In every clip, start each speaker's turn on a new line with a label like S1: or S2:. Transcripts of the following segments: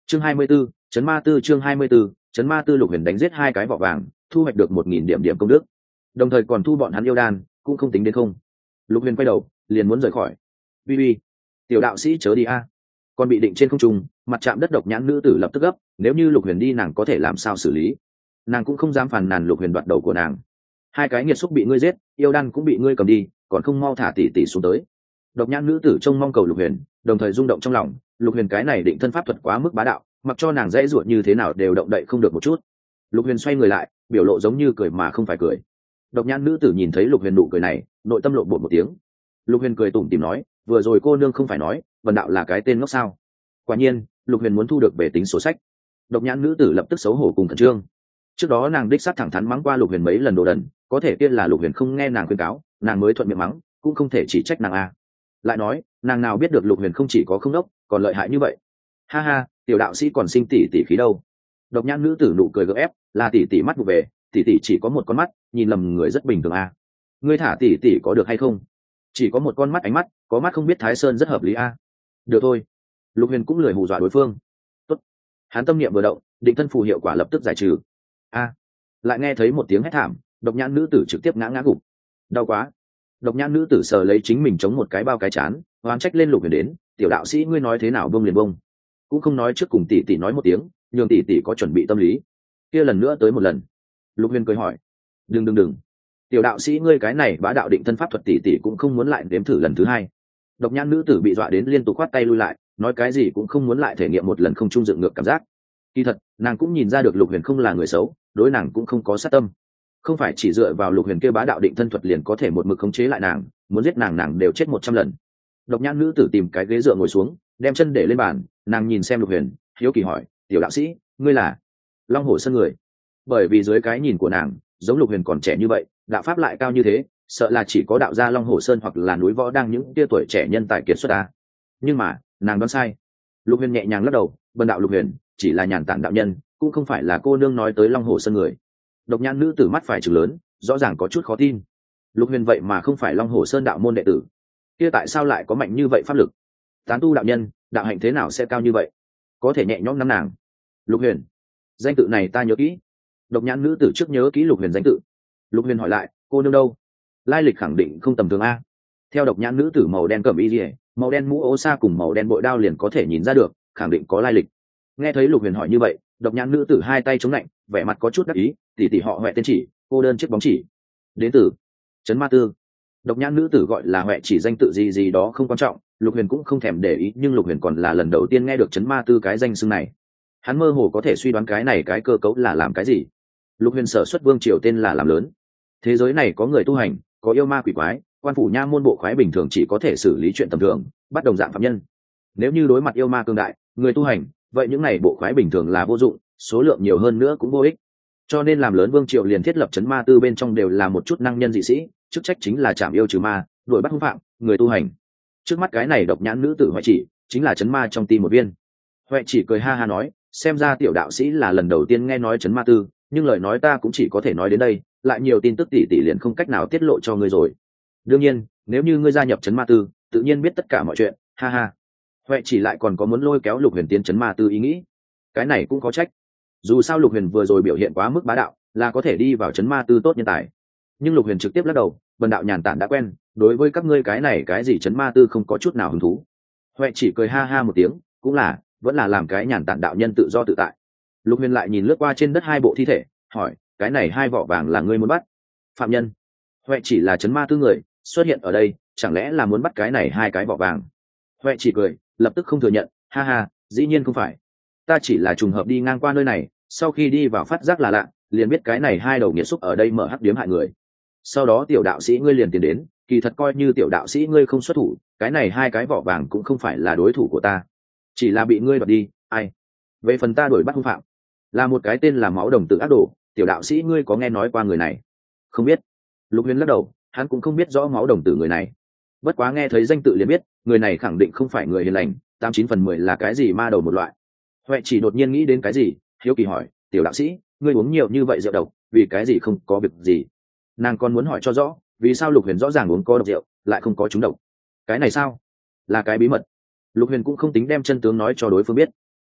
S1: chương 24, chấn ma tư. chương 24, chấn ma tư. Lục Huyền đánh giết 2 cái vỏ vàng, thu hoạch được 1000 điểm công đức, đồng thời còn thu bọn hắn yêu đan, cũng không tính đến không. Lục Huyền quay đầu liền muốn rời khỏi. Uy uy, tiểu đạo sĩ chớ đi a. Còn bị định trên không trung, mặt chạm đất độc nhãn nữ tử lập tức gấp, nếu như Lục Huyền đi nàng có thể làm sao xử lý. Nàng cũng không dám phàn nàn Lục Huyền đoạt đầu của nàng. 2 cái nghiệt xúc bị ngươi giết, yêu đan cũng bị ngươi cầm đi, còn không mau thả tỷ tỷ xuống tới. Độc nhãn nữ tử trông mong cầu Lục Huyền, đồng thời rung động trong lòng. Lục Huyền cái này định thân pháp thuật quá mức bá đạo, mặc cho nàng dễ ruột như thế nào đều động đậy không được một chút. Lục Huyền xoay người lại, biểu lộ giống như cười mà không phải cười. Độc nhãn nữ tử nhìn thấy Lục Huyền nụ cười này, nội tâm lộn bột một tiếng. Lục Huyền cười tủm tỉm nói, vừa rồi cô nương không phải nói Vân đạo là cái tên ngốc sao? Quả nhiên Lục Huyền muốn thu được về tính sổ sách. Độc nhãn nữ tử lập tức xấu hổ cùng khẩn trương. Trước đó nàng đích xác thẳng thắn mắng qua Lục Huyền mấy lần đồ đần, có thể kia là Lục Huyền không nghe nàng khuyên cáo, nàng mới thuận miệng mắng, cũng không thể chỉ trách nàng a. Lại nói nàng nào biết được Lục Huyền không chỉ có không đốc, còn lợi hại như vậy. Ha ha, tiểu đạo sĩ còn sinh tỷ tỷ khí đâu. Độc nhãn nữ tử nụ cười gượng ép, là tỷ tỷ mắt vụ về, tỷ tỷ chỉ có một con mắt, nhìn lầm người rất bình thường a. Ngươi thả tỷ tỷ có được hay không? Chỉ có một con mắt, ánh mắt có mắt không biết Thái Sơn rất hợp lý a. Được thôi. Lục Huyền cũng lười hù dọa đối phương. Tốt. Hắn tâm niệm vừa động, định thân phù hiệu quả lập tức giải trừ. A. Lại nghe thấy một tiếng hét thảm, độc nhãn nữ tử trực tiếp ngã gục. Đau quá. Độc nhãn nữ tử sờ lấy chính mình chống một cái bao cái chán, oán trách lên Lục Huyền đến, tiểu đạo sĩ ngươi nói thế nào bông liền bông, cũng không nói trước cùng tỷ tỷ nói một tiếng, nhường tỷ tỷ có chuẩn bị tâm lý. Kia lần nữa tới một lần. Lục Huyền cười hỏi, đừng, tiểu đạo sĩ ngươi cái này bá đạo định thân pháp thuật tỷ tỷ cũng không muốn lại đếm thử lần thứ 2. Độc nhãn nữ tử bị dọa đến liên tục khoát tay lui lại, nói cái gì cũng không muốn lại thể nghiệm một lần không trung dựng ngược cảm giác. Kỳ thật nàng cũng nhìn ra được Lục Huyền không là người xấu, đối nàng cũng không có sát tâm, không phải chỉ dựa vào Lục Huyền kia bá đạo định thân thuật liền có thể một mực khống chế lại nàng, muốn giết nàng đều chết 100 lần. Độc nhãn nữ tử tìm cái ghế dựa ngồi xuống, đem chân để lên bàn, nàng nhìn xem Lục Huyền, hiếu kỳ hỏi, tiểu đạo sĩ ngươi là Long Hổ Sơn người? Bởi vì dưới cái nhìn của nàng, giống Lục Huyền còn trẻ như vậy, đạo pháp lại cao như thế, sợ là chỉ có đạo gia Long Hổ Sơn hoặc là núi võ đang những tia tuổi trẻ nhân tài kiệt xuất ta. Nhưng mà nàng đoán sai. Lục Huyền nhẹ nhàng lắc đầu, bần đạo Lục Huyền chỉ là nhàn tản đạo nhân, cũng không phải là cô nương nói tới Long Hổ Sơn người. Độc nhãn nữ tử mắt phải trừng lớn, rõ ràng có chút khó tin. Lục Huyền vậy mà không phải Long Hổ Sơn đạo môn đệ tử, kia tại sao lại có mạnh như vậy pháp lực? Tán tu đạo nhân, đạo hạnh thế nào sẽ cao như vậy, có thể nhẹ nhõm nắm nàng? Lục Huyền, danh tự này ta nhớ kỹ. Độc nhãn nữ tử trước nhớ kỹ Lục Huyền danh tự. Lục Huyền hỏi lại, cô nương đâu? Lai lịch khẳng định không tầm thường a. Theo độc nhãn nữ tử màu đen cẩm y liễu, màu đen mũ ố sa cùng màu đen bội đao liền có thể nhìn ra được, khẳng định có lai lịch. Nghe thấy Lục Huyền hỏi như vậy, độc nhãn nữ tử 2 tay chống lạnh, vẻ mặt có chút đắc ý, tỷ tỷ họ Huệ tên chỉ, cô đơn chiếc bóng chỉ, đến từ trấn ma tư. Độc nhãn nữ tử gọi là Huệ chỉ, danh tự gì đó không quan trọng, Lục Huyền cũng không thèm để ý, nhưng Lục Huyền còn là lần đầu tiên nghe được trấn ma tư cái danh xưng này. Hắn mơ hồ có thể suy đoán cái này cái cơ cấu là làm cái gì. Lục Huyền sở xuất vương triều tên là làm lớn. Thế giới này có người tu hành, có yêu ma quỷ quái, quan phủ nha môn bộ khoái bình thường chỉ có thể xử lý chuyện tầm thường, bắt đồng dạng phạm nhân. Nếu như đối mặt yêu ma cường đại, người tu hành, vậy những này bộ khoái bình thường là vô dụng, số lượng nhiều hơn nữa cũng vô ích. Cho nên làm lớn vương triều liền thiết lập trấn ma tư, bên trong đều là một chút năng nhân dị sĩ, chức trách chính là trảm yêu trừ ma, đuổi bắt hung phạm, người tu hành. Trước mắt cái này độc nhãn nữ tử Huệ chỉ, chính là trấn ma trong tim một viên. Huệ chỉ cười ha ha nói, xem ra tiểu đạo sĩ là lần đầu tiên nghe nói trấn ma tư, nhưng lời nói ta cũng chỉ có thể nói đến đây, lại nhiều tin tức tỷ tỷ liền không cách nào tiết lộ cho ngươi rồi. Đương nhiên nếu như ngươi gia nhập trấn ma tư, tự nhiên biết tất cả mọi chuyện, ha ha. Huệ chỉ lại còn có muốn lôi kéo Lục Huyền tiến trấn ma tư ý nghĩ, cái này cũng có trách. Dù sao Lục Huyền vừa rồi biểu hiện quá mức bá đạo, là có thể đi vào trấn ma tư tốt nhân tài. Nhưng Lục Huyền trực tiếp lắc đầu, bần đạo nhàn tản đã quen, đối với các ngươi cái này cái gì trấn ma tư không có chút nào hứng thú. Huệ chỉ cười ha ha một tiếng, cũng là, vẫn là làm cái nhàn tản đạo nhân tự do tự tại. Lục Huyền lại nhìn lướt qua trên đất 2 bộ thi thể, hỏi, cái này 2 vỏ vàng là ngươi muốn bắt? Phạm nhân. Huệ chỉ là trấn ma tư người, xuất hiện ở đây, chẳng lẽ là muốn bắt cái này 2 cái vỏ vàng? Huệ chỉ cười, lập tức không thừa nhận, ha ha, dĩ nhiên không phải. Ta chỉ là trùng hợp đi ngang qua nơi này, sau khi đi vào phát giác là lạ, liền biết cái này 2 đầu nghiệt xúc ở đây mở hắc điếm hại người. Sau đó tiểu đạo sĩ ngươi liền tiến đến, kỳ thật coi như tiểu đạo sĩ ngươi không xuất thủ, cái này 2 cái vỏ vàng cũng không phải là đối thủ của ta, chỉ là bị ngươi đoạt đi. Ai? Về phần ta đuổi bắt hung phạm, là một cái tên là Máu Đồng Tử ác đồ, tiểu đạo sĩ ngươi có nghe nói qua người này? Không biết. Lục Huyền lắc đầu, hắn cũng không biết rõ Máu Đồng Tử người này, bất quá nghe thấy danh tự liền biết người này khẳng định không phải người hiền lành, 89 phần 10 là cái gì ma đầu một loại. Huệ chỉ đột nhiên nghĩ đến cái gì, hiếu kỳ hỏi, tiểu đạo sĩ ngươi uống nhiều như vậy rượu độc, vì cái gì không có việc gì? Nàng còn muốn hỏi cho rõ, vì sao Lục Huyền rõ ràng uống có độc rượu lại không có trúng độc. Cái này sao là cái bí mật, Lục Huyền cũng không tính đem chân tướng nói cho đối phương biết.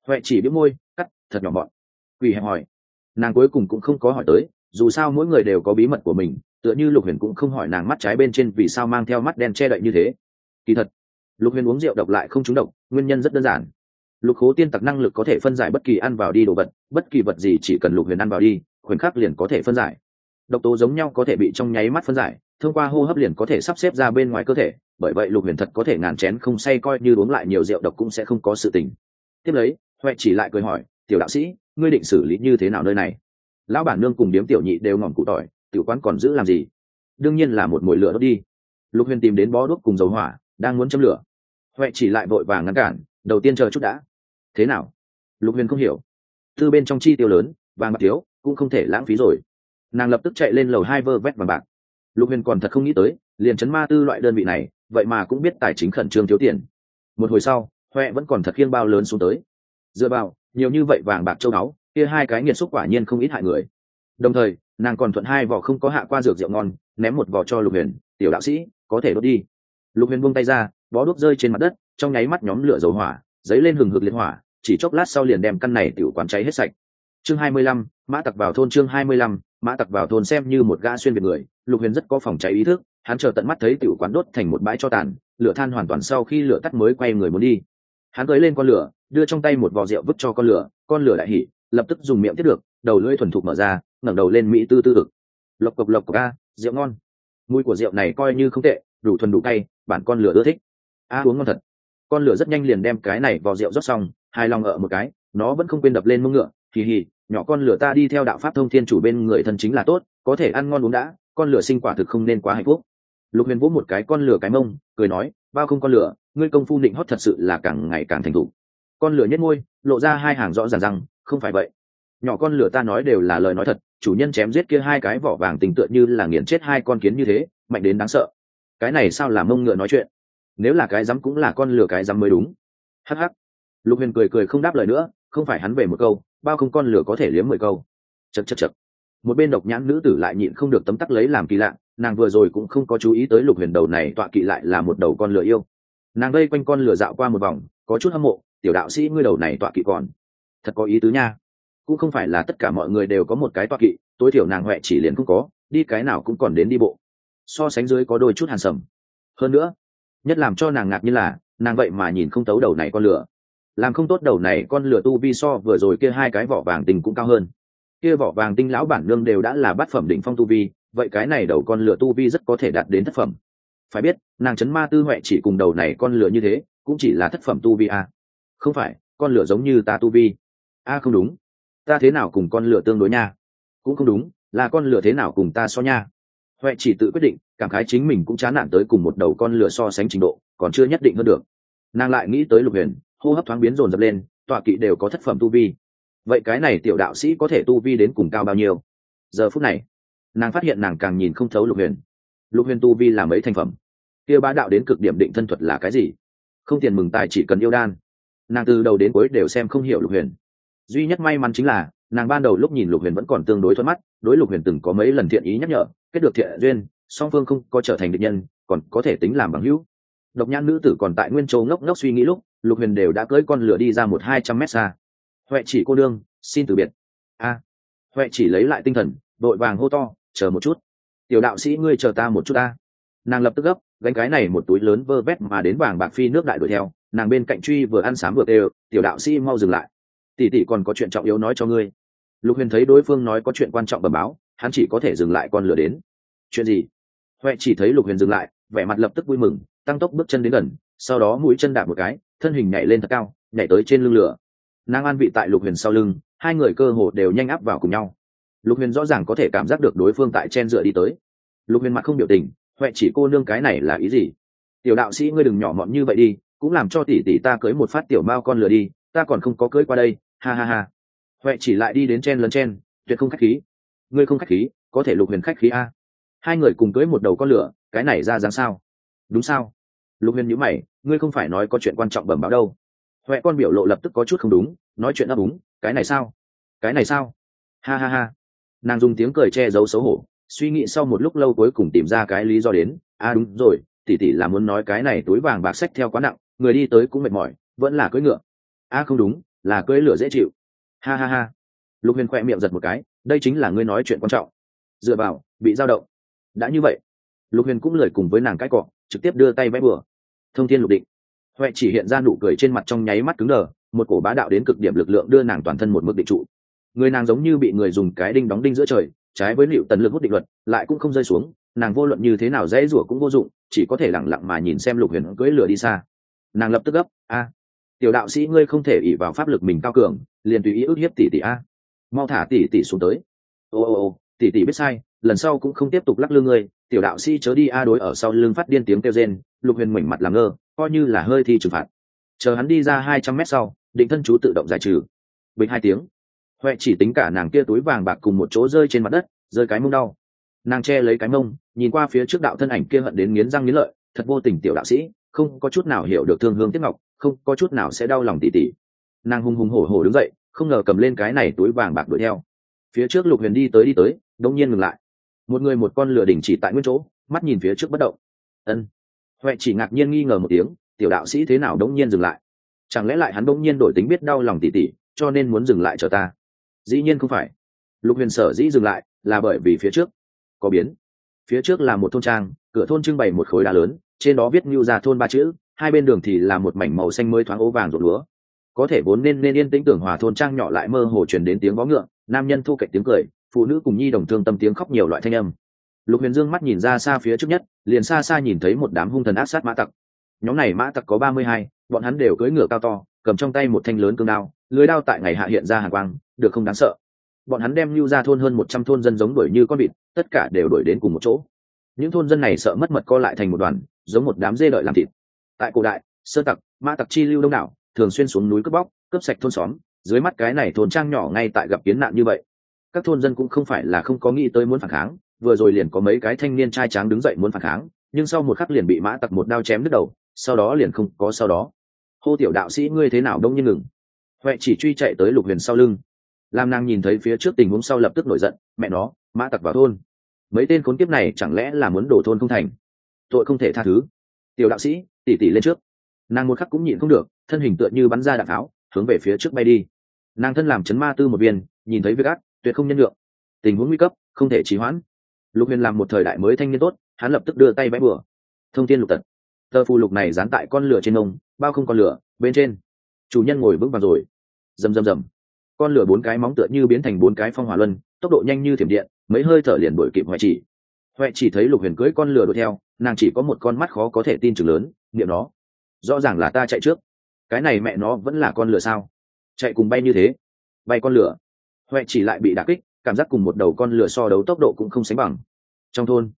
S1: Huệ chỉ bĩu môi cắt thật nhỏ bọn quỷ hẹp hỏi. Nàng cuối cùng cũng không có hỏi tới, dù sao mỗi người đều có bí mật của mình, tựa như Lục Huyền cũng không hỏi nàng mắt trái bên trên vì sao mang theo mắt đen che đậy như thế. Kỳ thật Lục Huyền uống rượu độc lại không trúng độc, nguyên nhân rất đơn giản. Lục khố tiên tặc năng lực có thể phân giải bất kỳ ăn vào đi đồ vật, bất kỳ vật gì chỉ cần Lục Huyền ăn vào đi, khoảnh khắc liền có thể phân giải. Độc tố giống nhau có thể bị trong nháy mắt phân giải, thông qua hô hấp liền có thể sắp xếp ra bên ngoài cơ thể, bởi vậy Lục Huyền thật có thể ngàn chén không say, coi như uống lại nhiều rượu độc cũng sẽ không có sự tình. Tiếp lấy Huệ chỉ lại cười hỏi, tiểu đạo sĩ, ngươi định xử lý như thế nào nơi này? Lão bản nương cùng điếm tiểu nhị đều ngỏm cụ tỏi, tiểu quán còn giữ làm gì? Đương nhiên là một mồi lửa đốt đi. Lục Huyền tìm đến bó đuốc cùng dầu hỏa, đang muốn châm lửa. Huệ chỉ lại vội vàng ngăn cản, đầu tiên chờ chút đã. Thế nào? Lục Huyền không hiểu. Từ bên trong chi tiêu lớn, vàng bạc thiếu, cũng không thể lãng phí rồi. Nàng lập tức chạy lên lầu 2 vơ vét vàng bạc. Lục Huyền còn thật không nghĩ tới, liền trấn ma tư loại đơn vị này, vậy mà cũng biết tài chính khẩn trương thiếu tiền. Một hồi sau, Huệ vẫn còn thật khiêng bao lớn xuống tới. Dựa vào, nhiều như vậy vàng bạc châu báu, kia hai cái nghiệt xúc quả nhiên không ít hại người. Đồng thời nàng còn thuận hai vỏ không có hạ qua dược rượu ngon, ném một vỏ cho Lục Huyền, tiểu đạo sĩ có thể đốt đi. Lục Huyền buông tay ra, bó đuốc rơi trên mặt đất, trong nháy mắt nhóm lửa dầu hỏa dấy lên hừng hực liệt hỏa, chỉ chốc lát sau liền đem căn này tiểu quán cháy hết sạch. Chương 25, mã tặc vào thôn. Chương 25, mã tặc vào thôn. Xem như một gã xuyên việt người, Lục Huyền rất có phòng cháy ý thức, hắn chờ tận mắt thấy tiểu quán đốt thành một bãi tro tàn, lửa than hoàn toàn sau khi lửa tắt mới quay người muốn đi. Hắn cưỡi lên con lửa, đưa trong tay một vò rượu vứt cho con lửa đại hỉ, lập tức dùng miệng tiếp được, đầu lưỡi thuần thục mở ra, ngẩng đầu lên mỹ tư tư ực. Lộc cộc a, rượu ngon. Mùi của rượu này coi như không tệ, đủ thuần đủ cay, bản con lửa ưa thích. A uống ngon thật. Con lửa rất nhanh liền đem cái này vò rượu rót xong, hài lòng ở một cái, nó vẫn không quên đập lên mông ngựa, hì hì, nhỏ con lửa ta đi theo đạo pháp thông thiên chủ bên người thân chính là tốt, có thể ăn ngon uống đã, con lửa sinh quả thực không nên quá hạnh phúc. Lục Huyền vỗ một cái con lửa cái mông, cười nói, bao không con lửa, ngươi công phu định hót thật sự là càng ngày càng thành thục. Con lửa nhếch môi, lộ ra hai hàng rõ ràng rằng, không phải vậy. Nhỏ con lửa ta nói đều là lời nói thật, chủ nhân chém giết kia hai cái vỏ vàng tình tựa như là nghiền chết hai con kiến như thế, mạnh đến đáng sợ. Cái này sao là mông ngựa nói chuyện? Nếu là cái rắm cũng là con lửa cái rắm mới đúng. Hắc hắc. Lục Huyền cười không đáp lời nữa, không phải hắn về một câu, bao không con lửa có thể liếm 10 câu. Chậc. Một bên độc nhãn nữ tử lại nhịn không được tấm tắc lấy làm kỳ lạ, nàng vừa rồi cũng không có chú ý tới Lục Huyền đầu này tọa kỵ lại là một đầu con lửa yêu. Nàng vây quanh con lửa dạo qua một vòng, có chút hâm mộ, tiểu đạo sĩ ngươi đầu này tọa kỵ còn thật có ý tứ nha. Cũng không phải là tất cả mọi người đều có một cái tọa kỵ, tối thiểu nàng Huệ chỉ liền cũng có, đi cái nào cũng còn đến đi bộ. So sánh dưới có đôi chút hàn sầm. Hơn nữa, nhất làm cho nàng ngạc nhiên là, nàng vậy mà nhìn không tấu đầu này con lửa. Làm không tốt đầu này con lửa tu vi so vừa rồi kia hai cái vỏ vàng tinh cũng cao hơn. Kia vỏ vàng tinh lão bản nương đều đã là bát phẩm đỉnh phong tu vi, vậy cái này đầu con lửa tu vi rất có thể đạt đến thất phẩm. Phải biết, nàng trấn ma tư Huệ chỉ cùng đầu này con lửa như thế, cũng chỉ là thất phẩm tu vi a. Không phải, con lửa giống như ta tu vi. A không đúng, ta thế nào cùng con lửa tương đối nha? Cũng không đúng, là con lửa thế nào cùng ta so nha? Huệ chỉ tự quyết định, cảm khái chính mình cũng chán nản tới cùng một đầu con lửa so sánh trình độ, còn chưa nhất định hơn được. Nàng lại nghĩ tới Lục Huyền, hô hấp thoáng biến dồn dập lên, tọa kỵ đều có thất phẩm tu vi. Vậy cái này tiểu đạo sĩ có thể tu vi đến cùng cao bao nhiêu? Giờ phút này, nàng phát hiện nàng càng nhìn không thấu Lục Huyền. Lục Huyền tu vi là mấy thành phẩm? Kia bá đạo đến cực điểm định thân thuật là cái gì? Không tiền mừng tài chỉ cần yêu đan. Nàng từ đầu đến cuối đều xem không hiểu Lục Huyền. Duy nhất may mắn chính là nàng ban đầu lúc nhìn Lục Huyền vẫn còn tương đối thuận mắt, đối Lục Huyền từng có mấy lần thiện ý nhắc nhở, kết được thiện duyên, song phương không có trở thành địch nhân, còn có thể tính làm bằng hữu. Độc nhãn nữ tử còn tại Nguyên Châu ngốc ngốc suy nghĩ lúc, Lục Huyền đều đã cưỡi con lửa đi ra 100-200 mét xa. Huệ chỉ cô đương, xin từ biệt. A. Huệ chỉ lấy lại tinh thần, đội vàng hô to, chờ một chút. Tiểu đạo sĩ ngươi chờ ta một chút ta. Nàng lập tức gấp, gánh cái này một túi lớn vơ vét mà đến vàng bạc phi nước đại đuổi theo, nàng bên cạnh truy vừa ăn sám vừa kêu, tiểu đạo sĩ mau dừng lại. Tỷ còn có chuyện trọng yếu nói cho ngươi. Lục Huyền thấy đối phương nói có chuyện quan trọng bẩm báo, hắn chỉ có thể dừng lại con lửa đến. Chuyện gì? Huệ chỉ thấy Lục Huyền dừng lại, vẻ mặt lập tức vui mừng, tăng tốc bước chân đến gần, sau đó mũi chân đạp một cái, thân hình nhảy lên thật cao, nhảy tới trên lưng lửa. Nàng an vị tại Lục Huyền sau lưng, hai người cơ hồ đều nhanh áp vào cùng nhau. Lục Huyền rõ ràng có thể cảm giác được đối phương tại chen dựa đi tới. Lục Huyền mặt không biểu tình, Huệ chỉ cô nương cái này là ý gì? Tiểu đạo sĩ ngươi đừng nhỏ mọn như vậy đi, cũng làm cho tỷ ta cưới một phát tiểu mao con lửa đi, ta còn không có cưới qua đây, ha ha ha. Huệ chỉ lại đi đến chen lấn chen, tuyệt không khách khí. Ngươi không khách khí, có thể Lục Huyền khách khí a. Hai người cùng cưới một đầu con lửa, cái này ra dáng sao? Đúng sao? Lục Huyền nhíu mày, ngươi không phải nói có chuyện quan trọng bẩm báo đâu? Huệ con biểu lộ lập tức có chút không đúng, nói chuyện ấp úng, cái này sao? Cái này sao? Ha ha ha. Nàng dùng tiếng cười che giấu xấu hổ, suy nghĩ sau một lúc lâu cuối cùng tìm ra cái lý do đến, đúng rồi, tỷ là muốn nói cái này túi vàng bạc xách theo quá nặng, người đi tới cũng mệt mỏi, vẫn là cưỡi ngựa. Không đúng, là cưỡi lửa dễ chịu. Ha ha ha. Lục Huyền khoe miệng giật một cái, đây chính là ngươi nói chuyện quan trọng. Dựa vào, bị dao động. Đã như vậy, Lục Huyền cũng lời cùng với nàng cái cọ, trực tiếp đưa tay vẽ bừa. Thông thiên lục định. Huệ chỉ hiện ra nụ cười trên mặt trong nháy mắt cứng đờ, một cổ bá đạo đến cực điểm lực lượng đưa nàng toàn thân một mức định trụ. Người nàng giống như bị người dùng cái đinh đóng đinh giữa trời, trái với liệu tần lực hút định luật, lại cũng không rơi xuống, nàng vô luận như thế nào dễ rủa cũng vô dụng, chỉ có thể lặng lặng mà nhìn xem Lục Huyền cưỡi lửa đi xa. Nàng lập tức gấp, a, tiểu đạo sĩ ngươi không thể ỷ vào pháp lực mình cao cường, liền tùy ý ức hiếp tỷ tỷ a. Mau thả tỷ tỷ xuống tới. Ô, tỷ tỷ biết sai, lần sau cũng không tiếp tục lắc lư ngươi, tiểu đạo sĩ chớ đi a. Đối ở sau lưng phát điên tiếng kêu rên, Lục Huyền ngoảnh mặt làm ngơ, coi như là hơi thi trừng phạt. Chờ hắn đi ra 200 mét sau, định thân chú tự động giải trừ. Bình 2 tiếng. Huệ chỉ tính cả nàng kia túi vàng bạc cùng một chỗ rơi trên mặt đất, rơi cái mông đau. Nàng che lấy cái mông, nhìn qua phía trước đạo thân ảnh kia hận đến nghiến răng nghiến lợi, thật vô tình tiểu đạo sĩ, không có chút nào hiểu được thương hương tiếc ngọc, không có chút nào sẽ đau lòng tỉ tỉ. Nàng hùng hùng hổ hổ đứng dậy, không ngờ cầm lên cái này túi vàng bạc đuổi theo. Phía trước Lục Huyền đi tới, đột nhiên ngừng lại. Một người một con lửa đỉnh chỉ tại nguyên chỗ, mắt nhìn phía trước bất động. Ân. Huệ chỉ ngạc nhiên nghi ngờ một tiếng, tiểu đạo sĩ thế nào đột nhiên dừng lại? Chẳng lẽ lại hắn đột nhiên đổi tính biết đau lòng tỉ tỉ, cho nên muốn dừng lại chờ ta? Dĩ nhiên không phải. Lục Huyền sở dĩ dừng lại là bởi vì phía trước có biến. Phía trước là một thôn trang, cửa thôn trưng bày một khối đá lớn, trên đó viết Nưu Gia thôn 3 chữ, hai bên đường thì là một mảnh màu xanh mới thoáng ố vàng ruộng lúa. Có thể vốn nên yên tĩnh tưởng hòa thôn trang nhỏ lại mơ hồ truyền đến tiếng vó ngựa, nam nhân thu cạnh tiếng cười, phụ nữ cùng nhi đồng thương tâm tiếng khóc nhiều loại thanh âm. Lục Huyền dương mắt nhìn ra xa phía trước nhất, liền xa xa nhìn thấy một đám hung thần ác sát mã tặc. Nhóm này mã tặc có 32, bọn hắn đều cưỡi ngựa cao to, cầm trong tay một thanh lớn cương đao, lưỡi đao tại ngày hạ hiện ra hàn quang, được không đáng sợ. Bọn hắn đem Nưu Gia thôn hơn 100 thôn dân giống đuổi như con vịt, tất cả đều đuổi đến cùng một chỗ. Những thôn dân này sợ mất mật co lại thành một đoàn, giống một đám dê đợi làm thịt. Tại cổ đại, sơ tặc, mã tặc chi lưu đông đảo, thường xuyên xuống núi cướp bóc, cướp sạch thôn xóm, dưới mắt cái này thôn trang nhỏ ngay tại gặp kiến nạn như vậy. Các thôn dân cũng không phải là không có nghĩ tới muốn phản kháng, vừa rồi liền có mấy cái thanh niên trai tráng đứng dậy muốn phản kháng, nhưng sau một khắc liền bị mã tặc một đao chém đứt đầu, sau đó liền không có sau đó. Hô tiểu đạo sĩ ngươi thế nào đông như ngừng. Huệ chỉ truy chạy tới Lục Huyền sau lưng. Lam nàng nhìn thấy phía trước tình huống sau lập tức nổi giận, mẹ nó, mã tặc vào thôn. Mấy tên khốn kiếp này chẳng lẽ là muốn đổ thôn không thành? Tội không thể tha thứ. Tiểu đạo sĩ, tỉ tỉ lên trước. Nàng một khắc cũng nhịn không được, thân hình tựa như bắn ra đạn tháo, hướng về phía trước bay đi. Nàng thân làm chấn ma tư một viên, nhìn thấy việc ác, tuyệt không nhân lượng. Tình huống nguy cấp, không thể trì hoãn. Lục Huyền làm một thời đại mới thanh niên tốt, hắn lập tức đưa tay vẽ bừa. Thông thiên lục tật. Tờ phù lục này dán tại con lửa trên ông, bao không con lửa, bên trên. Chủ nhân ngồi vững vàng rồi. Rầm rầm rầm. Con lửa 4 cái móng tựa như biến thành 4 cái phong hỏa luân, tốc độ nhanh như thiểm điện, mấy hơi thở liền đuổi kịp Huệ chỉ. Huệ chỉ thấy Lục Huyền cưỡi con lửa đuổi theo, nàng chỉ có một con mắt khó có thể tin chừng lớn, niệm nó, rõ ràng là ta chạy trước, cái này mẹ nó vẫn là con lửa sao? Chạy cùng bay như thế, bay con lửa. Huệ chỉ lại bị đả kích, cảm giác cùng một đầu con lửa so đấu tốc độ cũng không sánh bằng. Trong thôn,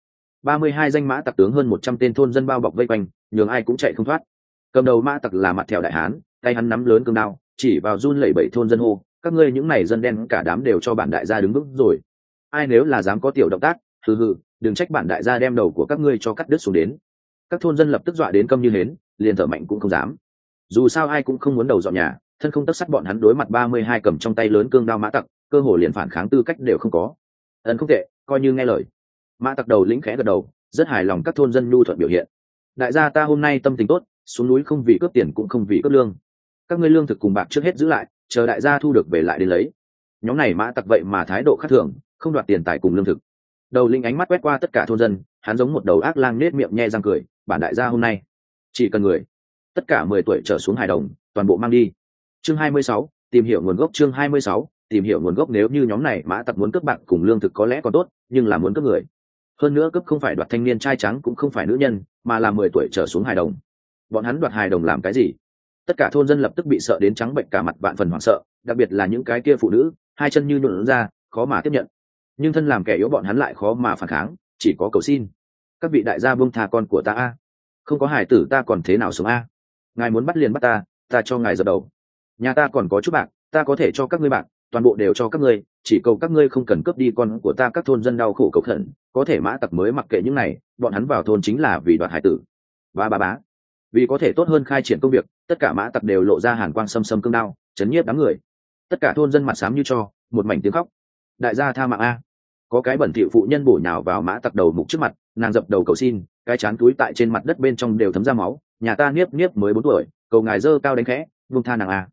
S1: 32 danh mã tặc tướng hơn 100 tên thôn dân bao bọc vây quanh, nhường ai cũng chạy không thoát. Cầm đầu mã tặc là Mặt Thẹo đại hán, tay hắn nắm lớn cương đao, chỉ vào run lẩy bẩy thôn dân hô, các ngươi những này dân đen cả đám đều cho bản đại gia đứng vững rồi. Ai nếu là dám có tiểu động tác, hừ, đừng trách bản đại gia đem đầu của các ngươi cho cắt đứt xuống đến. Các thôn dân lập tức dọa đến câm như hến, liền thở mạnh cũng không dám. Dù sao ai cũng không muốn đầu dọn nhà, thân không tất sắt bọn hắn đối mặt 32 cầm trong tay lớn cương đao mã tặc, cơ hồ liền phản kháng tư cách đều không có. Ấn không tệ, coi như nghe lời. Mã tặc đầu lĩnh khẽ gật đầu, rất hài lòng các thôn dân nhu thuận biểu hiện. Đại gia ta hôm nay tâm tình tốt, xuống núi không vì cướp tiền cũng không vì cướp lương. Các ngươi lương thực cùng bạc trước hết giữ lại, chờ đại gia thu được về lại đến lấy. Nhóm này mã tặc vậy mà thái độ khác thường, không đoạt tiền tài cùng lương thực. Đầu linh ánh mắt quét qua tất cả thôn dân, hắn giống một đầu ác lang nết miệng nhe răng cười, bản đại gia hôm nay chỉ cần người, tất cả 10 tuổi trở xuống hài đồng, toàn bộ mang đi. Chương 26, tìm hiểu nguồn gốc. Chương 26, tìm hiểu nguồn gốc. Nếu như nhóm này mã tặc muốn cướp bạc cùng lương thực có lẽ còn tốt, nhưng là muốn cướp người. Hơn nữa cướp không phải đoạt thanh niên trai trắng cũng không phải nữ nhân, mà là 10 tuổi trở xuống hài đồng. Bọn hắn đoạt hài đồng làm cái gì? Tất cả thôn dân lập tức bị sợ đến trắng bệnh cả mặt, vạn phần hoảng sợ, đặc biệt là những cái kia phụ nữ, hai chân như nhuộn ra, khó mà tiếp nhận. Nhưng thân làm kẻ yếu bọn hắn lại khó mà phản kháng, chỉ có cầu xin. Các vị đại gia buông tha con của ta a, không có hài tử ta còn thế nào sống a? Ngài muốn bắt liền bắt ta cho ngài dập đầu. Nhà ta còn có chút bạc, ta có thể cho các ngươi bạc, toàn bộ đều cho các ngươi, chỉ cầu các ngươi không cần cướp đi con của ta. Các thôn dân đau khổ cầu khẩn, có thể mã tặc mới mặc kệ những này, bọn hắn vào thôn chính là vì đoạt hài tử. Bá. Vì có thể tốt hơn khai triển công việc, tất cả mã tặc đều lộ ra hàn quang xâm xâm cương đao, chấn nhiếp đám người. Tất cả thôn dân mặt xám như cho, một mảnh tiếng khóc. Đại gia tha mạng a! Có cái bẩn thỉu phụ nhân bổ nhào vào mã tặc đầu mục trước mặt, nàng dập đầu cầu xin, cái chán túi tại trên mặt đất bên trong đều thấm ra máu. Nhà ta niếp mới 4 tuổi, cầu ngài dơ cao đánh khẽ, buông tha nàng a!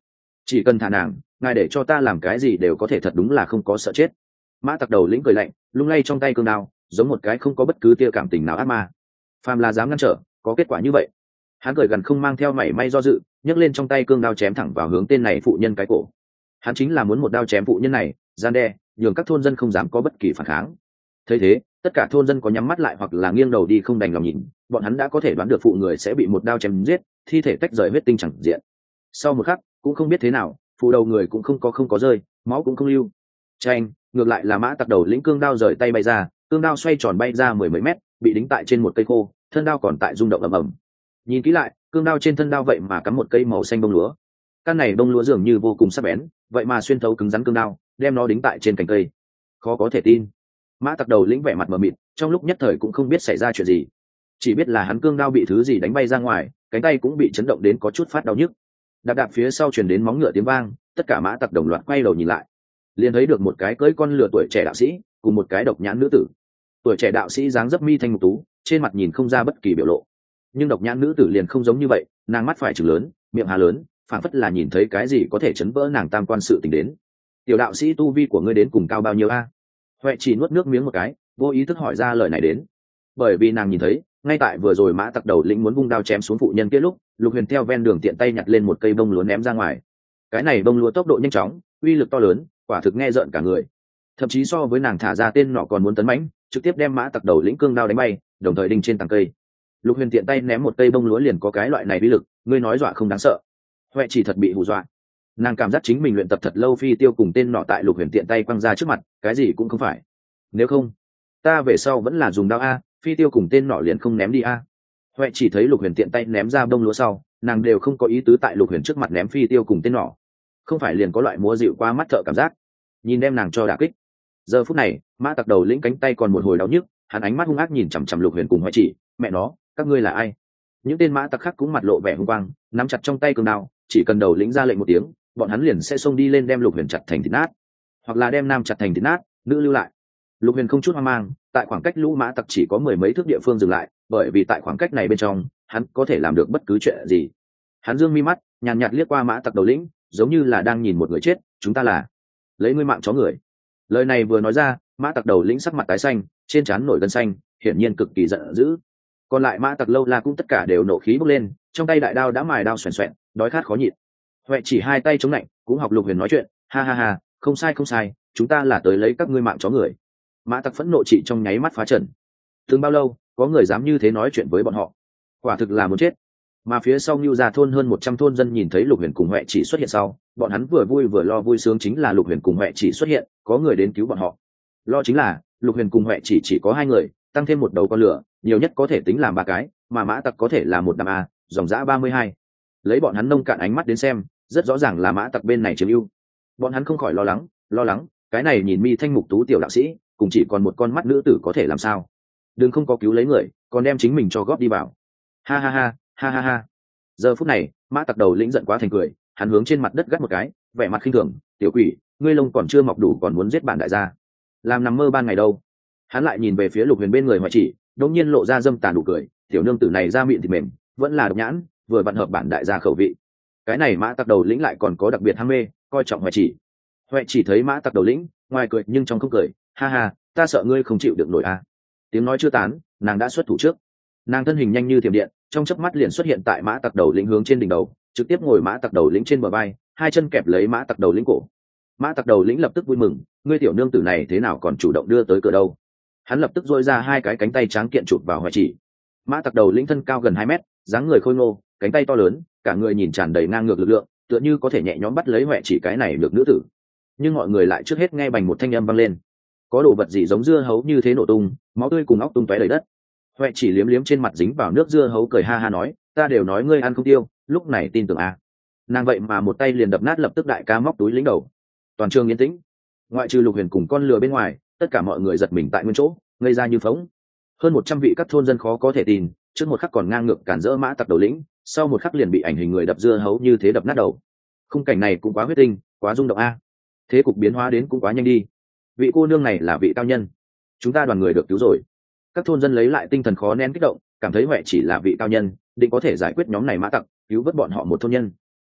S1: chỉ cần thả nàng, ngài để cho ta làm cái gì đều có thể, thật đúng là không có sợ chết. Mã tặc đầu lĩnh cười lạnh, lung lay trong tay cương đao, giống một cái không có bất cứ tia cảm tình nào ác ma. Phàm là dám ngăn trở, có kết quả như vậy. Hắn cười gần không mang theo mảy may do dự, nhấc lên trong tay cương đao chém thẳng vào hướng tên này phụ nhân cái cổ. Hắn chính là muốn một đao chém phụ nhân này, gian đe, nhường các thôn dân không dám có bất kỳ phản kháng. Thấy thế, tất cả thôn dân có nhắm mắt lại hoặc là nghiêng đầu đi không đành lòng nhìn, bọn hắn đã có thể đoán được phụ người sẽ bị một đao chém giết, thi thể tách rời huyết tinh chẳng diện. Sau một khắc, cũng không biết thế nào, phụ đầu người cũng không có rơi, máu cũng không lưu. Tranh, ngược lại là mã tặc đầu lĩnh cương đao rời tay bay ra, cương đao xoay tròn bay ra mười mấy mét, bị đính tại trên một cây khô, thân đao còn tại rung động ầm ầm. Nhìn kỹ lại, cương đao trên thân đao vậy mà cắm một cây màu xanh bông lúa. Căn này bông lúa dường như vô cùng sắc bén, vậy mà xuyên thấu cứng rắn cương đao, đem nó đính tại trên cành cây. Khó có thể tin. Mã tặc đầu lĩnh vẻ mặt mờ mịt, trong lúc nhất thời cũng không biết xảy ra chuyện gì, chỉ biết là hắn cương đao bị thứ gì đánh bay ra ngoài, cánh tay cũng bị chấn động đến có chút phát đau nhức. Đạp đạp phía sau truyền đến móng ngựa tiếng vang, tất cả mã tặc đồng loạt quay đầu nhìn lại, liền thấy được một cái cưỡi con lừa tuổi trẻ đạo sĩ cùng một cái độc nhãn nữ tử. Tuổi trẻ đạo sĩ dáng dấp mi thanh mục tú, trên mặt nhìn không ra bất kỳ biểu lộ, nhưng độc nhãn nữ tử liền không giống như vậy, nàng mắt phải trừng lớn, miệng hà lớn, phảng phất là nhìn thấy cái gì có thể chấn vỡ nàng tam quan sự tình đến. Tiểu đạo sĩ, tu vi của ngươi đến cùng cao bao nhiêu a? Huệ chỉ nuốt nước miếng một cái, vô ý thức hỏi ra lời này đến, bởi vì nàng nhìn thấy ngay tại vừa rồi mã tặc đầu lĩnh muốn vung đao chém xuống phụ nhân kia lúc, Lục Huyền theo ven đường tiện tay nhặt lên một cây bông lúa ném ra ngoài. Cái này bông lúa tốc độ nhanh chóng, uy lực to lớn, quả thực nghe rợn cả người, thậm chí so với nàng thả ra tên nọ còn muốn tấn mãnh, trực tiếp đem mã tặc đầu lĩnh cương đao đánh bay, đồng thời đinh trên tàng cây. Lục Huyền tiện tay ném một cây bông lúa liền có cái loại này uy lực, ngươi nói dọa không đáng sợ. Huệ chỉ thật bị hù dọa, nàng cảm giác chính mình luyện tập thật lâu phi tiêu cùng tên nọ tại Lục Huyền tiện tay quăng ra trước mặt, cái gì cũng không phải. Nếu không, ta về sau vẫn là dùng đao a, phi tiêu cùng tên nọ liền không ném đi a. Huệ chỉ thấy Lục Huyền tiện tay ném ra bông lúa sau, nàng đều không có ý tứ tại Lục Huyền trước mặt ném phi tiêu cùng tên nọ, không phải liền có loại múa dịu qua mắt thợ cảm giác, nhìn đem nàng cho đả kích. Giờ phút này, mã tặc đầu lĩnh cánh tay còn một hồi đau nhức, hắn ánh mắt hung ác nhìn chằm chằm Lục Huyền cùng Huệ chỉ, mẹ nó, các ngươi là ai? Những tên mã tặc khác cũng mặt lộ vẻ hung quang, nắm chặt trong tay cương đao, chỉ cần đầu lĩnh ra lệnh một tiếng, bọn hắn liền sẽ xông đi lên đem Lục Huyền chặt thành thịt nát, hoặc là đem nam chặt thành thịt nát, nữ lưu lại. Lục Huyền không chút hoang mang, tại khoảng cách lũ mã tặc chỉ có mười mấy thước địa phương dừng lại, bởi vì tại khoảng cách này bên trong, hắn có thể làm được bất cứ chuyện gì. Hắn dương mi mắt, nhàn nhạt liếc qua mã tặc đầu lĩnh, giống như là đang nhìn một người chết, chúng ta là lấy ngươi mạng chó người. Lời này vừa nói ra, mã tặc đầu lĩnh sắc mặt tái xanh, trên trán nổi gân xanh, hiển nhiên cực kỳ giận dữ. Còn lại mã tặc lâu la cũng tất cả đều nộ khí bốc lên, trong tay đại đao đã mài đao xoèn xoẹn, đói khát khó nhịn. Huệ chỉ hai tay chống lạnh, cũng học Lục Huyền nói chuyện, ha ha ha, không sai không sai, chúng ta là tới lấy các ngươi mạng chó người. Mã tặc phẫn nộ chỉ trong nháy mắt phá trần. Từng bao lâu có người dám như thế nói chuyện với bọn họ, quả thực là muốn chết. Mà phía sau Nưu Gia thôn hơn 100 thôn dân nhìn thấy Lục Huyền cùng Huệ chỉ xuất hiện sau, bọn hắn vừa vui vừa lo. Vui sướng chính là Lục Huyền cùng Huệ chỉ xuất hiện, có người đến cứu bọn họ. Lo chính là Lục Huyền cùng Huệ chỉ có 2 người, tăng thêm một đầu con lửa, nhiều nhất có thể tính làm 3 cái, mà mã tặc có thể là một đám a, dòng dã 32. Lấy bọn hắn nông cạn ánh mắt đến xem, rất rõ ràng là mã tặc bên này chiếm ưu. Bọn hắn không khỏi lo lắng, cái này nhìn mi thanh mục tú tiểu đạo sĩ, cùng chỉ còn một con mắt nữ tử có thể làm sao? Đừng không có cứu lấy người, còn đem chính mình cho góp đi vào. Ha ha ha, ha ha ha. Giờ phút này, mã tặc đầu lĩnh giận quá thành cười, hắn hướng trên mặt đất gắt một cái, vẻ mặt khinh thường, tiểu quỷ, ngươi lông còn chưa mọc đủ còn muốn giết bản đại gia, làm nằm mơ ban ngày đâu. Hắn lại nhìn về phía Lục Huyền bên người Hoại chỉ, đột nhiên lộ ra dâm tàn đủ cười, tiểu nương tử này ra miệng thì mềm, vẫn là độc nhãn, vừa vặn hợp bản đại gia khẩu vị. Cái này mã tặc đầu lĩnh lại còn có đặc biệt ham mê, coi trọng Hoại chỉ. Hoại chỉ thấy mã tặc đầu lĩnh, ngoài cười nhưng trong không cười, ha ha, ta sợ ngươi không chịu được nổi à. Tiếng nói chưa tán, nàng đã xuất thủ trước. Nàng thân hình nhanh như thiểm điện, trong chớp mắt liền xuất hiện tại mã tặc đầu lĩnh hướng trên đỉnh đầu, trực tiếp ngồi mã tặc đầu lĩnh trên bờ vai, hai chân kẹp lấy mã tặc đầu lĩnh cổ. Mã tặc đầu lĩnh lập tức vui mừng, ngươi tiểu nương tử này thế nào còn chủ động đưa tới cửa đâu. Hắn lập tức dôi ra hai cái cánh tay tráng kiện chụp vào Hoại chỉ. Mã tặc đầu lĩnh thân cao gần 2 mét, dáng người khôi ngô, cánh tay to lớn, cả người nhìn tràn đầy ngang ngược lực lượng, tựa như có thể nhẹ nhõm bắt lấy Hoại chỉ cái này được nữ tử. Nhưng mọi người lại trước hết nghe bành một thanh âm vang lên, có đồ vật gì giống dưa hấu như thế nổ tung, máu tươi cùng óc tung tóe đầy đất. Hoại chỉ liếm liếm trên mặt dính vào nước dưa hấu, cười ha ha nói, ta đều nói ngươi ăn không tiêu, lúc này tin tưởng à. Nàng vậy mà một tay liền đập nát, lập tức đại ca móc túi lính đầu. Toàn trường yên tĩnh, ngoại trừ Lục Huyền cùng con lừa bên ngoài, tất cả mọi người giật mình tại nguyên chỗ, ngây ra như phóng. Hơn 100 vị các thôn dân khó có thể tin, trước một khắc còn ngang ngược cản rỡ mã tặc đầu lĩnh, sau một khắc liền bị ảnh hình người đập dưa hấu như thế đập nát đầu. Khung cảnh này cũng quá huyết tinh, quá rung động a. Thế cục biến hóa đến cũng quá nhanh đi. Vị cô nương này là vị cao nhân, chúng ta đoàn người được cứu rồi. Các thôn dân lấy lại tinh thần, khó nén kích động, cảm thấy Huệ chỉ là vị cao nhân, định có thể giải quyết nhóm này mã tặc, cứu vớt bọn họ một thôn nhân.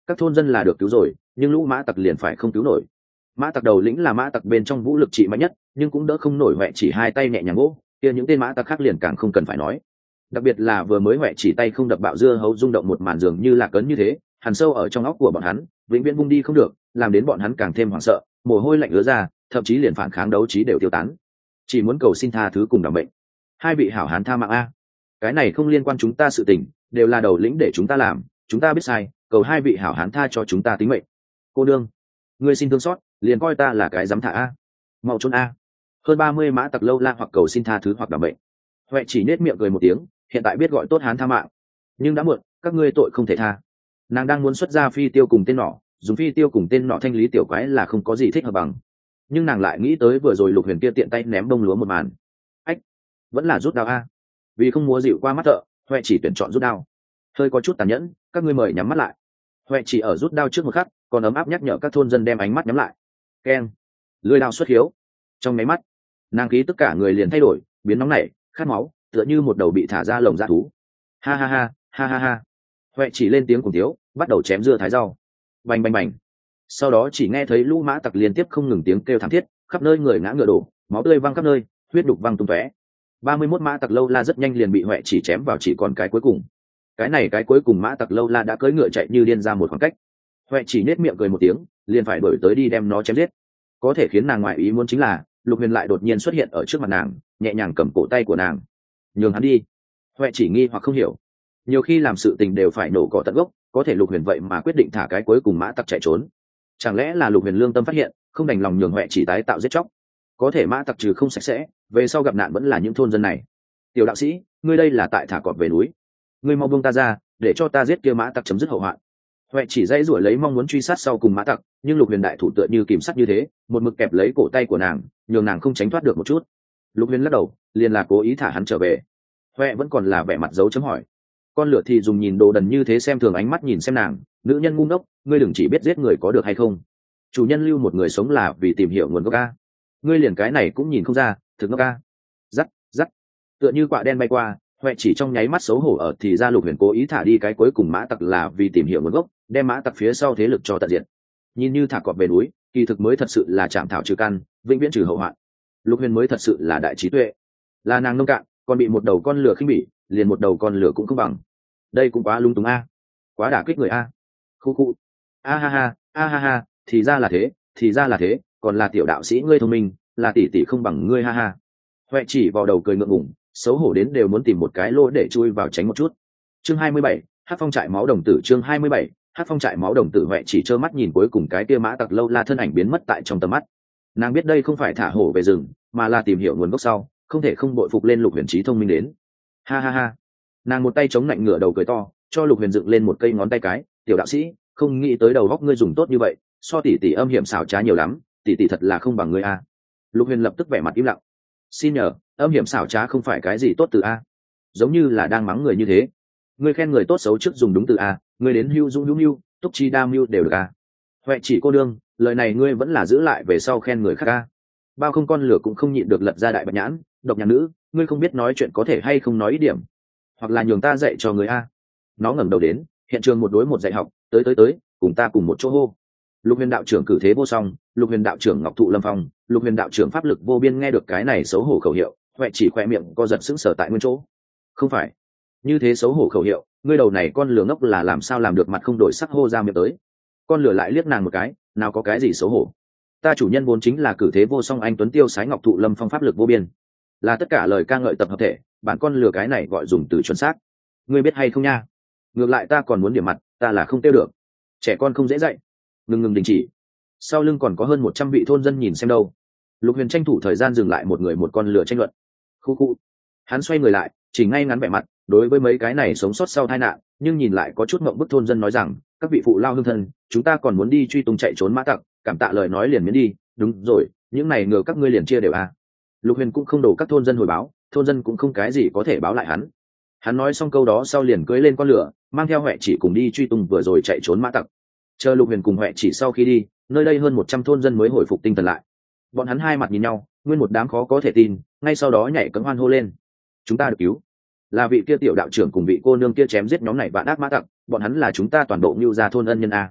S1: các thôn dân là được cứu rồi, nhưng lũ mã tặc liền phải không cứu nổi. Mã tặc đầu lĩnh là mã tặc bên trong vũ lực trị mạnh nhất, nhưng cũng đỡ không nổi Huệ chỉ hai tay nhẹ nhàng gỗ, kia những tên mã tặc khác liền càng không cần phải nói. Đặc biệt là vừa mới Huệ chỉ tay không đập bạo dưa hấu rung động một màn dường như là cấn như thế, hằn sâu ở trong óc của bọn hắn, vĩnh viễn vung đi không được, làm đến bọn hắn càng thêm hoảng sợ, mồ hôi lạnh ứa ra, thậm chí liền phản kháng đấu trí đều tiêu tán, chỉ muốn cầu xin tha thứ cùng đảm mệnh. Hai vị hảo hán tha mạng a, cái này không liên quan chúng ta sự tình, đều là đầu lĩnh để chúng ta làm, chúng ta biết sai, cầu hai vị hảo hán tha cho chúng ta tính mệnh. Cô đương, ngươi xin thương xót, liền coi ta là cái dám thả a, mau trốn a. Hơn 30 mã tặc lâu la hoặc cầu xin tha thứ hoặc đảm mệnh. Huệ chỉ nết miệng cười một tiếng, hiện tại biết gọi tốt hán tha mạng, nhưng đã muộn, các ngươi tội không thể tha. Nàng đang muốn xuất ra phi tiêu cùng tên nỏ, dùng phi tiêu cùng tên nỏ thanh lý tiểu quái là không có gì thích hợp bằng, nhưng nàng lại nghĩ tới vừa rồi Lục Huyền kia tiện tay ném bông lúa một màn. Ách, vẫn là rút đao a. Vì không múa dịu qua mắt thợ, Huệ chỉ tuyển chọn rút đao. Hơi có chút tàn nhẫn, các ngươi mời nhắm mắt lại. Huệ chỉ ở rút đao trước một khắc, còn ấm áp nhắc nhở các thôn dân đem ánh mắt nhắm lại. Keng, lưỡi đao xuất hiếu. Trong máy mắt, nàng khí tất cả người liền thay đổi, biến nóng nảy, khát máu, tựa như một đầu bị thả ra lồng dã thú. Ha ha ha, ha ha ha. Huệ chỉ lên tiếng cùng thiếu, bắt đầu chém dưa thái rau. Bành bành bành. Sau đó chỉ nghe thấy lũ mã tặc liên tiếp không ngừng tiếng kêu thảm thiết, khắp nơi người ngã ngựa đổ, máu tươi văng khắp nơi, huyết đục văng tung tóe. 31 mã tặc lâu la rất nhanh liền bị Huệ chỉ chém vào chỉ còn cái cuối cùng. Cái cuối cùng mã tặc lâu la đã cưỡi ngựa chạy như điên ra một khoảng cách. Huệ chỉ nết miệng cười một tiếng, liền phải đuổi tới đi đem nó chém giết. Có thể khiến nàng ngoại ý muốn chính là, Lục Huyền lại đột nhiên xuất hiện ở trước mặt nàng, nhẹ nhàng cầm cổ tay của nàng. Nhường hắn đi. Huệ chỉ nghi hoặc không hiểu. Nhiều khi làm sự tình đều phải nổ cỏ tận gốc, có thể Lục Huyền vậy mà quyết định thả cái cuối cùng mã tặc chạy trốn. Chẳng lẽ là Lục Huyền lương tâm phát hiện, không đành lòng nhường Huệ chỉ tái tạo giết chóc. Có thể mã tặc trừ không sạch sẽ, về sau gặp nạn vẫn là những thôn dân này. Tiểu đạo sĩ, ngươi đây là tại thả cọp về núi, ngươi mau buông ta ra, để cho ta giết kia mã tặc chấm dứt hậu hoạn. Huệ chỉ dãy rủa lấy mong muốn truy sát sau cùng mã tặc, nhưng Lục Huyền đại thủ tựa như kìm sắt như thế, một mực kẹp lấy cổ tay của nàng, nhường nàng không tránh thoát được một chút. Lục Huyền lắc đầu, liền là cố ý thả hắn trở về. Huệ vẫn còn là vẻ mặt dấu chấm hỏi. Con lửa thì dùng nhìn đồ đần như thế xem thường ánh mắt nhìn xem nàng, nữ nhân ngu ngốc, ngươi đừng chỉ biết giết người có được hay không. Chủ nhân lưu một người sống là vì tìm hiểu nguồn gốc a. Ngươi liền cái này cũng nhìn không ra, thực ngốc a. Rắc, rắc. Tựa như quạ đen bay qua, Huệ chỉ trong nháy mắt xấu hổ ở thì ra Lục Huyền cố ý thả đi cái cuối cùng mã tặc là vì tìm hiểu nguồn gốc, đem mã tặc phía sau thế lực cho tận diệt. Nhìn như thả cọp về núi, kỳ thực mới thật sự là chạm thảo trừ căn, vĩnh viễn trừ hậu hoạn. Lục Huyền mới thật sự là đại trí tuệ, là nàng nông cạn, còn bị một đầu con lửa khinh bỉ, liền một đầu con lửa cũng không bằng. Đây cũng quá lung túng a, quá đả kích người a. Khu khu. A ha ha, a ha ha, thì ra là thế, thì ra là thế, còn là tiểu đạo sĩ ngươi thông minh, là tỷ tỷ không bằng ngươi ha ha. Huệ chỉ vào đầu cười ngượng ngùng, xấu hổ đến đều muốn tìm một cái lỗ để chui vào tránh một chút. Chương 27, Hắc Phong trại máu đồng tử. Chương 27, Hắc Phong trại máu đồng tử. Huệ chỉ trơ mắt nhìn cuối cùng cái kia mã tặc lâu la thân ảnh biến mất tại trong tầm mắt. Nàng biết đây không phải thả hổ về rừng, mà là tìm hiểu nguồn gốc sau, không thể không bội phục lên Lục Huyền trí thông minh đến. Ha ha ha. Nàng một tay chống lạnh ngửa đầu cười to, cho Lục Huyền dựng lên một cây ngón tay cái, tiểu đạo sĩ, không nghĩ tới đầu góc ngươi dùng tốt như vậy, so tỷ tỷ âm hiểm xảo trá nhiều lắm, tỷ tỷ thật là không bằng ngươi a. Lục Huyền lập tức vẻ mặt im lặng. Xin nhờ, âm hiểm xảo trá không phải cái gì tốt từ a, giống như là đang mắng người như thế. Ngươi khen người tốt xấu trước dùng đúng từ a, ngươi đến hưu dung hữu hưu, túc chi đa mưu đều được a. Huệ chỉ cô đương, lời này ngươi vẫn là giữ lại về sau khen người khác a. Bao không con lửa cũng không nhịn được lật ra đại bạch nhãn, độc nhãn nữ, ngươi không biết nói chuyện có thể hay không nói ít điểm, hoặc là nhường ta dạy cho người a. Nó ngẩng đầu đến, hiện trường một đối một dạy học, tới, cùng ta cùng một chỗ hô. Lục Huyền đạo trưởng cử thế vô song, Lục Huyền đạo trưởng ngọc thụ lâm phong, Lục Huyền đạo trưởng pháp lực vô biên. Nghe được cái này xấu hổ khẩu hiệu, Huệ chỉ khoe miệng co giật sững sờ tại nguyên chỗ. Không phải như thế xấu hổ khẩu hiệu, ngươi đầu này con lừa ngốc là làm sao làm được mặt không đổi sắc hô ra miệng tới. Con lừa lại liếc nàng một cái, nào có cái gì xấu hổ, ta chủ nhân vốn chính là cử thế vô song anh tuấn tiêu sái ngọc thụ lâm phong pháp lực vô biên, là tất cả lời ca ngợi tập hợp thể, bản con lừa cái này gọi dùng từ chuẩn xác, ngươi biết hay không nha. Ngược lại ta còn muốn điểm mặt, ta là không tiêu được, trẻ con không dễ dạy. Ngừng đình chỉ. Sau lưng còn có hơn 100 vị thôn dân nhìn xem đâu. Lục Huyền tranh thủ thời gian dừng lại một người một con lừa tranh luận. Khu khu. Hắn xoay người lại, chỉ ngay ngắn vẻ mặt, đối với mấy cái này sống sót sau tai nạn, nhưng nhìn lại có chút ngượng bức thôn dân nói rằng, các vị phụ lao hương thân, chúng ta còn muốn đi truy tung chạy trốn mã tặc, cảm tạ lời nói liền miễn đi, đúng rồi, những này ngừa các ngươi liền chia đều à. Lục Huyền cũng không đổ các thôn dân hồi báo, thôn dân cũng không cái gì có thể báo lại hắn. Hắn nói xong câu đó sau liền cưỡi lên con lửa, mang theo Huệ chỉ cùng đi truy tung vừa rồi chạy trốn mã tặc. Chờ Lục Huyền cùng Huệ chỉ sau khi đi, nơi đây hơn 100 thôn dân mới hồi phục tinh thần lại. Bọn hắn hai mặt nhìn nhau, nguyên một đám khó có thể tin, ngay sau đó nhảy cẫng hoan hô lên. Chúng ta được cứu, là vị kia tiểu đạo trưởng cùng vị cô nương kia chém giết nhóm này vạn ác mã tặc, bọn hắn là chúng ta toàn bộ Nưu gia thôn ân nhân a.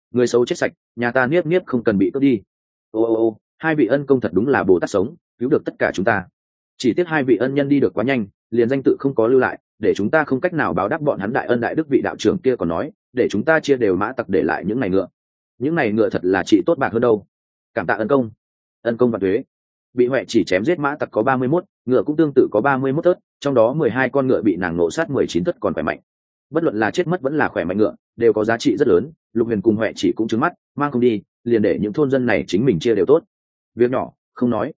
S1: Người xấu chết sạch, nhà ta niếp niếp không cần bị cướp đi. Ô, hai vị ân công thật đúng là bồ tát sống, cứu được tất cả chúng ta. Chỉ tiếc hai vị ân nhân đi được quá nhanh, liền danh tự không có lưu lại, để chúng ta không cách nào báo đáp bọn hắn đại ân đại đức. Vị đạo trưởng kia còn nói để chúng ta chia đều mã tặc để lại những này ngựa. Những này ngựa thật là trị tốt bạc hơn đâu. Cảm tạ ân công. Ân công và thuế. Bị Huệ chỉ chém giết mã tặc có 31, ngựa cũng tương tự có 31 tớt, trong đó 12 con ngựa bị nàng nổ sát 19 tớt còn khỏe mạnh. Bất luận là chết mất vẫn là khỏe mạnh ngựa, đều có giá trị rất lớn. Lục Huyền cùng Huệ chỉ cũng trứng mắt, mang không đi, liền để những thôn dân này chính mình chia đều tốt. Việc nhỏ, không nói.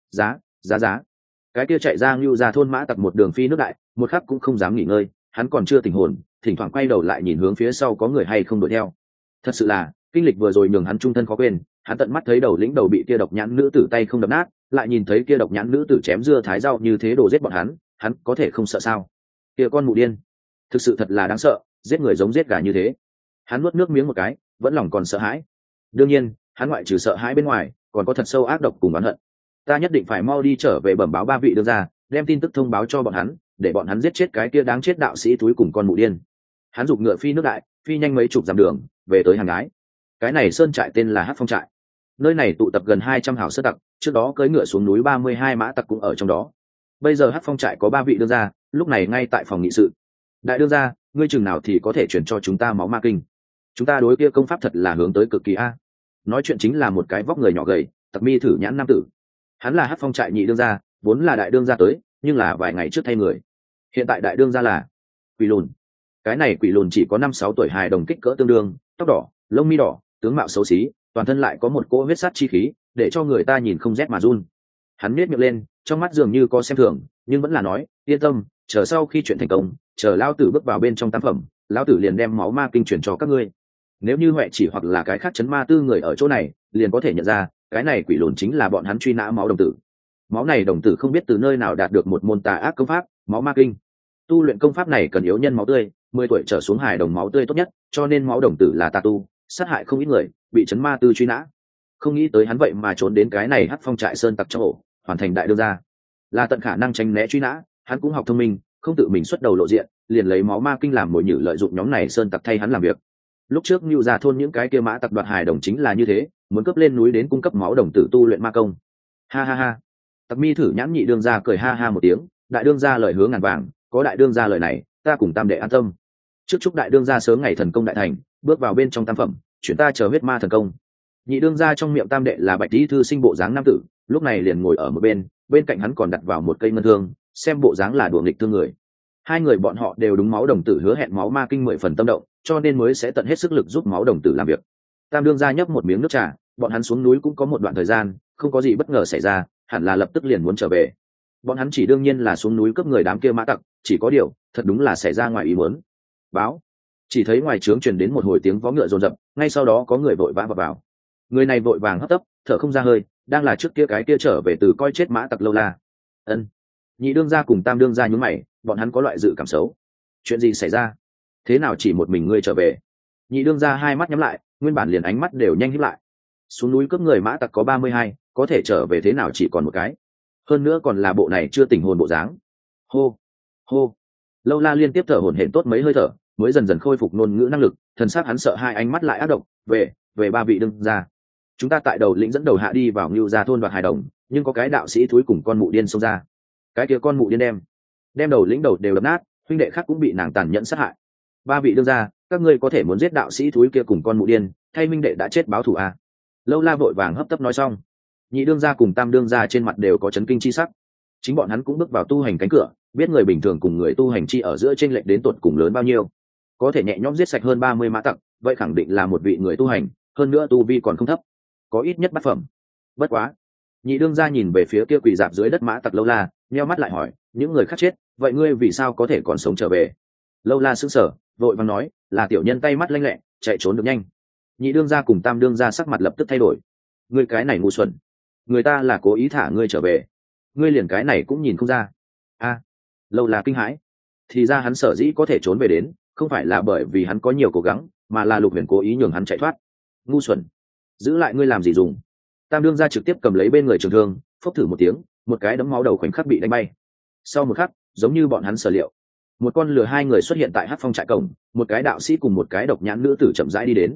S1: Giá. Cái kia chạy ra Ngưu ra thôn mã tặc một đường phi nước đại, một khắc cũng không dám nghỉ ngơi, hắn còn chưa tỉnh hồn, thỉnh thoảng quay đầu lại nhìn hướng phía sau có người hay không đuổi theo. Thật sự là, kinh lịch vừa rồi nhường hắn trung thân khó quên, hắn tận mắt thấy đầu lĩnh đầu bị kia độc nhãn nữ tử tay không đập nát, lại nhìn thấy kia độc nhãn nữ tử chém dưa thái rau như thế đồ giết bọn hắn có thể không sợ sao? Kia con mụ điên, thực sự thật là đáng sợ, giết người giống giết gà như thế. Hắn nuốt nước miếng một cái, vẫn lòng còn sợ hãi. Đương nhiên, hắn ngoại trừ sợ hãi bên ngoài, còn có thật sâu ác độc cùng oán hận. Ta nhất định phải mau đi trở về bẩm báo ba vị đương gia, đem tin tức thông báo cho bọn hắn, để bọn hắn giết chết cái kia đáng chết đạo sĩ túi cùng con mụ điên. Hắn giục ngựa phi nước đại, phi nhanh mấy chục dặm đường, về tới hàng gái. Cái này sơn trại tên là Hắc Phong trại. Nơi này tụ tập gần 200 hảo sơ tặc, trước đó cưỡi ngựa xuống núi 32 mã tặc cũng ở trong đó. Bây giờ Hắc Phong trại có 3 vị đương gia, lúc này ngay tại phòng nghị sự. Đại đương gia, ngươi chừng nào thì có thể chuyển cho chúng ta máu ma kinh? Chúng ta đối kia công pháp thật là hướng tới cực kỳ a. Nói chuyện chính là một cái vóc người nhỏ gầy, tặc mi thử nhãn nam tử. Hắn là Hắc Phong trại nhị đương gia, vốn là đại đương gia tới, nhưng là vài ngày trước thay người. Hiện tại đại đương gia là Quỷ Lùn. Cái này Quỷ Lùn chỉ có 5-6 tuổi hài đồng kích cỡ tương đương, tóc đỏ, lông mi đỏ, tướng mạo xấu xí, toàn thân lại có một cỗ huyết sát chi khí, để cho người ta nhìn không rét mà run. Hắn nhếch miệng lên, trong mắt dường như có xem thường, nhưng vẫn là nói, yên tâm, chờ sau khi chuyện thành công, chờ lão tử bước vào bên trong tam phẩm, lão tử liền đem máu ma kinh truyền cho các ngươi. Nếu như Huệ chỉ hoặc là cái khác chấn ma tư người ở chỗ này, liền có thể nhận ra, cái này Quỷ Lùn chính là bọn hắn truy nã máu đồng tử. Máu này đồng tử không biết từ nơi nào đạt được một môn tà ác công pháp, máu ma kinh. Tu luyện công pháp này cần yếu nhân máu tươi, 10 tuổi trở xuống hài đồng máu tươi tốt nhất, cho nên máu đồng tử là tà tu, sát hại không ít người, bị chấn ma tư truy nã. Không nghĩ tới hắn vậy mà trốn đến cái này Hắc Phong trại sơn tặc trong ổ, hoàn thành đại đương gia. Là tận khả năng tránh né truy nã, hắn cũng học thông minh, không tự mình xuất đầu lộ diện, liền lấy máu ma kinh làm mồi nhử lợi dụng nhóm này sơn tặc thay hắn làm việc. Lúc trước Nưu gia thôn những cái kia mã tặc đoạt hài đồng chính là như thế, muốn cướp lên núi đến cung cấp máu đồng tử tu luyện ma công. Ha. Tặc mi thử nhãn nhị đương gia cười ha một tiếng, đại đương gia lời hứa ngàn vàng, có đại đương gia lời này, ta cùng tam đệ an tâm. Trước chúc đại đương gia sớm ngày thần công đại thành, bước vào bên trong tam phẩm, chuyển ta chờ huyết ma thần công. Nhị đương gia trong miệng tam đệ là bạch tí thư sinh bộ dáng nam tử, lúc này liền ngồi ở một bên cạnh hắn còn đặt vào một cây ngân thương, xem bộ dáng là đùa nghịch thương người. Hai người bọn họ đều đúng máu đồng tử hứa hẹn máu ma kinh 10 phần tâm động, cho nên mới sẽ tận hết sức lực giúp máu đồng tử làm việc. Tam đương gia nhấp một miếng nước trà, bọn hắn xuống núi cũng có một đoạn thời gian, không có gì bất ngờ xảy ra, hẳn là lập tức liền muốn trở về. Bọn hắn chỉ đương nhiên là xuống núi cướp người đám kia mã tặc, chỉ có điều, thật đúng là xảy ra ngoài ý muốn. Báo. Chỉ thấy ngoài trướng truyền đến một hồi tiếng vó ngựa rồn rập, ngay sau đó có người vội vã vào. Người này vội vàng hấp tấp, thở không ra hơi, đang là trước kia cái kia trở về từ coi chết mã tặc lâu la. Ân. Nhị đương gia cùng tam đương gia nhún mày, bọn hắn có loại dự cảm xấu. Chuyện gì xảy ra? Thế nào chỉ một mình ngươi trở về? Nhị đương gia hai mắt nhắm lại, nguyên bản liền ánh mắt đều nhanh híp lại. Xuống núi cướp người mã tặc có 32, có thể trở về thế nào chỉ còn một cái. Hơn nữa còn là bộ này chưa tỉnh hồn bộ dáng. Hô. Lâu la liên tiếp thở hổn hển tốt mấy hơi thở, mới dần dần khôi phục ngôn ngữ năng lực, thần sắc hắn sợ hai ánh mắt lại ác độc, về ba vị đương gia. Chúng ta tại đầu lĩnh dẫn đầu hạ đi vào Ngưu gia thôn đoạt hài đồng, nhưng có cái đạo sĩ thúi cùng con mụ điên xông ra. Cái kia con mụ điên đem đầu lĩnh đầu đều đập nát, huynh đệ khác cũng bị nàng tàn nhẫn sát hại. Ba vị đương gia, các ngươi có thể muốn giết đạo sĩ thúi kia cùng con mụ điên, thay huynh đệ đã chết báo thù à? Lâu la vội vàng hấp tấp nói xong. Nhị đương gia cùng tam đương gia trên mặt đều có chấn kinh chi sắc. Chính bọn hắn cũng bước vào tu hành cánh cửa, biết người bình thường cùng người tu hành chi ở giữa chênh lệch đến tột cùng lớn bao nhiêu. Có thể nhẹ nhõm giết sạch hơn 30 mã tặc, vậy khẳng định là một vị người tu hành, hơn nữa tu vi còn không thấp, có ít nhất bát phẩm. Bất quá, nhị đương gia nhìn về phía kia quỳ dạp dưới đất mã tặc Lâu la, nheo mắt lại hỏi, những người khác chết, vậy ngươi vì sao có thể còn sống trở về? Lâu la sững sờ, vội vàng nói, là tiểu nhân tay mắt lanh lẹ, chạy trốn được nhanh. Nhị đương gia cùng tam đương gia sắc mặt lập tức thay đổi. Ngươi cái này ngu xuẩn, người ta là cố ý thả ngươi trở về, ngươi liền cái này cũng nhìn không ra. Lâu la kinh hãi, thì ra hắn sở dĩ có thể trốn về đến, không phải là bởi vì hắn có nhiều cố gắng, mà là Lục Huyền cố ý nhường hắn chạy thoát. Ngu xuẩn, giữ lại ngươi làm gì dùng? Tam đương gia trực tiếp cầm lấy bên người trường thương, phốc thử một tiếng, một cái đấm máu đầu khoảnh khắc bị đánh bay. Sau một khắc, giống như bọn hắn sở liệu, một con lừa hai người xuất hiện tại Hắc Phong trại cổng, một cái đạo sĩ cùng một cái độc nhãn nữ tử chậm rãi đi đến.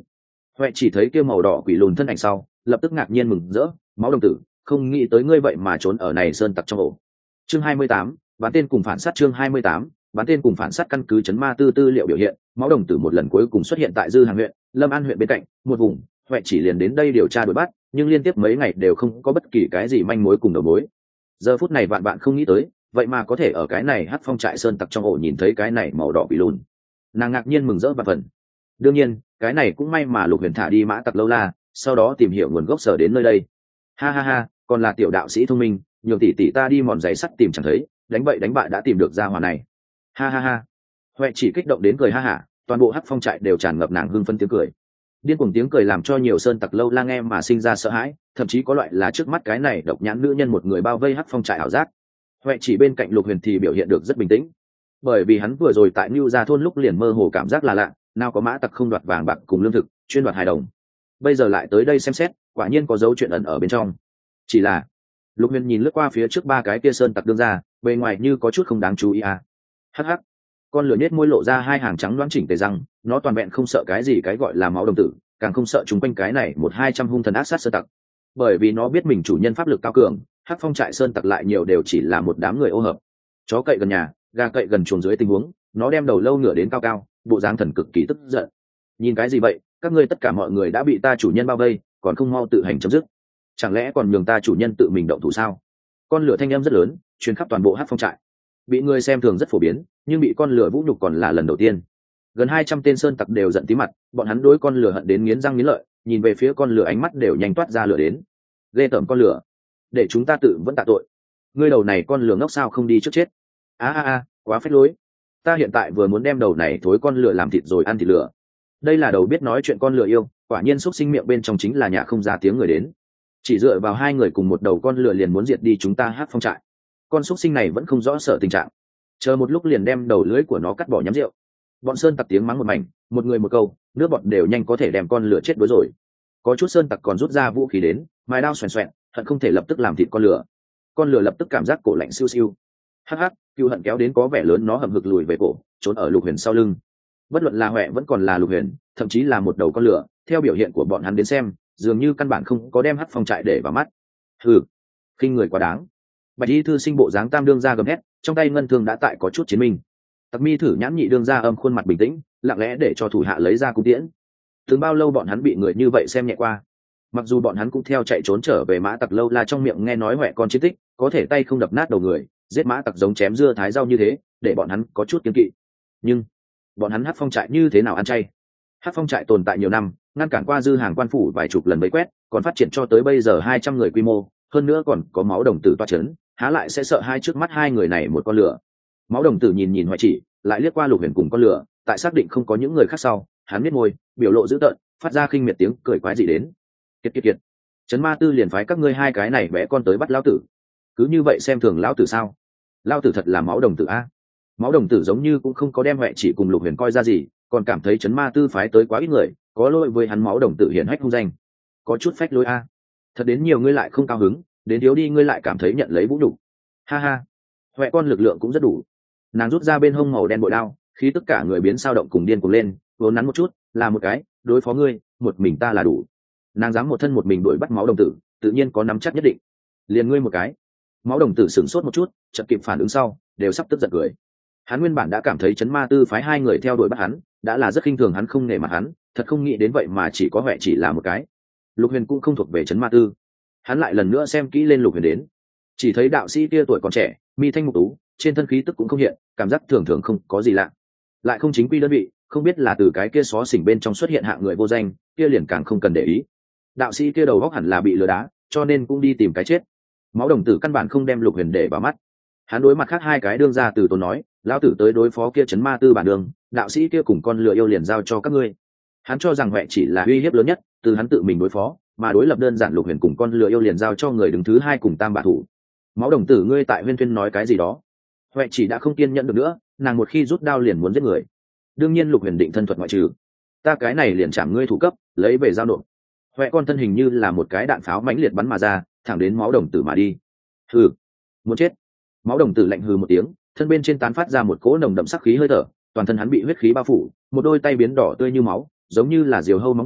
S1: huệ chỉ thấy kia màu đỏ quỷ lùn thân ảnh sau lập tức ngạc nhiên mừng rỡ. Máu đồng tử, không nghĩ tới ngươi vậy mà trốn ở này sơn tặc trong ổ. Chương 28, bán tên cùng phản sát. Chương 28, bán tên cùng phản sát. Căn cứ chấn ma tư liệu biểu hiện, máu đồng tử một lần cuối cùng xuất hiện tại Dư Hàng huyện, Lâm An huyện bên cạnh một vùng. Huệ chỉ liền đến đây điều tra đuổi bắt, nhưng liên tiếp mấy ngày đều không có bất kỳ cái gì manh mối cùng đầu mối. Giờ phút này vạn bạn không nghĩ tới, vậy mà có thể ở cái này Hắc Phong trại sơn tặc trong ổ nhìn thấy cái này màu đỏ bị lùn. Nàng ngạc nhiên mừng rỡ và phần. Đương nhiên, cái này cũng may mà Lục Huyền thả đi mã tặc lâu la, sau đó tìm hiểu nguồn gốc sở đến nơi đây. Ha ha ha, còn là tiểu đạo sĩ thông minh, nhường tỷ tỷ ta đi mòn giày sắt tìm chẳng thấy, đánh bậy đánh bại đã tìm được ra hỏa này. Ha ha ha. Huệ chỉ kích động đến cười ha hả, toàn bộ Hắc Phong trại đều tràn ngập nàng hưng phấn tiếng cười. Điên cuồng tiếng cười làm cho nhiều sơn tặc lâu la nghe mà sinh ra sợ hãi, thậm chí có loại là trước mắt cái này độc nhãn nữ nhân một người bao vây Hắc Phong trại ảo giác. Huệ chỉ bên cạnh Lục Huyền thì biểu hiện được rất bình tĩnh, bởi vì hắn vừa rồi tại Nưu Gia thôn lúc liền mơ hồ cảm giác là lạ, nào có mã tặc không đoạt vàng bạc cùng lương thực, chuyên đoạt hài đồng. Bây giờ lại tới đây xem xét, quả nhiên có dấu chuyện ẩn ở bên trong. Chỉ là Lục Huyền nhìn lướt qua phía trước ba cái kia sơn tặc đương ra, bề ngoài như có chút không đáng chú ý à. Hắc hắc. Con lửa nết môi lộ ra hai hàng trắng loáng chỉnh tề răng, nó toàn vẹn không sợ cái gì cái gọi là máu đồng tử, càng không sợ chúng quanh cái này 100-200 hung thần ác sát sơn tặc. Bởi vì nó biết mình chủ nhân pháp lực cao cường, Hắc Phong trại sơn tặc lại nhiều đều chỉ là một đám người ô hợp. Chó cậy gần nhà, gà cậy gần chuồng dưới tình huống, nó đem đầu lâu ngửa đến cao cao, bộ dáng thần cực kỳ tức giận. Nhìn cái gì vậy, các ngươi tất cả mọi người đã bị ta chủ nhân bao vây, còn không mau tự hành chấm dứt. Chẳng lẽ còn nhường ta chủ nhân tự mình động thủ sao? Con lửa thanh âm rất lớn, truyền khắp toàn bộ Hắc Phong trại. Bị người xem thường rất phổ biến, nhưng bị con lửa vũ nhục còn là lần đầu tiên. Gần 200 tên sơn tặc đều giận tí mặt, bọn hắn đối con lửa hận đến nghiến răng nghiến lợi, nhìn về phía con lửa ánh mắt đều nhanh toát ra lửa đến. Ghê tởm con lửa, để chúng ta tự vẫn tạ tội. Ngươi đầu này con lửa ngốc sao không đi trước chết? A, quá phách lối. Ta hiện tại vừa muốn đem đầu này thối con lửa làm thịt rồi ăn thịt lửa. Đây là đầu biết nói chuyện con lửa yêu, quả nhiên xúc sinh miệng bên trong chính là nhà không ra tiếng người đến. Chỉ dựa vào hai người cùng một đầu con lửa liền muốn diệt đi chúng ta Hắc Phong trại. Con xúc sinh này vẫn không rõ sợ tình trạng, chờ một lúc liền đem đầu lưỡi của nó cắt bỏ nhắm rượu. Bọn sơn tặc tiếng mắng một mảnh, một người một câu, nước bọt đều nhanh có thể đem con lửa chết đuối rồi. Có chút sơn tặc còn rút ra vũ khí đến, mài đao xoèn xoẹn, hận không thể lập tức làm thịt con lửa. Con lửa lập tức cảm giác cổ lạnh siêu siêu. Hắc hắc, cừu hận kéo đến có vẻ lớn, nó hậm hực lùi về cổ, trốn ở Lục Huyền sau lưng. Bất luận là Huệ vẫn còn là Lục Huyền, thậm chí là một đầu con lửa, theo biểu hiện của bọn hắn đến xem, dường như căn bản không có đem Hắc Phong trại để vào mắt. Hừ, khinh người quá đáng. Bạch y thư sinh bộ dáng tam đương ra gầm hét, trong tay ngân thương đã tại có chút chiến minh. Tặc mi thử nhãn nhị đương ra âm khuôn mặt bình tĩnh, lặng lẽ để cho thủ hạ lấy ra cung tiễn. Từng bao lâu bọn hắn bị người như vậy xem nhẹ qua? Mặc dù bọn hắn cũng theo chạy trốn trở về mã tặc lâu la trong miệng nghe nói Huệ con chiến tích, có thể tay không đập nát đầu người, giết mã tặc giống chém dưa thái rau như thế, để bọn hắn có chút kiêng kỵ. Nhưng bọn hắn Hắc Phong trại như thế nào ăn chay? Hắc Phong trại tồn tại nhiều năm, ngăn cản qua Dư Hàng quan phủ vài chục lần bấy quét, còn phát triển cho tới bây giờ 200 người quy mô, hơn nữa còn có máu đồng tử toa chấn, há lại sẽ sợ hai trước mắt hai người này một con lửa. Máu đồng tử nhìn Huệ chỉ, lại liếc qua Lục Huyền cùng con lửa, tại xác định không có những người khác sau, hắn nhếch môi, biểu lộ dữ tợn, phát ra khinh miệt tiếng cười quái dị đến. Kiệt. Trấn Ma Tư liền phái các ngươi hai cái này bé con tới bắt lão tử. Cứ như vậy xem thường lão tử sao? Lão tử thật là máu đồng tử a. Máu đồng tử giống như cũng không có đem Huệ chỉ cùng Lục Huyền coi ra gì, còn cảm thấy Trấn Ma Tư phái tới quá ít người, có lỗi với hắn máu đồng tử hiển hách hung danh. Có chút phách lối a. Thật đến nhiều ngươi lại không cao hứng, đến thiếu đi ngươi lại cảm thấy nhận lấy vũ nhục. Ha ha. Huệ con lực lượng cũng rất đủ. Nàng rút ra bên hông màu đen bội đao, khi tất cả người biến sao động cùng điên cuồng lên, vốn nắn một chút, là một cái, đối phó ngươi, một mình ta là đủ. Nàng dám một thân một mình đuổi bắt máu đồng tử, tự nhiên có nắm chắc nhất định. Liền ngươi một cái. Máu đồng tử sửng sốt một chút, chợt kịp phản ứng sau, đều sắp tức giận cười. Hắn nguyên bản đã cảm thấy Trấn Ma Tư phái hai người theo đuổi bắt hắn, đã là rất khinh thường hắn không nể mặt hắn, thật không nghĩ đến vậy mà chỉ có Huệ chỉ là một cái. Lục Huyền cũng không thuộc về Trấn Ma Tư. Hắn lại lần nữa xem kỹ lên Lục Huyền đến, chỉ thấy đạo sĩ kia tuổi còn trẻ, mi thanh mục tú, trên thân khí tức cũng không hiện, cảm giác thường thường không có gì lạ. Lại không chính quy đơn vị, không biết là từ cái kia xó xỉnh bên trong xuất hiện hạng người vô danh, kia liền càng không cần để ý. Đạo sĩ kia đầu góc hẳn là bị lừa đá, cho nên cũng đi tìm cái chết. Máu đồng tử căn bản không đem Lục Huyền để vào mắt. Hắn đối mặt khác hai cái đương ra từ tốn nói, lão tử tới đối phó kia Trấn Ma Tư bản đường, đạo sĩ kia cùng con lừa yêu liền giao cho các ngươi. Hắn cho rằng Huệ chỉ là uy hiếp lớn nhất, từ hắn tự mình đối phó, mà đối lập đơn giản Lục Huyền cùng con lừa yêu liền giao cho người đứng thứ hai cùng tam bạ thủ. Máu đồng tử ngươi tại Huyên Thuyên nói cái gì đó? Huệ chỉ đã không kiên nhẫn được nữa, nàng một khi rút đao liền muốn giết người. Đương nhiên Lục Huyền định thân thuật ngoại trừ. Ta cái này liền chạm ngươi thủ cấp, lấy về giao nộp. Huệ con thân hình như là một cái đạn pháo mãnh liệt bắn mà ra, thẳng đến máu đồng tử mà đi. Hừ, muốn chết. Máu đồng tử lạnh hừ một tiếng, thân bên trên tán phát ra một cỗ nồng đậm sắc khí hơi thở, toàn thân hắn bị huyết khí bao phủ, một đôi tay biến đỏ tươi như máu, giống như là diều hâu móng vuốt,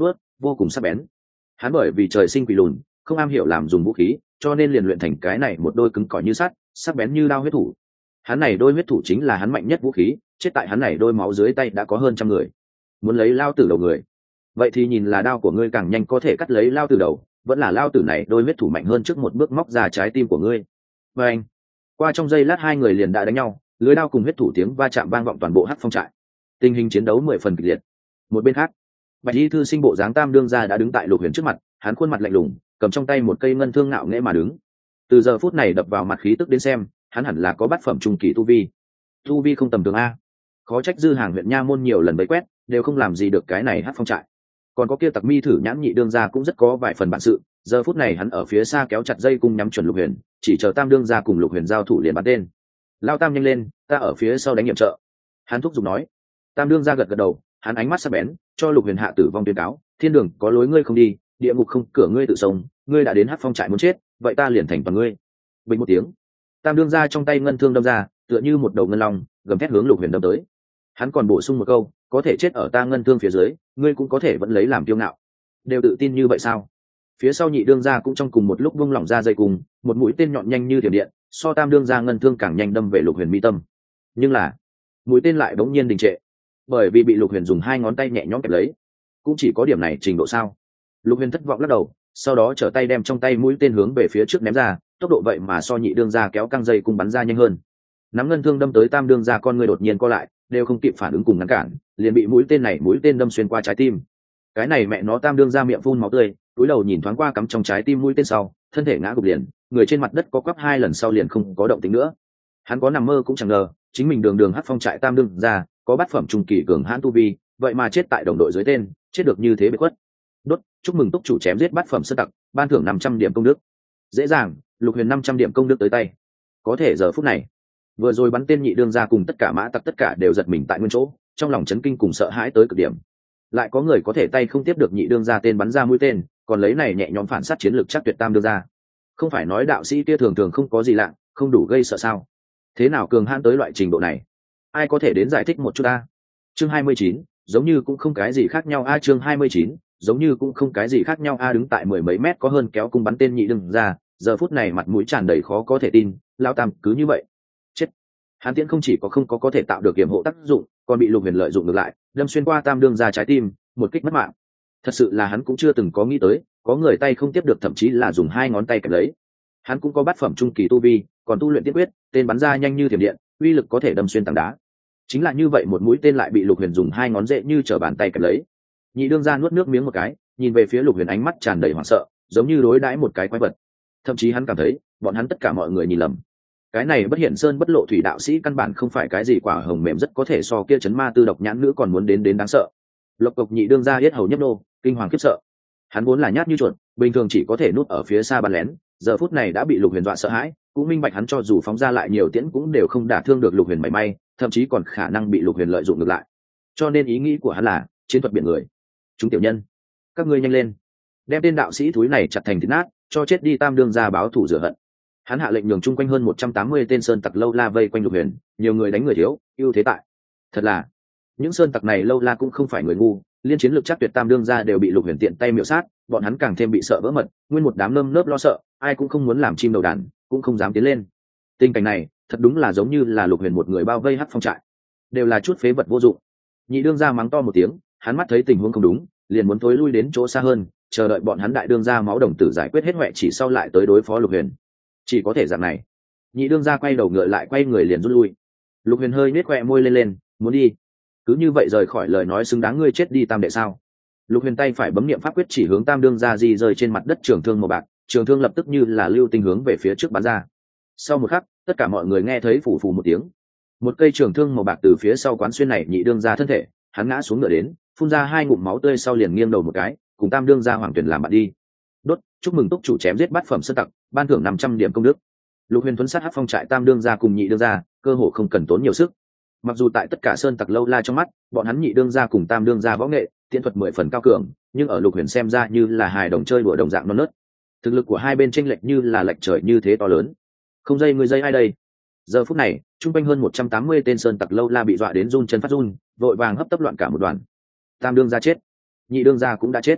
S1: vô cùng sắc bén. Hắn bởi vì trời sinh quỷ lùn, không am hiểu làm dùng vũ khí, cho nên liền luyện thành cái này một đôi cứng cỏi như sắt, sắc bén như đao huyết thủ. Hắn này đôi huyết thủ chính là hắn mạnh nhất vũ khí, chết tại hắn này đôi máu dưới tay đã có hơn trăm người. Muốn lấy lao tử đầu người, vậy thì nhìn là đao của ngươi càng nhanh có thể cắt lấy lao tử đầu, vẫn là lao tử này đôi huyết thủ mạnh hơn trước một bước móc ra trái tim của ngươi. Và anh, qua trong giây lát hai người liền đã đánh nhau, lưới đao cùng huyết thủ tiếng va chạm vang vọng toàn bộ Hắc Phong trại. Tình hình chiến đấu 10 phần kịch liệt. Một bên khác, Bạch Y thư sinh bộ dáng tam đương gia đã đứng tại Lục Huyền trước mặt, hắn khuôn mặt lạnh lùng, cầm trong tay một cây ngân thương ngạo nghễ mà đứng. Từ giờ phút này đập vào mặt khí tức đến xem, hắn hẳn là có bát phẩm trung kỳ tu vi. Tu vi không tầm thường a. Khó trách Dư Hàng huyện nha môn nhiều lần bấy quét, đều không làm gì được cái này Hắc Phong trại. Còn có kia Tặc Mi Thử Nhãn nhị đương gia cũng rất có vài phần bản sự, giờ phút này hắn ở phía xa kéo chặt dây cung nhắm chuẩn Lục Huyền, chỉ chờ tam đương gia cùng Lục Huyền giao thủ liền bắn tên. Lao tam nhanh lên, ta ở phía sau đánh nhiệm trợ. Hắn thúc giục nói. Tam đương gia gật gật đầu, hắn ánh mắt sắc bén, cho Lục Huyền hạ tử vong tuyên cáo, thiên đường có lối ngươi không đi, địa ngục không cửa ngươi tự sống, ngươi đã đến Hắc Phong trại muốn chết, vậy ta liền thành toàn ngươi. Bình một tiếng, tam đương gia trong tay ngân thương đâm ra, tựa như một đầu ngân long, gầm thét hướng Lục Huyền đâm tới. Hắn còn bổ sung một câu, có thể chết ở ta ngân thương phía dưới, ngươi cũng có thể vẫn lấy làm kiêu ngạo. Đều tự tin như vậy sao? Phía sau nhị đương gia cũng trong cùng một lúc vung lỏng ra dây cùng, một mũi tên nhọn nhanh như thiểm điện, so tam đương gia ngân thương càng nhanh đâm về Lục Huyền mi tâm. Nhưng là, mũi tên lại bỗng nhiên đình trệ, bởi vì bị Lục Huyền dùng hai ngón tay nhẹ nhõm kẹp lấy. Cũng chỉ có điểm này trình độ sao? Lục Huyền thất vọng lắc đầu, sau đó trở tay đem trong tay mũi tên hướng về phía trước ném ra, tốc độ vậy mà so nhị đương gia kéo căng dây cung bắn ra nhanh hơn. Nắm ngân thương đâm tới tam đương gia con người đột nhiên co lại, đều không kịp phản ứng cùng ngăn cản, liền bị mũi tên đâm xuyên qua trái tim. Cái này mẹ nó tam đương gia miệng phun máu tươi, cúi đầu nhìn thoáng qua cắm trong trái tim mũi tên sau, thân thể ngã gục liền, người trên mặt đất có quắp hai lần sau liền không có động tĩnh nữa. Hắn có nằm mơ cũng chẳng ngờ, chính mình đường đường Hắc Phong trại tam đương gia, có bát phẩm trung kỳ cường hãn tu vi, vậy mà chết tại đồng đội dưới tên, chết được như thế biệt khuất. Đốt, chúc mừng túc chủ chém giết bát phẩm sơn tặc, ban thưởng 500 điểm công đức. Dễ dàng, Lục Huyền 500 điểm công đức tới tay. Có thể giờ phút này, vừa rồi bắn tên nhị đương gia cùng tất cả mã tặc tất cả đều giật mình tại nguyên chỗ, trong lòng chấn kinh cùng sợ hãi tới cực điểm. Lại có người có thể tay không tiếp được nhị đương gia tên bắn ra mũi tên, còn lấy này nhẹ nhõm phản sát chiến lược chắc tuyệt tam đương gia. Không phải nói đạo sĩ kia thường thường không có gì lạ, không đủ gây sợ sao? Thế nào cường hãn tới loại trình độ này? Ai có thể đến giải thích một chút a? Chương 29, giống như cũng không cái gì khác nhau a. Chương 29, giống như cũng không cái gì khác nhau a. Đứng tại mười mấy mét có hơn kéo cung bắn tên nhị đương gia, giờ phút này mặt mũi tràn đầy khó có thể tin, lao tam cứ như vậy chết. Hàn Tiễn không chỉ có thể tạo được yểm hộ tác dụng, còn bị Lục Huyền lợi dụng ngược lại, đâm xuyên qua tam đương gia trái tim, một kích mất mạng. Thật sự là hắn cũng chưa từng có nghĩ tới, có người tay không tiếp được thậm chí là dùng hai ngón tay kẹp lấy. Hắn cũng có bát phẩm trung kỳ tu vi, còn tu luyện tiên quyết, tên bắn ra nhanh như thiểm điện, uy lực có thể đâm xuyên tảng đá. Chính là như vậy một mũi tên lại bị Lục Huyền dùng hai ngón dễ như trở bàn tay kẹp lấy. Nhị đương gia nuốt nước miếng một cái, nhìn về phía Lục Huyền ánh mắt tràn đầy hoảng sợ, giống như đối đãi một cái quái vật. Thậm chí hắn cảm thấy, bọn hắn tất cả mọi người nhìn lầm. Cái này bất hiện sơn bất lộ thủy đạo sĩ căn bản không phải cái gì quả hồng mềm rất có thể so kia chấn ma tư độc nhãn nữ còn muốn đến đáng sợ. Lộc cộc nhị đương gia yết hầu nhấp nô, kinh hoàng khiếp sợ. Hắn vốn là nhát như chuột, bình thường chỉ có thể núp ở phía xa bắn lén, giờ phút này đã bị Lục Huyền dọa sợ hãi, cũng minh bạch hắn cho dù phóng ra lại nhiều tiễn cũng đều không đả thương được Lục Huyền mảy may, thậm chí còn khả năng bị Lục Huyền lợi dụng ngược lại. Cho nên ý nghĩ của hắn là chiến thuật biển người. Chúng tiểu nhân, các ngươi nhanh lên, đem tên đạo sĩ thúi này chặt thành thịt nát, cho chết đi tam đương gia báo thù rửa hận. Hắn hạ lệnh nhường chung quanh hơn 180 tên sơn tặc lâu la vây quanh Lục Huyền, nhiều người đánh người thiếu, ưu thế tại. Thật là, những sơn tặc này lâu la cũng không phải người ngu, liên chiến lược chắc tuyệt tam đương gia đều bị Lục Huyền tiện tay miểu sát, bọn hắn càng thêm bị sợ vỡ mật, nguyên một đám nơm nớp lo sợ, ai cũng không muốn làm chim đầu đàn, cũng không dám tiến lên. Tình cảnh này, thật đúng là giống như là Lục Huyền một người bao vây Hắc Phong trại, đều là chút phế vật vô dụng. Nhị đương gia mắng to một tiếng, hắn mắt thấy tình huống không đúng, liền muốn thối lui đến chỗ xa hơn, chờ đợi bọn hắn đại đương gia máu đồng tử giải quyết hết hoẹ chỉ sau lại tới đối phó Lục Huyền. Chỉ có thể dạng này. Nhị đương gia quay đầu ngựa lại quay người liền rút lui. Lục Huyền hơi nhếch khóe môi lên, muốn đi. Cứ như vậy rời khỏi lời nói xứng đáng ngươi chết đi tam đệ sao? Lục Huyền tay phải bấm niệm pháp quyết chỉ hướng tam đương gia di rơi trên mặt đất trường thương màu bạc, trường thương lập tức như là lưu tinh hướng về phía trước bắn ra. Sau một khắc, tất cả mọi người nghe thấy phù phù một tiếng. Một cây trường thương màu bạc từ phía sau quán xuyên này nhị đương gia thân thể, hắn ngã xuống ngựa đến, phun ra hai ngụm máu tươi sau liền nghiêng đầu một cái, cùng tam đương gia Hoàng Tuyển làm bạn đi. Đốt, chúc mừng túc chủ chém giết bát phẩm sơn tặc, ban thưởng 500 điểm công đức. Lục Huyền thuấn sát Hắc Phong trại tam đương gia cùng nhị đương gia, cơ hồ không cần tốn nhiều sức. Mặc dù tại tất cả sơn tặc lâu la trong mắt, bọn hắn nhị đương gia cùng tam đương gia võ nghệ, tiễn thuật 10 phần cao cường, nhưng ở Lục Huyền xem ra như là hài đồng chơi đùa đồng dạng non nớt. Thực lực của hai bên chênh lệch như là lệch trời như thế to lớn. Không dây người dây ai đây? Giờ phút này, trung quanh hơn 180 tên sơn tặc lâu la bị dọa đến run chân phát run, vội vàng hấp tấp loạn cả một đoàn. Tam đương gia chết, nhị đương gia cũng đã chết.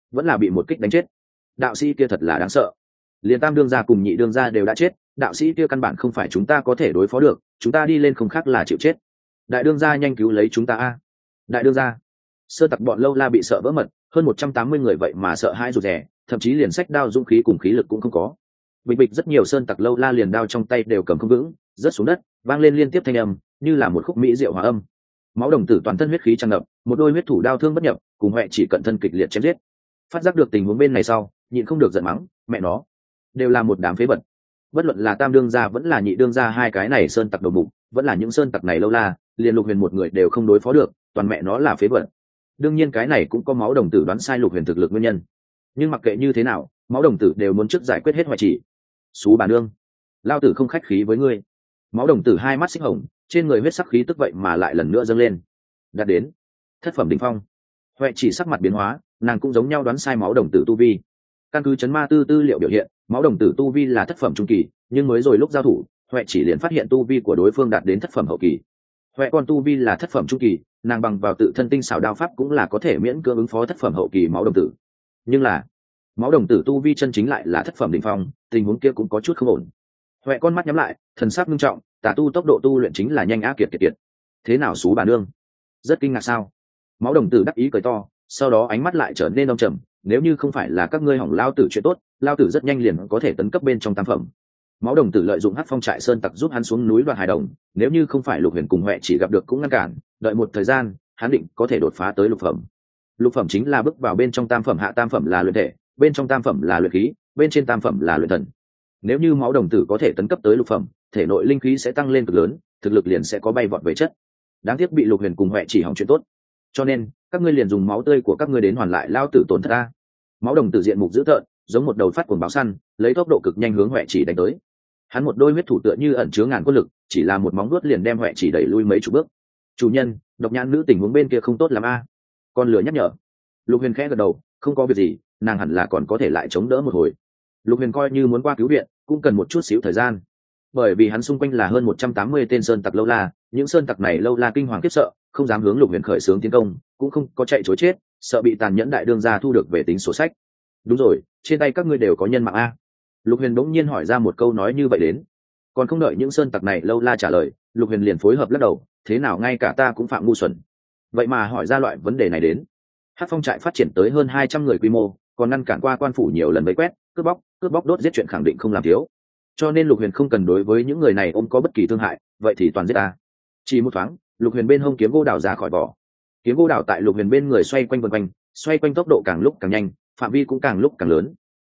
S1: vẫn là bị một kích đánh chết. Đạo sĩ kia thật là đáng sợ, liền tam đương gia cùng nhị đương gia đều đã chết, đạo sĩ kia căn bản không phải chúng ta có thể đối phó được, chúng ta đi lên không khác là chịu chết. Đại đương gia nhanh cứu lấy chúng ta a. Đại đương gia. Sơ tặc bọn lâu la bị sợ vỡ mật, hơn 180 người vậy mà sợ hãi rụt rè, thậm chí liền sách đao dũng khí cùng khí lực cũng không có. Bịch bịch rất nhiều sơn tặc lâu la liền đao trong tay đều cầm không vững, rớt xuống đất, vang lên liên tiếp thanh âm, như là một khúc mỹ diệu hòa âm. Máu đồng tử toàn thân huyết khí tràn ngập, một đôi huyết thủ đao thương bất nhập, cùng Huệ chỉ cận thân kịch liệt chém giết. Phát giác được tình huống bên này sau, nhịn không được giận mắng, mẹ nó, đều là một đám phế vật. Bất luận là tam đương gia vẫn là nhị đương gia, hai cái này sơn tặc đầu mục, vẫn là những sơn tặc này lâu la, liền Lục Huyền một người đều không đối phó được, toàn mẹ nó là phế vật. Đương nhiên cái này cũng có máu đồng tử đoán sai Lục Huyền thực lực nguyên nhân, nhưng mặc kệ như thế nào, máu đồng tử đều muốn trước giải quyết hết Huệ chỉ. Xú bà nương, lao tử không khách khí với ngươi. Máu đồng tử hai mắt xích hồng, trên người huyết sắc khí tức vậy mà lại lần nữa dâng lên, đạt đến thất phẩm đỉnh phong. Huệ chỉ sắc mặt biến hóa, nàng cũng giống nhau đoán sai máu đồng tử tu vi. Căn cứ chấn ma tư liệu biểu hiện, máu đồng tử tu vi là thất phẩm trung kỳ, nhưng mới rồi lúc giao thủ, Huệ chỉ liền phát hiện tu vi của đối phương đạt đến thất phẩm hậu kỳ. Huệ con tu vi là thất phẩm trung kỳ, nàng bằng vào tự thân tinh xảo đao pháp cũng là có thể miễn cưỡng ứng phó thất phẩm hậu kỳ máu đồng tử. Nhưng là máu đồng tử tu vi chân chính lại là thất phẩm đỉnh phong, tình huống kia cũng có chút không ổn. Huệ con mắt nhắm lại, thần sắc nghiêm trọng, tà tu tốc độ tu luyện chính là nhanh á kiệt kiệt kiệt. Thế nào xú bà nương? Rất kinh ngạc sao? Máu đồng tử đắc ý cười to, sau đó ánh mắt lại trở nên đông trầm, nếu như không phải là các ngươi hỏng lao tử chuyện tốt, lao tử rất nhanh liền có thể tấn cấp bên trong tam phẩm. Máu đồng tử lợi dụng hắc phong trại sơn tặc giúp hắn xuống núi đoạt hài đồng, nếu như không phải Lục Huyền cùng Huệ chỉ gặp được cũng ngăn cản, đợi một thời gian hắn định có thể đột phá tới lục phẩm. Lục phẩm chính là bước vào bên trong tam phẩm, hạ tam phẩm là luyện thể, bên trong tam phẩm là luyện khí, bên trên tam phẩm là luyện thần. Nếu như máu đồng tử có thể tấn cấp tới lục phẩm, thể nội linh khí sẽ tăng lên cực lớn, thực lực liền sẽ có bay vọt về chất. Đáng tiếc bị Lục Huyền cùng Huệ chỉ hỏng chuyện tốt, cho nên các ngươi liền dùng máu tươi của các ngươi đến hoàn lại lao tử tổn thất ta. Máu đồng tử diện mục dữ tợn, giống một đầu phát cuồng báo săn, lấy tốc độ cực nhanh hướng Huệ chỉ đánh tới. Hắn một đôi huyết thủ tựa như ẩn chứa ngàn quân lực, chỉ là một móng vuốt liền đem Huệ chỉ đẩy lui mấy chục bước. Chủ nhân, độc nhãn nữ tình huống bên kia không tốt lắm a. Con lửa nhắc nhở. Lục Huyền khẽ gật đầu, không có việc gì, nàng hẳn là còn có thể lại chống đỡ một hồi. Lục Huyền coi như muốn qua cứu viện, cũng cần một chút xíu thời gian, bởi vì hắn xung quanh là hơn 180 tên sơn tặc lâu la, những sơn tặc này lâu la kinh hoàng khiếp sợ, không dám hướng Lục Huyền khởi xướng tiến công, cũng không có chạy trối chết, sợ bị tàn nhẫn đại đương gia thu được về tính sổ sách. Đúng rồi, trên tay các ngươi đều có nhân mạng a? Lục Huyền bỗng nhiên hỏi ra một câu nói như vậy đến. Còn không đợi những sơn tặc này lâu la trả lời, Lục Huyền liền phối hợp lắc đầu, thế nào ngay cả ta cũng phạm ngu xuẩn, vậy mà hỏi ra loại vấn đề này đến. Hắc phong trại phát triển tới hơn 200 người quy mô, còn ngăn cản qua quan phủ nhiều lần vây quét, cướp bóc đốt giết chuyện khẳng định không làm thiếu, cho nên Lục Huyền không cần đối với những người này ôm có bất kỳ thương hại, vậy thì toàn giết ta. Chỉ một thoáng, Lục Huyền bên hông kiếm gỗ đào ra khỏi vỏ, kiếm gỗ đào tại Lục Huyền bên người xoay quanh vần quanh, xoay quanh tốc độ càng lúc càng nhanh, phạm vi cũng càng lúc càng lớn.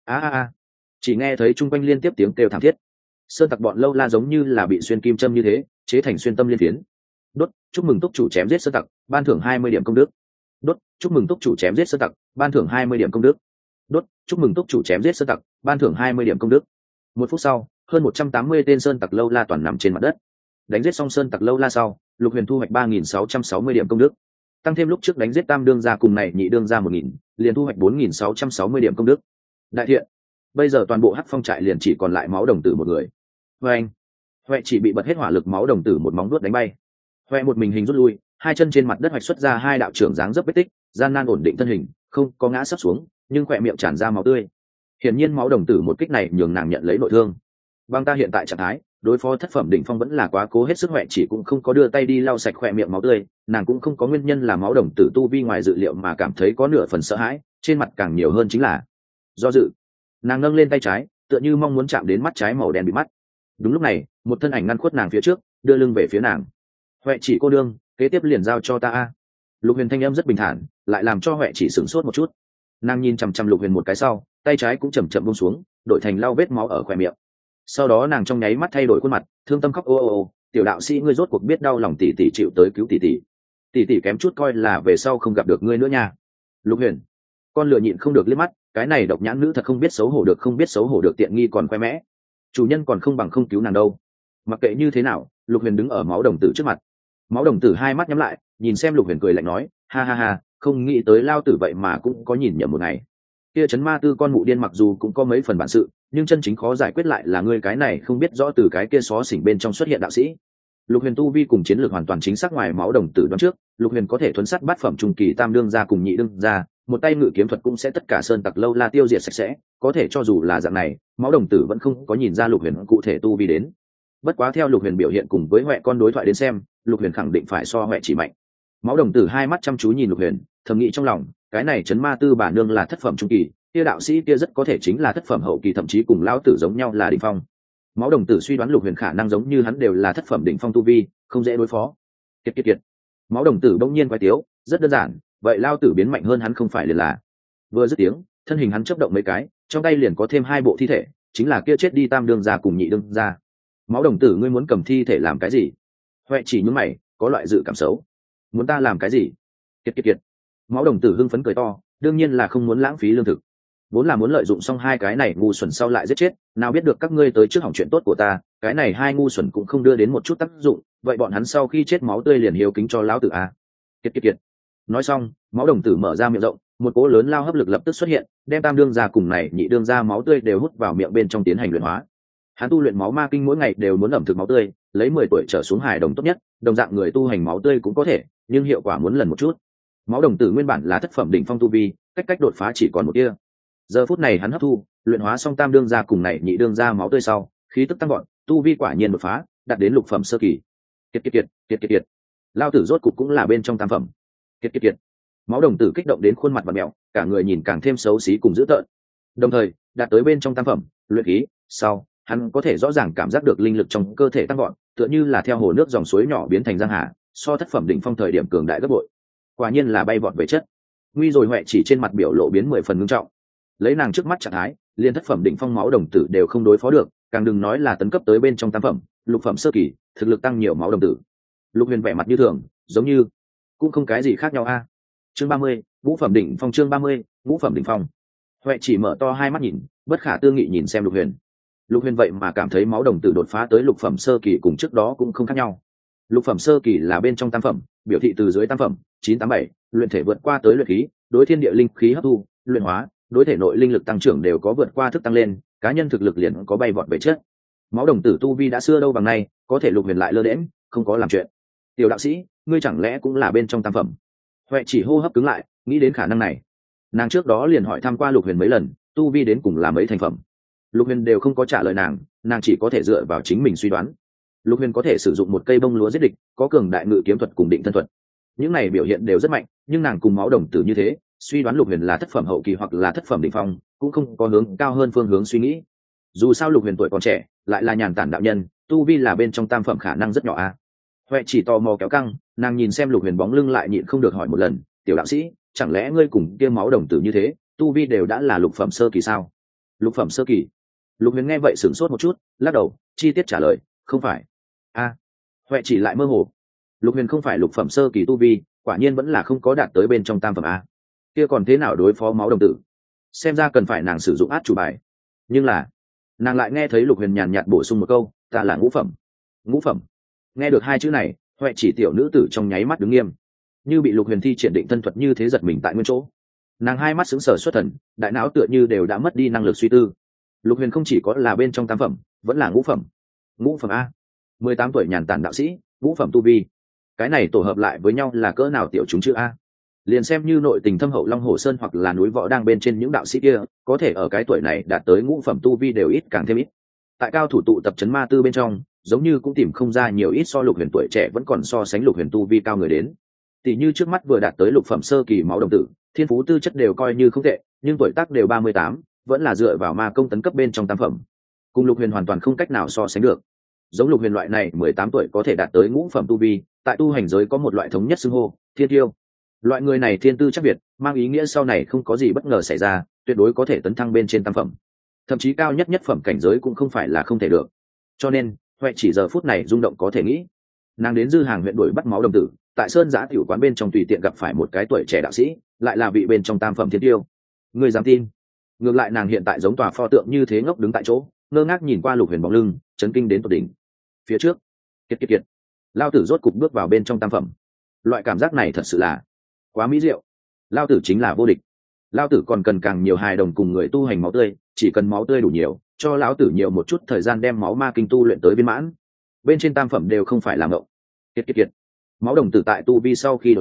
S1: Chỉ nghe thấy chung quanh liên tiếp tiếng kêu thảm thiết. Sơn tặc bọn lâu la giống như là bị xuyên kim châm như thế, chế thành xuyên tâm liên phiến. Đốt, chúc mừng túc chủ chém giết sơn tặc, ban thưởng 20 điểm công đức. Đốt, chúc mừng túc chủ chém giết sơn tặc, ban thưởng 20 điểm công đức. Đốt, chúc mừng túc chủ chém giết sơn tặc, ban thưởng 20 điểm công đức. Một phút sau, hơn 180 tên sơn tặc lâu la toàn nằm trên mặt đất. Đánh giết xong sơn tặc lâu la sau, Lục Huyền thu hoạch 3.660 điểm công đức, tăng thêm lúc trước đánh giết tam đương gia cùng này nhị đương gia 1.000, liền thu hoạch 4.660 điểm công đức. Đại thiện, bây giờ toàn bộ Hắc phong trại liền chỉ còn lại máu đồng tử một người. Anh, Huệ chỉ bị bật hết hỏa lực, máu đồng tử một móng vuốt đánh bay. Huệ một mình hình rút lui, hai chân trên mặt đất hoạch xuất ra hai đạo trưởng dáng dấp vết tích, gian nan ổn định thân hình, không có ngã sấp xuống, nhưng khỏe miệng tràn ra máu tươi. Hiển nhiên máu đồng tử một kích này nhường nàng nhận lấy nội thương. Bằng ta hiện tại trạng thái, đối phó thất phẩm đỉnh phong vẫn là quá cố hết sức. Huệ chỉ cũng không có đưa tay đi lau sạch khỏe miệng máu tươi, nàng cũng không có nguyên nhân là máu đồng tử tu vi ngoài dự liệu mà cảm thấy có nửa phần sợ hãi, trên mặt càng nhiều hơn chính là do dự. Nàng nâng lên tay trái, tựa như mong muốn chạm đến mắt trái màu đen bị mắt. Đúng lúc này, một thân ảnh ngăn khuất nàng phía trước, đưa lưng về phía nàng. Huệ chỉ cô đương, kế tiếp liền giao cho ta a. Lục Huyền thanh âm rất bình thản, lại làm cho Huệ chỉ sửng sốt một chút. Nàng nhìn chằm chằm Lục Huyền một cái sau, tay trái cũng chậm chậm buông xuống, đổi thành lau vết máu ở khóe miệng. Sau đó nàng trong nháy mắt thay đổi khuôn mặt, thương tâm khóc ô, tiểu đạo sĩ ngươi rốt cuộc biết đau lòng tỷ tỷ chịu tới cứu tỷ tỷ. Tỷ tỷ kém chút coi là về sau không gặp được ngươi nữa nha. Lục Huyền, con lừa nhịn không được liếc mắt, cái này độc nhãn nữ thật không biết xấu hổ được, không biết xấu hổ được, tiện nghi còn khoe mẽ. Chủ nhân còn không bằng không cứu nàng đâu. Mặc kệ như thế nào, Lục Huyền đứng ở máu đồng tử trước mặt. Máu đồng tử hai mắt nhắm lại, nhìn xem Lục Huyền cười lạnh nói, ha, không nghĩ tới lao tử vậy mà cũng có nhìn nhầm một ngày. Kia Trấn Ma Tư con mụ điên mặc dù cũng có mấy phần bản sự, nhưng chân chính khó giải quyết lại là ngươi cái này không biết rõ từ cái kia xó xỉnh bên trong xuất hiện đạo sĩ. Lục Huyền tu vi cùng chiến lược hoàn toàn chính xác ngoài máu đồng tử đoán trước, Lục Huyền có thể thuấn sát bát phẩm trung kỳ tam đương gia cùng nhị đương gia, một tay ngự kiếm thuật cũng sẽ tất cả sơn tặc lâu la tiêu diệt sạch sẽ, có thể cho dù là dạng này máu đồng tử vẫn không có nhìn ra Lục Huyền cụ thể tu vi đến. Bất quá theo Lục Huyền biểu hiện cùng với Huệ con đối thoại đến xem, Lục Huyền khẳng định phải so Huệ chỉ mạnh. Máu đồng tử hai mắt chăm chú nhìn Lục Huyền, thầm nghĩ trong lòng, cái này Trấn Ma Tư bà nương là thất phẩm trung kỳ, kia đạo sĩ kia rất có thể chính là thất phẩm hậu kỳ, thậm chí cùng lão tử giống nhau là đỉnh phong. Máu đồng tử suy đoán Lục Huyền khả năng giống như hắn đều là thất phẩm đỉnh phong tu vi, không dễ đối phó. Kiệt. Máu đồng tử bỗng nhiên quay tiếu, rất đơn giản, vậy lao tử biến mạnh hơn hắn không phải liền là. Vừa dứt tiếng, thân hình hắn chớp động mấy cái, trong tay liền có thêm hai bộ thi thể, chính là kia chết đi tam đương gia cùng nhị đương gia. Máu đồng tử, ngươi muốn cầm thi thể làm cái gì? Huệ chỉ nhún mày, có loại dự cảm xấu. Muốn ta làm cái gì? Kiệt. Máu đồng tử hưng phấn cười to, đương nhiên là không muốn lãng phí lương thực, vốn là muốn lợi dụng xong hai cái này ngu xuẩn sau lại giết chết, nào biết được các ngươi tới trước hỏng chuyện tốt của ta, cái này hai ngu xuẩn cũng không đưa đến một chút tác dụng, vậy bọn hắn sau khi chết máu tươi liền hiếu kính cho lão tử à? Kiệt. Nói xong, máu đồng tử mở ra miệng rộng, một cỗ lớn lao hấp lực lập tức xuất hiện, đem tam đương gia cùng này nhị đương gia máu tươi đều hút vào miệng bên trong tiến hành luyện hóa. Hắn tu luyện máu ma kinh mỗi ngày đều muốn ẩm thực máu tươi, lấy 10 tuổi trở xuống hài đồng tốt nhất, đồng dạng người tu hành máu tươi cũng có thể, nhưng hiệu quả muốn lần một chút. Máu đồng tử nguyên bản là thất phẩm đỉnh phong tu vi, cách đột phá chỉ còn một tia. Giờ phút này hắn hấp thu, luyện hóa xong tam đương gia cùng này nhị đương gia máu tươi sau, khí tức tăng gọn, tu vi quả nhiên đột phá, đạt đến lục phẩm sơ kỳ. Kiệt. Lao tử rốt cục cũng là bên trong tam phẩm. Kiệt. Máu đồng tử kích động đến khuôn mặt vặn mèo, cả người nhìn càng thêm xấu xí cùng dữ tợn. Đồng thời, đạt tới bên trong tam phẩm, luyện khí, sau, hắn có thể rõ ràng cảm giác được linh lực trong cơ thể tăng gọn, tựa như là theo hồ nước dòng suối nhỏ biến thành giang hà, so thất phẩm đỉnh phong thời điểm cường đại gấp bội. Quả nhiên là bay vọt về chất. Nguy rồi Huệ chỉ trên mặt biểu lộ biến 10 phần nghiêm trọng. Lấy nàng trước mắt trạng thái, liên thất phẩm đỉnh phong máu đồng tử đều không đối phó được, càng đừng nói là tấn cấp tới bên trong tam phẩm, lục phẩm sơ kỳ, thực lực tăng nhiều máu đồng tử. Lục Huyền vẻ mặt như thường, giống như cũng không cái gì khác nhau a. Chương 30, ngũ phẩm đỉnh phong. Chương 30, ngũ phẩm đỉnh phong. Huệ chỉ mở to hai mắt nhìn, bất khả tư nghị nhìn xem Lục Huyền. Lục Huyền vậy mà cảm thấy máu đồng tử đột phá tới lục phẩm sơ kỳ cùng trước đó cũng không khác nhau. Lục phẩm sơ kỳ là bên trong tam phẩm, biểu thị từ dưới tam phẩm 987, luyện thể vượt qua tới luyện khí, đối thiên địa linh khí hấp thu, luyện hóa, đối thể nội linh lực tăng trưởng đều có vượt qua thức tăng lên, cá nhân thực lực liền có bay vọt về chất. Máu đồng tử tu vi đã xưa đâu bằng nay, có thể Lục Huyền lại lơ đễnh, không có làm chuyện. Tiểu đạo sĩ, ngươi chẳng lẽ cũng là bên trong tam phẩm? Huệ chỉ hô hấp cứng lại, nghĩ đến khả năng này. Nàng trước đó liền hỏi thăm qua Lục Huyền mấy lần, tu vi đến cùng là mấy thành phẩm. Lục Huyền đều không có trả lời nàng chỉ có thể dựa vào chính mình suy đoán. Lục Huyền có thể sử dụng một cây bông lúa giết địch, có cường đại ngự kiếm thuật cùng định thân thuật. Những này biểu hiện đều rất mạnh, nhưng nàng cùng máu đồng tử như thế, suy đoán Lục Huyền là thất phẩm hậu kỳ hoặc là thất phẩm đỉnh phong, cũng không có hướng cao hơn phương hướng suy nghĩ. Dù sao Lục Huyền tuổi còn trẻ, lại là nhàn tản đạo nhân, tu vi là bên trong tam phẩm khả năng rất nhỏ a. Huệ chỉ tò mò kéo căng, nàng nhìn xem Lục Huyền bóng lưng lại nhịn không được hỏi một lần, tiểu đạo sĩ, chẳng lẽ ngươi cùng kia máu đồng tử như thế, tu vi đều đã là lục phẩm sơ kỳ sao? Lục phẩm sơ kỳ? Lục Huyền nghe vậy sửng sốt một chút, lắc đầu, chi tiết trả lời, không phải. A. Huệ chỉ lại mơ hồ. Lục Huyền không phải lục phẩm sơ kỳ tu vi, quả nhiên vẫn là không có đạt tới bên trong tam phẩm a. Kia còn thế nào đối phó máu đồng tử? Xem ra cần phải nàng sử dụng át chủ bài. Nhưng là, nàng lại nghe thấy Lục Huyền nhàn nhạt bổ sung một câu, ta là ngũ phẩm. Ngũ phẩm? Nghe được hai chữ này, Huệ chỉ tiểu nữ tử trong nháy mắt đứng nghiêm, như bị Lục Huyền thi triển định thân thuật như thế giật mình tại nguyên chỗ. Nàng hai mắt sững sờ xuất thần, đại não tựa như đều đã mất đi năng lực suy tư. Lục Huyền không chỉ có là bên trong tam phẩm, vẫn là ngũ phẩm. Ngũ phẩm a? 18 tuổi nhàn tản đạo sĩ, ngũ phẩm tu vi, cái này tổ hợp lại với nhau là cỡ nào tiểu chúng chữ a? Liền xem như nội tình thâm hậu Long Hồ Sơn hoặc là núi Võ đang bên trên những đạo sĩ kia, có thể ở cái tuổi này đạt tới ngũ phẩm tu vi đều ít càng thêm ít. Tại cao thủ tụ tập trấn ma tư bên trong, giống như cũng tìm không ra nhiều ít so Lục Huyền tuổi trẻ vẫn còn so sánh Lục Huyền tu vi cao người đến. Tỷ như trước mắt vừa đạt tới lục phẩm sơ kỳ máu đồng tử, thiên phú tư chất đều coi như không tệ, nhưng tuổi tác đều 38, vẫn là dựa vào ma công tấn cấp bên trong tam phẩm, cùng Lục Huyền hoàn toàn không cách nào so sánh được. Giống Lục Huyền loại này 18 tuổi có thể đạt tới ngũ phẩm tu vi, tại tu hành giới có một loại thống nhất xưng hô, thiên tiêu. Loại người này thiên tư chắc việt, mang ý nghĩa sau này không có gì bất ngờ xảy ra, tuyệt đối có thể tấn thăng bên trên tam phẩm, thậm chí cao nhất nhất phẩm cảnh giới cũng không phải là không thể được. Cho nên Huệ chỉ giờ phút này rung động có thể nghĩ, nàng đến Dư Hàng huyện đuổi bắt máu đồng tử, tại sơn giã tiểu quán bên trong tùy tiện gặp phải một cái tuổi trẻ đạo sĩ, lại là vị bên trong tam phẩm thiên tiêu. Người dám tin? Ngược lại nàng hiện tại giống tòa pho tượng như thế ngốc đứng tại chỗ, ngơ ngác nhìn qua Lục Huyền bóng lưng, chấn kinh đến tột đỉnh. Phía trước, kiệt, lao tử rốt cục bước vào bên trong tam phẩm. Loại cảm giác này thật sự là quá mỹ diệu. Lao tử chính là vô địch. Lao tử còn cần càng nhiều hài đồng cùng người tu hành máu tươi, chỉ cần máu tươi đủ nhiều, cho lão tử nhiều một chút thời gian đem máu ma kinh tu luyện tới viên mãn. Bên trên tam phẩm đều không phải là ngộng. Kiệt. Máu đồng tử tại tu vi sau khi đột phá,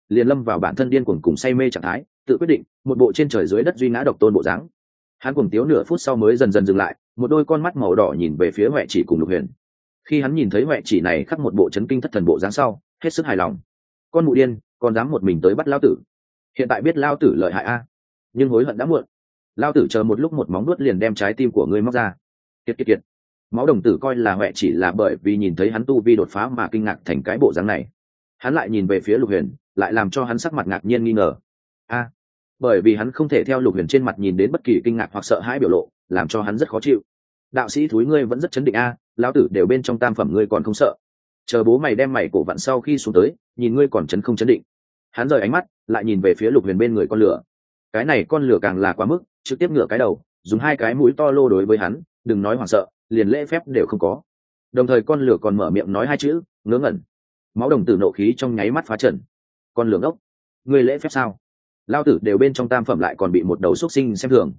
S1: liền lâm vào bản thân điên cuồng cùng say mê trạng thái, tự quyết định một bộ trên trời dưới đất duy ngã độc tôn bộ dáng. Hắn cuồng tiếu nửa phút sau mới dần dần dừng lại, một đôi con mắt màu đỏ nhìn về phía Huệ Chỉ cùng Lục Huyền. Khi hắn nhìn thấy Huệ Chỉ này khắc một bộ chấn kinh thất thần bộ dáng sau, hết sức hài lòng. Con mụ điên, còn dám một mình tới bắt lao tử. Hiện tại biết lao tử lợi hại a, nhưng hối hận đã muộn. Lao tử chờ một lúc một móng nuốt liền đem trái tim của ngươi móc ra. Kiệt kiệt kiệt. Máu đồng tử coi là Huệ Chỉ là bởi vì nhìn thấy hắn tu vi đột phá mà kinh ngạc thành cái bộ dáng này. Hắn lại nhìn về phía Lục Huyền, lại làm cho hắn sắc mặt ngạc nhiên nghi ngờ. A, bởi vì hắn không thể theo Lục Huyền trên mặt nhìn đến bất kỳ kinh ngạc hoặc sợ hãi biểu lộ, làm cho hắn rất khó chịu. Đạo sĩ thúi ngươi vẫn rất chấn định a, lão tử đều bên trong tam phẩm ngươi còn không sợ. Chờ bố mày đem mày cổ vặn sau khi xuống tới, nhìn ngươi còn chấn không chấn định. Hắn rời ánh mắt, lại nhìn về phía Lục Huyền bên người con lửa. Cái này con lửa càng là quá mức, trực tiếp ngửa cái đầu, dùng hai cái mũi to lô đối với hắn, đừng nói hoảng sợ, liền lễ phép đều không có. Đồng thời con lửa còn mở miệng nói hai chữ, ngớ ngẩn. Máu đồng tử nộ khí trong nháy mắt phá trần. Con lửa ngốc, ngươi lễ phép sao? Lão tử đều bên trong tam phẩm lại còn bị một đầu xúc sinh xem thường.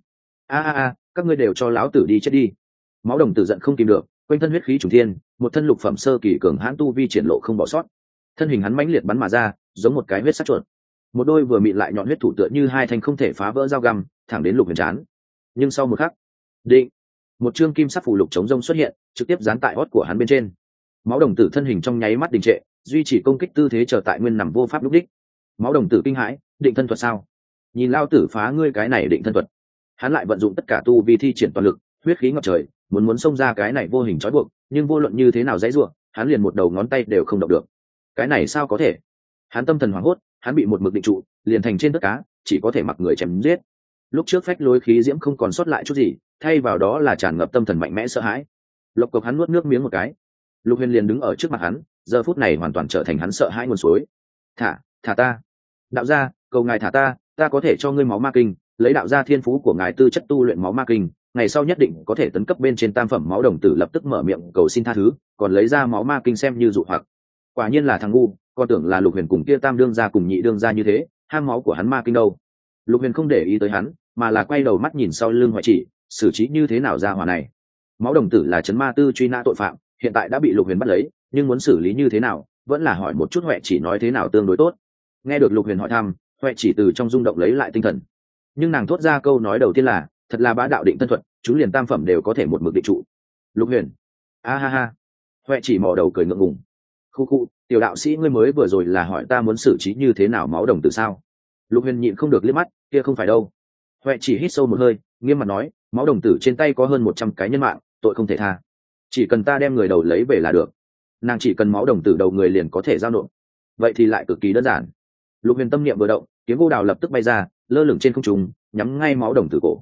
S1: A, các ngươi đều cho lão tử đi chết đi. Máu đồng tử giận không kìm được, quanh thân huyết khí trùng thiên, một thân lục phẩm sơ kỳ cường hãn tu vi triển lộ không bỏ sót. Thân hình hắn mãnh liệt bắn mà ra, giống một cái huyết sắc chuột. Một đôi vừa mịn lại nhọn huyết thủ tựa như hai thanh không thể phá vỡ dao găm, thẳng đến Lục Huyền trán. Nhưng sau một khắc, định, một chương kim sắc phù lục chống rông xuất hiện, trực tiếp dán tại hót của hắn bên trên. Máu đồng tử thân hình trong nháy mắt đình trệ, duy trì công kích tư thế trở tại nguyên nằm vô pháp lúc đích. Máu đồng tử kinh hãi, định thân thuật sao? Nhìn lao tử phá ngươi cái này định thân thuật. Hắn lại vận dụng tất cả tu vi thi triển toàn lực, huyết khí ngập trời, muốn xông ra cái này vô hình trói buộc, nhưng vô luận như thế nào dãy rủa, hắn liền một đầu ngón tay đều không động được. Cái này sao có thể? Hắn tâm thần hoảng hốt, hắn bị một mực định trụ, liền thành trên tất cá, chỉ có thể mặc người chém giết. Lúc trước phách lối khí diễm không còn sót lại chút gì, thay vào đó là tràn ngập tâm thần mạnh mẽ sợ hãi. Lộc cộc hắn nuốt nước miếng một cái. Lục Huyền liền đứng ở trước mặt hắn, giờ phút này hoàn toàn trở thành hắn sợ hãi nguồn suối. Thả ta, đạo gia, cầu ngài thả ta, ta có thể cho ngươi máu ma kinh, lấy đạo gia thiên phú của ngài tư chất tu luyện máu ma kinh, ngày sau nhất định có thể tấn cấp bên trên tam phẩm. Máu đồng tử lập tức mở miệng cầu xin tha thứ, còn lấy ra máu ma kinh xem như dụ hoặc. Quả nhiên là thằng ngu, con tưởng là Lục Huyền cùng kia tam đương gia cùng nhị đương gia như thế, ham máu của hắn ma kinh đâu. Lục Huyền không để ý tới hắn, mà là quay đầu mắt nhìn sau lưng Hoại Chỉ, xử trí như thế nào ra hỏa này. Máu đồng tử là trấn ma tư truy nã tội phạm, hiện tại đã bị Lục Huyền bắt lấy, nhưng muốn xử lý như thế nào, vẫn là hỏi một chút Hoại Chỉ nói thế nào tương đối tốt. Nghe được Lục Huyền hỏi thăm, Hoại Chỉ từ trong rung động lấy lại tinh thần, nhưng nàng thốt ra câu nói đầu tiên là, thật là bá đạo định thân thuật, chúng liền tam phẩm đều có thể một mực định trụ. Lục Huyền, a ha ha. Hoại Chỉ mò đầu cười ngượng ngùng. Khu, tiểu đạo sĩ ngươi mới vừa rồi là hỏi ta muốn xử trí như thế nào máu đồng tử sao? Lục Huyền nhịn không được liếc mắt, kia không phải đâu. Hoại Chỉ hít sâu một hơi, nghiêm mặt nói, máu đồng tử trên tay có hơn 100 cái nhân mạng, tội không thể tha. Chỉ cần ta đem người đầu lấy về là được. Nàng chỉ cần máu đồng tử đầu người liền có thể giao nộp. Vậy thì lại cực kỳ đơn giản. Lục Huyền tâm niệm vừa động, kiếm gỗ đào lập tức bay ra, lơ lửng trên không trung, nhắm ngay máu đồng tử cổ.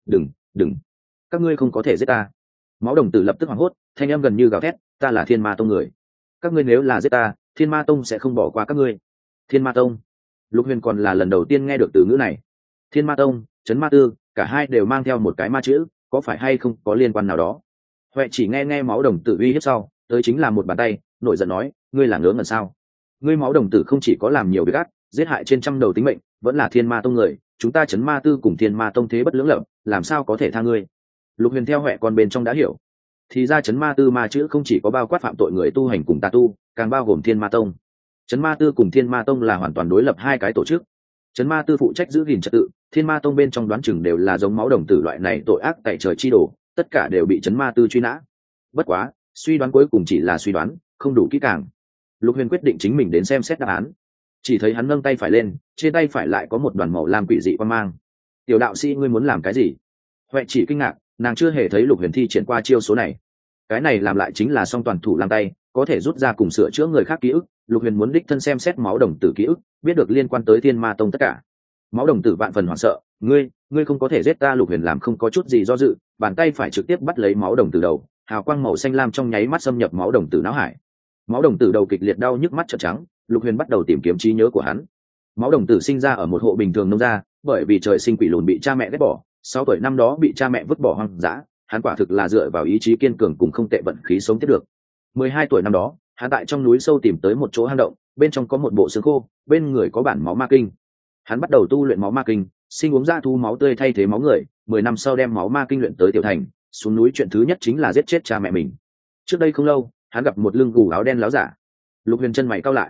S1: Đừng, các ngươi không có thể giết ta. Máu đồng tử lập tức hoảng hốt, thanh âm gần như gào thét, ta là Thiên Ma Tông người. Các ngươi nếu là giết ta, Thiên Ma Tông sẽ không bỏ qua các ngươi. Thiên Ma Tông? Lục Huyền còn là lần đầu tiên nghe được từ ngữ này. Thiên Ma Tông, Trấn Ma Tư, cả hai đều mang theo một cái ma chữ, có phải hay không có liên quan nào đó? Huệ chỉ nghe máu đồng tử uy hiếp sau, tới chính là một bàn tay, nổi giận nói, ngươi là ngớ ngẩn sao? Ngươi máu đồng tử không chỉ có làm nhiều việc ác, giết hại trên trăm đầu tính mệnh, vẫn là Thiên Ma Tông người, chúng ta Trấn Ma Tư cùng Thiên Ma Tông thế bất lưỡng lập, làm sao có thể tha ngươi? Lục Huyền theo Huệ con bên trong đã hiểu, thì ra Trấn Ma Tư ma chữ không chỉ có bao quát phạm tội người tu hành cùng tà tu, càng bao gồm Thiên Ma Tông. Trấn Ma Tư cùng Thiên Ma Tông là hoàn toàn đối lập hai cái tổ chức. Trấn Ma Tư phụ trách giữ gìn trật tự, Thiên Ma Tông bên trong đoán chừng đều là giống máu đồng tử loại này tội ác tại trời chi đổ, tất cả đều bị Trấn Ma Tư truy nã. Bất quá, suy đoán cuối cùng chỉ là suy đoán, không đủ kỹ càng. Lục Huyền quyết định chính mình đến xem xét đáp án. Chỉ thấy hắn nâng tay phải lên, trên tay phải lại có một đoàn màu lam quỷ dị quang mang. Tiểu đạo sĩ ngươi muốn làm cái gì? Huệ chỉ kinh ngạc, nàng chưa hề thấy Lục Huyền thi triển qua chiêu số này. Cái này làm lại chính là song toàn thủ làm tay, có thể rút ra cùng sửa chữa người khác ký ức. Lục Huyền muốn đích thân xem xét máu đồng tử ký ức, biết được liên quan tới Thiên Ma Tông tất cả. Máu đồng tử vạn phần hoảng sợ, ngươi không có thể giết ta. Lục Huyền làm không có chút gì do dự, bàn tay phải trực tiếp bắt lấy máu đồng tử đầu, hào quang màu xanh lam trong nháy mắt xâm nhập máu đồng tử não hải. Máu đồng tử đầu kịch liệt đau nhức mắt trợn trắng. Lục Huyền bắt đầu tìm kiếm trí nhớ của hắn. Máu đồng tử sinh ra ở một hộ bình thường nông gia, bởi vì trời sinh quỷ lùn bị cha mẹ ghét bỏ, 6 tuổi năm đó bị cha mẹ vứt bỏ hoang dã. Hắn quả thực là dựa vào ý chí kiên cường cùng không tệ vận khí sống tiếp được. 12 tuổi năm đó, hắn tại trong núi sâu tìm tới một chỗ hang động, bên trong có một bộ xương khô, bên người có bản máu ma kinh. Hắn bắt đầu tu luyện máu ma kinh, sinh uống dã thú máu tươi thay thế máu người. 10 năm sau đem máu ma kinh luyện tới tiểu thành, xuống núi chuyện thứ nhất chính là giết chết cha mẹ mình. Trước đây không lâu, hắn gặp một lưng gù áo đen láo giả. Lục Huyền chân mày cau lại.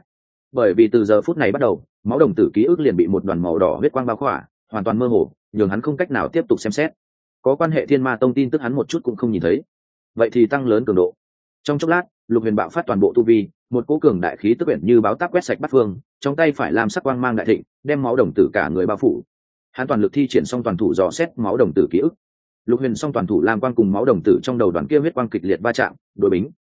S1: bởi vì từ giờ phút này bắt đầu máu đồng tử ký ức liền bị một đoàn màu đỏ huyết quang bao khỏa, hoàn toàn mơ hồ, nhường hắn không cách nào tiếp tục xem xét. Có quan hệ thiên ma tông tin tức hắn một chút cũng không nhìn thấy. Vậy thì tăng lớn cường độ. Trong chốc lát, Lục Huyền bạo phát toàn bộ tu vi, một cỗ cường đại khí tức quyển như báo táp quét sạch bát phương, trong tay phải làm sắc quang mang đại thịnh, đem máu đồng tử cả người bao phủ. Hắn toàn lực thi triển xong toàn thủ dò xét máu đồng tử ký ức. Lục Huyền xong toàn thủ lam quang cùng máu đồng tử trong đầu đoàn kia huyết quang kịch liệt va chạm, đối bính.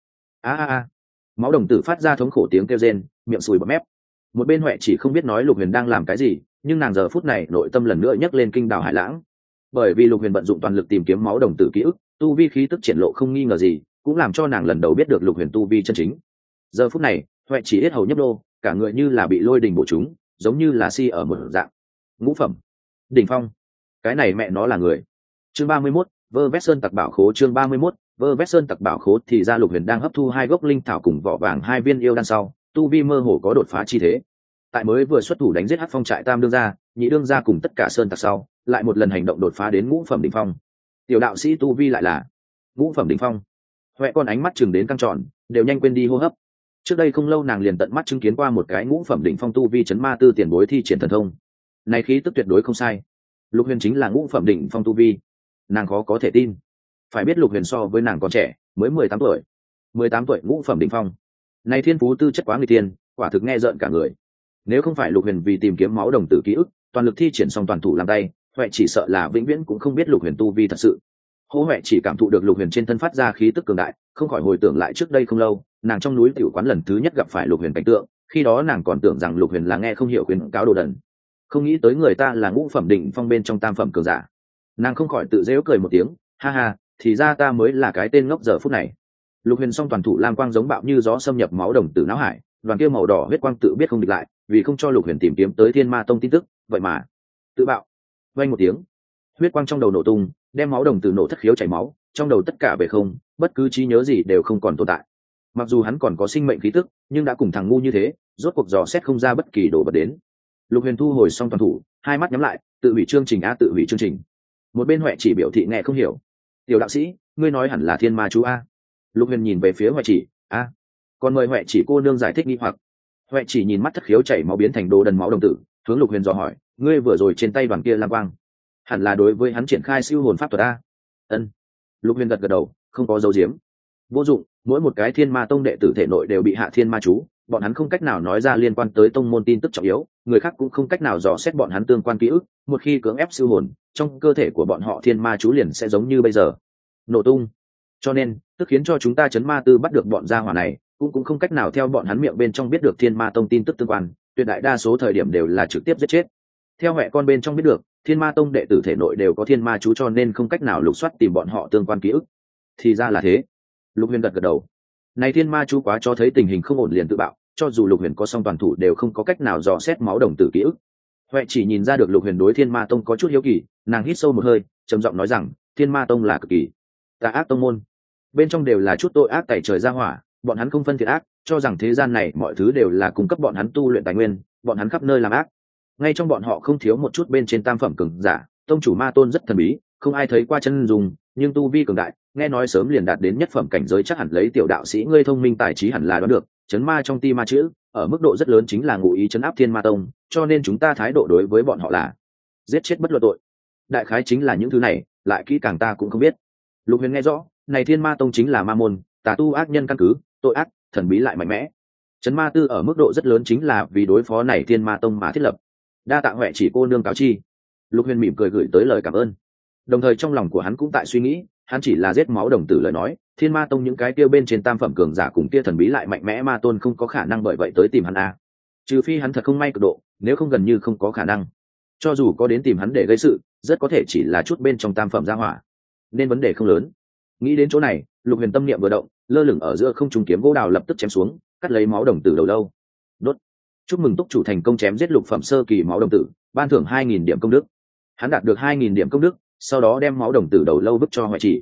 S1: Máu đồng tử phát ra thống khổ tiếng kêu rên, miệng sùi bọt mép. Một bên Huệ chỉ không biết nói Lục Huyền đang làm cái gì, nhưng nàng giờ phút này nội tâm lần nữa nhấc lên kinh đảo hải lãng. Bởi vì Lục Huyền bận dụng toàn lực tìm kiếm máu đồng tử ký ức, tu vi khí tức triển lộ không nghi ngờ gì, cũng làm cho nàng lần đầu biết được Lục Huyền tu vi chân chính. Giờ phút này, Huệ chỉ hết hầu nhấp đô, cả người như là bị lôi đình bổ trúng, giống như là si ở một dạng. Ngũ phẩm, đỉnh phong, cái này mẹ nó là người. Chương 31, Vơ Vét Sơn Tặc Bảo Khố. Chương 31, Vơ Vét Sơn Tặc Bảo Khố. Thì ra Lục Huyền đang hấp thu 2 gốc linh thảo cùng vỏ vàng 2 viên yêu đan sau, tu vi mơ hồ có đột phá chi thế. Tại mới vừa xuất thủ đánh giết Hắc Phong trại tam đương gia, nhị đương gia cùng tất cả sơn tặc sau, lại một lần hành động đột phá đến ngũ phẩm đỉnh phong. Tiểu đạo sĩ tu vi lại là ngũ phẩm đỉnh phong. Huệ con ánh mắt chừng đến căng tròn, đều nhanh quên đi hô hấp. Trước đây không lâu nàng liền tận mắt chứng kiến qua một cái ngũ phẩm đỉnh phong tu vi chấn ma tư tiền bối thi triển thần thông. Này khí tức tuyệt đối không sai. Lục Huyền chính là ngũ phẩm đỉnh phong tu vi. Nàng khó có thể tin. Phải biết Lục Huyền so với nàng còn trẻ, mới 18 tuổi. 18 tuổi ngũ phẩm đỉnh phong. Này thiên phú tư chất quá người tiên, quả thực nghe rợn cả người. Nếu không phải Lục Huyền vì tìm kiếm máu đồng tử ký ức, toàn lực thi triển xong toàn thủ làm tay, Huệ chỉ sợ là vĩnh viễn cũng không biết Lục Huyền tu vi thật sự. Hô Huệ chỉ cảm thụ được Lục Huyền trên thân phát ra khí tức cường đại, không khỏi hồi tưởng lại trước đây không lâu, nàng trong núi tiểu quán lần thứ nhất gặp phải Lục Huyền cảnh tượng, khi đó nàng còn tưởng rằng Lục Huyền là nghe không hiểu khuyến cáo đồ đần, không nghĩ tới người ta là ngũ phẩm đỉnh phong bên trong tam phẩm cường giả. Nàng không khỏi tự giễu cười một tiếng, ha ha, thì ra ta mới là cái tên ngốc giờ phút này. Lục Huyền song toàn thủ lam quang giống bạo như gió xâm nhập máu đồng tử não hải, đoàn kia màu đỏ huyết quang tự biết không địch lại, vì không cho Lục Huyền tìm kiếm tới Thiên Ma Tông tin tức, vậy mà tự bạo. Vang một tiếng, huyết quang trong đầu nổ tung, đem máu đồng tử nổ thất khiếu chảy máu, trong đầu tất cả về không, bất cứ trí nhớ gì đều không còn tồn tại. Mặc dù hắn còn có sinh mệnh khí tức, nhưng đã cùng thằng ngu như thế, rốt cuộc dò xét không ra bất kỳ đồ vật đến. Lục Huyền thu hồi xong toàn thủ, hai mắt nhắm lại, tự hủy chương trình tự hủy chương trình. Một bên Huệ chỉ biểu thị nghe không hiểu. Tiểu đạo sĩ, ngươi nói hẳn là thiên ma chú a? Lục Huyền nhìn về phía Huệ chỉ, a, còn mời Huệ chỉ cô nương giải thích nghi hoặc. Huệ chỉ nhìn mắt thất khiếu chảy máu biến thành đồ đần máu đồng tử, hướng Lục Huyền dò hỏi, ngươi vừa rồi trên tay đoàn kia lam quang, hẳn là đối với hắn triển khai siêu hồn pháp thuật a? Ân. Lục Huyền gật gật đầu, không có dấu diếm. Vô dụng, mỗi một cái Thiên Ma Tông đệ tử thể nội đều bị hạ thiên ma chú, bọn hắn không cách nào nói ra liên quan tới tông môn tin tức trọng yếu, người khác cũng không cách nào dò xét bọn hắn tương quan ký ức, một khi cưỡng ép siêu hồn, trong cơ thể của bọn họ thiên ma chú liền sẽ giống như bây giờ, nổ tung. Cho nên, tức khiến cho chúng ta chấn ma tư bắt được bọn gia hỏa này, cũng không cách nào theo bọn hắn miệng bên trong biết được Thiên Ma Tông tin tức tương quan, tuyệt đại đa số thời điểm đều là trực tiếp giết chết. Theo hệ con bên trong biết được, Thiên Ma Tông đệ tử thể nội đều có thiên ma chú, cho nên không cách nào lục soát tìm bọn họ tương quan ký ức. Thì ra là thế. Lục Huyền gật gật đầu. Này thiên ma chú quá cho thấy tình hình không ổn liền tự bạo, cho dù Lục Huyền có song toàn thủ đều không có cách nào dò xét máu đồng tử ký ức. Huệ chỉ nhìn ra được Lục Huyền đối Thiên Ma Tông có chút hiếu kỳ, nàng hít sâu một hơi, trầm giọng nói rằng, Thiên Ma Tông là cực kỳ tà ác tông môn, bên trong đều là chút tội ác tẩy trời ra hỏa, bọn hắn không phân thiện ác, cho rằng thế gian này mọi thứ đều là cung cấp bọn hắn tu luyện tài nguyên, bọn hắn khắp nơi làm ác. Ngay trong bọn họ không thiếu một chút bên trên tam phẩm cường giả, tông chủ Ma Tôn rất thần bí, không ai thấy qua chân dùng, nhưng tu vi cường đại, nghe nói sớm liền đạt đến nhất phẩm cảnh giới, chắc hẳn lấy tiểu đạo sĩ ngươi thông minh tài trí hẳn là đoán được, chấn ma trong ti ma chữ, ở mức độ rất lớn chính là ngụ ý chấn áp Thiên Ma Tông, cho nên chúng ta thái độ đối với bọn họ là giết chết bất luận tội. Đại khái chính là những thứ này, lại kỹ càng ta cũng không biết. Lục Huyền nghe rõ, này Thiên Ma Tông chính là ma môn, tà tu ác nhân căn cứ, tội ác, thần bí lại mạnh mẽ. Chấn ma tư ở mức độ rất lớn chính là vì đối phó này Thiên Ma Tông mà thiết lập. Đa tạ Huệ chỉ cô nương cáo chi. Lục Huyền mỉm cười gửi tới lời cảm ơn. Đồng thời trong lòng của hắn cũng tại suy nghĩ, hắn chỉ là giết máu đồng tử lời nói, Thiên Ma Tông những cái kia bên trên tam phẩm cường giả cùng kia thần bí lại mạnh mẽ ma tôn không có khả năng bởi vậy tới tìm hắn a. Trừ phi hắn thật không may cực độ, nếu không gần như không có khả năng. Cho dù có đến tìm hắn để gây sự, rất có thể chỉ là chút bên trong tam phẩm gia hỏa, nên vấn đề không lớn. Nghĩ đến chỗ này, Lục Huyền tâm niệm vừa động, lơ lửng ở giữa không trung kiếm gỗ đào lập tức chém xuống, cắt lấy máu đồng tử đầu lâu. Đốt. Chúc mừng túc chủ thành công chém giết lục phẩm sơ kỳ máu đồng tử, ban thưởng 2000 điểm công đức. Hắn đạt được 2000 điểm công đức, sau đó đem máu đồng tử đầu lâu vứt cho Huệ chỉ.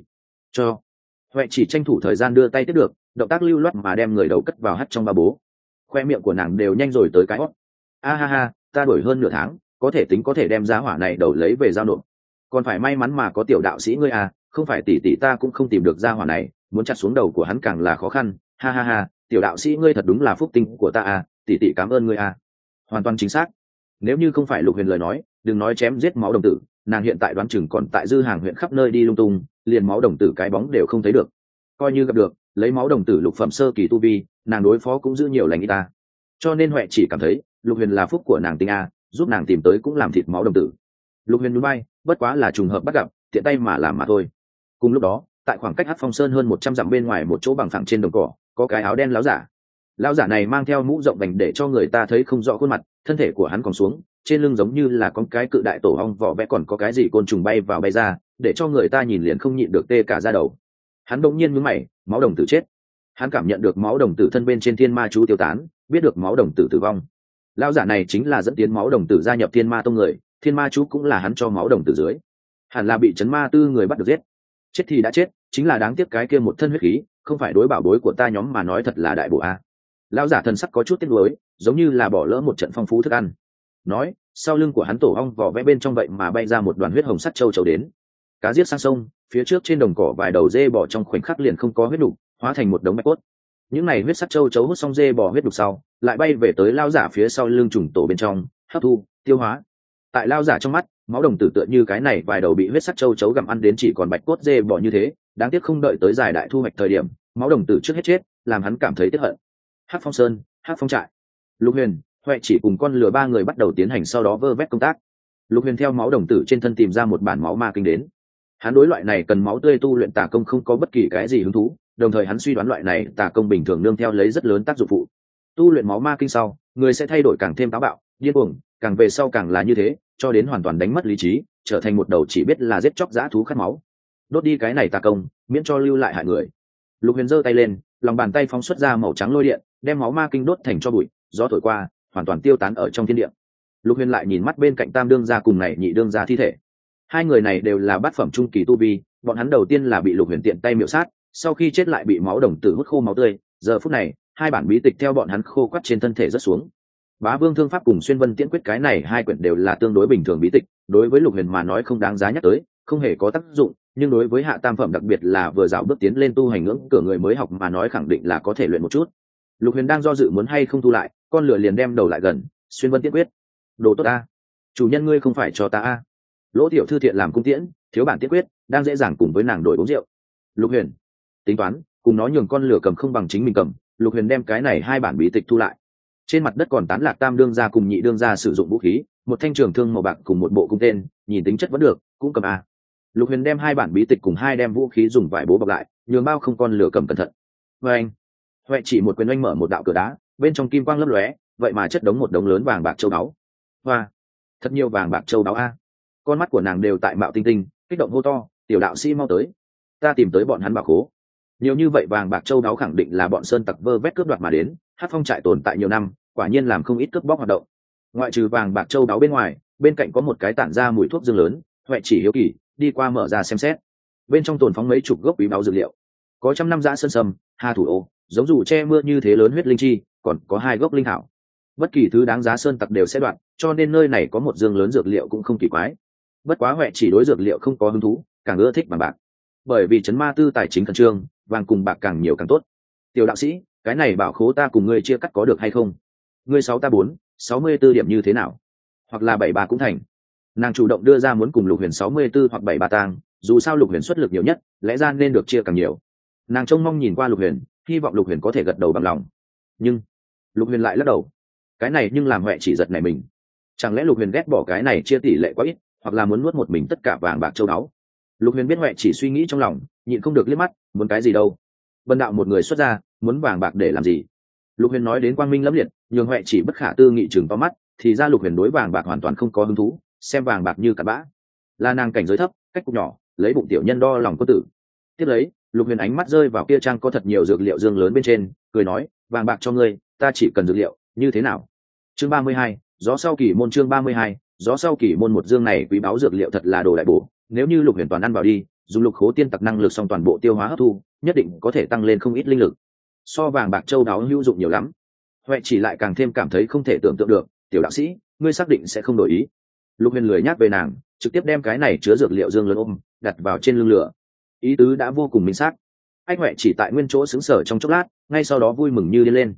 S1: Huệ chỉ tranh thủ thời gian đưa tay tiếp được, động tác lưu loát mà đem người đầu cất vào hắt trong ba bố. Khoe miệng của nàng đều nhanh rồi tới cái hót. A ha ha, ta đổi hơn nửa tháng, có thể tính có thể đem giá hỏa này đầu lấy về giao nộp. Còn phải may mắn mà có tiểu đạo sĩ ngươi à, không phải tỷ tỷ ta cũng không tìm được giá hỏa này, muốn chặt xuống đầu của hắn càng là khó khăn. Ha ha ha, tiểu đạo sĩ ngươi thật đúng là phúc tinh của ta à, tỷ tỷ cảm ơn ngươi à. Hoàn toàn chính xác. Nếu như không phải Lục Huyền lời nói, đừng nói chém giết máu đồng tử, nàng hiện tại đoán chừng còn tại Dư Hàng huyện khắp nơi đi lung tung, liền máu đồng tử cái bóng đều không thấy được. Coi như gặp được, lấy máu đồng tử lục phẩm sơ kỳ tu vi, nàng đối phó cũng giữ nhiều lành ít ta. Cho nên Huệ chỉ cảm thấy Lục Huyền là phúc của nàng tinh a, giúp nàng tìm tới cũng làm thịt máu đồng tử. Lục Huyền núi bay, bất quá là trùng hợp bắt gặp, tiện tay mà làm mà thôi. Cùng lúc đó, tại khoảng cách Hắc Phong Sơn hơn 100 dặm bên ngoài một chỗ bằng phẳng trên đồng cỏ, có cái áo đen láo giả. Lão giả này mang theo mũ rộng vành để cho người ta thấy không rõ khuôn mặt, thân thể của hắn còn xuống, trên lưng giống như là con cái cự đại tổ ong vỏ vẽ, còn có cái gì côn trùng bay vào bay ra, để cho người ta nhìn liền không nhịn được tê cả da đầu. Hắn bỗng nhiên nhướng mày, máu đồng tử chết. Hắn cảm nhận được máu đồng tử thân bên trên thiên ma chú tiêu tán, biết được máu đồng tử tử vong. Lão giả này chính là dẫn tiến máu đồng tử gia nhập thiên ma tông người, thiên ma chú cũng là hắn cho máu đồng tử dưới. Hẳn là bị chấn ma tư người bắt được giết. Chết thì đã chết, chính là đáng tiếc cái kia một thân huyết khí, không phải đối bảo bối của ta nhóm mà nói thật là đại bổ a. Lão giả thần sắc có chút tiếc nuối, giống như là bỏ lỡ một trận phong phú thức ăn. Nói, sau lưng của hắn tổ ong vỏ vẽ bên trong vậy mà bay ra một đoàn huyết hồng sắt châu chấu đến. Cá giết sang sông, phía trước trên đồng cỏ vài đầu dê bò trong khoảnh khắc liền không có huyết đục, hóa thành một đống bạch cốt. Những này huyết sắt châu chấu hút xong dê bò huyết đục sau, lại bay về tới lão giả phía sau lưng trùng tổ bên trong, hấp thu, tiêu hóa. Tại lão giả trong mắt, máu đồng tử tựa như cái này vài đầu bị huyết sắt châu chấu gặm ăn đến chỉ còn bạch cốt dê bò như thế, đáng tiếc không đợi tới giải đại thu hoạch thời điểm, máu đồng tử trước hết chết, làm hắn cảm thấy tiếc hận. Hắc Phong Sơn, Hắc Phong trại, Lục Huyền, Huệ chỉ cùng con lừa ba người bắt đầu tiến hành sau đó vơ vét công tác. Lục Huyền theo máu đồng tử trên thân tìm ra một bản máu ma kinh đến. Hắn đối loại này cần máu tươi tu luyện tà công không có bất kỳ cái gì hứng thú, đồng thời hắn suy đoán loại này tà công bình thường nương theo lấy rất lớn tác dụng phụ. Tu luyện máu ma kinh sau, người sẽ thay đổi càng thêm táo bạo, điên cuồng, càng về sau càng là như thế, cho đến hoàn toàn đánh mất lý trí, trở thành một đầu chỉ biết là giết chóc dã thú khát máu. Đốt đi cái này tà công, miễn cho lưu lại hại người. Lục Huyền giơ tay lên, lòng bàn tay phóng xuất ra màu trắng lôi điện, đem máu ma kinh đốt thành cho bụi, gió thổi qua, hoàn toàn tiêu tán ở trong thiên địa. Lục Huyền lại nhìn mắt bên cạnh Tam đương gia cùng này nhị đương gia thi thể. Hai người này đều là bát phẩm trung kỳ tu vi, bọn hắn đầu tiên là bị Lục Huyền tiện tay miểu sát, sau khi chết lại bị máu đồng tử hút khô máu tươi, giờ phút này, hai bản bí tịch theo bọn hắn khô quắt trên thân thể rất xuống. Bá Vương Thương Pháp cùng Xuyên Vân Tiễn Quyết cái này hai quyển đều là tương đối bình thường bí tịch, đối với Lục Huyền mà nói không đáng giá nhắc tới, không hề có tác dụng, nhưng đối với hạ tam phẩm đặc biệt là vừa dạo bước tiến lên tu hành ngưỡng cửa người mới học mà nói khẳng định là có thể luyện một chút. Lục Huyền đang do dự muốn hay không thu lại, con lửa liền đem đầu lại gần, Xuyên Vân Tiễn Quyết. Đồ tốt a, chủ nhân ngươi không phải cho ta a. Lỗ tiểu thư thiện làm cung tiễn, thiếu bản tiễn quyết, đang dễ dàng cùng với nàng đổi uống rượu. Lục Huyền tính toán, cùng nó nhường con lửa cầm không bằng chính mình cầm. Lục Huyền đem cái này hai bản bí tịch thu lại. Trên mặt đất còn tán lạc tam đương gia cùng nhị đương gia sử dụng vũ khí, một thanh trường thương màu bạc cùng một bộ cung tên, nhìn tính chất vẫn được, cũng cầm a. Lục Huyền đem hai bản bí tịch cùng hai đem vũ khí dùng vải bố bọc lại, nhường bao không con lửa cầm cẩn thận. Và anh, Huệ chỉ một quyền oanh mở một đạo cửa đá, bên trong kim quang lấp lóe, vậy mà chất đống một đống lớn vàng bạc châu báu. Hoa, thật nhiều vàng bạc châu báu a. Con mắt của nàng đều tại mạo tinh tinh, kích động hô to, tiểu đạo sĩ mau tới, ta tìm tới bọn hắn bảo khố. Nhiều như vậy vàng bạc châu báu khẳng định là bọn sơn tặc vơ vét cướp đoạt mà đến. Hắc Phong trại tồn tại nhiều năm, quả nhiên làm không ít cướp bóc hoạt động. Ngoại trừ vàng bạc châu báu bên ngoài, bên cạnh có một cái tản ra mùi thuốc dương lớn. Huệ chỉ hiếu kỳ đi qua mở ra xem xét, bên trong tồn phóng mấy chục gốc quý báu dược liệu, có trăm năm dã sơn sâm, hà thủ ô, giống dù che mưa như thế lớn huyết linh chi, còn có hai gốc linh thảo. Bất kỳ thứ đáng giá sơn tặc đều sẽ đoạn, cho nên nơi này có một dương lớn dược liệu cũng không kỳ quái. Bất quá Huệ chỉ đối dược liệu không có hứng thú, càng ưa thích vàng bạc, bởi vì trấn ma tư tài chính khẩn trương, vàng cùng bạc càng nhiều càng tốt. Tiểu đạo sĩ, cái này bảo khố ta cùng ngươi chia cắt có được hay không? Ngươi 6 ta 4, 64 điểm như thế nào? Hoặc là 73 cũng thành. Nàng chủ động đưa ra muốn cùng Lục Huyền 64 hoặc 73 tang, dù sao Lục Huyền xuất lực nhiều nhất, lẽ ra nên được chia càng nhiều. Nàng trông mong nhìn qua Lục Huyền, hy vọng Lục Huyền có thể gật đầu bằng lòng. Nhưng Lục Huyền lại lắc đầu. Cái này nhưng làm Huệ chỉ giật nảy mình. Chẳng lẽ Lục Huyền ghét bỏ cái này chia tỷ lệ quá ít, hoặc là muốn nuốt một mình tất cả vàng bạc châu báu? Lục Huyền biết Huệ chỉ suy nghĩ trong lòng, nhịn không được liếc mắt, muốn cái gì đâu? Vân đạo một người xuất ra, muốn vàng bạc để làm gì? Lục Huyền nói đến quang minh lẫm liệt, nhường Huệ chỉ bất khả tư nghị chừng to mắt, thì ra Lục Huyền đối vàng bạc hoàn toàn không có hứng thú, xem vàng bạc như cặn bã. Là nàng cảnh giới thấp, cách cục nhỏ, lấy bụng tiểu nhân đo lòng quân tử. Tiếp lấy, Lục Huyền ánh mắt rơi vào kia trang có thật nhiều dược liệu dương lớn bên trên, cười nói, vàng bạc cho ngươi, ta chỉ cần dược liệu, như thế nào? Chương 32, gió sau kỳ môn. Chương 32, gió sau kỳ môn. Một dương này quý báu dược liệu thật là đồ đại bổ, nếu như Lục Huyền toàn ăn vào đi, dùng lục khố tiên tặc năng lực xong toàn bộ tiêu hóa hấp thu, nhất định có thể tăng lên không ít linh lực. So vàng bạc châu đáo hữu dụng nhiều lắm. Huệ chỉ lại càng thêm cảm thấy không thể tưởng tượng được, tiểu đạo sĩ, ngươi xác định sẽ không đổi ý? Lục Huyền lười nhác về nàng, trực tiếp đem cái này chứa dược liệu dương lớn ôm, đặt vào trên lưng lửa. Ý tứ đã vô cùng minh xác. Anh Huệ chỉ tại nguyên chỗ sững sờ trong chốc lát, ngay sau đó vui mừng như điên lên.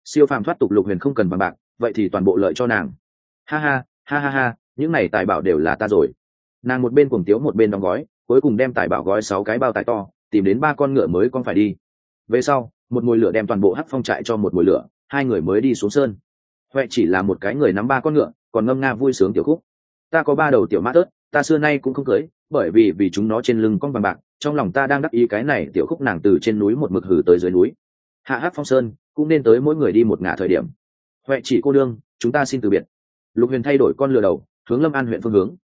S1: Siêu phàm thoát tục Lục Huyền không cần bằng bạc, vậy thì toàn bộ lợi cho nàng. Ha ha, ha ha ha, những này tài bảo đều là ta rồi. Nàng một bên cuồng tiếu một bên đóng gói, cuối cùng đem tài bảo gói 6 cái bao tải to, tìm đến 3 con ngựa mới con phải đi. Về sau, một mồi lửa đem toàn bộ Hắc Phong trại cho một mồi lửa, hai người mới đi xuống sơn. Huệ chỉ là một cái người nắm 3 con ngựa, còn ngâm nga vui sướng tiểu khúc. Ta có 3 đầu tiểu mã tớt, ta xưa nay cũng không cưới, bởi vì chúng nó trên lưng con bằng bạc, trong lòng ta đang đắc ý cái này tiểu khúc nàng từ trên núi một mực hử tới dưới núi. Hạ Hắc Phong sơn, cũng nên tới mỗi người đi một ngả thời điểm. Huệ chỉ cô đương, chúng ta xin từ biệt. Lục Huyền thay đổi con lừa đầu, hướng Lâm An huyện phương hướng.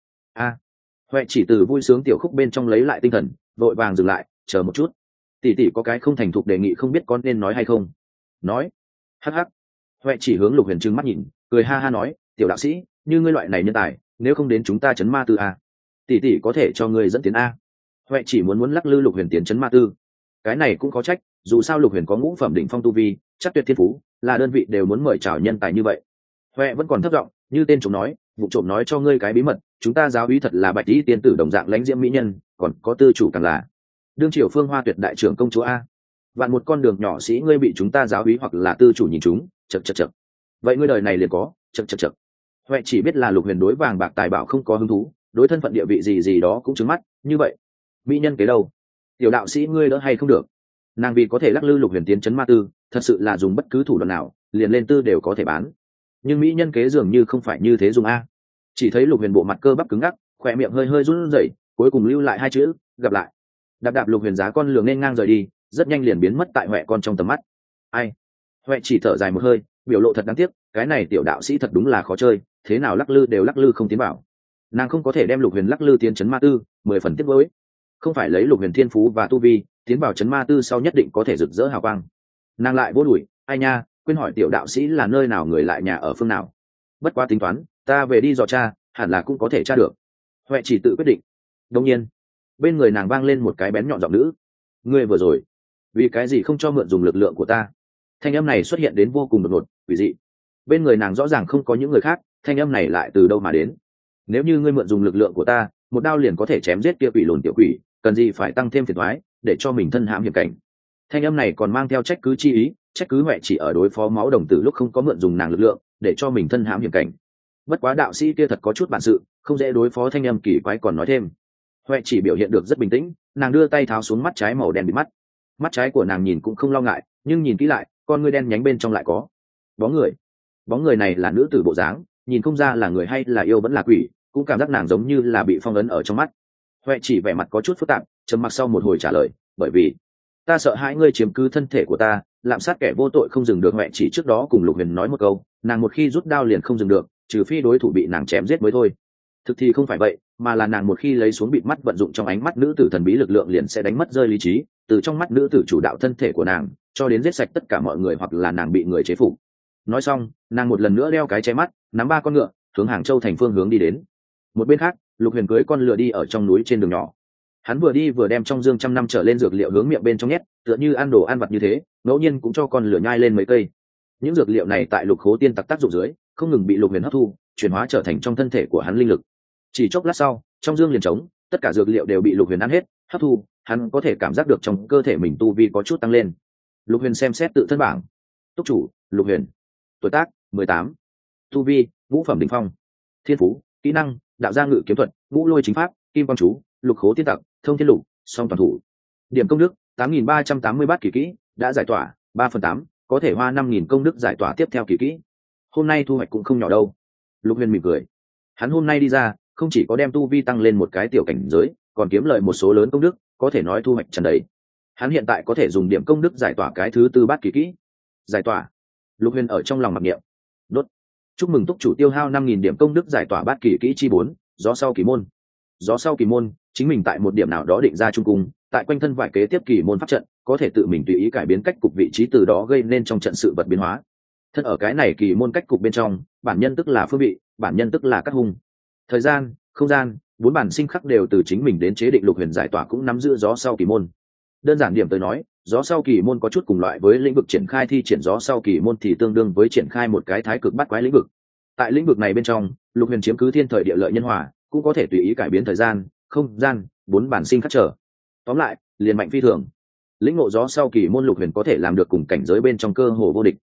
S1: Huệ chỉ từ vui sướng tiểu khúc bên trong lấy lại tinh thần, vội vàng dừng lại, chờ một chút. Tỷ tỷ có cái không thành thục đề nghị không biết con nên nói hay không. Nói. Hắc hắc. Huệ chỉ hướng Lục Huyền trừng mắt nhìn, cười ha ha nói, tiểu đạo sĩ, như ngươi loại này nhân tài, nếu không đến chúng ta trấn ma tư a, tỷ tỷ có thể cho ngươi dẫn tiến a. Huệ chỉ muốn lắc lư Lục Huyền tiến trấn ma tư. Cái này cũng có trách, dù sao Lục Huyền có ngũ phẩm đỉnh phong tu vi, chắc tuyệt thiên phú, là đơn vị đều muốn mời chào nhân tài như vậy. Huệ vẫn còn thấp giọng, như tên chúng nói, vụ trộm nói cho ngươi cái bí mật, chúng ta giáo úy thật là bạch tỷ tiên tử đồng dạng lãnh diễm mỹ nhân, còn có tư chủ càng là đương triều phương hoa tuyệt đại trưởng công chúa a. Vạn một con đường nhỏ sĩ ngươi bị chúng ta giáo úy hoặc là tư chủ nhìn chúng, chật chật chật. Vậy ngươi đời này liền có, chật chật chật. Huệ chỉ biết là Lục Huyền đối vàng bạc tài bảo không có hứng thú, đối thân phận địa vị gì đó cũng trứng mắt, như vậy mỹ nhân kế đâu? Tiểu đạo sĩ ngươi đỡ hay không được? Nàng vì có thể lắc lư Lục Huyền tiến trấn ma tư, thật sự là dùng bất cứ thủ đoạn nào, liền lên tư đều có thể bán. Nhưng mỹ nhân kế dường như không phải như thế dùng a. Chỉ thấy Lục Huyền bộ mặt cơ bắp cứng ngắc, khỏe miệng hơi hơi run rẩy, cuối cùng lưu lại 2 chữ, gặp lại. Đạp Lục Huyền giá con lường nên ngang rời đi, rất nhanh liền biến mất tại Huệ con trong tầm mắt. Ai? Huệ chỉ thở dài một hơi, biểu lộ thật đáng tiếc, cái này tiểu đạo sĩ thật đúng là khó chơi, thế nào lắc lư đều lắc lư không tiến bảo. Nàng không có thể đem Lục Huyền lắc lư tiến trấn ma tư, 10 phần tiếc nuối. Không phải lấy Lục Huyền thiên phú và tu vi, tiến vào trấn ma tư sau nhất định có thể rực rỡ hào quang. Nàng lại vô đuổi, ai nha, quên hỏi tiểu đạo sĩ là nơi nào người lại nhà ở phương nào. Bất quá tính toán, ta về đi dò tra, hẳn là cũng có thể tra được. Huệ chỉ tự quyết định. Đương nhiên, bên người nàng vang lên một cái bén nhọn giọng nữ. Ngươi vừa rồi, vì cái gì không cho mượn dùng lực lượng của ta? Thanh âm này xuất hiện đến vô cùng đột ngột, quỷ dị. Bên người nàng rõ ràng không có những người khác, thanh âm này lại từ đâu mà đến? Nếu như ngươi mượn dùng lực lượng của ta, một đao liền có thể chém giết kia quỷ lùn tiểu quỷ, cần gì phải tăng thêm phiền toái, để cho mình thân hãm hiểm cảnh? Thanh âm này còn mang theo trách cứ chi ý, trách cứ Huệ chỉ ở đối phó máu đồng tử lúc không có mượn dùng nàng lực lượng, để cho mình thân hãm hiểm cảnh. Bất quá đạo sĩ kia thật có chút bản sự, không dễ đối phó thanh âm kỳ quái còn nói thêm. Huệ chỉ biểu hiện được rất bình tĩnh, nàng đưa tay tháo xuống mắt trái màu đen bị mắt. Mắt trái của nàng nhìn cũng không lo ngại, nhưng nhìn kỹ lại, con ngươi đen nhánh bên trong lại có bóng người. Bóng người này là nữ tử bộ dáng, nhìn không ra là người hay là yêu vẫn là quỷ, cũng cảm giác nàng giống như là bị phong ấn ở trong mắt. Huệ chỉ vẻ mặt có chút phức tạp, trầm mặc sau một hồi trả lời, bởi vì ta sợ hãi ngươi chiếm cứ thân thể của ta, lạm sát kẻ vô tội không dừng được. Huệ chỉ trước đó cùng Lục Huyền nói một câu, nàng một khi rút đao liền không dừng được, trừ phi đối thủ bị nàng chém giết mới thôi. Thực thì không phải vậy, mà là nàng một khi lấy xuống bịt mắt vận dụng trong ánh mắt nữ tử thần bí lực lượng liền sẽ đánh mất rơi lý trí, từ trong mắt nữ tử chủ đạo thân thể của nàng, cho đến giết sạch tất cả mọi người hoặc là nàng bị người chế phục. Nói xong, nàng một lần nữa đeo cái che mắt, nắm 3 con ngựa, hướng Hàng Châu thành phương hướng đi đến. Một bên khác, Lục Huyền cưỡi con lừa đi ở trong núi trên đường nhỏ. Hắn vừa đi vừa đem trong dương trăm năm trở lên dược liệu hướng miệng bên trong nhét, tựa như ăn đồ ăn vặt như thế, ngẫu nhiên cũng cho con lừa nhai lên mấy cây. Những dược liệu này tại Lục Khố Tiên tặc tác dụng dưới, không ngừng bị Lục Huyền hấp thu, chuyển hóa trở thành trong thân thể của hắn linh lực. Chỉ chốc lát sau, trong dương liền trống, tất cả dược liệu đều bị Lục Huyền ăn hết, hấp thu, hắn có thể cảm giác được trong cơ thể mình tu vi có chút tăng lên. Lục Huyền xem xét tự thân bảng. Túc chủ, Lục Huyền. Tuổi tác, 18. Tu vi, ngũ phẩm đỉnh phong. Thiên phú, kỹ năng, đạo gia ngự kiếm thuật, ngũ lôi chính pháp, kim quang chú, Lục Khố Tiên tặc, thông thiên lục, song toàn thủ. Điểm công đức, 8.380 bát kỳ kỹ, đã giải tỏa 3/8, có thể hoa 5.000 công đức giải tỏa tiếp theo kỳ kỹ. Hôm nay thu hoạch cũng không nhỏ đâu. Lục Huyền mỉm cười. Hắn hôm nay đi ra, không chỉ có đem tu vi tăng lên một cái tiểu cảnh giới, còn kiếm lợi một số lớn công đức, có thể nói thu hoạch tràn đầy. Hắn hiện tại có thể dùng điểm công đức giải tỏa cái thứ 4 bát kỳ kỹ. Giải tỏa. Lục Huyền ở trong lòng mặc niệm. Đốt. Chúc mừng túc chủ tiêu hao 5.000 điểm công đức giải tỏa bát kỳ kỹ chi 4, gió sau kỳ môn. Gió sau kỳ môn, chính mình tại một điểm nào đó định ra trung cung, tại quanh thân vải kế tiếp kỳ môn pháp trận, có thể tự mình tùy ý cải biến cách cục vị trí, từ đó gây nên trong trận sự vật biến hóa. Thân ở cái này kỳ môn cách cục bên trong, bản nhân tức là phương vị, bản nhân tức là các hung. Thời gian, không gian, 4 bản sinh khắc đều từ chính mình đến chế định. Lục Huyền giải tỏa cũng nắm giữ gió sau kỳ môn. Đơn giản điểm tới nói, gió sau kỳ môn có chút cùng loại với lĩnh vực triển khai thi triển gió sau kỳ môn thì tương đương với triển khai một cái thái cực bát quái lĩnh vực. Tại lĩnh vực này bên trong, Lục Huyền chiếm cứ thiên thời địa lợi nhân hòa, cũng có thể tùy ý cải biến thời gian, không gian, 4 bản sinh khắc trở. Tóm lại, liền mạnh phi thường. Lĩnh ngộ gió sau kỳ môn, Lục Huyền có thể làm được cùng cảnh giới bên trong cơ hồ vô địch.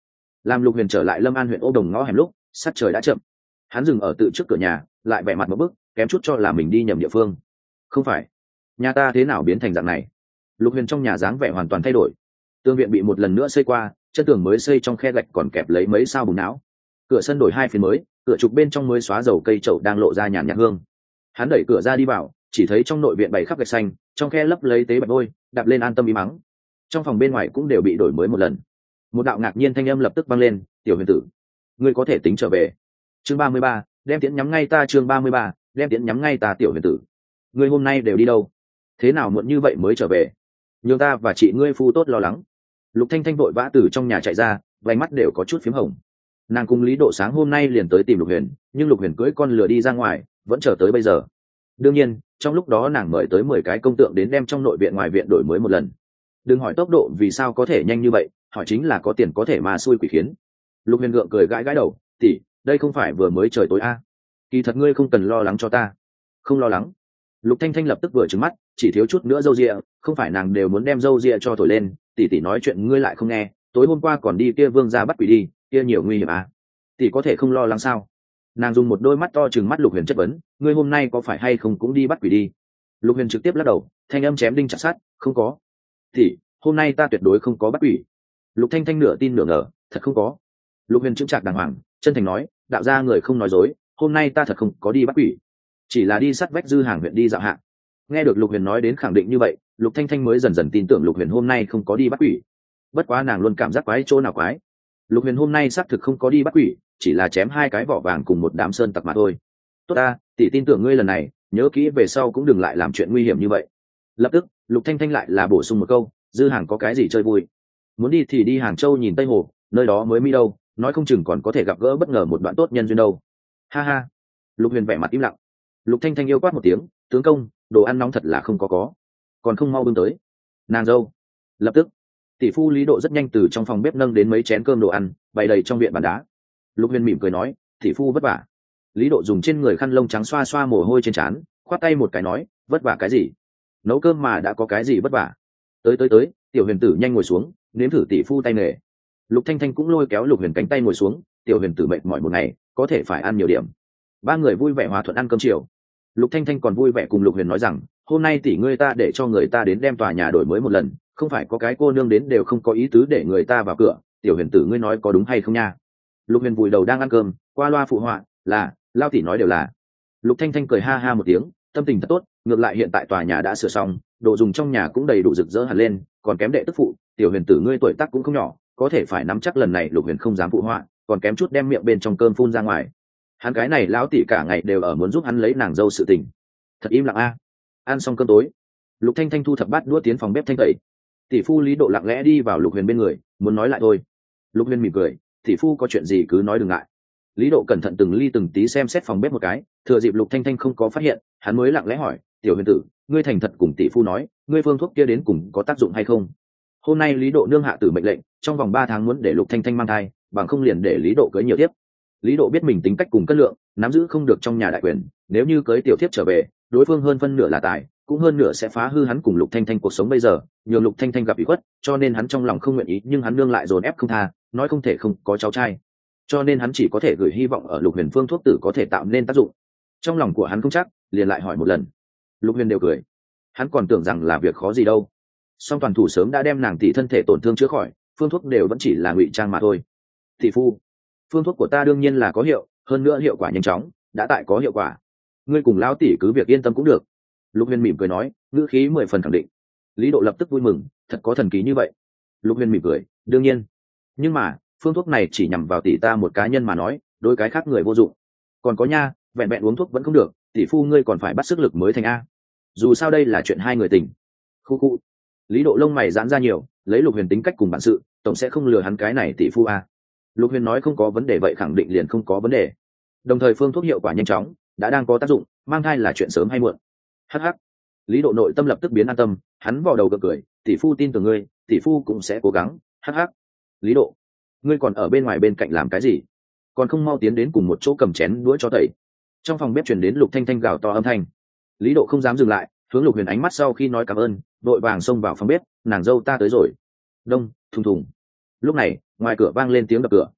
S1: Làm Lục Huyền trở lại Lâm An huyện Ô Đồng ngõ hẻm lúc sắc trời đã chậm. Hắn dừng ở tự trước cửa nhà, lại vẻ mặt một bức, kém chút cho là mình đi nhầm địa phương. Không phải, nhà ta thế nào biến thành dạng này? Lục Huyền trong nhà dáng vẻ hoàn toàn thay đổi. Tường viện bị một lần nữa xây qua, chân tường mới xây trong khe gạch còn kẹp lấy mấy sao bùn não. Cửa sân đổi 2 phiến mới, cửa trục bên trong mới xóa dầu cây trậu đang lộ ra nhàn nhạt hương. Hắn đẩy cửa ra đi vào, chỉ thấy trong nội viện bày khắp gạch xanh, trong khe lấp lấy tế bạch vôi, đạp lên an tâm ý mắng. Trong phòng bên ngoài cũng đều bị đổi mới một lần. Một đạo ngạc nhiên thanh âm lập tức vang lên, "Tiểu Huyền tử, ngươi có thể tính trở về." Chương 33, đem tiễn nhắm ngay ta. Chương 33, đem tiễn nhắm ngay ta. "Tiểu Huyền tử, ngươi hôm nay đều đi đâu? Thế nào muộn như vậy mới trở về? Nhường ta và chị ngươi phu tốt lo lắng." Lục Thanh Thanh vội vã từ trong nhà chạy ra, vành mắt đều có chút phím hồng. Nàng cùng Lý Độ sáng hôm nay liền tới tìm Lục Huyền, nhưng Lục Huyền cưỡi con lừa đi ra ngoài, vẫn chờ tới bây giờ. Đương nhiên, trong lúc đó nàng mời tới 10 cái công tượng đến đem trong nội viện ngoài viện đổi mới một lần. Đừng hỏi tốc độ vì sao có thể nhanh như vậy, hỏi chính là có tiền có thể mà xui quỷ khiến. Lục Huyền gượng cười gãi gãi đầu, "Tỷ, đây không phải vừa mới trời tối a? Kỳ thật ngươi không cần lo lắng cho ta." "Không lo lắng." Lục Thanh Thanh lập tức vừa trừng mắt, chỉ thiếu chút nữa râu ria, không phải nàng đều muốn đem râu ria cho thổi lên, tỷ tỷ nói chuyện ngươi lại không nghe, tối hôm qua còn đi kia Vương gia bắt quỷ đi, kia nhiều nguy hiểm à? Tỷ có thể không lo lắng sao? Nàng dùng một đôi mắt to trừng mắt Lục Huyền chất vấn, ngươi hôm nay có phải hay không cũng đi bắt quỷ đi? Lục Huyền trực tiếp lắc đầu, thanh âm chém đinh chặt sắt, không có. Tỷ, hôm nay ta tuyệt đối không có bắt quỷ. Lục Thanh Thanh nửa tin nửa ngờ, thật không có. Lục Huyền chững chạc đàng hoàng, chân thành nói, đạo gia người không nói dối, hôm nay ta thật không có đi bắt quỷ, chỉ là đi sắt vách Dư Hàng huyện đi dạo hạ. Nghe được Lục Huyền nói đến khẳng định như vậy, Lục Thanh Thanh mới dần dần tin tưởng Lục Huyền hôm nay không có đi bắt quỷ. Bất quá nàng luôn cảm giác quái chỗ nào quái. Lục Huyền hôm nay xác thực không có đi bắt quỷ, chỉ là chém 2 cái vỏ vàng cùng một đám sơn tặc mà thôi. Tốt ta, tỷ tin tưởng ngươi lần này, nhớ kỹ về sau cũng đừng lại làm chuyện nguy hiểm như vậy. Lập tức, Lục Thanh Thanh lại là bổ sung một câu, Dư Hàng có cái gì chơi vui? Muốn đi thì đi Hàng Châu nhìn Tây Hồ, nơi đó mới mi đâu, nói không chừng còn có thể gặp gỡ bất ngờ một đoạn tốt nhân duyên đâu. Ha ha. Lục Huyền vẻ mặt im lặng. Lục Thanh Thanh yêu quát một tiếng, tướng công, đồ ăn nóng thật là không có, còn không mau bưng tới. Nàng dâu. Lập tức, tỷ phu Lý Độ rất nhanh từ trong phòng bếp nâng đến mấy chén cơm đồ ăn, bày đầy trong viện bàn đá. Lục Huyền mỉm cười nói, tỷ phu vất vả. Lý Độ dùng trên người khăn lông trắng xoa xoa mồ hôi trên trán, khoát tay một cái nói, vất vả cái gì? Nấu cơm mà đã có cái gì vất vả? Tới, Tiểu Huyền tử nhanh ngồi xuống, nếm thử tỷ phu tay nghề. Lục Thanh Thanh cũng lôi kéo Lục Huyền cánh tay ngồi xuống, Tiểu Huyền tử mệt mỏi một ngày, có thể phải ăn nhiều điểm. 3 người vui vẻ hòa thuận ăn cơm chiều. Lục Thanh Thanh còn vui vẻ cùng Lục Huyền nói rằng, hôm nay tỷ ngươi ta để cho người ta đến đem tòa nhà đổi mới một lần, không phải có cái cô nương đến đều không có ý tứ để người ta vào cửa. Tiểu Huyền tử ngươi nói có đúng hay không nha? Lục Huyền vùi đầu đang ăn cơm, qua loa phụ họa, là, lao tỷ nói đều là. Lục Thanh Thanh cười ha ha một tiếng, tâm tình thật tốt, ngược lại hiện tại tòa nhà đã sửa xong, đồ dùng trong nhà cũng đầy đủ rực rỡ hẳn lên, còn kém đệ tức phụ, Tiểu Huyền tử ngươi tuổi tác cũng không nhỏ, có thể phải nắm chắc lần này. Lục Huyền không dám phụ họa, còn kém chút đem miệng bên trong cơm phun ra ngoài. Hắn cái này lão tỷ cả ngày đều ở muốn giúp hắn lấy nàng dâu sự tình. Thật im lặng a. Ăn xong cơm tối, Lục Thanh Thanh thu thập bát đũa tiến phòng bếp thanh tẩy. Tỷ phu Lý Độ lặng lẽ đi vào Lục Huyền bên người, muốn nói lại thôi. Lục Huyền mỉm cười, tỷ phu có chuyện gì cứ nói đừng ngại. Lý Độ cẩn thận từng ly từng tí xem xét phòng bếp một cái, thừa dịp Lục Thanh Thanh không có phát hiện, hắn mới lặng lẽ hỏi, Tiểu Huyền tử, ngươi thành thật cùng tỷ phu nói, ngươi phương thuốc kia đến cùng có tác dụng hay không? Hôm nay Lý Độ nương hạ tử mệnh lệnh, trong vòng 3 tháng muốn để Lục Thanh Thanh mang thai, bằng không liền để Lý Độ cưới nhiều tiếp. Lý Độ biết mình tính cách cùng cân lượng, nắm giữ không được trong nhà đại quyền, nếu như cưới tiểu thiếp trở về, đối phương hơn phân nửa là tài, cũng hơn nửa sẽ phá hư hắn cùng Lục Thanh Thanh cuộc sống bây giờ, nhường Lục Thanh Thanh gặp ủy khuất, cho nên hắn trong lòng không nguyện ý, nhưng hắn nương lại dồn ép không tha, nói không thể không có cháu trai, cho nên hắn chỉ có thể gửi hy vọng ở Lục Huyền phương thuốc tử có thể tạo nên tác dụng. Trong lòng của hắn không chắc, liền lại hỏi một lần. Lục Huyền đều cười, hắn còn tưởng rằng là việc khó gì đâu, song toàn thủ sớm đã đem nàng tỷ thân thể tổn thương chữa khỏi, phương thuốc đều vẫn chỉ là ngụy trang mà thôi. Tỷ phu, phương thuốc của ta đương nhiên là có hiệu, hơn nữa hiệu quả nhanh chóng, đã tại có hiệu quả, ngươi cùng lão tỷ cứ việc yên tâm cũng được. Lục Huyền mỉm cười nói, ngữ khí 10 phần khẳng định. Lý Độ lập tức vui mừng, thật có thần kỳ như vậy. Lục Huyền mỉm cười, đương nhiên, nhưng mà phương thuốc này chỉ nhằm vào tỷ ta một cá nhân mà nói, đối cái khác người vô dụng. Còn có nha, vẹn vẹn uống thuốc vẫn không được, tỷ phu ngươi còn phải bắt sức lực mới thành a. Dù sao đây là chuyện 2 người tình. Khu khu. Lý Độ lông mày giãn ra nhiều, lấy Lục Huyền tính cách cùng bản sự, tổng sẽ không lừa hắn cái này tỷ phu a. Lục Huyền nói không có vấn đề vậy khẳng định liền không có vấn đề. Đồng thời phương thuốc hiệu quả nhanh chóng, đã đang có tác dụng, mang thai là chuyện sớm hay muộn. Hắc hắc. Lý Độ nội tâm lập tức biến an tâm, hắn vò đầu cười, tỷ phu tin tưởng ngươi, tỷ phu cũng sẽ cố gắng. Hắc hắc. Lý Độ, ngươi còn ở bên ngoài bên cạnh làm cái gì? Còn không mau tiến đến cùng một chỗ cầm chén đũa cho tẩy. Trong phòng bếp truyền đến Lục Thanh Thanh gào to âm thanh. Lý Độ không dám dừng lại, hướng Lục Huyền ánh mắt sau khi nói cảm ơn, đội vàng xông vào phòng bếp, nàng dâu ta tới rồi. Đông, thùng thùng. Lúc này, ngoài cửa vang lên tiếng đập cửa,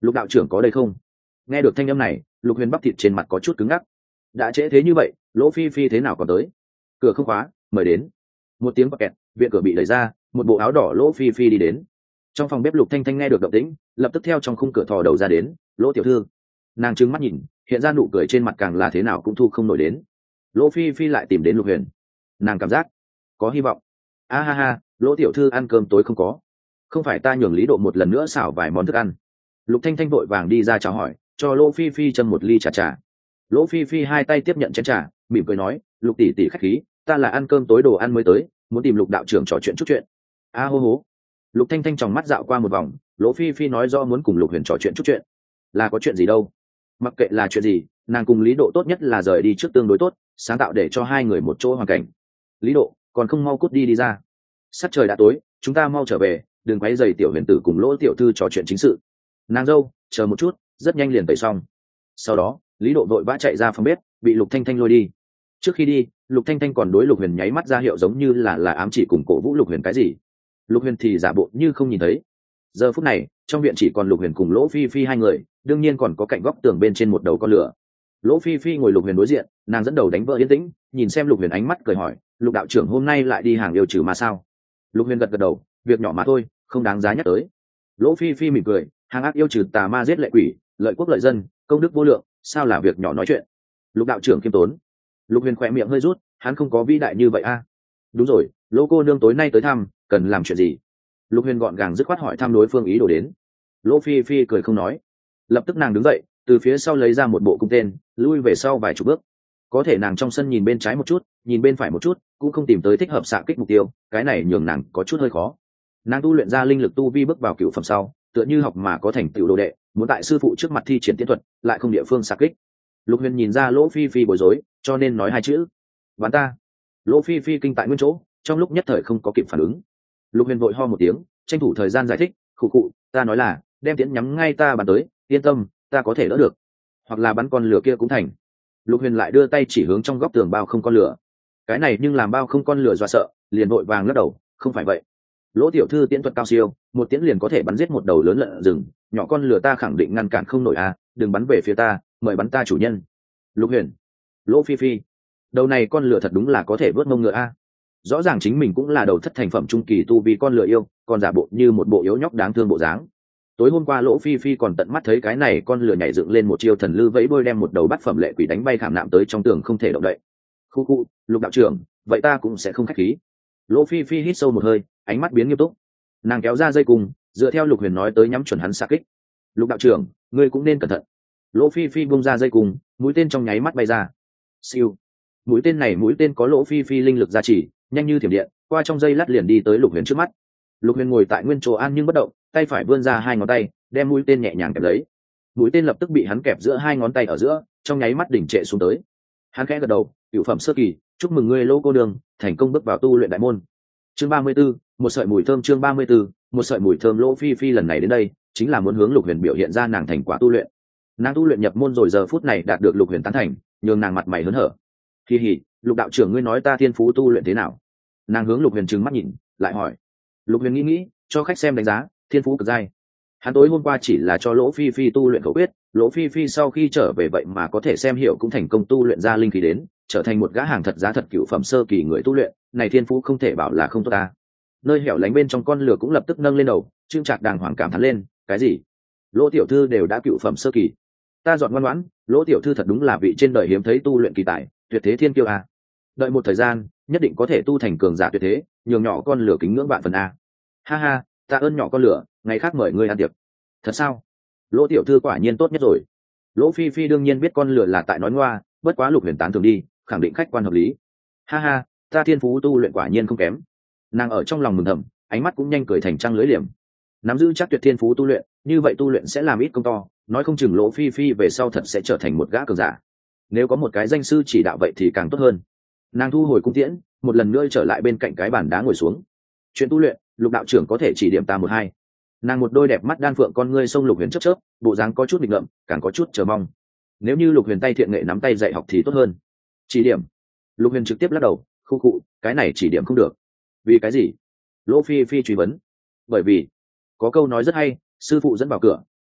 S1: Lục đạo trưởng có đây không? Nghe được thanh âm này, Lục Huyền bắp thịt trên mặt có chút cứng ngắc. Đã trễ thế như vậy, Lỗ Phi Phi thế nào còn tới? Cửa không khóa, mời đến. Một tiếng bạc kẹt, viện cửa bị đẩy ra, một bộ áo đỏ Lỗ Phi Phi đi đến. Trong phòng bếp Lục Thanh Thanh nghe được động tĩnh, lập tức theo trong khung cửa thò đầu ra đến. Lỗ tiểu thư. Nàng trừng mắt nhìn, hiện ra nụ cười trên mặt càng là thế nào cũng thu không nổi đến. Lỗ Phi Phi lại tìm đến Lục Huyền. Nàng cảm giác có hy vọng. A ha ha, Lỗ tiểu thư ăn cơm tối không có? Không phải ta nhường Lý Độ một lần nữa xào vài món thức ăn. Lục Thanh Thanh vội vàng đi ra chào hỏi, cho Lỗ Phi Phi châm một ly trà. Lỗ Phi Phi hai tay tiếp nhận chén trà, mỉm cười nói, Lục tỷ tỷ khách khí, ta là ăn cơm tối đồ ăn mới tới, muốn tìm Lục đạo trưởng trò chuyện chút chuyện. A hô hố. Lục Thanh Thanh tròng mắt dạo qua một vòng, Lỗ Phi Phi nói do muốn cùng Lục Huyền trò chuyện chút chuyện. Là có chuyện gì đâu? Mặc kệ là chuyện gì, nàng cùng Lý Độ tốt nhất là rời đi trước tương đối tốt, sáng tạo để cho hai người một chỗ hoàn cảnh. Lý Độ, còn không mau cút đi ra. Sắp trời đã tối, chúng ta mau trở về, đừng quấy rầy tiểu huyền tử cùng Lỗ tiểu thư trò chuyện chính sự. Nàng dâu, chờ một chút, rất nhanh liền tẩy xong. Sau đó, Lý Độ vội vã chạy ra phòng bếp, bị Lục Thanh Thanh lôi đi. Trước khi đi, Lục Thanh Thanh còn đối Lục Huyền nháy mắt ra hiệu giống như là ám chỉ cùng cổ vũ Lục Huyền cái gì. Lục Huyền thì giả bộ như không nhìn thấy. Giờ phút này, trong viện chỉ còn Lục Huyền cùng Lỗ Phi Phi hai người, đương nhiên còn có cạnh góc tường bên trên một đầu con lửa. Lỗ Phi Phi ngồi Lục Huyền đối diện, nàng dẫn đầu đánh vỡ yên tĩnh, nhìn xem Lục Huyền ánh mắt cười hỏi, Lục đạo trưởng hôm nay lại đi hàng yêu trừ ma sao? Lục Huyền gật gật đầu, việc nhỏ mà thôi, không đáng giá nhắc tới. Lỗ Phi Phi mỉm cười, hàng ác yêu trừ tà ma giết lệ quỷ, lợi quốc lợi dân, công đức vô lượng, sao là việc nhỏ nói chuyện? Lục đạo trưởng khiêm tốn. Lục Huyền khỏe miệng hơi rút, hắn không có vĩ đại như vậy a. Đúng rồi, Lỗ cô nương tối nay tới thăm, cần làm chuyện gì? Lục Huyền gọn gàng dứt khoát hỏi thăm đối phương ý đồ đến. Lỗ Phi Phi cười không nói. Lập tức nàng đứng dậy, từ phía sau lấy ra một bộ cung tên, lui về sau vài chục bước. Có thể nàng trong sân nhìn bên trái một chút, nhìn bên phải một chút, cũng không tìm tới thích hợp xạ kích mục tiêu, cái này nhường nàng có chút hơi khó. Nàng tu luyện ra linh lực tu vi bước vào cửu phẩm sau, tựa như học mà có thành tựu đồ đệ, muốn tại sư phụ trước mặt thi triển tiến thuật, lại không địa phương xạ kích. Lục Huyền nhìn ra Lỗ Phi Phi bối rối, cho nên nói hai chữ: "Bắn ta." Lỗ Phi Phi kinh tại nguyên chỗ, trong lúc nhất thời không có kịp phản ứng. Lục Huyền vội ho một tiếng, tranh thủ thời gian giải thích, "Khụ khụ, ta nói là, đem tiễn nhắm ngay ta bắn tới, yên tâm, ta có thể đỡ được. Hoặc là bắn con lửa kia cũng thành." Lục Huyền lại đưa tay chỉ hướng trong góc tường bao không con lửa. Cái này nhưng làm bao không con lửa dọa sợ, liền vội vàng lắc đầu, "Không phải vậy. Lỗ tiểu thư tiễn thuật cao siêu, một tiễn liền có thể bắn giết một đầu lớn lợn rừng, nhỏ con lửa ta khẳng định ngăn cản không nổi à, đừng bắn về phía ta, mời bắn ta chủ nhân." Lục Huyền, Lỗ Phi Phi, đầu này con lửa thật đúng là có thể vớt mông ngựa a. Rõ ràng chính mình cũng là đầu thất thành phẩm trung kỳ tu vì con lửa yêu, còn giả bộ như một bộ yếu nhóc đáng thương bộ dáng. Tối hôm qua Lỗ Phi Phi còn tận mắt thấy cái này con lửa nhảy dựng lên một chiêu thần lư vẫy đôi đem một đầu bát phẩm lệ quỷ đánh bay khảm nạm tới trong tường không thể động đậy. Khu khu, Lục đạo trưởng, vậy ta cũng sẽ không khách khí. Lỗ Phi Phi hít sâu một hơi, ánh mắt biến nghiêm túc. Nàng kéo ra dây cùng, dựa theo Lục Huyền nói tới nhắm chuẩn hắn xạ kích. Lục đạo trưởng, ngươi cũng nên cẩn thận. Lỗ Phi Phi buông ra dây cùng, mũi tên trong nháy mắt bay ra. Siêu. Mũi tên có Lỗ Phi Phi linh lực gia trì, nhanh như thiểm điện, qua trong dây lát liền đi tới Lục Huyền trước mắt. Lục Huyền ngồi tại nguyên chỗ an nhưng bất động, tay phải vươn ra hai ngón tay, đem mũi tên nhẹ nhàng kẹp lấy. Mũi tên lập tức bị hắn kẹp giữa hai ngón tay ở giữa, trong nháy mắt đỉnh trệ xuống tới. Hắn khẽ gật đầu, "Cửu phẩm sơ kỳ, chúc mừng ngươi Lỗ cô đường, thành công bước vào tu luyện đại môn." Chương 34, một sợi mùi thơm. Chương 34, một sợi mùi thơm. Lỗ Phi Phi lần này đến đây, chính là muốn hướng Lục Huyền biểu hiện ra nàng thành quả tu luyện. Nàng tu luyện nhập môn rồi giờ phút này đạt được Lục Huyền tán thành, nhường nàng mặt mày hớn hở. "Kỳ hỉ, Lục đạo trưởng ngươi nói ta thiên phú tu luyện thế nào?" Nàng hướng Lục Huyền trừng mắt nhìn, lại hỏi. Lục Huyền nghĩ, cho khách xem đánh giá, thiên phú cực giai. Hắn tối hôm qua chỉ là cho Lỗ Phi Phi tu luyện khẩu quyết, Lỗ Phi Phi sau khi trở về vậy mà có thể xem hiểu cũng thành công tu luyện ra linh khí đến, trở thành một gã hàng thật giá thật cửu phẩm sơ kỳ người tu luyện, này thiên phú không thể bảo là không tốt ta. Nơi hẻo lánh bên trong con lửa cũng lập tức nâng lên đầu, trương trạc đàng hoàng cảm thán lên, "Cái gì? Lỗ tiểu thư đều đã cửu phẩm sơ kỳ. Ta dọn ngoan ngoãn, Lỗ tiểu thư thật đúng là vị trên đời hiếm thấy tu luyện kỳ tài, tuyệt thế thiên kiêu a. Đợi một thời gian, nhất định có thể tu thành cường giả tuyệt thế, nhường nhỏ con lửa kính ngưỡng vạn phần a." "Ha ha, ta ơn nhỏ con lửa, ngày khác mời ngươi ăn tiệc." "Thật sao? Lỗ tiểu thư quả nhiên tốt nhất rồi." Lỗ Phi Phi đương nhiên biết con lửa là tại nói ngoa, bất quá Lục Huyền tán thường đi, khẳng định khách quan hợp lý. "Ha ha, ta thiên phú tu luyện quả nhiên không kém." Nàng ở trong lòng mừng thầm, ánh mắt cũng nhanh cười thành trăng lưỡi liềm. Nắm giữ chắc tuyệt thiên phú tu luyện, như vậy tu luyện sẽ làm ít công to, nói không chừng Lỗ Phi Phi về sau thật sẽ trở thành một gã cường giả. Nếu có một cái danh sư chỉ đạo vậy thì càng tốt hơn. Nàng thu hồi cung tiễn, một lần nữa trở lại bên cạnh cái bàn đá ngồi xuống. "Chuyện tu luyện, Lục đạo trưởng có thể chỉ điểm ta một hai." Nàng một đôi đẹp mắt đan phượng con ngươi sông Lục Huyền chớp chớp, bộ dáng có chút nghịch ngợm, càng có chút chờ mong. Nếu như Lục Huyền tay thiện nghệ nắm tay dạy học thì tốt hơn. "Chỉ điểm?" Lục Huyền trực tiếp lắc đầu, "Khu khụ, cái này chỉ điểm không được." "Vì cái gì?" Lỗ Phi Phi truy vấn. "Bởi vì có câu nói rất hay, sư phụ dẫn vào cửa,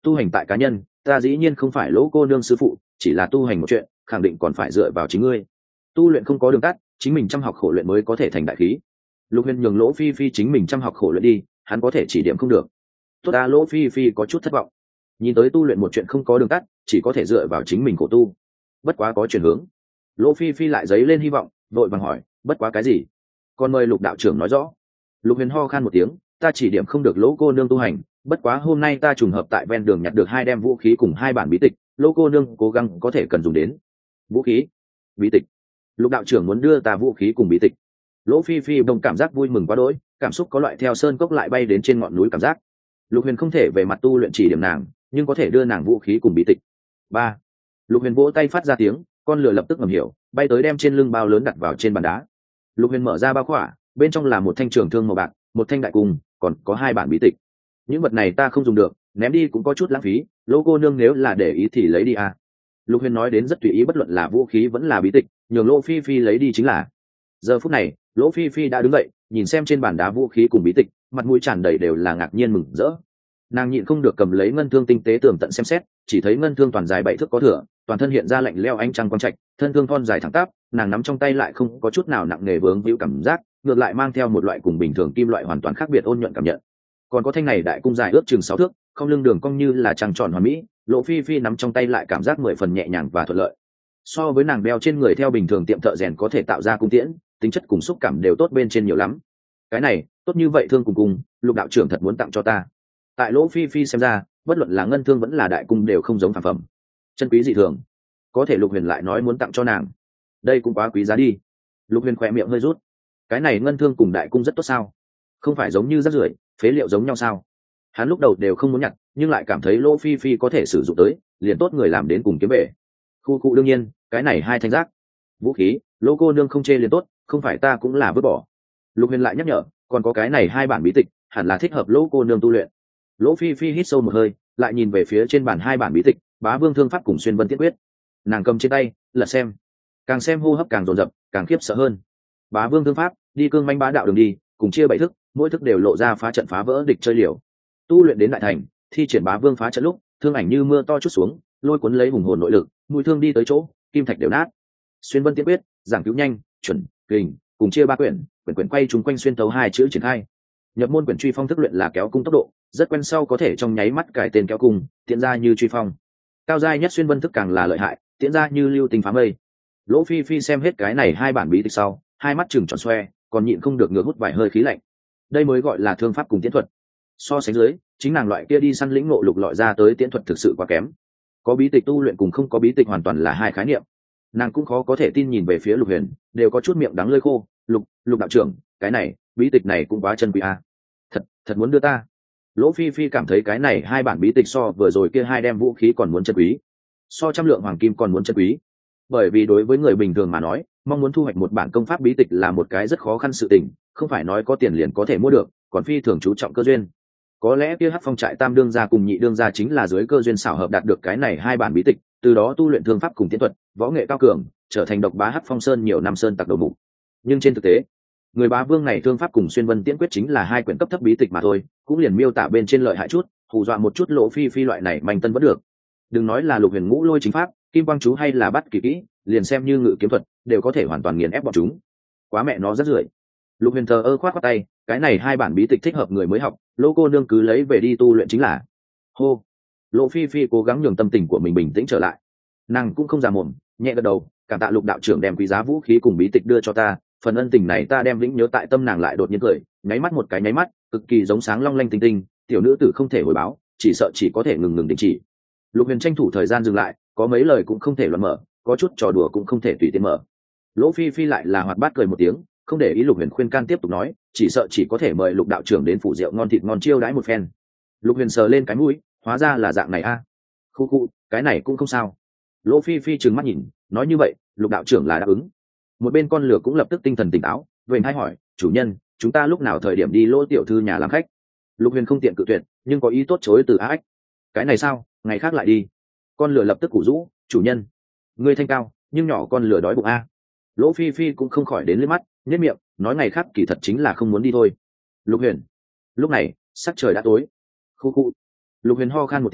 S1: tu hành tại cá nhân, ta dĩ nhiên không phải Lỗ cô nương sư phụ, chỉ là tu hành một chuyện khẳng định còn phải dựa vào chính ngươi. Tu luyện không có đường tắt, chính mình chăm học khổ luyện mới có thể thành đại khí. Lục Huyền nhường Lỗ Phi Phi chính mình chăm học khổ luyện đi, hắn có thể chỉ điểm không được. Tốt ta. Lỗ Phi Phi có chút thất vọng, nhìn tới tu luyện một chuyện không có đường tắt, chỉ có thể dựa vào chính mình khổ tu. Bất quá có chuyển hướng. Lỗ Phi Phi lại dấy lên hy vọng, vội vàng hỏi, bất quá cái gì? Còn mời Lục đạo trưởng nói rõ. Lục Huyền ho khan một tiếng, ta chỉ điểm không được Lỗ cô nương tu hành, bất quá hôm nay ta trùng hợp tại ven đường nhặt được 2 đem vũ khí cùng 2 bản bí tịch, Lỗ cô nương cố gắng có thể cần dùng đến. Vũ khí, bí tịch. Lục đạo trưởng muốn đưa ta vũ khí cùng bí tịch. Lỗ Phi Phi đồng cảm giác vui mừng quá đỗi, cảm xúc có loại theo sơn cốc lại bay đến trên ngọn núi cảm giác. Lục Huyền không thể về mặt tu luyện chỉ điểm nàng, nhưng có thể đưa nàng vũ khí cùng bí tịch. 3. Lục Huyền vỗ tay phát ra tiếng, con lửa lập tức ngầm hiểu, bay tới đem trên lưng bao lớn đặt vào trên bàn đá. Lục Huyền mở ra bao khỏa, bên trong là một thanh trường thương màu bạc, một thanh đại cung, còn có 2 bản bí tịch. Những vật này ta không dùng được, ném đi cũng có chút lãng phí, Lỗ cô nương nếu là để ý thì lấy đi à. Lục Huyền nói đến rất tùy ý, bất luận là vũ khí vẫn là bí tịch, nhường Lỗ Phi Phi lấy đi chính là. Giờ phút này, Lỗ Phi Phi đã đứng dậy, nhìn xem trên bàn đá vũ khí cùng bí tịch, mặt mũi tràn đầy đều là ngạc nhiên mừng rỡ. Nàng nhịn không được cầm lấy ngân thương tinh tế tường tận xem xét, chỉ thấy ngân thương toàn dài 7 thước có thừa, toàn thân hiện ra lạnh lẽo ánh trăng quang trạch, thân thương thon dài thẳng tắp, nàng nắm trong tay lại không có chút nào nặng nề vướng víu cảm giác, ngược lại mang theo một loại cùng bình thường kim loại hoàn toàn khác biệt ôn nhuận cảm nhận. Còn có thanh này đại cung dài ước chừng 6 thước, không lưng đường cong như là trăng tròn hoàn mỹ, Lỗ Phi Phi nắm trong tay lại cảm giác 10 phần nhẹ nhàng và thuận lợi. So với nàng đeo trên người theo bình thường tiệm thợ rèn có thể tạo ra cung tiễn, tính chất cùng xúc cảm đều tốt bên trên nhiều lắm. Cái này, tốt như vậy thương cùng cung, Lục đạo trưởng thật muốn tặng cho ta. Tại Lỗ Phi Phi xem ra, bất luận là ngân thương vẫn là đại cung đều không giống phàm phẩm, chân quý dị thường. Có thể Lục Huyền lại nói muốn tặng cho nàng, đây cũng quá quý giá đi. Lục Huyền khỏe miệng hơi rút, cái này ngân thương cùng đại cung rất tốt sao? Không phải giống như rác rưởi, phế liệu giống nhau sao? Hắn lúc đầu đều không muốn nhặt, nhưng lại cảm thấy Lỗ Phi Phi có thể sử dụng tới, liền tốt người làm đến cùng kiếm về. Khu cụ đương nhiên, cái này 2 thanh rác. Vũ khí, Lỗ cô nương không chê liền tốt, không phải ta cũng là vứt bỏ. Lục Huyền lại nhắc nhở, còn có cái này 2 bản bí tịch, hẳn là thích hợp Lỗ cô nương tu luyện. Lỗ Phi Phi hít sâu một hơi, lại nhìn về phía trên bàn 2 bản bí tịch, Bá Vương Thương Pháp cùng Xuyên Vân Tiết Quyết. Nàng cầm trên tay, lật xem, càng xem hô hấp càng dồn dập, càng khiếp sợ hơn. Bá Vương Thương Pháp, đi cương manh bá đạo đường đi, cùng chia 7 thức, mỗi thức đều lộ ra phá trận phá vỡ địch chơi liều. Tu luyện đến đại thành, thi triển Bá Vương phá trận lúc, thương ảnh như mưa to chút xuống, lôi cuốn lấy hùng hồn nội lực, mũi thương đi tới chỗ, kim thạch đều nát. Xuyên Vân Tiết Quyết, giảng cứu nhanh, chuẩn, kình, cùng chia 3 quyển, quyển quay chúng quanh xuyên tấu 2 chữ triển khai. Nhập môn quyển truy phong thức luyện là kéo cung tốc độ, rất quen sau có thể trong nháy mắt cải tên kéo cung, tiện ra như truy phong. Cao giai nhất xuyên vân thức càng là lợi hại, tiện ra như lưu tình phá mây. Lỗ Phi Phi xem hết cái này 2 bản bí tịch sau, hai mắt trừng tròn xoe, còn nhịn không được ngửa hút vài hơi khí lạnh. Đây mới gọi là thương pháp cùng tiễn thuật. So sánh dưới, chính nàng loại kia đi săn lĩnh ngộ lục lọi ra tới tiễn thuật thực sự quá kém. Có bí tịch tu luyện cùng không có bí tịch hoàn toàn là 2 khái niệm. Nàng cũng khó có thể tin nhìn về phía Lục Huyền, đều có chút miệng đắng lưỡi khô. Lục đạo trưởng, cái này bí tịch này cũng quá chân quý a. Thật muốn đưa ta. Lỗ Phi Phi cảm thấy cái này 2 bản bí tịch so vừa rồi kia 2 đem vũ khí còn muốn chân quý, so trăm lượng hoàng kim còn muốn chân quý. Bởi vì đối với người bình thường mà nói, mong muốn thu hoạch một bản công pháp bí tịch là một cái rất khó khăn sự tình, không phải nói có tiền liền có thể mua được, còn phi thường chú trọng cơ duyên. Có lẽ kia Hắc Phong trại tam đương gia cùng nhị đương gia chính là dưới cơ duyên xảo hợp đạt được cái này 2 bản bí tịch, từ đó tu luyện thương pháp cùng tiến thuật, võ nghệ cao cường, trở thành độc bá Hắc Phong Sơn nhiều năm sơn tặc đầu mục. Nhưng trên thực tế, người bá vương này thương pháp cùng xuyên vân tiễn quyết chính là 2 quyển cấp thấp bí tịch mà thôi, cũng liền miêu tả bên trên lợi hại chút, hù dọa một chút Lỗ Phi Phi loại này manh tân vẫn được. Đừng nói là Lục Huyền Ngũ Lôi chính pháp, Kim Quang chú hay là bắt kỳ kỹ, liền xem như ngự kiếm thuật, đều có thể hoàn toàn nghiền ép bọn chúng. Quá mẹ nó rất rưởi. Lục Huyền thờ ơ khoát khoát tay, cái này 2 bản bí tịch thích hợp người mới học, Lỗ cô nương cứ lấy về đi tu luyện chính là. Hô. Lỗ Phi Phi cố gắng nhường tâm tình của mình bình tĩnh trở lại. Nàng cũng không già mồm, nhẹ gật đầu, cảm tạ Lục đạo trưởng đem quý giá vũ khí cùng bí tịch đưa cho ta, phần ân tình này ta đem vĩnh nhớ tại tâm. Nàng lại đột nhiên cười, nháy mắt một cái nháy mắt, cực kỳ giống sáng long lanh tinh tinh, tiểu nữ tử không thể hồi báo, chỉ sợ chỉ có thể ngừng đình chỉ. Lục Huyền tranh thủ thời gian dừng lại, có mấy lời cũng không thể luận mở, có chút trò đùa cũng không thể tùy tiện mở. Lỗ Phi Phi lại là hoạt bát cười một tiếng, không để ý Lục Huyền khuyên can, tiếp tục nói, chỉ sợ chỉ có thể mời Lục đạo trưởng đến phủ rượu ngon thịt ngon chiêu đãi một phen. Lục Huyền sờ lên cái mũi, hóa ra là dạng này a. Khu, cái này cũng không sao. Lỗ Phi Phi trừng mắt nhìn, nói như vậy, Lục đạo trưởng là đáp ứng. Một bên con lửa cũng lập tức tinh thần tỉnh táo, vểnh hai hỏi, chủ nhân, chúng ta lúc nào thời điểm đi Lỗ tiểu thư nhà làm khách? Lục Huyền không tiện cự tuyệt, nhưng có ý tốt chối từ ách. Cái này sao, ngày khác lại đi. Con lửa lập tức củ rũ, chủ nhân, ngươi thanh cao, nhưng nhỏ con lửa đói bụng a. Lỗ Phi Phi cũng không khỏi đến liếc mắt, nhếch miệng, nói ngày khác kỳ thật chính là không muốn đi thôi. Lục Huyền. Lúc này, sắc trời đã tối. Khu. Lục Huyền ho khan một tiếng,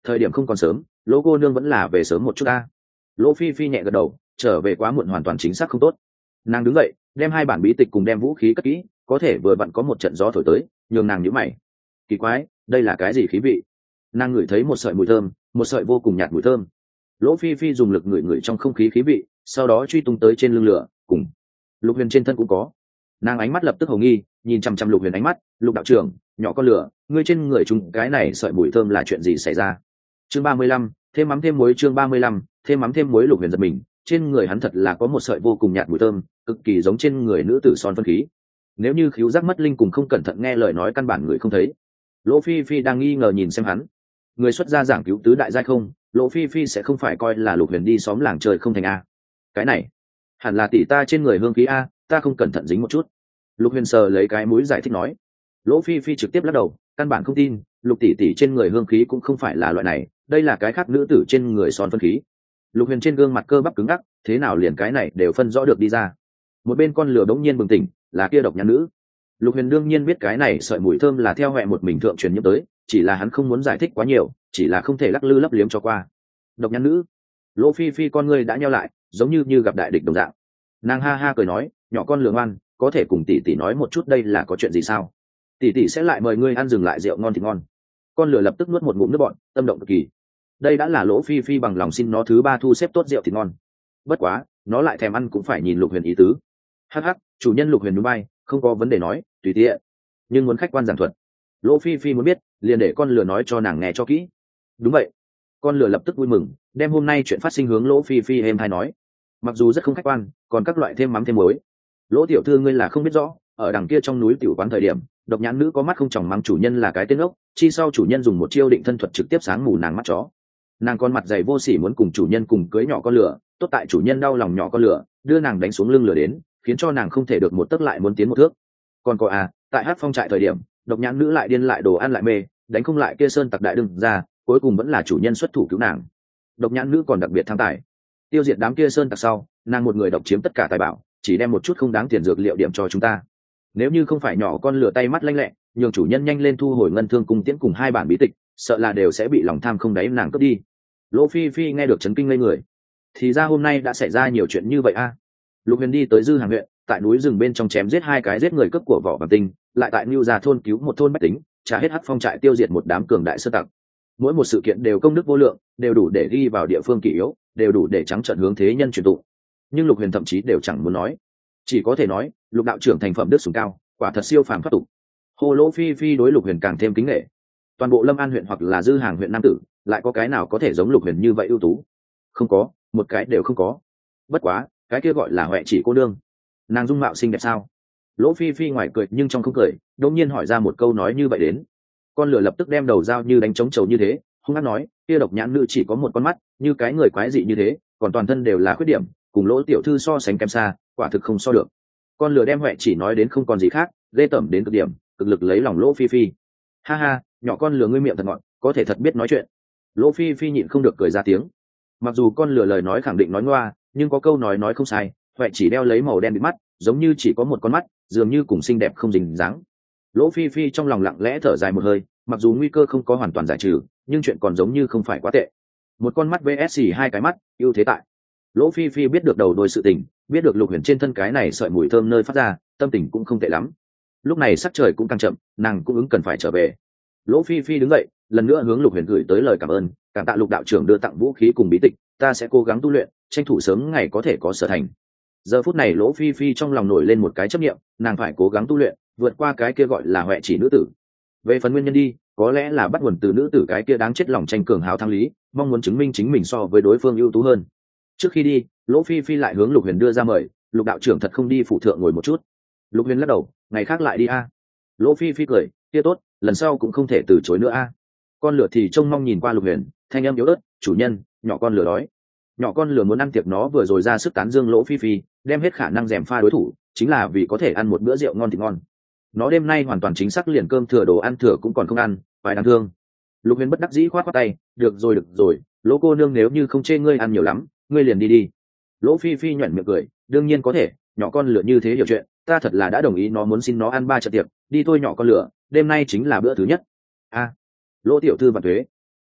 S1: thời điểm không còn sớm, lỗ cô nương vẫn là về sớm một chút ta. Lỗ phi phi nhẹ gật đầu, trở về quá muộn hoàn toàn chính xác không tốt. Nàng đứng dậy, đem hai bản bí tịch cùng đem vũ khí cất kỹ, có thể vừa vặn có một trận gió thổi tới, nhường nàng nhíu mày. Kỳ quái, đây là cái gì khí vị? Nàng ngửi thấy một sợi mùi thơm, một sợi vô cùng nhạt mùi thơm. Lỗ phi phi dùng lực ngửi ngửi trong không khí khí vị, sau đó truy tung tới trên lưng lửa, cùng Lục Huyền trên thân cũng có. Nàng ánh mắt lập tức hồ nghi, nhìn chăm chăm Lục Huyền ánh mắt. Lục đạo trưởng, nhỏ con lửa, ngươi trên người chúng cái này sợi mùi thơm là chuyện gì xảy ra? Chương 35, thêm mắm thêm muối. Chương 35, thêm mắm thêm muối. Lục Huyền giật mình, trên người hắn thật là có một sợi vô cùng nhạt mùi thơm, cực kỳ giống trên người nữ tử son phân khí. Nếu như khứu giác mất linh cùng không cẩn thận nghe lời nói căn bản người không thấy. Lỗ phi phi đang nghi ngờ nhìn xem hắn. Người xuất gia giảng cứu tứ đại giai không, Lỗ phi phi sẽ không phải coi là Lục Huyền đi xóm làng chơi không thành a. Cái này hẳn là tỷ ta trên người hương khí a, ta không cẩn thận dính một chút. Lục Huyền sờ lấy cái mũi giải thích nói. Lỗ phi phi trực tiếp lắc đầu, căn bản không tin. Lục tỷ tỷ trên người hương khí cũng không phải là loại này, đây là cái khác nữ tử trên người son phân khí. Lục Huyền trên gương mặt cơ bắp cứng ngắc, thế nào liền cái này đều phân rõ được đi ra. Một bên con lửa bỗng nhiên bừng tỉnh, là kia độc nhãn nữ. Lục Huyền đương nhiên biết cái này sợi mùi thơm là theo hệ một mình thượng truyền nhiễm tới, chỉ là hắn không muốn giải thích quá nhiều, chỉ là không thể lắc lư lấp liếm cho qua. Độc nhãn nữ. Lỗ phi phi con ngươi đã nheo lại, giống như gặp đại địch đồng dạng. Nàng ha ha cười nói, nhỏ con lừa ngoan, có thể cùng tỷ tỷ nói một chút đây là có chuyện gì sao? Tỷ tỷ sẽ lại mời ngươi ăn dừng lại rượu ngon thì ngon. Con lừa lập tức nuốt một ngụm nước bọt, tâm động cực kỳ. Đây đã là Lỗ phi phi bằng lòng xin nó thứ ba thu xếp tốt rượu thì ngon. Bất quá, nó lại thèm ăn cũng phải nhìn Lục Huyền ý tứ. Hắc hắc, chủ nhân. Lục Huyền núi bay, không có vấn đề nói, tùy tiện. Nhưng muốn khách quan giảng thuật. Lỗ phi phi muốn biết, liền để con lừa nói cho nàng nghe cho kỹ. Đúng vậy. Con lừa lập tức vui mừng, đem hôm nay chuyện phát sinh hướng Lỗ phi phi êm hay nói. Mặc dù rất không khách quan, còn các loại thêm mắm thêm muối. Lỗ tiểu thư ngươi là không biết rõ, ở đằng kia trong núi tiểu quán thời điểm, độc nhãn nữ có mắt không tròng mắng chủ nhân là cái tên ốc, chi sau chủ nhân dùng một chiêu định thân thuật trực tiếp sáng mù nàng mắt chó. Nàng con mặt dày vô sỉ muốn cùng chủ nhân cùng cưới nhỏ con lửa, tốt tại chủ nhân đau lòng nhỏ con lửa, đưa nàng đánh xuống lưng lửa đến, khiến cho nàng không thể được một tấc lại muốn tiến một thước. Còn có tại Hát Phong trại thời điểm, độc nhãn nữ lại điên lại đồ ăn lại mê, đánh không lại kia sơn tặc đại đừng ra, cuối cùng vẫn là chủ nhân xuất thủ cứu nàng. Độc nhãn nữ còn đặc biệt tham tài, tiêu diệt đám kia sơn tặc sau, nàng một người độc chiếm tất cả tài bảo, chỉ đem một chút không đáng tiền dược liệu điểm cho chúng ta. Nếu như không phải nhỏ con lửa tay mắt lanh lẹ, nhường chủ nhân nhanh lên thu hồi ngân thương cung tiễn cùng hai bản bí tịch, sợ là đều sẽ bị lòng tham không đáy nàng cướp đi. Lỗ phi phi nghe được chấn kinh ngây người, thì ra hôm nay đã xảy ra nhiều chuyện như vậy a. Lục Huyền đi tới Dư Hàng huyện, tại núi rừng bên trong chém giết hai cái giết người cướp của Võ Bằng Tinh, lại tại Nưu Gia thôn cứu một thôn bách tính, trả hết Hắc Phong trại tiêu diệt một đám cường đại sơn tặc. Mỗi một sự kiện đều công đức vô lượng, đều đủ để ghi vào địa phương kỷ yếu, đều đủ để trắng trợn hướng thế nhân truyền tụng. Nhưng Lục Huyền thậm chí đều chẳng muốn nói, chỉ có thể nói Lục đạo trưởng thành phẩm đức sủng cao, quả thật siêu phàm thoát tục. Hồ Lỗ phi phi đối Lục Huyền càng thêm kính nể. Toàn bộ Lâm An huyện hoặc là Dư Hàng huyện nam tử, lại có cái nào có thể giống Lục Huyền như vậy ưu tú? Không có, một cái đều không có. Bất quá, cái kia gọi là Huệ Chỉ cô nương, nàng dung mạo xinh đẹp sao? Lỗ phi phi ngoài cười nhưng trong không cười, đột nhiên hỏi ra một câu nói như vậy đến. Con lửa lập tức đem đầu dao như đánh trống trầu như thế, hung hăng nói, kia độc nhãn nữ chỉ có một con mắt, như cái người quái dị như thế, còn toàn thân đều là khuyết điểm, cùng Lỗ tiểu thư so sánh kém xa, quả thực không so được. Con lửa đem Huệ Chỉ nói đến không còn gì khác, ghê tởm đến cực điểm, cực lực lấy lòng Lỗ phi phi. Ha ha, nhỏ con lửa ngươi miệng thật ngọt, có thể thật biết nói chuyện. Lỗ phi phi nhịn không được cười ra tiếng. Mặc dù con lửa lời nói khẳng định nói ngoa, nhưng có câu nói không sai, Huệ Chỉ đeo lấy màu đen bịt mắt, giống như chỉ có một con mắt, dường như cùng xinh đẹp không dính dáng. Lỗ phi phi trong lòng lặng lẽ thở dài một hơi, mặc dù nguy cơ không có hoàn toàn giải trừ, nhưng chuyện còn giống như không phải quá tệ. Một con mắt vs hai cái mắt, ưu thế tại. Lỗ phi phi biết được đầu đuôi sự tình, biết được Lục Huyền trên thân cái này sợi mùi thơm nơi phát ra, tâm tình cũng không tệ lắm. Lúc này sắc trời cũng càng chậm, nàng cũng ứng cần phải trở về. Lỗ phi phi đứng dậy, lần nữa hướng Lục Huyền gửi tới lời cảm ơn, cảm tạ Lục đạo trưởng đưa tặng vũ khí cùng bí tịch, ta sẽ cố gắng tu luyện, tranh thủ sớm ngày có thể có sở thành. Giờ phút này Lỗ phi phi trong lòng nổi lên một cái chấp niệm, nàng phải cố gắng tu luyện, vượt qua cái kia gọi là Huệ Chỉ nữ tử. Về phần nguyên nhân đi, có lẽ là bắt nguồn từ nữ tử cái kia đáng chết lòng tranh cường hào thắng lý, mong muốn chứng minh chính mình so với đối phương ưu tú hơn. Trước khi đi, Lỗ phi phi lại hướng Lục Huyền đưa ra mời, Lục đạo trưởng thật không đi phụ thượng ngồi một chút? Lục Huyền lắc đầu, ngày khác lại đi a. Lỗ phi phi cười, kia tốt, lần sau cũng không thể từ chối nữa a. Con lửa thì trông mong nhìn qua Lục Huyền, thanh âm yếu ớt, chủ nhân, nhỏ con lửa đói. Nhỏ con lửa muốn ăn tiệc nó vừa rồi ra sức tán dương Lỗ phi phi, đem hết khả năng gièm pha đối thủ, chính là vì có thể ăn một bữa rượu ngon thì ngon. Nó đêm nay hoàn toàn chính xác liền cơm thừa đồ ăn thừa cũng còn không ăn, phải đáng thương. Lục Huyền bất đắc dĩ khoát khoát tay, được rồi, Lỗ cô nương nếu như không chê ngươi ăn nhiều lắm, ngươi liền đi đi. Lỗ phi phi nhuyễn miệng cười, đương nhiên có thể, nhỏ con lửa như thế hiểu chuyện, ta thật là đã đồng ý nó muốn xin nó ăn 3 trận tiệc, đi thôi nhỏ con lửa, đêm nay chính là bữa thứ nhất. Lỗ tiểu thư và thuế.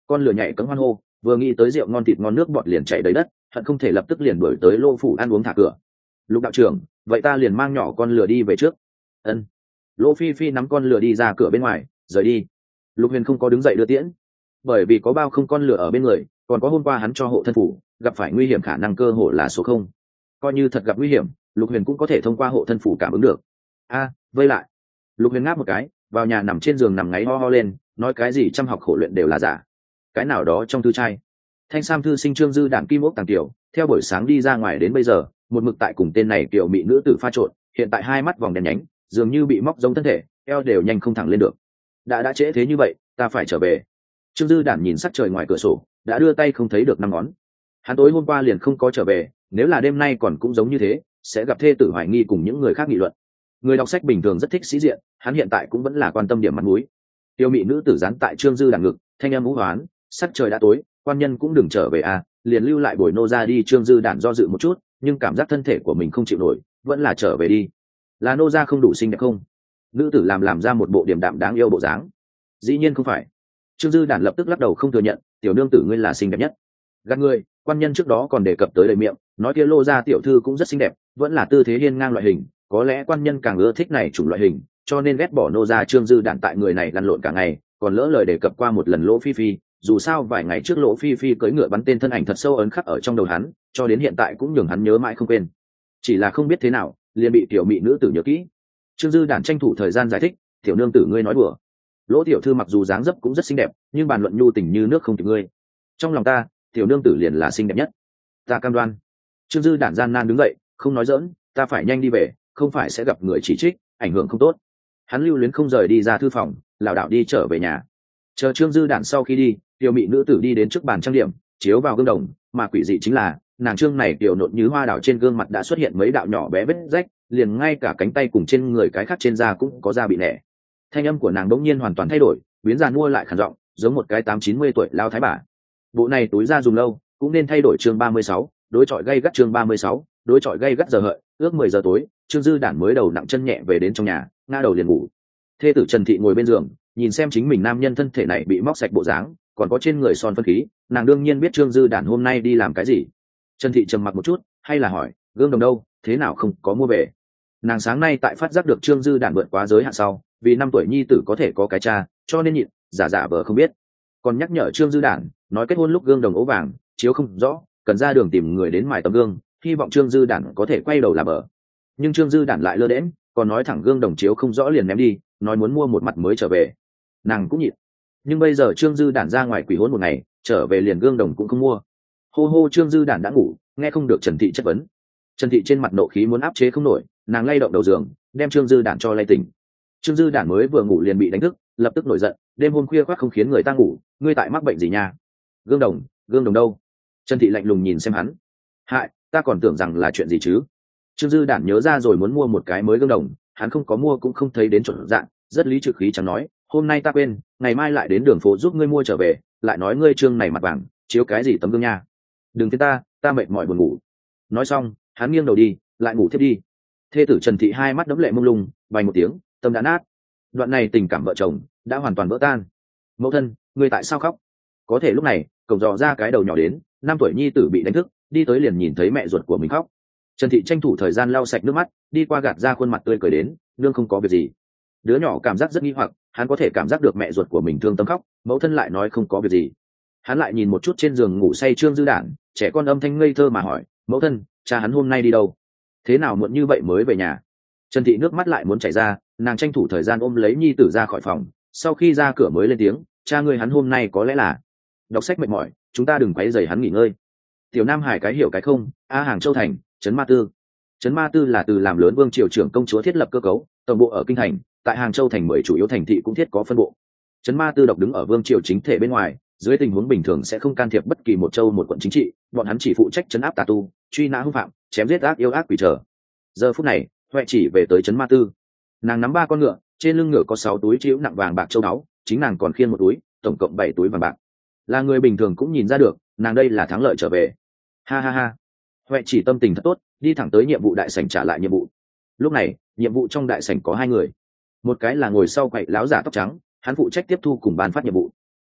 S1: con lửa nhảy cấm hoan hô, vừa nghĩ tới rượu ngon thịt ngon nước bọt liền chạy đầy đất, hận không thể lập tức liền đuổi tới Lô phủ ăn uống thả cửa. Lục đạo trưởng, vậy ta liền mang nhỏ con lửa đi về trước. Ân. Lô Phi Phi nắm con lửa đi ra cửa bên ngoài, rời đi. Lục Huyền không có đứng dậy đưa tiễn, bởi vì có bao không con lửa ở bên người, còn có hôm qua hắn cho hộ thân phủ, gặp phải nguy hiểm khả năng cơ hội là số không. Coi như thật gặp nguy hiểm, Lục Huyền cũng có thể thông qua hộ thân phủ cảm ứng được. Vây lại. Lục Huyền ngáp một cái, vào nhà nằm trên giường nằm ngáy ho ho lên, nói cái gì chăm học khổ luyện đều là giả. Cái nào đó trong thư trai, Thanh Sam thư sinh Trương Dư Đản kim ốc tàng tiểu, theo buổi sáng đi ra ngoài đến bây giờ, một mực tại cùng tên này kiểu mỹ nữ tử pha trộn, hiện tại hai mắt vòng đen nhánh, dường như bị móc giống thân thể, eo đều nhanh không thẳng lên được. Đã trễ thế như vậy, ta phải trở về. Trương Dư Đản nhìn sắc trời ngoài cửa sổ, đã đưa tay không thấy được năm ngón. Hắn tối hôm qua liền không có trở về, nếu là đêm nay còn cũng giống như thế, sẽ gặp thê tử hoài nghi cùng những người khác nghị luận. Người đọc sách bình thường rất thích sĩ diện, hắn hiện tại cũng vẫn là quan tâm điểm mặt mũi. Tiêu mị nữ tử dán tại Trương Dư Đản ngực, thanh âm u hoán, sắc trời đã tối, quan nhân cũng đừng trở về liền lưu lại bồi nô ra đi. Trương Dư Đản do dự một chút, nhưng cảm giác thân thể của mình không chịu nổi, vẫn là trở về đi. Là nô ra không đủ xinh đẹp không? Nữ tử làm ra một bộ điềm đạm đáng yêu bộ dáng. Dĩ nhiên không phải. Trương Dư Đản lập tức lắc đầu không thừa nhận, tiểu nương tử ngươi là xinh đẹp nhất. Gạt ngươi, quan nhân trước đó còn đề cập tới đầy miệng, nói kia Lô gia tiểu thư cũng rất xinh đẹp, vẫn là tư thế hiên ngang loại hình, có lẽ quan nhân càng ưa thích này chủng loại hình, cho nên ghét bỏ nô gia. Trương Dư Đản tại người này lăn lộn cả ngày, còn lỡ lời đề cập qua một lần Lỗ Phi Phi, dù sao vài ngày trước Lỗ Phi Phi cưỡi ngựa bắn tên thân ảnh thật sâu ấn khắc ở trong đầu hắn, cho đến hiện tại cũng nhường hắn nhớ mãi không quên. Chỉ là không biết thế nào, liền bị tiểu mị nữ tử nhớ kỹ. Trương Dư Đản tranh thủ thời gian giải thích, tiểu nương tử ngươi nói đùa. Lỗ tiểu thư mặc dù dáng dấp cũng rất xinh đẹp, nhưng bàn luận nhu tình như nước không kịp ngươi. Trong lòng ta, tiểu nương tử liền là xinh đẹp nhất, ta cam đoan. Trương Dư Đản gian nan đứng dậy, không nói dỡn, ta phải nhanh đi về, không phải sẽ gặp người chỉ trích, ảnh hưởng không tốt. Hắn lưu luyến không rời đi ra thư phòng, lảo đảo đi trở về nhà. Chờ Trương Dư Đản sau khi đi, tiểu mị nữ tử đi đến trước bàn trang điểm, chiếu vào gương đồng, mà quỷ dị chính là nàng trương này tiểu nộn như hoa đào trên gương mặt đã xuất hiện mấy đạo nhỏ bé vết rách, liền ngay cả cánh tay cùng trên người cái khác trên da cũng có da bị nẻ. Thanh âm của nàng đống nhiên hoàn toàn thay đổi, biến giàn mua lại khàn giọng, giống một cái 8-90 tuổi lao thái bà. Bộ này túi da dùng lâu, cũng nên thay đổi. Chương 36, đối chọi gay gắt. Chương 36, đối chọi gay gắt. Giờ hợi, ước 10 giờ tối, Trương Dư Đản mới đầu nặng chân nhẹ về đến trong nhà, ngã đầu liền ngủ. Thê tử Trần Thị ngồi bên giường, nhìn xem chính mình nam nhân thân thể này bị móc sạch bộ dáng, còn có trên người son phân khí, nàng đương nhiên biết Trương Dư Đản hôm nay đi làm cái gì. Trần Thị trầm mặc một chút, hay là hỏi, gương đồng đâu, thế nào không có mua về? Nàng sáng nay tại phát giác được Trương Dư Đản vượt quá giới hạn sau, vì 5 tuổi nhi tử có thể có cái cha, cho nên nhịn, giả vờ không biết. Còn nhắc nhở Trương Dư Đản, nói kết hôn lúc gương đồng ố vàng chiếu không rõ, cần ra đường tìm người đến mài tấm gương, hy vọng Trương Dư Đản có thể quay đầu là bờ. Nhưng Trương Dư Đản lại lơ đễnh, còn nói thẳng gương đồng chiếu không rõ liền ném đi, nói muốn mua một mặt mới trở về. Nàng cũng nhịn. Nhưng bây giờ Trương Dư Đản ra ngoài quỷ hôn một ngày, trở về liền gương đồng cũng không mua. Hô Trương Dư Đản đã ngủ, nghe không được Trần Thị chất vấn. Trần Thị trên mặt nộ khí muốn áp chế không nổi, nàng lay động đầu giường, đem Trương Dư Đản cho lay tỉnh. Trương Dư Đản mới vừa ngủ liền bị đánh thức, lập tức nổi giận, đêm hôm khuya khoắt không khiến người ta ngủ, ngươi tại mắc bệnh gì nha? Gương đồng đâu? Trần Thị lạnh lùng nhìn xem hắn. Hại, ta còn tưởng rằng là chuyện gì chứ? Trương Dư Đản nhớ ra rồi muốn mua một cái mới gương đồng, hắn không có mua cũng không thấy đến chuẩn dạng, rất lý trực khí chẳng nói, hôm nay ta quên, ngày mai lại đến đường phố giúp ngươi mua trở về, lại nói ngươi Trương này mặt vàng, chiếu cái gì tấm gương nha? Đừng khiến ta mệt mỏi buồn ngủ. Nói xong, hắn nghiêng đầu đi, lại ngủ thiếp đi. Thê tử Trần Thị hai mắt đẫm lệ mông lung, vài một tiếng, tâm đã nát. Đoạn này tình cảm vợ chồng đã hoàn toàn vỡ tan. Mẫu thân, ngươi tại sao khóc? Có thể lúc này, cổng dò ra cái đầu nhỏ đến, 5 tuổi nhi tử bị đánh thức, đi tới liền nhìn thấy mẹ ruột của mình khóc. Trần Thị tranh thủ thời gian lau sạch nước mắt, đi qua gạt ra khuôn mặt tươi cười đến, nương không có việc gì. Đứa nhỏ cảm giác rất nghi hoặc, hắn có thể cảm giác được mẹ ruột của mình thương tâm khóc, mẫu thân lại nói không có việc gì. Hắn lại nhìn một chút trên giường ngủ say Trương Dư Đản, trẻ con âm thanh ngây thơ mà hỏi, mẫu thân, cha hắn hôm nay đi đâu? Thế nào muộn như vậy mới về nhà? Trần Thị nước mắt lại muốn chảy ra, nàng tranh thủ thời gian ôm lấy nhi tử ra khỏi phòng, sau khi ra cửa mới lên tiếng, cha ngươi hắn hôm nay có lẽ là đọc sách mệt mỏi, chúng ta đừng quấy rầy hắn nghỉ ngơi. Tiểu Nam Hải cái hiểu cái không, Hàng Châu thành, trấn Ma Tư. Trấn Ma Tư là từ làm lớn vương triều trưởng công chúa thiết lập cơ cấu, tổng bộ ở kinh thành, tại Hàng Châu thành 10 chủ yếu thành thị cũng thiết có phân bộ. Trấn Ma Tư độc đứng ở vương triều chính thể bên ngoài, dưới tình huống bình thường sẽ không can thiệp bất kỳ một châu một quận chính trị, bọn hắn chỉ phụ trách trấn áp tà tu, truy nã hung phạm, chém giết ác yêu ác quỷ trở. Giờ phút này, Huệ chỉ về tới Trấn Ma Tư. Nàng nắm 3 con ngựa, trên lưng ngựa có 6 túi trĩu nặng vàng bạc châu báu, chính nàng còn khiêng một túi, tổng cộng 7 túi vàng bạc. Là người bình thường cũng nhìn ra được, nàng đây là thắng lợi trở về. Ha ha ha. Huệ chỉ tâm tình thật tốt, đi thẳng tới nhiệm vụ đại sảnh trả lại nhiệm vụ. Lúc này, nhiệm vụ trong đại sảnh có 2 người. Một cái là ngồi sau quậy láo giả tóc trắng, hắn phụ trách tiếp thu cùng ban phát nhiệm vụ.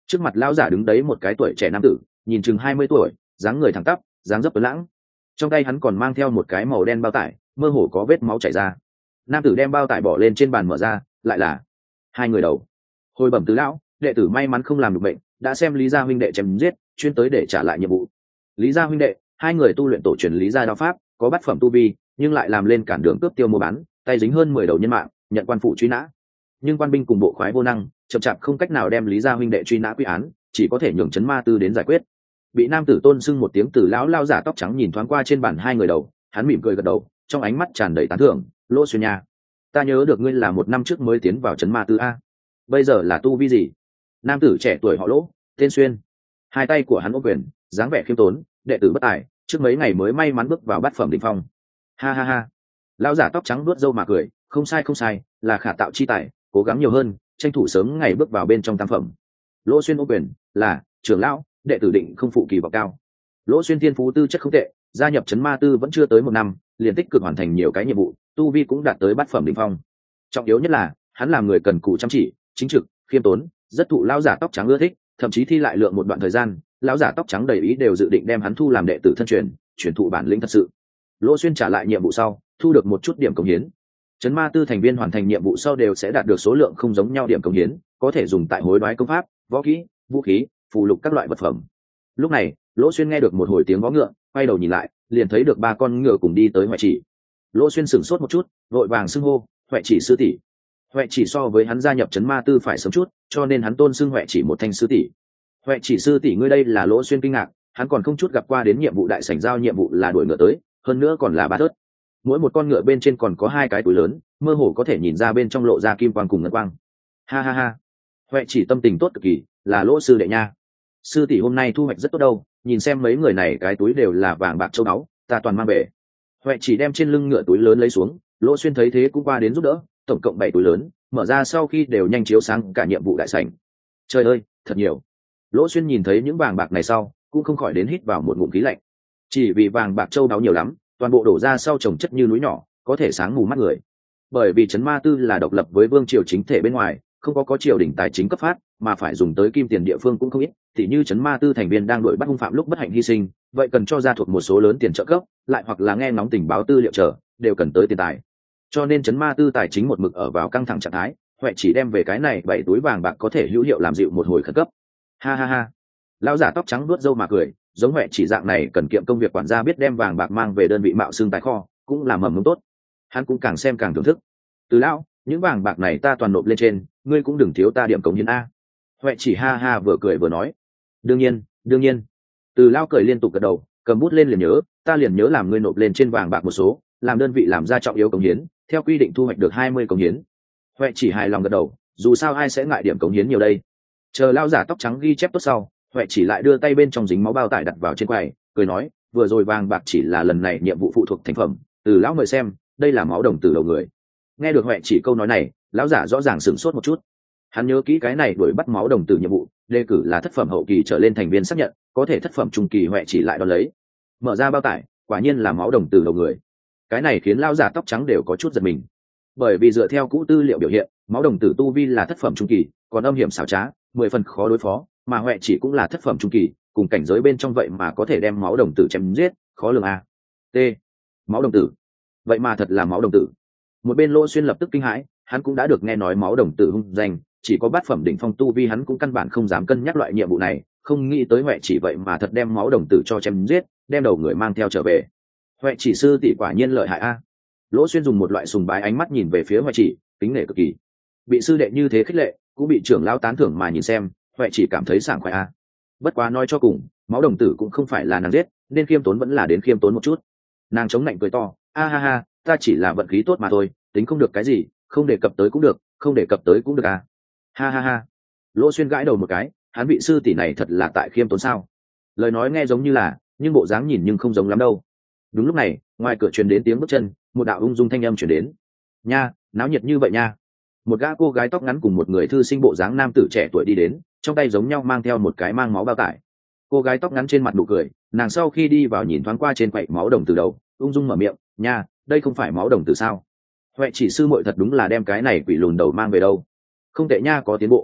S1: Trước mặt lão giả đứng đấy một cái tuổi trẻ nam tử, nhìn chừng 20 tuổi, dáng người thẳng tắp, dáng dấp tuấn lãng. Trong tay hắn còn mang theo một cái màu đen bao tải, mơ hồ có vết máu chảy ra. Nam tử đem bao tải bỏ lên trên bàn mở ra, lại là hai người đầu. Hồi bẩm tứ lão, đệ tử may mắn không làm được bệnh, đã xem Lý gia huynh đệ chém giết, chuyên tới để trả lại nhiệm vụ. Lý gia huynh đệ, hai người tu luyện tổ truyền Lý gia đao pháp, có bát phẩm tu vi, nhưng lại làm lên cản đường cướp tiêu mua bán, tay dính hơn 10 đầu nhân mạng, nhận quan phụ truy nã. Nhưng quan binh cùng bộ khoái vô năng, chậm chạp không cách nào đem Lý gia huynh đệ truy nã quy án, chỉ có thể nhường Trấn Ma Tư đến giải quyết. Bị nam tử tôn xưng một tiếng từ lão lao giả tóc trắng nhìn thoáng qua trên bàn hai người đầu, hắn mỉm cười gật đầu, trong ánh mắt tràn đầy tán thưởng. Lỗ Xuyên nha, ta nhớ được ngươi là một năm trước mới tiến vào Trấn Ma Tư a, bây giờ là tu vi gì? Nam tử trẻ tuổi họ Lỗ, tên Xuyên. Hai tay của hắn ôm quyền, dáng vẻ khiêm tốn, đệ tử bất tài, trước mấy ngày mới may mắn bước vào bát phẩm đỉnh phong. Ha ha ha. Lão giả tóc trắng nuốt râu mà cười, không sai không sai, là khả tạo chi tài, cố gắng nhiều hơn, tranh thủ sớm ngày bước vào bên trong tam phẩm. Lỗ Xuyên ôm quyền, là trưởng lão, đệ tử định không phụ kỳ vọng cao. Lỗ Xuyên thiên phú tư chất không tệ, gia nhập Trấn Ma Tư vẫn chưa tới một năm, liền tích cực hoàn thành nhiều cái nhiệm vụ, tu vi cũng đạt tới bát phẩm đỉnh phong. Trọng yếu nhất là hắn làm người cần cù chăm chỉ, chính trực, khiêm tốn, rất thụ lão giả tóc trắng ưa thích, thậm chí thi lại lượng một đoạn thời gian, lão giả tóc trắng đầy ý đều dự định đem hắn thu làm đệ tử thân truyền, truyền thụ bản lĩnh thật sự. Lỗ Xuyên trả lại nhiệm vụ sau, thu được một chút điểm cống hiến. Trấn Ma Tư thành viên hoàn thành nhiệm vụ sau đều sẽ đạt được số lượng không giống nhau điểm cống hiến, có thể dùng tại hối đoái công pháp, võ kỹ, vũ khí, phù lục các loại vật phẩm. Lúc này, Lỗ Xuyên nghe được một hồi tiếng vó ngựa, quay đầu nhìn lại, liền thấy được ba con ngựa cùng đi tới Hoại Chỉ. Lỗ Xuyên sửng sốt một chút, vội vàng xưng hô, Hoại Chỉ sư tỷ. Hoại Chỉ so với hắn gia nhập Trấn Ma Tư phải sớm chút, cho nên hắn tôn xưng Hoại Chỉ một thanh sư tỷ. Hoại Chỉ sư tỷ ngươi đây là Lỗ Xuyên kinh ngạc, hắn còn không chút gặp qua đến nhiệm vụ đại sảnh giao nhiệm vụ là đuổi ngựa tới, hơn nữa còn là ba thớt. Mỗi một con ngựa bên trên còn có hai cái túi lớn, mơ hồ có thể nhìn ra bên trong lộ ra kim quang cùng ngân quang. Ha ha ha. Hoại Chỉ tâm tình tốt cực kỳ, là Lỗ sư đệ nha. Sư tỷ hôm nay thu hoạch rất tốt đâu, nhìn xem mấy người này cái túi đều là vàng bạc châu báu, ta toàn mang về. Hoại Chỉ đem trên lưng ngựa túi lớn lấy xuống, Lỗ Xuyên thấy thế cũng qua đến giúp đỡ, tổng cộng 7 túi lớn, mở ra sau khi đều nhanh chiếu sáng cả nhiệm vụ đại sảnh. Trời ơi, thật nhiều. Lỗ Xuyên nhìn thấy những vàng bạc này sau, cũng không khỏi đến hít vào một ngụm khí lạnh. Chỉ vì vàng bạc châu báu nhiều lắm, toàn bộ đổ ra sau trồng chất như núi nhỏ, có thể sáng mù mắt người. Bởi vì Trấn Ma Tư là độc lập với vương triều chính thể bên ngoài, không có triều đình tài chính cấp phát, mà phải dùng tới kim tiền địa phương cũng không ít. Thì như Trấn Ma Tư thành viên đang đuổi bắt hung phạm lúc bất hạnh hy sinh, vậy cần cho gia thuộc một số lớn tiền trợ cấp, lại hoặc là nghe ngóng tình báo tư liệu chờ, đều cần tới tiền tài. Cho nên Trấn Ma Tư tài chính một mực ở vào căng thẳng trạng thái, Hoại Chỉ đem về cái này 7 túi vàng bạc có thể hữu hiệu làm dịu một hồi khẩn cấp. Ha ha ha. Lão giả tóc trắng vuốt râu mà cười, giống Hoại Chỉ dạng này cần kiệm công việc quản gia biết đem vàng bạc mang về đơn vị mạo xương tài kho, cũng là mầm mống tốt. Hắn cũng càng xem càng thưởng thức. Từ lão, những vàng bạc này ta toàn nộp lên trên, ngươi cũng đừng thiếu ta điểm cống hiến a. Hoại Chỉ ha ha vừa cười vừa nói. Đương nhiên, đương nhiên. Từ lão cười liên tục gật đầu, cầm bút lên liền nhớ, ta liền nhớ làm ngươi nộp lên trên vàng bạc một số, làm đơn vị làm ra trọng yếu cống hiến, theo quy định thu hoạch được 20 cống hiến. Hoại Chỉ hài lòng gật đầu, dù sao ai sẽ ngại điểm cống hiến nhiều đây. Chờ lão giả tóc trắng ghi chép tốt sau, Hoại Chỉ lại đưa tay bên trong dính máu bao tải đặt vào trên quầy, cười nói, vừa rồi vàng bạc chỉ là lần này nhiệm vụ phụ thuộc thành phẩm, Từ lão mời xem, đây là máu đồng tử đầu người. Nghe được Hoại Chỉ câu nói này, lão giả rõ ràng sửng sốt một chút. Hắn nhớ kỹ cái này đuổi bắt máu đồng tử nhiệm vụ, đề cử là thất phẩm hậu kỳ trở lên thành viên xác nhận, có thể thất phẩm trung kỳ Hoại Chỉ lại đón lấy. Mở ra bao tải, quả nhiên là máu đồng tử đầu người. Cái này khiến lão giả tóc trắng đều có chút giật mình. Bởi vì dựa theo cũ tư liệu biểu hiện, máu đồng tử tu vi là thất phẩm trung kỳ, còn âm hiểm xảo trá, 10 phần khó đối phó, mà Hoại Chỉ cũng là thất phẩm trung kỳ, cùng cảnh giới bên trong vậy mà có thể đem máu đồng tử chém giết, khó lường a. T. Máu đồng tử. Vậy mà thật là máu đồng tử. Một bên Lỗ Xuyên lập tức kinh hãi, hắn cũng đã được nghe nói máu đồng tử hung danh, chỉ có bát phẩm đỉnh phong tu vi hắn cũng căn bản không dám cân nhắc loại nhiệm vụ này, không nghĩ tới Hoại Chỉ vậy mà thật đem máu đồng tử cho chém giết, đem đầu người mang theo trở về. Hoại Chỉ sư tỷ quả nhiên lợi hại a. Lỗ Xuyên dùng một loại sùng bái ánh mắt nhìn về phía Hoại Chỉ, kính nể cực kỳ. Bị sư đệ như thế khích lệ, cũng bị trưởng lão tán thưởng mà nhìn xem, Hoại Chỉ cảm thấy sảng khoái a. Bất quá nói cho cùng, máu đồng tử cũng không phải là nàng giết, nên khiêm tốn vẫn là đến khiêm tốn một chút. Nàng chống lạnh cười to, a ha ha, ta chỉ là vận khí tốt mà thôi, tính không được cái gì, không đề cập tới cũng được, không đề cập tới cũng được à. Ha ha ha. Lỗ Xuyên gãi đầu một cái, hắn vị sư tỷ này thật là tại khiêm tốn sao? Lời nói nghe giống như là, nhưng bộ dáng nhìn nhưng không giống lắm đâu. Đúng lúc này, ngoài cửa truyền đến tiếng bước chân, một đạo ung dung thanh âm truyền đến. Nha, náo nhiệt như vậy nha. Một gã cô gái tóc ngắn cùng một người thư sinh bộ dáng nam tử trẻ tuổi đi đến, trong tay giống nhau mang theo một cái mang máu bao tải. Cô gái tóc ngắn trên mặt nụ cười, nàng sau khi đi vào nhìn thoáng qua trên quậy máu đồng từ đầu, ung dung mở miệng, nha, đây không phải máu đồng từ sao? Hoại Chỉ sư muội thật đúng là đem cái này quỷ lùn đầu mang về đâu. Không tệ nha, có tiến bộ.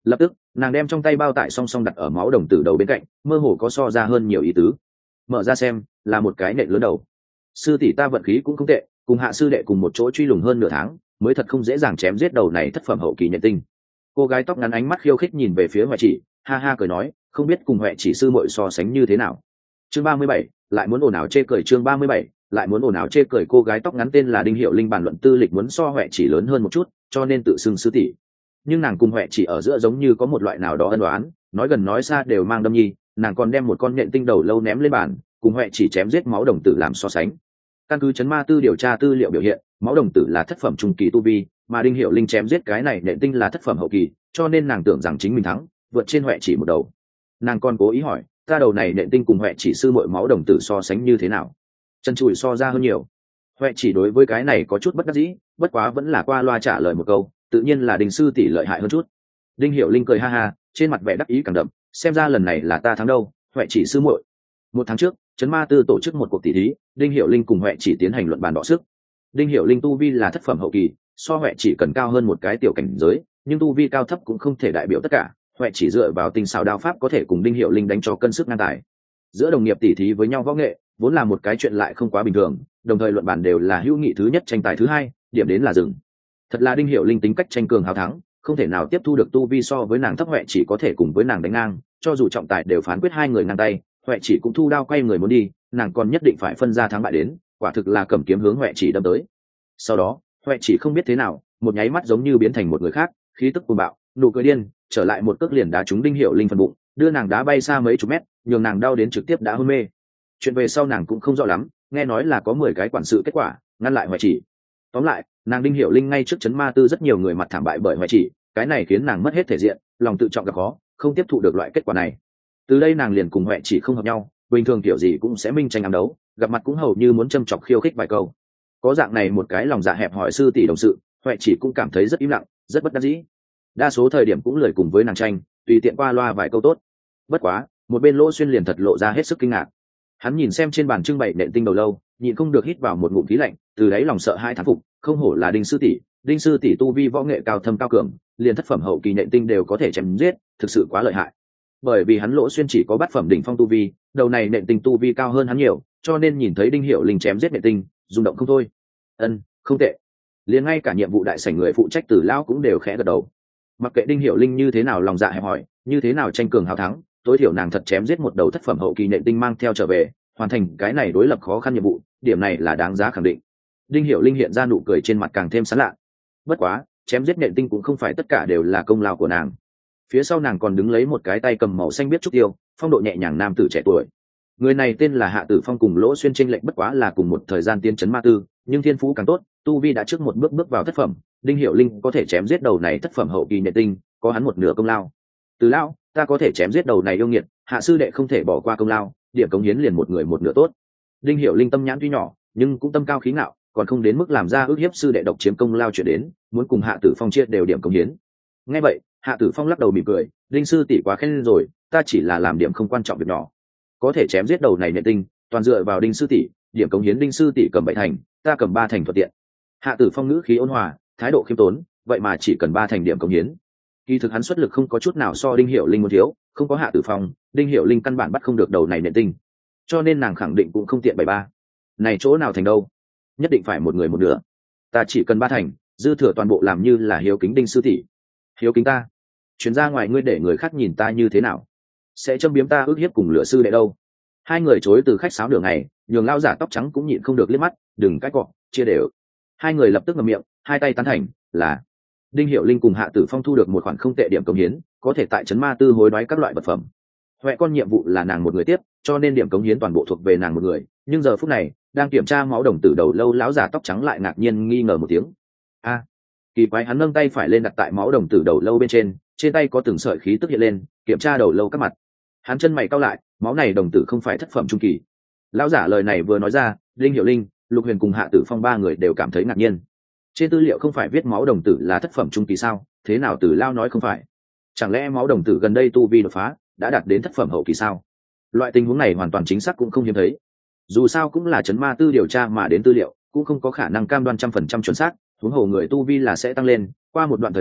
S1: Lập tức nàng đem trong tay bao tải song song đặt ở máu đồng tử đầu bên cạnh, mơ hồ có so ra hơn nhiều ý tứ. Mở ra xem, là một cái nện lớn đầu. Sư tỷ ta vận khí cũng không tệ, cùng hạ sư đệ cùng một chỗ truy lùng hơn nửa tháng, mới thật không dễ dàng chém giết đầu này thất phẩm hậu kỳ nhện tinh. Cô gái tóc ngắn ánh mắt khiêu khích nhìn về phía Huệ Chỉ, ha ha cười nói, không biết cùng Huệ Chỉ sư muội so sánh như thế nào. Chương 37, lại muốn ồn ào chê cười. Chương 37, lại muốn ồn ào chê cười. Cô gái tóc ngắn tên là Đinh Hiệu Linh, bản luận tư lịch muốn so Huệ Chỉ lớn hơn một chút, cho nên tự xưng sư tỷ. Nhưng nàng cùng Huệ Chỉ ở giữa giống như có một loại nào đó ân oán, nói gần nói xa đều mang đâm nhi. Nàng còn đem một con nhện tinh đầu lâu ném lên bàn, cùng Huệ Chỉ chém giết máu đồng tử làm so sánh. Căn cứ chấn ma tư điều tra tư liệu biểu hiện, máu đồng tử là thất phẩm trung kỳ tu vi, mà Đinh Hiệu Linh chém giết cái này nhện tinh là thất phẩm hậu kỳ, cho nên nàng tưởng rằng chính mình thắng, vượt trên Huệ Chỉ một đầu. Nàng còn cố ý hỏi, ta đầu này nhện tinh cùng Huệ Chỉ sư muội máu đồng tử so sánh như thế nào? Chân chùi so ra hơn nhiều. Huệ Chỉ đối với cái này có chút bất đắc dĩ, bất quá vẫn là qua loa trả lời một câu, tự nhiên là Đinh sư tỷ lợi hại hơn chút. Đinh Hiệu Linh cười ha ha, trên mặt vẻ đắc ý càng đậm, xem ra lần này là ta thắng đâu, Huệ Chỉ sư muội. Một tháng trước, chấn ma tư tổ chức một cuộc tỷ thí, Đinh Hiệu Linh cùng Huệ Chỉ tiến hành luận bàn đọ sức. Đinh Hiệu Linh tu vi là thất phẩm hậu kỳ, so Huệ Chỉ cần cao hơn một cái tiểu cảnh giới, nhưng tu vi cao thấp cũng không thể đại biểu tất cả. Huệ Chỉ dựa vào tinh xảo đao pháp có thể cùng Đinh Hiệu Linh đánh cho cân sức ngang tài. Giữa đồng nghiệp tỷ thí với nhau võ nghệ, vốn là một cái chuyện lại không quá bình thường, đồng thời luận bàn đều là hữu nghị thứ nhất tranh tài thứ hai, điểm đến là dừng. Thật là Đinh Hiệu Linh tính cách tranh cường hào thắng, không thể nào tiếp thu được tu vi so với nàng thấp, Huệ Chỉ có thể cùng với nàng đánh ngang, cho dù trọng tài đều phán quyết hai người ngang tay, Huệ Chỉ cũng thu đao quay người muốn đi, nàng còn nhất định phải phân ra thắng bại đến, quả thực là cầm kiếm hướng Huệ Chỉ đâm tới. Sau đó, Huệ Chỉ không biết thế nào, một nháy mắt giống như biến thành một người khác, khí tức cuồng bạo, nụ cười điên, trở lại một cước liền đá trúng Đinh Hiệu Linh phần bụng, đưa nàng đá bay xa mấy chục mét, nhường nàng đau đến trực tiếp đã hôn mê. Chuyện về sau nàng cũng không rõ lắm, nghe nói là có 10 cái quản sự kết quả, ngăn lại Huệ Chỉ. Tóm lại, nàng Đinh Hiệu Linh ngay trước chấn ma tư rất nhiều người mặt thảm bại bởi Huệ Chỉ, cái này khiến nàng mất hết thể diện, lòng tự trọng gặp khó, không tiếp thụ được loại kết quả này. Từ đây nàng liền cùng Huệ Chỉ không hợp nhau, bình thường kiểu gì cũng sẽ minh tranh ám đấu, gặp mặt cũng hầu như muốn châm chọc khiêu khích vài câu. Có dạng này một cái lòng dạ hẹp hòi sư tỷ đồng sự, Huệ Chỉ cũng cảm thấy rất im lặng, rất bất đắc dĩ. Đa số thời điểm cũng lười cùng với nàng tranh, tùy tiện qua loa vài câu tốt. Bất quá, một bên Lỗ Xuyên liền thật lộ ra hết sức kinh ngạc. Hắn nhìn xem trên bàn trưng bày nện tinh đầu lâu, nhịn không được hít vào một ngụm khí lạnh, từ đáy lòng sợ hai thán phục, không hổ là Đinh sư tỷ tu vi võ nghệ cao thâm cao cường, liền thất phẩm hậu kỳ nện tinh đều có thể chém giết, thực sự quá lợi hại. Bởi vì hắn Lỗ Xuyên chỉ có bát phẩm đỉnh phong tu vi, đầu này nện tinh tu vi cao hơn hắn nhiều, cho nên nhìn thấy Đinh Hiệu Linh chém giết nện tinh, rung động không thôi. Không tệ. Liền ngay cả nhiệm vụ đại sảnh người phụ trách Tử lão cũng đều khẽ gật đầu. Mặc kệ Đinh Hiệu Linh như thế nào lòng dạ hẹp hòi, như thế nào tranh cường hào thắng, tối thiểu nàng thật chém giết một đầu thất phẩm hậu kỳ nện tinh mang theo trở về, hoàn thành cái này đối lập khó khăn nhiệm vụ, điểm này là đáng giá khẳng định. Đinh Hiệu Linh hiện ra nụ cười trên mặt càng thêm sán lạ. Bất quá, chém giết nện tinh cũng không phải tất cả đều là công lao của nàng. Phía sau nàng còn đứng lấy một cái tay cầm màu xanh biết trúc tiêu, phong độ nhẹ nhàng nam tử trẻ tuổi. Người này tên là Hạ Tử Phong, cùng Lỗ Xuyên chênh lệch bất quá là cùng một thời gian tiên trấn ma tư, nhưng thiên phú càng tốt, tu vi đã trước một bước bước vào thất phẩm. Đinh Hiệu Linh có thể chém giết đầu này thất phẩm hậu kỳ nện tinh, có hắn một nửa công lao. Từ lão, ta có thể chém giết đầu này yêu nghiệt, Hạ sư đệ không thể bỏ qua công lao, điểm cống hiến liền một người một nửa tốt. Đinh Hiệu Linh tâm nhãn tuy nhỏ, nhưng cũng tâm cao khí ngạo, còn không đến mức làm ra ước hiếp sư đệ độc chiếm công lao chuyện đến, muốn cùng Hạ Tử Phong chia đều điểm cống hiến. Nghe vậy, Hạ Tử Phong lắc đầu mỉm cười, Đinh sư tỷ quá khen rồi, ta chỉ là làm điểm không quan trọng việc nhỏ. Có thể chém giết đầu này nện tinh, toàn dựa vào Đinh sư tỷ, điểm cống hiến Đinh sư tỷ cầm 7 thành, ta cầm 3 thành thuận tiện. Hạ Tử Phong ngữ khí ôn hòa, thái độ khiêm tốn, vậy mà chỉ cần 3 thành điểm cống hiến. Kỳ thực hắn xuất lực không có chút nào so Đinh Hiệu Linh muốn thiếu, không có Hạ Tử Phong, Đinh Hiệu Linh căn bản bắt không được đầu này nện tinh, cho nên nàng khẳng định cũng không tiện 73. Này chỗ nào thành đâu, nhất định phải một người một nửa. Ta chỉ cần 3 thành, dư thừa toàn bộ làm như là hiếu kính Đinh sư tỷ. Hiếu kính ta? Chuyến ra ngoài ngươi để người khác nhìn ta như thế nào? Sẽ châm biếm ta ước hiếp cùng lửa sư đệ đâu? Hai người chối từ khách sáo nửa ngày, nhường lão giả tóc trắng cũng nhịn không được liếc mắt, đừng cãi cọ, chia đều. Hai người lập tức ngậm miệng, hai tay tán thành, là. Đinh Hiệu Linh cùng Hạ Tử Phong thu được một khoản không tệ điểm cống hiến, có thể tại trấn ma tư hối đoái các loại vật phẩm. Huệ con nhiệm vụ là nàng một người tiếp, cho nên điểm cống hiến toàn bộ thuộc về nàng một người, nhưng giờ phút này, đang kiểm tra máu đồng tử đầu lâu, lão giả tóc trắng lại ngạc nhiên nghi ngờ một tiếng. A, kỳ quái, hắn nâng tay phải lên đặt tại máu đồng tử đầu lâu bên trên tay có từng sợi khí tức hiện lên, kiểm tra đầu lâu các mặt. Hắn chân mày cau lại, máu này đồng tử không phải thất phẩm trung kỳ. Lão giả lời này vừa nói ra, Đinh Hiệu Linh, Lục Huyền cùng Hạ Tử Phong ba người đều cảm thấy ngạc nhiên. Trên tư liệu không phải viết máu đồng tử là thất phẩm trung kỳ sao, thế nào Tử Lao nói không phải? Chẳng lẽ máu đồng tử gần đây tu vi đột phá, đã đạt đến thất phẩm hậu kỳ sao? Loại tình huống này hoàn toàn chính xác cũng không hiếm thấy. Dù sao cũng là trấn ma tư điều tra mà đến tư liệu, cũng không có khả năng cam đoan 100% chuẩn xác, huống hồ người tu vi là sẽ tăng lên, qua một đoạn thời gian,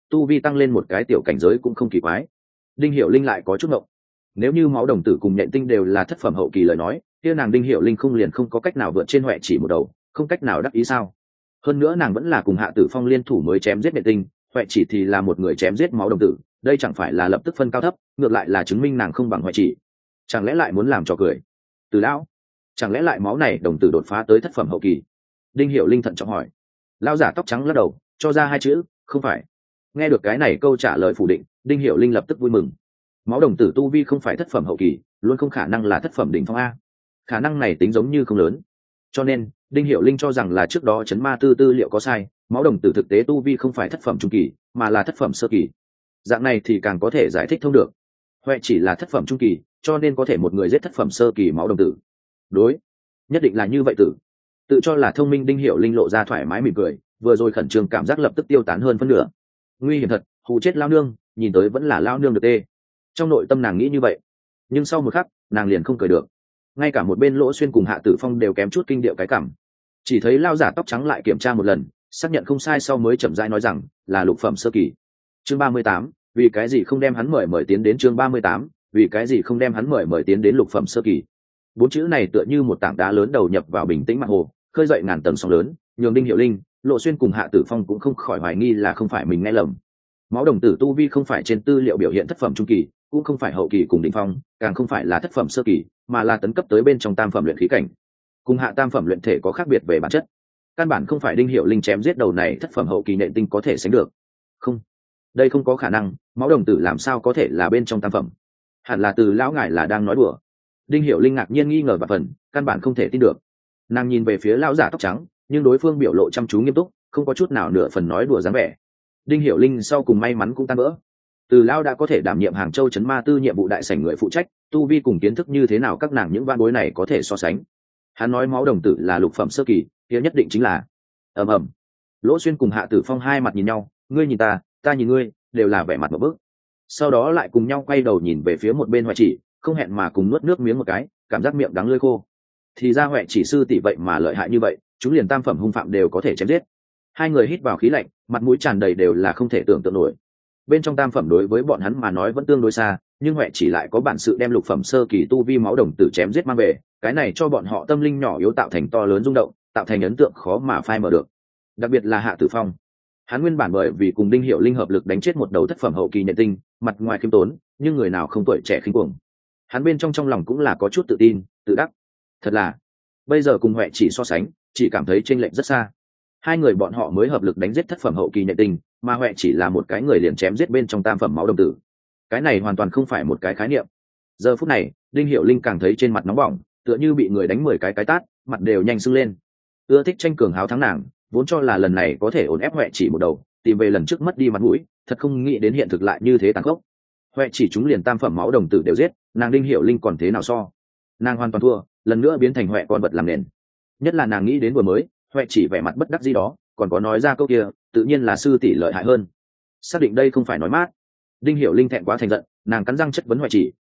S1: tu vi tăng lên một cái tiểu cảnh giới cũng không kỳ quái. Đinh Hiểu Linh lại có chút ngộng. Nếu như máu đồng tử cùng nhện tinh đều là thất phẩm hậu kỳ lời nói, kia nàng Đinh Hiểu Linh không liền không có cách nào vượt trên Huệ Chỉ một đầu, không cách nào đắc ý sao? Hơn nữa nàng vẫn là cùng Hạ Tử Phong liên thủ mới chém giết nhện tinh, Huệ Chỉ thì là một người chém giết máu đồng tử, đây chẳng phải là lập tức phân cao thấp, ngược lại là chứng minh nàng không bằng Huệ Chỉ. Chẳng lẽ lại muốn làm trò cười? Từ lão, chẳng lẽ lại máu này đồng tử đột phá tới thất phẩm hậu kỳ? Đinh Hiểu Linh thận trọng hỏi. Lão giả tóc trắng lắc đầu, cho ra hai chữ, không phải. Nghe được cái này câu trả lời phủ định, Đinh Hiểu Linh lập tức vui mừng. Máu đồng tử tu vi không phải thất phẩm hậu kỳ, luôn không khả năng là thất phẩm đỉnh phong a. Khả năng này tính giống như không lớn. Cho nên, Đinh Hiểu Linh cho rằng là trước đó chấn ma tư liệu có sai, máu đồng tử thực tế tu vi không phải thất phẩm trung kỳ, mà là thất phẩm sơ kỳ. Dạng này thì càng có thể giải thích thông được. Huệ chỉ là thất phẩm trung kỳ, cho nên có thể một người giết thất phẩm sơ kỳ máu đồng tử. Đối, nhất định là như vậy tử. Tự cho là thông minh Đinh Hiểu Linh lộ ra thoải mái mỉm cười, vừa rồi khẩn trương cảm giác lập tức tiêu tán hơn phân nửa. Nguy hiểm thật, hù chết lao nương, nhìn tới vẫn là lao nương được tê. Trong nội tâm nàng nghĩ như vậy, nhưng sau một khắc nàng liền không cười được. Ngay cả một bên Lỗ Xuyên cùng Hạ Tử Phong đều kém chút kinh điệu cái cảm. Chỉ thấy lao giả tóc trắng lại kiểm tra một lần, xác nhận không sai sau mới chậm rãi nói rằng là lục phẩm sơ kỳ. Chương 38, vì cái gì không đem hắn mời tiến đến chương 38, vì cái gì không đem hắn mời tiến đến lục phẩm sơ kỳ. Bốn chữ này tựa như một tảng đá lớn đầu nhập vào bình tĩnh mặt hồ, khơi dậy ngàn tầng sóng lớn, nhường Đinh Hiểu Linh, Lộ Xuyên cùng Hạ Tử Phong cũng không khỏi hoài nghi là không phải mình nghe lầm. Máu đồng tử tu vi không phải trên tư liệu biểu hiện thất phẩm trung kỳ, cũng không phải hậu kỳ cùng đỉnh phong, càng không phải là thất phẩm sơ kỳ, mà là tấn cấp tới bên trong tam phẩm luyện khí cảnh. Cùng hạ tam phẩm luyện thể có khác biệt về bản chất. Căn bản không phải Đinh Hiểu Linh chém giết đầu này thất phẩm hậu kỳ nện tinh có thể sánh được. Không, đây không có khả năng, máu đồng tử làm sao có thể là bên trong tam phẩm? Hẳn là từ lão ngài là đang nói đùa. Đinh Hiểu Linh ngạc nhiên nghi ngờ và phần, căn bản không thể tin được. Nàng nhìn về phía lão giả tóc trắng, nhưng đối phương biểu lộ chăm chú nghiêm túc, không có chút nào nửa phần nói đùa dáng vẻ. Đinh Hiểu Linh sau cùng may mắn cũng tan vỡ. Từ lão đã có thể đảm nhiệm Hàng Châu trấn ma tư nhiệm vụ đại sảnh người phụ trách, tu vi cùng kiến thức như thế nào các nàng những văn bối này có thể so sánh. Hắn nói máu đồng tử là lục phẩm sơ kỳ, kia nhất định chính là. Ầm ầm. Lỗ Xuyên cùng Hạ Tử Phong hai mặt nhìn nhau, ngươi nhìn ta, ta nhìn ngươi, đều là vẻ mặt một bước. Sau đó lại cùng nhau quay đầu nhìn về phía một bên Hoại Chỉ, không hẹn mà cùng nuốt nước miếng một cái, cảm giác miệng đắng lưỡi khô. Thì ra Hoại Chỉ sư tỷ vậy mà lợi hại như vậy, chúng liền tam phẩm hung phạm đều có thể chém giết. Hai người hít vào khí lạnh, mặt mũi tràn đầy đều là không thể tưởng tượng nổi. Bên trong tam phẩm đối với bọn hắn mà nói vẫn tương đối xa, nhưng Hoại Chỉ lại có bản sự đem lục phẩm sơ kỳ tu vi máu đồng tử chém giết mang về, cái này cho bọn họ tâm linh nhỏ yếu tạo thành to lớn rung động, tạo thành ấn tượng khó mà phai mờ được. Đặc biệt là Hạ Tử Phong, hắn nguyên bản bởi vì cùng Đinh Hiểu Linh hợp lực đánh chết một đầu thất phẩm hậu kỳ nhện tinh, mặt ngoài khiêm tốn, nhưng người nào không tuổi trẻ khinh cuồng. Hắn bên trong lòng cũng là có chút tự tin, tự đắc. Thật là, bây giờ cùng Hoại Chỉ so sánh, chỉ cảm thấy chênh lệch rất xa. Hai người bọn họ mới hợp lực đánh giết thất phẩm hậu kỳ nhện tinh, mà Hoại Chỉ là một cái người liền chém giết bên trong tam phẩm máu đồng tử. Cái này hoàn toàn không phải một cái khái niệm. Giờ phút này, Đinh Hiểu Linh càng thấy trên mặt nóng bỏng, tựa như bị người đánh 10 cái tát, mặt đều nhanh sưng lên. Ưa thích tranh cường háo thắng nàng, vốn cho là lần này có thể ổn ép Hoại Chỉ một đầu, tìm về lần trước mất đi mặt mũi, thật không nghĩ đến hiện thực lại như thế tàn khốc. Hoại Chỉ chúng liền tam phẩm máu đồng tử đều giết, nàng Đinh Hiểu Linh còn thế nào so? Nàng hoàn toàn thua, lần nữa biến thành Hoại con vật làm nền. Nhất là nàng nghĩ đến vừa mới, Hoại Chỉ vẻ mặt bất đắc dĩ đó, còn có nói ra câu kia, tự nhiên là sư tỷ lợi hại hơn. Xác định đây không phải nói mát. Đinh Hiểu Linh thẹn quá thành giận, nàng cắn răng chất vấn Hoại Chỉ,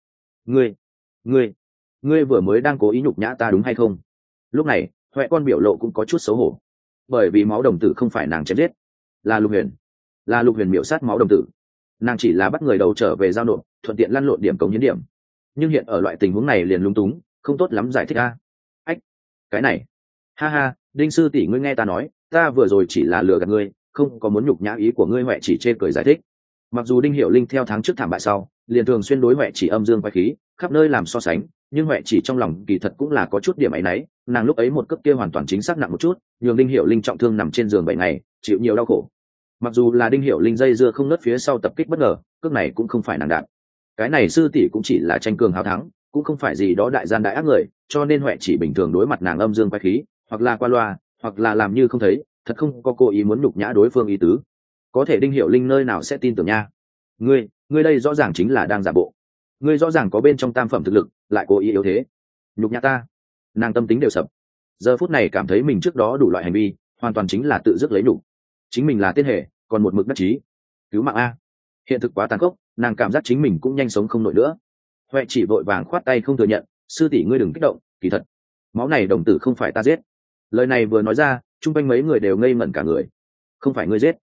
S1: ngươi vừa mới đang cố ý nhục nhã ta đúng hay không? Lúc này, Hoại con biểu lộ cũng có chút xấu hổ, bởi vì máu đồng tử không phải nàng chém giết, là Lục Huyền miểu sát máu đồng tử. Nàng chỉ là bắt người đầu trở về giao nộp, thuận tiện lăn lộn điểm cống hiến điểm. Nhưng hiện ở loại tình huống này liền lung túng, không tốt lắm giải thích a. Ách, cái này, ha ha, Đinh sư tỷ ngươi nghe ta nói, ta vừa rồi chỉ là lừa gạt ngươi, không có muốn nhục nhã ý của ngươi. Hoại Chỉ chê cười giải thích. Mặc dù Đinh Hiểu Linh theo tháng trước thảm bại sau, liền thường xuyên đối Hoại Chỉ âm dương quái khí, khắp nơi làm so sánh, nhưng Hoại Chỉ trong lòng kỳ thật cũng là có chút điểm ấy nấy. Nàng lúc ấy một cước kia hoàn toàn chính xác nặng một chút, nhường Đinh Hiểu Linh trọng thương nằm trên giường 7 ngày, chịu nhiều đau khổ. Mặc dù là Đinh Hiểu Linh dây dưa không nớt phía sau tập kích bất ngờ, cước này cũng không phải nàng đạn. Cái này sư tỷ cũng chỉ là tranh cường hào thắng, cũng không phải gì đó đại gian đại ác người, cho nên Hoại Chỉ bình thường đối mặt nàng âm dương quái khí, hoặc là qua loa, hoặc là làm như không thấy, thật không có cố ý muốn nhục nhã đối phương ý tứ. Có thể Đinh Hiểu Linh nơi nào sẽ tin tưởng nha? Ngươi đây rõ ràng chính là đang giả bộ. Ngươi rõ ràng có bên trong tam phẩm thực lực, lại cố ý yếu thế, nhục nhã ta. Nàng tâm tính đều sập. Giờ phút này cảm thấy mình trước đó đủ loại hành vi, hoàn toàn chính là tự dứt lấy đủ. Chính mình là tiên hệ, còn một mực đắc chí. Cứu mạng a. Hiện thực quá tàn khốc, nàng cảm giác chính mình cũng nhanh sống không nổi nữa. Hoại Chỉ vội vàng khoát tay không thừa nhận, sư tỷ ngươi đừng kích động, kỳ thật máu này đồng tử không phải ta giết. Lời này vừa nói ra, chung quanh mấy người đều ngây ngẩn cả người. Không phải ngươi giết?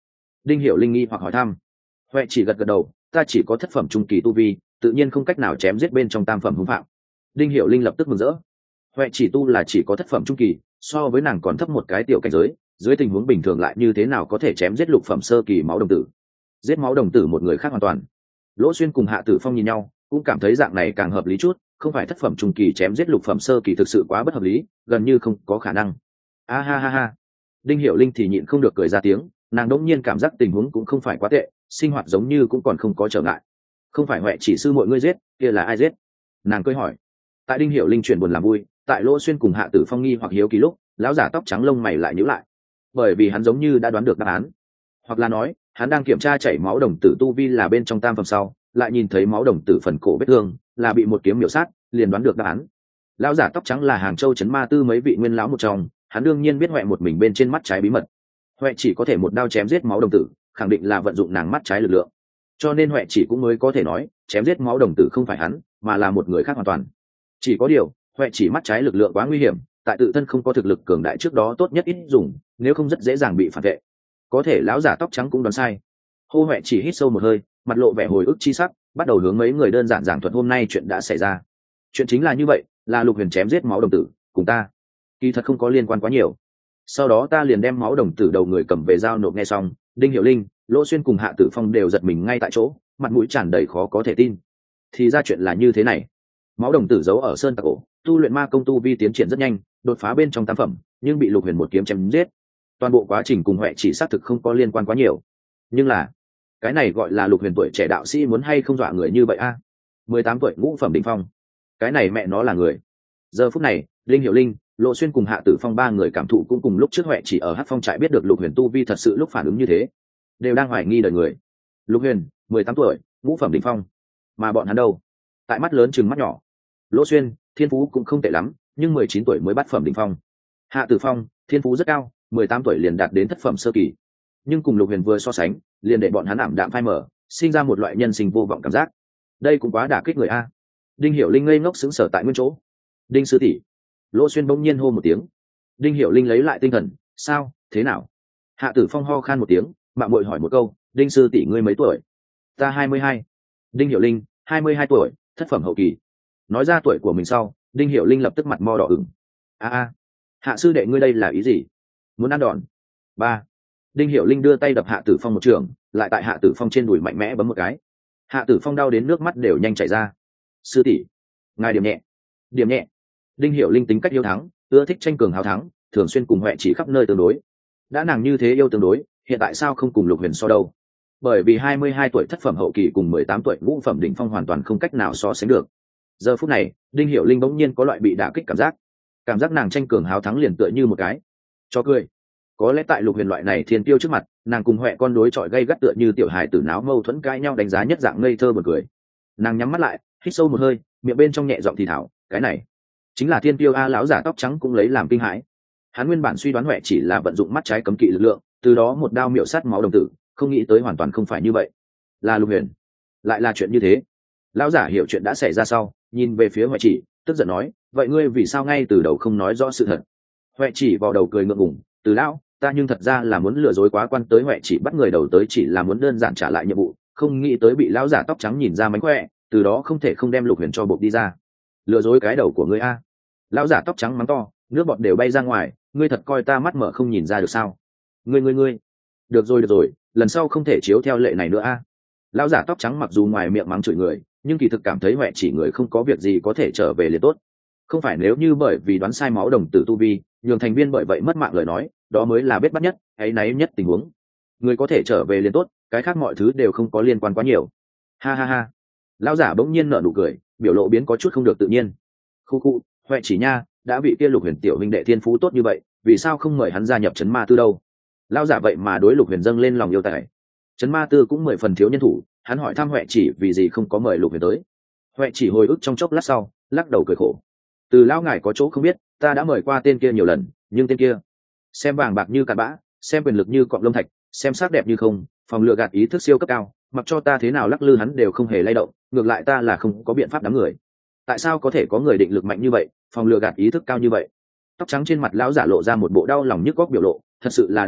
S1: Đinh Hiểu Linh nghi hoặc hỏi thăm. Huệ chỉ gật gật đầu, ta chỉ có thất phẩm trung kỳ tu vi, tự nhiên không cách nào chém giết bên trong tam phẩm hung phạm. Đinh Hiểu Linh lập tức mừng rỡ. Huệ chỉ tu là chỉ có thất phẩm trung kỳ, so với nàng còn thấp một cái tiểu cảnh giới, dưới tình huống bình thường lại như thế nào có thể chém giết lục phẩm sơ kỳ máu đồng tử? Giết máu đồng tử một người khác hoàn toàn. Lỗ Xuyên cùng Hạ Tử Phong nhìn nhau, cũng cảm thấy dạng này càng hợp lý chút, không phải thất phẩm trung kỳ chém giết lục phẩm sơ kỳ thực sự quá bất hợp lý, gần như không có khả năng. A ha ha ha. Đinh Hiểu Linh thì nhịn không được cười ra tiếng, nàng đỗng nhiên cảm giác tình huống cũng không phải quá tệ, sinh hoạt giống như cũng còn không có trở ngại. Không phải Huệ chỉ sư muội ngươi giết, kia là ai giết? Nàng cười hỏi. Tại Đinh Hiểu Linh chuyển buồn làm vui, tại Lỗ Xuyên cùng Hạ Tử Phong nghi hoặc hiếu kỳ lúc, lão giả tóc trắng lông mày lại nhíu lại, bởi vì hắn giống như đã đoán được đáp án, hoặc là nói hắn đang kiểm tra chảy máu đồng tử tu vi là bên trong tam phẩm sau, lại nhìn thấy máu đồng tử phần cổ vết thương là bị một kiếm miểu sát, liền đoán được đáp án. Lão giả tóc trắng là Hàng Châu trấn ma tư mấy vị nguyên lão một trong, hắn đương nhiên biết Huệ một mình bên trên mắt trái bí mật. Huệ chỉ có thể một đao chém giết máu đồng tử, khẳng định là vận dụng nàng mắt trái lực lượng, cho nên Huệ chỉ cũng mới có thể nói chém giết máu đồng tử không phải hắn, mà là một người khác hoàn toàn. Chỉ có điều Huệ chỉ mắt trái lực lượng quá nguy hiểm, tại tự thân không có thực lực cường đại trước đó tốt nhất ít dùng, nếu không rất dễ dàng bị phản vệ. Có thể lão giả tóc trắng cũng đoán sai. Hô Huệ chỉ hít sâu một hơi, mặt lộ vẻ hồi ức chi sắc, bắt đầu hướng mấy người đơn giản giảng thuật hôm nay chuyện đã xảy ra. Chuyện chính là như vậy, là Lục Huyền chém giết máu đồng tử, cùng ta kỳ thật không có liên quan quá nhiều. Sau đó ta liền đem máu đồng tử đầu người cầm về giao nộp. Nghe xong, Đinh Hiểu Linh, Lỗ Xuyên cùng Hạ Tử Phong đều giật mình ngay tại chỗ, mặt mũi tràn đầy khó có thể tin. Thì ra chuyện là như thế này. Máu đồng tử giấu ở sơn tạc cổ, tu luyện ma công tu vi tiến triển rất nhanh, đột phá bên trong tam phẩm, nhưng bị Lục Huyền một kiếm chém giết. Toàn bộ quá trình cùng Huệ chỉ xác thực không có liên quan quá nhiều, nhưng là cái này gọi là Lục Huyền tuổi trẻ đạo sĩ muốn hay không dọa người như vậy a? 18 tuổi ngũ phẩm đỉnh phong, cái này mẹ nó là người. Giờ phút này, Đinh Hiểu Linh, Lộ Xuyên cùng Hạ Tử Phong ba người cảm thụ cũng cùng lúc trước Huệ chỉ ở Hắc Phong trại biết được Lục Huyền tu vi thật sự lúc phản ứng như thế, đều đang hoài nghi đời người. Lục Huyền 18 tuổi ngũ phẩm đỉnh phong, mà bọn hắn đâu? Tại mắt lớn chừng mắt nhỏ. Lỗ Xuyên thiên phú cũng không tệ lắm, nhưng 19 tuổi mới bát phẩm đỉnh phong. Hạ Tử Phong thiên phú rất cao, 18 tuổi liền đạt đến thất phẩm sơ kỳ, nhưng cùng Lục Huyền vừa so sánh, liền để bọn hắn ảm đạm phai mờ, sinh ra một loại nhân sinh vô vọng cảm giác. Đây cũng quá đả kích người a. Đinh Hiểu Linh ngây ngốc sững sờ tại nguyên chỗ. Đinh sư tỷ. Lỗ Xuyên bỗng nhiên hô một tiếng. Đinh Hiểu Linh lấy lại tinh thần, sao, thế nào? Hạ Tử Phong ho khan một tiếng, mạo muội hỏi một câu, Đinh sư tỷ ngươi mấy tuổi? Ta 22. Đinh Hiểu Linh 22 tuổi, thất phẩm hậu kỳ. Nói ra tuổi của mình sau, Đinh Hiểu Linh lập tức mặt mo đỏ ửng. A, Hạ sư đệ ngươi đây là ý gì? Muốn ăn đòn? Ba. Đinh Hiểu Linh đưa tay đập Hạ Tử Phong một trường, lại tại Hạ Tử Phong trên đùi mạnh mẽ bấm một cái. Hạ Tử Phong đau đến nước mắt đều nhanh chảy ra. Sư tỷ, ngài điểm nhẹ. Điểm nhẹ. Đinh Hiểu Linh tính cách yêu thắng, ưa thích tranh cường hào thắng, thường xuyên cùng Huệ chỉ khắp nơi tương đối. Đã nàng như thế yêu tương đối, hiện tại sao không cùng Lục Huyền so đâu? Bởi vì 22 tuổi thất phẩm hậu kỳ cùng 18 tuổi ngũ phẩm đỉnh phong hoàn toàn không cách nào so sánh được. Giờ phút này, Đinh Hiểu Linh bỗng nhiên có loại bị đả kích cảm giác nàng tranh cường hào thắng liền tựa như một cái cho cười. Có lẽ tại Lục Huyền loại này thiên tiêu trước mặt, nàng cùng Huệ con đối chọi gay gắt tựa như tiểu hài tử náo mâu thuẫn cãi nhau đánh giá nhất dạng ngây thơ buồn cười. Nàng nhắm mắt lại, hít sâu một hơi, miệng bên trong nhẹ giọng thì thảo, cái này chính là thiên tiêu a. Lão giả tóc trắng cũng lấy làm kinh hãi. Hắn nguyên bản suy đoán Huệ chỉ là vận dụng mắt trái cấm kỵ lực lượng, từ đó một đao miểu sát máu đồng tử, không nghĩ tới hoàn toàn không phải như vậy. Là Lục Huyền, lại là chuyện như thế. Lão giả hiểu chuyện đã xảy ra sau, nhìn về phía Huệ chỉ, tức giận nói, vậy ngươi vì sao ngay từ đầu không nói rõ sự thật? Huệ chỉ vào đầu cười ngượng ngùng, từ lão, ta nhưng thật ra là muốn lừa dối quá quan tới. Huệ chỉ bắt người đầu tới chỉ là muốn đơn giản trả lại nhiệm vụ, không nghĩ tới bị lão giả tóc trắng nhìn ra mánh khỏe, từ đó không thể không đem Lục Huyền cho buộc đi ra. Lừa dối cái đầu của ngươi a. Lão giả tóc trắng mắng to, nước bọt đều bay ra ngoài, ngươi thật coi ta mắt mở không nhìn ra được sao? Ngươi. Được rồi, lần sau không thể chiếu theo lệ này nữa a. Lão giả tóc trắng mặc dù ngoài miệng mắng chửi người, nhưng kỳ thực cảm thấy Huệ chỉ người không có việc gì có thể trở về liền tốt. Không phải nếu như bởi vì đoán sai máu đồng tử tu vi, nhường thành viên bởi vậy mất mạng lời nói, đó mới là bết bắt nhất, áy náy nhất tình huống. Người có thể trở về liền tốt, cái khác mọi thứ đều không có liên quan quá nhiều. Ha ha ha. Lão giả bỗng nhiên nở nụ cười, biểu lộ biến có chút không được tự nhiên. Khu, Huệ chỉ nha, đã bị kia Lục Huyền tiểu huynh đệ thiên phú tốt như vậy, vì sao không mời hắn gia nhập trấn ma tư đâu? Lão giả vậy mà đối Lục Huyền dâng lên lòng yêu tài. Trấn ma tư cũng 10 phần thiếu nhân thủ, hắn hỏi thăm Huệ chỉ vì gì không có mời Lục Huyền tới. Huệ chỉ hồi ức trong chốc lát sau, lắc đầu cười khổ. Từ lão ngài có chỗ không biết, ta đã mời qua tên kia nhiều lần, nhưng tên kia xem vàng bạc như cặn bã, xem quyền lực như cọng lông thạch, xem sắc đẹp như không, phòng lừa gạt ý thức siêu cấp cao, mặc cho ta thế nào lắc lư hắn đều không hề lay động, ngược lại ta là không có biện pháp đám người. Tại sao có thể có người định lực mạnh như vậy, phòng lừa gạt ý thức cao như vậy? Tóc trắng trên mặt lão giả lộ ra một bộ đau lòng nhức góc biểu lộ, thật sự là đáng tiếc,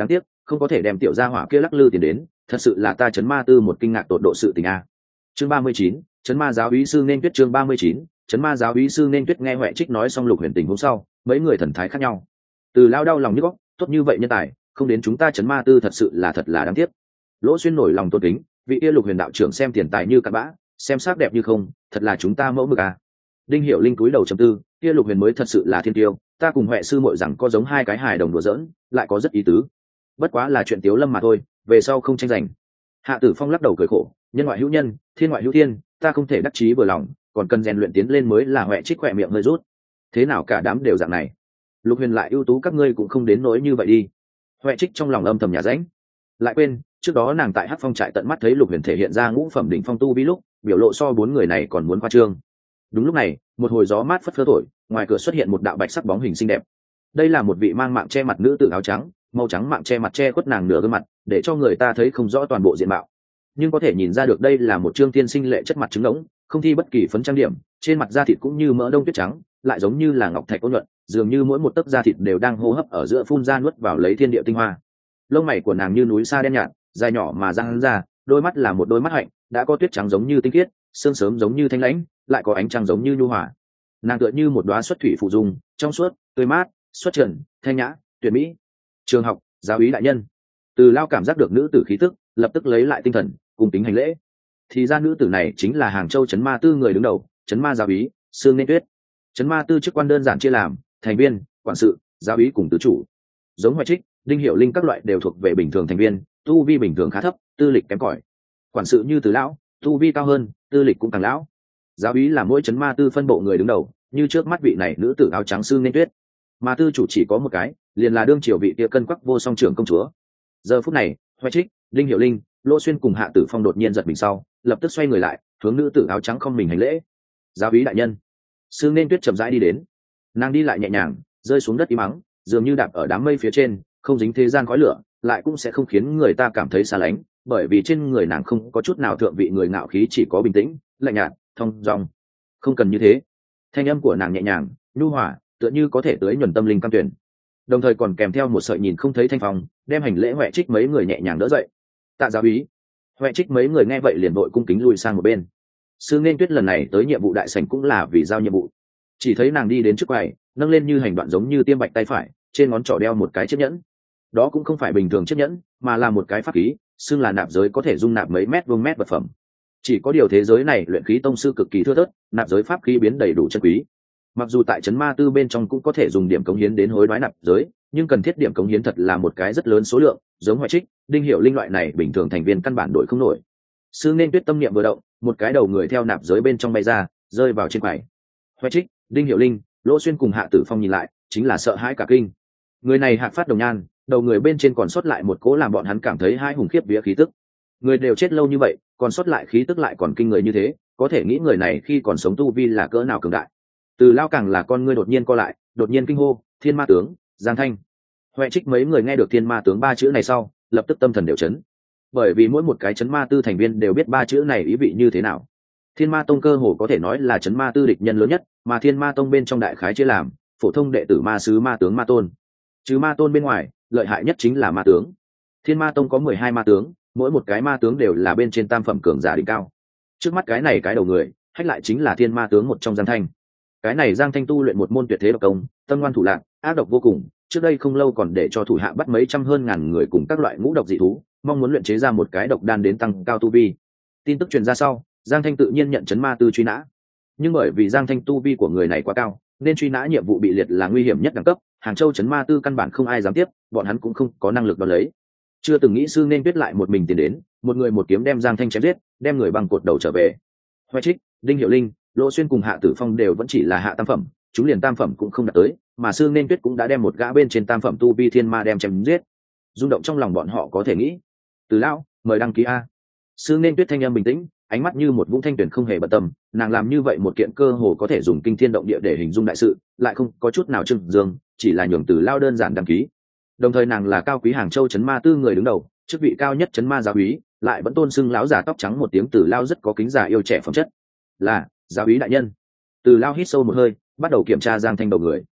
S1: không có thể đem tiểu gia hỏa kia lắc lư tiền đến, thật sự là ta chấn ma tư một kinh ngạc tột độ sự tình a. Chương 39, chấn ma giáo úy sư nên tuyết. Chương 39, chấn ma giáo úy sư nên tuyết. Nghe Huệ Trích nói xong Lục Huyền tình hôm sau, mấy người thần thái khác nhau. Từ lao đau lòng nhức óc, tốt như vậy nhân tài, không đến chúng ta chấn ma tư thật sự là thật là đáng tiếc. Lỗ Xuyên nổi lòng tôn kính, vị kia Lục Huyền đạo trưởng xem tiền tài như cặn bã, xem sắc đẹp như không, thật là chúng ta mẫu mực à. Đinh Hiểu Linh cúi đầu trầm tư, kia Lục Huyền mới thật sự là thiên tiêu, ta cùng Huệ sư muội rằng có giống hai cái hài đồng đùa giỡn, lại có rất ý tứ. Bất quá là chuyện tiếu lâm mà thôi, về sau không tranh giành. Hạ Tử Phong lắc đầu cười khổ, nhân ngoại hữu nhân, thiên ngoại hữu thiên, ta không thể đắc chí vừa lòng, còn cần rèn luyện tiến lên mới là. Huệ Trích khỏe miệng hơi rút. Thế nào cả đám đều dạng này, Lục Huyền lại ưu tú, các ngươi cũng không đến nỗi như vậy đi. Huệ Trích trong lòng âm thầm nhà rãnh, lại quên trước đó nàng tại Hắc Phong trại tận mắt thấy Lục Huyền thể hiện ra ngũ phẩm đỉnh phong tu vi lúc, biểu lộ so bốn người này còn muốn khoa trương. Đúng lúc này, một hồi gió mát phất phơ thổi, ngoài cửa xuất hiện một đạo bạch sắc bóng hình xinh đẹp. Đây là một vị mang mạng che mặt nữ tử áo trắng, màu trắng mạng che mặt che khuất nàng nửa gương mặt, để cho người ta thấy không rõ toàn bộ diện mạo, nhưng có thể nhìn ra được đây là một trương tiên sinh lệ chất mặt trứng ngỗng, không thi bất kỳ phấn trang điểm, trên mặt da thịt cũng như mỡ đông tuyết trắng, lại giống như là ngọc thạch ôn nhuận, dường như mỗi một tấc da thịt đều đang hô hấp ở giữa phun ra nuốt vào lấy thiên địa tinh hoa. Lông mày của nàng như núi sa đen nhạt, dài nhỏ mà răng ra, đôi mắt là một đôi mắt hạnh, đã có tuyết trắng giống như tinh khiết, sương sớm giống như thanh lãnh, lại có ánh trăng giống như nhu hòa. Nàng tựa như một đóa xuất thủy phụ dung, trong suốt, tươi mát, xuất trần, thanh nhã, tuyệt mỹ. Trường học, giáo úy đại nhân. Từ Lao cảm giác được nữ tử khí tức, lập tức lấy lại tinh thần, cùng kính hành lễ. Thì ra nữ tử này chính là Hàng Châu chấn ma tư người đứng đầu, chấn ma giáo úy Sương Nên Tuyết. Chấn ma tư chức quan đơn giản chia làm thành viên, quản sự, giáo úy cùng tứ chủ. Giống Hoài Trích, Đinh Hiểu Linh các loại đều thuộc về bình thường thành viên, tu vi bình thường khá thấp, tư lịch kém cỏi. Quản sự như Từ lão, tu vi cao hơn, tư lịch cũng càng lão. Giáo úy là mỗi chấn ma tư phân bộ người đứng đầu, như trước mắt vị này nữ tử áo trắng Sương Nên Tuyết. Mà tư chủ chỉ có một cái, liền là đương triều vị kia cân quắc vô song trưởng công chúa. Giờ phút này, Hoài Trích, Đinh Hiểu Linh, Lỗ Xuyên cùng Hạ Tử Phong đột nhiên giật mình sau, lập tức xoay người lại, hướng nữ tử áo trắng không mình hành lễ. Giáo úy đại nhân. Sương Nên Tuyết chậm rãi đi đến, nàng đi lại nhẹ nhàng, rơi xuống đất im mắng, dường như đạp ở đám mây phía trên, không dính thế gian khói lửa, lại cũng sẽ không khiến người ta cảm thấy xa lánh, bởi vì trên người nàng không có chút nào thượng vị người ngạo khí, chỉ có bình tĩnh, lạnh nhạt, thong dong. Không cần như thế. Thanh âm của nàng nhẹ nhàng, nhu hòa, tựa như có thể tưới nhuần tâm linh cam tuyển, đồng thời còn kèm theo một sợi nhìn không thấy thanh phong, đem hành lễ Huệ Trích mấy người nhẹ nhàng đỡ dậy. Tạ giáo úy. Huệ Trích mấy người nghe vậy liền vội cung kính lui sang một bên. Sương Nên Tuyết lần này tới nhiệm vụ đại sảnh cũng là vì giao nhiệm vụ. Chỉ thấy nàng đi đến trước quầy, nâng lên như hành đoạn giống như tiêm bạch tay phải, trên ngón trỏ đeo một cái chiếc nhẫn. Đó cũng không phải bình thường chiếc nhẫn, mà là một cái pháp khí, xưng là nạp giới, có thể dung nạp mấy mét vuông mét vật phẩm. Chỉ có điều thế giới này luyện khí tông sư cực kỳ thưa thớt, nạp giới pháp khí biến đầy đủ chân quý. Mặc dù tại trấn ma tư bên trong cũng có thể dùng điểm cống hiến đến hối đoái nạp giới, nhưng cần thiết điểm cống hiến thật là một cái rất lớn số lượng, giống Hoài Trích, Đinh Hiểu Linh loại này bình thường thành viên căn bản đổi không nổi. Sương Nên Tuyết tâm niệm vừa động, một cái đầu người theo nạp giới bên trong bay ra, rơi vào trên quầy. Hoài Trích, Đinh Hiểu Linh, Lỗ Xuyên cùng Hạ Tử Phong nhìn lại, chính là sợ hãi cả kinh. Người này hạc phát đồng nhan, đầu người bên trên còn sót lại một cỗ làm bọn hắn cảm thấy hai hùng khiếp vía khí tức. Người đều chết lâu như vậy, còn sót lại khí tức lại còn kinh người như thế, có thể nghĩ người này khi còn sống tu vi là cỡ nào cường đại. Từ Lao càng là con ngươi đột nhiên co lại, đột nhiên kinh hô, Thiên Ma tướng, Giang Thanh. Huệ Trích mấy người nghe được Thiên Ma tướng ba chữ này sau, lập tức tâm thần đều chấn. Bởi vì mỗi một cái chấn ma tư thành viên đều biết ba chữ này ý vị như thế nào. Thiên Ma tông cơ hồ có thể nói là chấn ma tư địch nhân lớn nhất, mà Thiên Ma tông bên trong đại khái chia làm phổ thông đệ tử ma sứ, ma tướng, ma tôn. Trừ ma tôn bên ngoài, lợi hại nhất chính là ma tướng. Thiên Ma tông có 12 ma tướng, mỗi một cái ma tướng đều là bên trên tam phẩm cường giả đỉnh cao. Trước mắt cái này cái đầu người, hách lại chính là Thiên Ma tướng một trong Giang Thanh. Cái này Giang Thanh tu luyện một môn tuyệt thế độc công, tâm ngoan thủ lạc, ác độc vô cùng, trước đây không lâu còn để cho thủ hạ bắt mấy trăm hơn ngàn người cùng các loại ngũ độc dị thú, mong muốn luyện chế ra một cái độc đan đến tăng cao tu vi. Tin tức truyền ra sau, Giang Thanh tự nhiên nhận chấn ma tư truy nã, nhưng bởi vì Giang Thanh tu vi của người này quá cao, nên truy nã nhiệm vụ bị liệt là nguy hiểm nhất đẳng cấp, Hàng Châu chấn ma tư căn bản không ai dám tiếp, bọn hắn cũng không có năng lực đón lấy. Chưa từng nghĩ Sương Nên Tuyết lại một mình tiến đến, một người một kiếm đem Giang Thanh chém giết, đem người bằng cột đầu trở về. Hoài Trích, Đinh Hiểu Linh, Lỗ Xuyên cùng Hạ Tử Phong đều vẫn chỉ là hạ tam phẩm, chúng liền tam phẩm cũng không đạt tới, mà Sương Nên Tuyết cũng đã đem một gã bên trên tam phẩm tu vi thiên ma đem chém giết. Rung động trong lòng bọn họ có thể nghĩ. Từ lão, mời đăng ký a. Sương Nên Tuyết thanh âm bình tĩnh, ánh mắt như một vũng thanh tuyển không hề bận tâm, nàng làm như vậy một kiện cơ hồ có thể dùng kinh thiên động địa để hình dung đại sự, lại không có chút nào trưng dương, chỉ là nhường Từ lão đơn giản đăng ký. Đồng thời nàng là cao quý Hàng Châu chấn ma tư người đứng đầu, chức vị cao nhất chấn ma giáo úy, lại vẫn tôn xưng lão già tóc trắng một tiếng Từ lão rất có kính già yêu trẻ phẩm chất. Là giáo úy đại nhân. Từ lão hít sâu một hơi, bắt đầu kiểm tra Giang Thanh đầu người.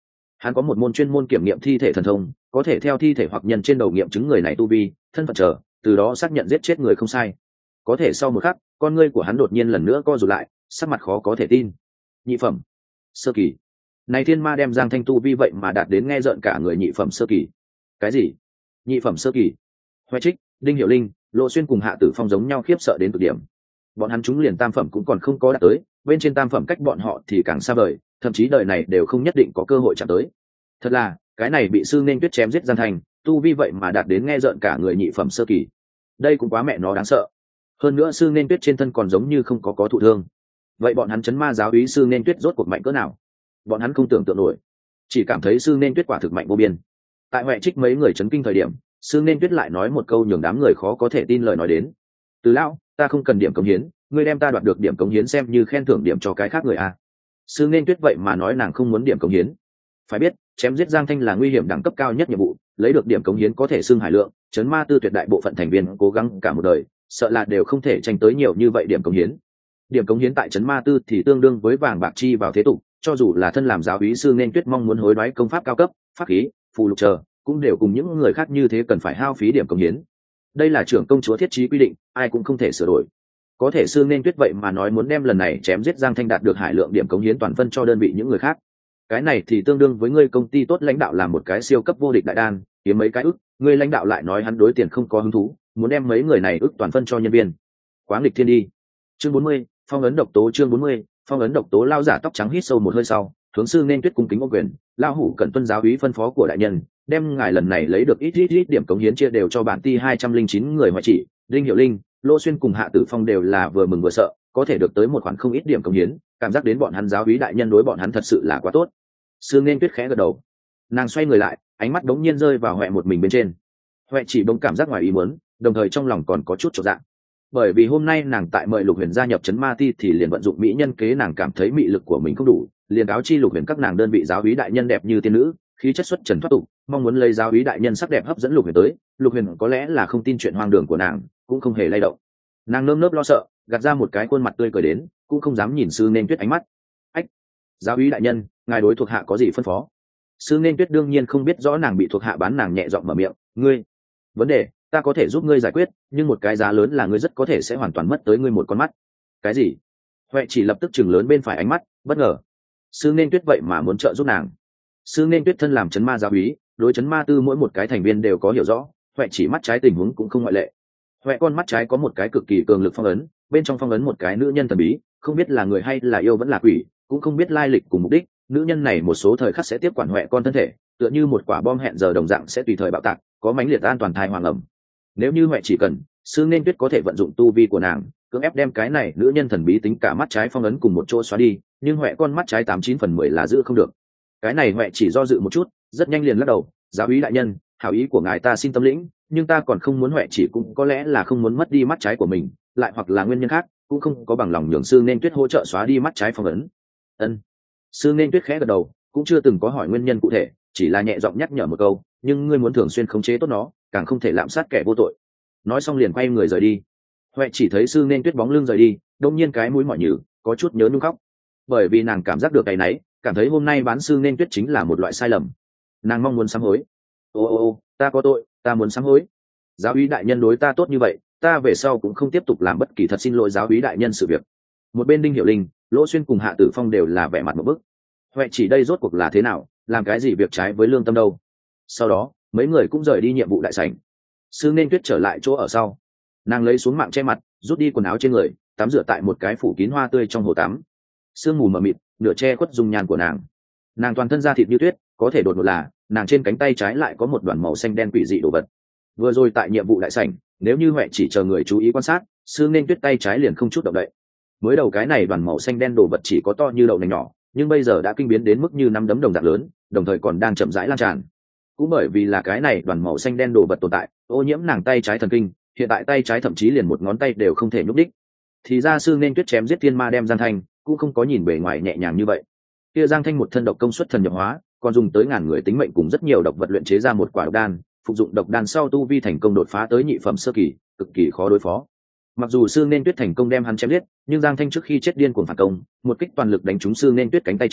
S1: Hắn có một môn chuyên môn kiểm nghiệm thi thể thần thông, có thể theo thi thể hoặc nhân trên đầu nghiệm chứng người này tu vi, thân phận chờ, từ đó xác nhận giết chết người không sai. Có thể sau một khắc, con ngươi của hắn đột nhiên lần nữa co rụt lại, sắc mặt khó có thể tin. Nhị phẩm sơ kỳ. Này thiên ma đem Giang Thanh tu vi vậy mà đạt đến nghe rợn cả người nhị phẩm sơ kỳ. Cái gì? Nhị phẩm sơ kỳ? Hoè Trích, Đinh Hiểu Linh, Lộ Xuyên cùng Hạ Tử Phong giống nhau khiếp sợ đến cực điểm. Bọn hắn chúng liền tam phẩm cũng còn không có đạt tới, bên trên tam phẩm cách bọn họ thì càng xa vời, thậm chí đời này đều không nhất định có cơ hội chạm tới. Thật là, cái này bị sư nên tuyết chém giết Giang Thanh, tu vi vậy mà đạt đến nghe rợn cả người nhị phẩm sơ kỳ. Đây cũng quá mẹ nó đáng sợ. Hơn nữa sư nên tuyết trên thân còn giống như không có thụ thương. Vậy bọn hắn chấn ma giáo úy sư nên tuyết rốt cuộc mạnh cỡ nào? Bọn hắn không tưởng tượng nổi, chỉ cảm thấy sư nên tuyết quả thực mạnh vô biên. Tại Hoè Trích mấy người chấn kinh thời điểm, sư nên tuyết lại nói một câu nhường đám người khó có thể tin lời nói đến. Từ lão, ta không cần điểm cống hiến, ngươi đem ta đoạt được điểm cống hiến xem như khen thưởng điểm cho cái khác người à? Sư nên tuyết vậy mà nói nàng không muốn điểm cống hiến. Phải biết, chém giết Giang Thanh là nguy hiểm đẳng cấp cao nhất nhiệm vụ, lấy được điểm cống hiến có thể xưng hải lượng, chấn ma tư tuyệt đại bộ phận thành viên cố gắng cả một đời, sợ là đều không thể tranh tới nhiều như vậy điểm cống hiến. Điểm cống hiến tại chấn ma tư thì tương đương với vàng bạc chi vào thế tục, cho dù là thân làm giáo úy sư nên tuyết mong muốn hối đoái công pháp cao cấp, pháp khí, phù lục chờ, cũng đều cùng những người khác như thế cần phải hao phí điểm cống hiến. Đây là trưởng công chúa thiết trí quy định, ai cũng không thể sửa đổi. Có thể sư nên tuyết vậy mà nói muốn đem lần này chém giết Giang Thanh đạt được hải lượng điểm cống hiến toàn phân cho đơn vị những người khác. Cái này thì tương đương với ngươi công ty tốt lãnh đạo làm một cái siêu cấp vô địch đại đan, kiếm mấy cái ức, ngươi lãnh đạo lại nói hắn đối tiền không có hứng thú, muốn đem mấy người này ức toàn phân cho nhân viên. Quá nghịch thiên đi. Chương 40, phong ấn độc tố. Chương 40, phong ấn độc tố. Lao giả tóc trắng hít sâu một hơi sau, hướng sư nên tuyết cung kính ô quyền, lao hủ cẩn tuân giáo úy phân phó của đại nhân, đem ngài lần này lấy được ít điểm cống hiến chia đều cho bản ti 209 người ngoại chỉ, Đinh Hiểu Linh, Lô Xuyên cùng Hạ Tử Phong đều là vừa mừng vừa sợ, có thể được tới một khoản không ít điểm cống hiến, cảm giác đến bọn hắn giáo úy đại nhân đối bọn hắn thật sự là quá tốt. Sư nên tuyết khẽ gật đầu, nàng xoay người lại, ánh mắt đống nhiên rơi vào Hoè một mình bên trên. Hoè chỉ bỗng cảm giác ngoài ý muốn, đồng thời trong lòng còn có chút chột dạ. Bởi vì hôm nay nàng tại mời Lục Huyền gia nhập chấn ma ti thì liền vận dụng mỹ nhân kế, nàng cảm thấy mị lực của mình không đủ, liền cáo chi Lục Huyền các nàng đơn vị giáo úy đại nhân đẹp như tiên nữ, khí chất xuất trần thoát tục, mong muốn lấy giáo úy đại nhân sắc đẹp hấp dẫn Lục Huyền tới. Lục Huyền có lẽ là không tin chuyện hoang đường của nàng, cũng không hề lay động. Nàng nơm nớp lo sợ, gạt ra một cái khuôn mặt tươi cười đến, cũng không dám nhìn sư nên tuyết ánh mắt. Ách, giáo úy đại nhân, ngài đối thuộc hạ có gì phân phó? Sư nên tuyết đương nhiên không biết rõ nàng bị thuộc hạ bán, nàng nhẹ giọng mở miệng, ngươi, vấn đề ta có thể giúp ngươi giải quyết, nhưng một cái giá lớn là ngươi rất có thể sẽ hoàn toàn mất tới ngươi một con mắt. Cái gì? Huệ chỉ lập tức chừng lớn bên phải ánh mắt, bất ngờ. Sư nên tuyết vậy mà muốn trợ giúp nàng. Sư nên tuyết thân làm chấn ma giáo úy, đối chấn ma tư mỗi một cái thành viên đều có hiểu rõ, Huệ chỉ mắt trái tình huống cũng không ngoại lệ. Huệ con mắt trái có một cái cực kỳ cường lực phong ấn, bên trong phong ấn một cái nữ nhân thần bí, không biết là người hay là yêu vẫn là quỷ, cũng không biết lai lịch cùng mục đích. Nữ nhân này một số thời khắc sẽ tiếp quản Huệ con thân thể, tựa như một quả bom hẹn giờ đồng dạng sẽ tùy thời bạo tạc, có mãnh liệt an toàn thai hoàng ẩm. Nếu như Huệ chỉ cần, sư nên tuyết có thể vận dụng tu vi của nàng, cưỡng ép đem cái này nữ nhân thần bí tính cả mắt trái phong ấn cùng một chỗ xóa đi, nhưng Huệ con mắt trái 89/10 là giữ không được. Cái này Huệ chỉ do dự một chút, rất nhanh liền lắc đầu, giáo úy đại nhân, hảo ý của ngài ta xin tâm lĩnh, nhưng ta còn không muốn. Huệ chỉ cũng có lẽ là không muốn mất đi mắt trái của mình, lại hoặc là nguyên nhân khác, cũng không có bằng lòng nhường sư nên tuyết hỗ trợ xóa đi mắt trái phong ấn. Ân. Sư nên tuyết khẽ gật đầu, cũng chưa từng có hỏi nguyên nhân cụ thể, chỉ là nhẹ giọng nhắc nhở một câu, nhưng ngươi muốn thường xuyên khống chế tốt nó, càng không thể lạm sát kẻ vô tội. Nói xong liền quay người rời đi. Huệ chỉ thấy sư nên tuyết bóng lưng rời đi, đông nhiên cái mũi mỏi nhừ, có chút nhớ nhung khóc, bởi vì nàng cảm giác được cái náy, cảm thấy hôm nay bán sư nên tuyết chính là một loại sai lầm. Nàng mong muốn sám hối. Ô, ta có tội, ta muốn sám hối. Giáo úy đại nhân đối ta tốt như vậy, ta về sau cũng không tiếp tục làm bất kỳ, thật xin lỗi giáo úy đại nhân sự việc. Một bên Đinh Hiểu Linh, Lỗ Xuyên cùng Hạ Tử Phong đều là vẻ mặt một bức. Huệ chỉ đây rốt cuộc là thế nào, làm cái gì việc trái với lương tâm đâu? Sau đó mấy người cũng rời đi nhiệm vụ đại sảnh. Sư nên tuyết trở lại chỗ ở sau, nàng lấy xuống mạng che mặt, rút đi quần áo trên người, tắm rửa tại một cái phủ kín hoa tươi trong hồ tắm. Sương mù mờ mịt nửa che khuất dung nhan của nàng. Nàng toàn thân da thịt như tuyết, có thể đột ngột là nàng trên cánh tay trái lại có một đoàn màu xanh đen quỷ dị đồ vật. Vừa rồi tại nhiệm vụ đại sảnh, nếu như Huệ chỉ chờ người chú ý quan sát, sư nên tuyết tay trái liền không chút động đậy. Mới đầu cái này đoàn màu xanh đen đồ vật chỉ có to như đậu nành nhỏ, nhưng bây giờ đã kinh biến đến mức như nắm đấm đồng dạng lớn, đồng thời còn đang chậm rãi lan tràn. Cũng bởi vì là cái này đoàn màu xanh đen đồ vật tồn tại, ô nhiễm nàng tay trái thần kinh, hiện tại tay trái thậm chí liền một ngón tay đều không thể nhúc đích. Thì ra sư nên tuyết chém giết thiên ma đem Giang Thanh, cũng không có nhìn bề ngoài nhẹ nhàng như vậy. Kia Giang Thanh một thân độc công suất thần nhập hóa, còn dùng tới ngàn người tính mệnh cùng rất nhiều độc vật luyện chế ra một quả độc đan, phục dụng độc đan sau tu vi thành công đột phá tới nhị phẩm sơ kỳ, cực kỳ khó đối phó. Mặc dù sư nên tuyết thành công đem hắn chém giết, nhưng Giang Thanh trước khi chết điên cuồng phản công, một kích toàn lực đánh trúng sư nên tuyết cánh tay trái,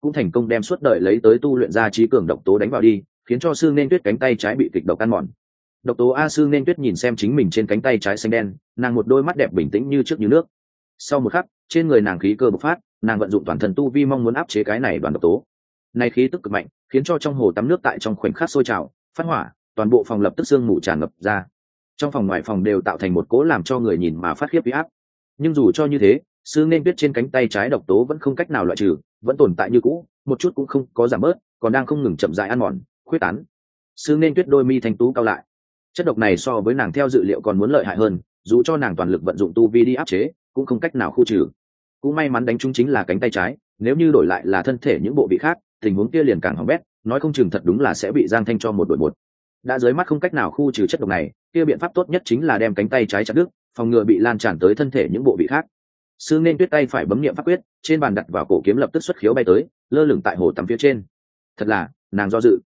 S1: cũng thành công đem suốt đời lấy tới tu luyện ra trí cường độc tố đánh vào đi, khiến cho Sư Nên Tuyết cánh tay trái bị kịch độc ăn mòn. Độc tố a. Sư Nên Tuyết nhìn xem chính mình trên cánh tay trái xanh đen, nàng một đôi mắt đẹp bình tĩnh như trước như nước. Sau một khắc, trên người nàng khí cơ bộc phát, nàng vận dụng toàn thân tu vi mong muốn áp chế cái này đoàn độc tố. Này khí tức cực mạnh, khiến cho trong hồ tắm nước tại trong khoảnh khắc sôi trào, phát hỏa, toàn bộ phòng lập tức sương mù tràn ngập ra. Trong phòng ngoài phòng đều tạo thành một cỗ làm cho người nhìn mà phát khiếp uy áp. Nhưng dù cho như thế, Sư Nên Tuyết trên cánh tay trái độc tố vẫn không cách nào loại trừ, vẫn tồn tại như cũ, một chút cũng không có giảm bớt, còn đang không ngừng chậm rãi ăn mòn, khuếch tán. Sư Nên Tuyết đôi mi thanh tú cao lại. Chất độc này so với nàng theo dự liệu còn muốn lợi hại hơn, dù cho nàng toàn lực vận dụng tu vi đi áp chế, cũng không cách nào khu trừ. Cũng may mắn đánh trúng chính là cánh tay trái, nếu như đổi lại là thân thể những bộ vị khác, tình huống kia liền càng hỏng bét, nói không chừng thật đúng là sẽ bị Giang Thanh cho một đội một. Đã dưới mắt không cách nào khu trừ chất độc này, kia biện pháp tốt nhất chính là đem cánh tay trái chặt đứt, phòng ngừa bị lan tràn tới thân thể những bộ vị khác. Sư Nên Tuyết tay phải bấm niệm pháp quyết, trên bàn đặt vào cổ kiếm lập tức xuất khiếu bay tới, lơ lửng tại hồ tắm phía trên. Thật là, nàng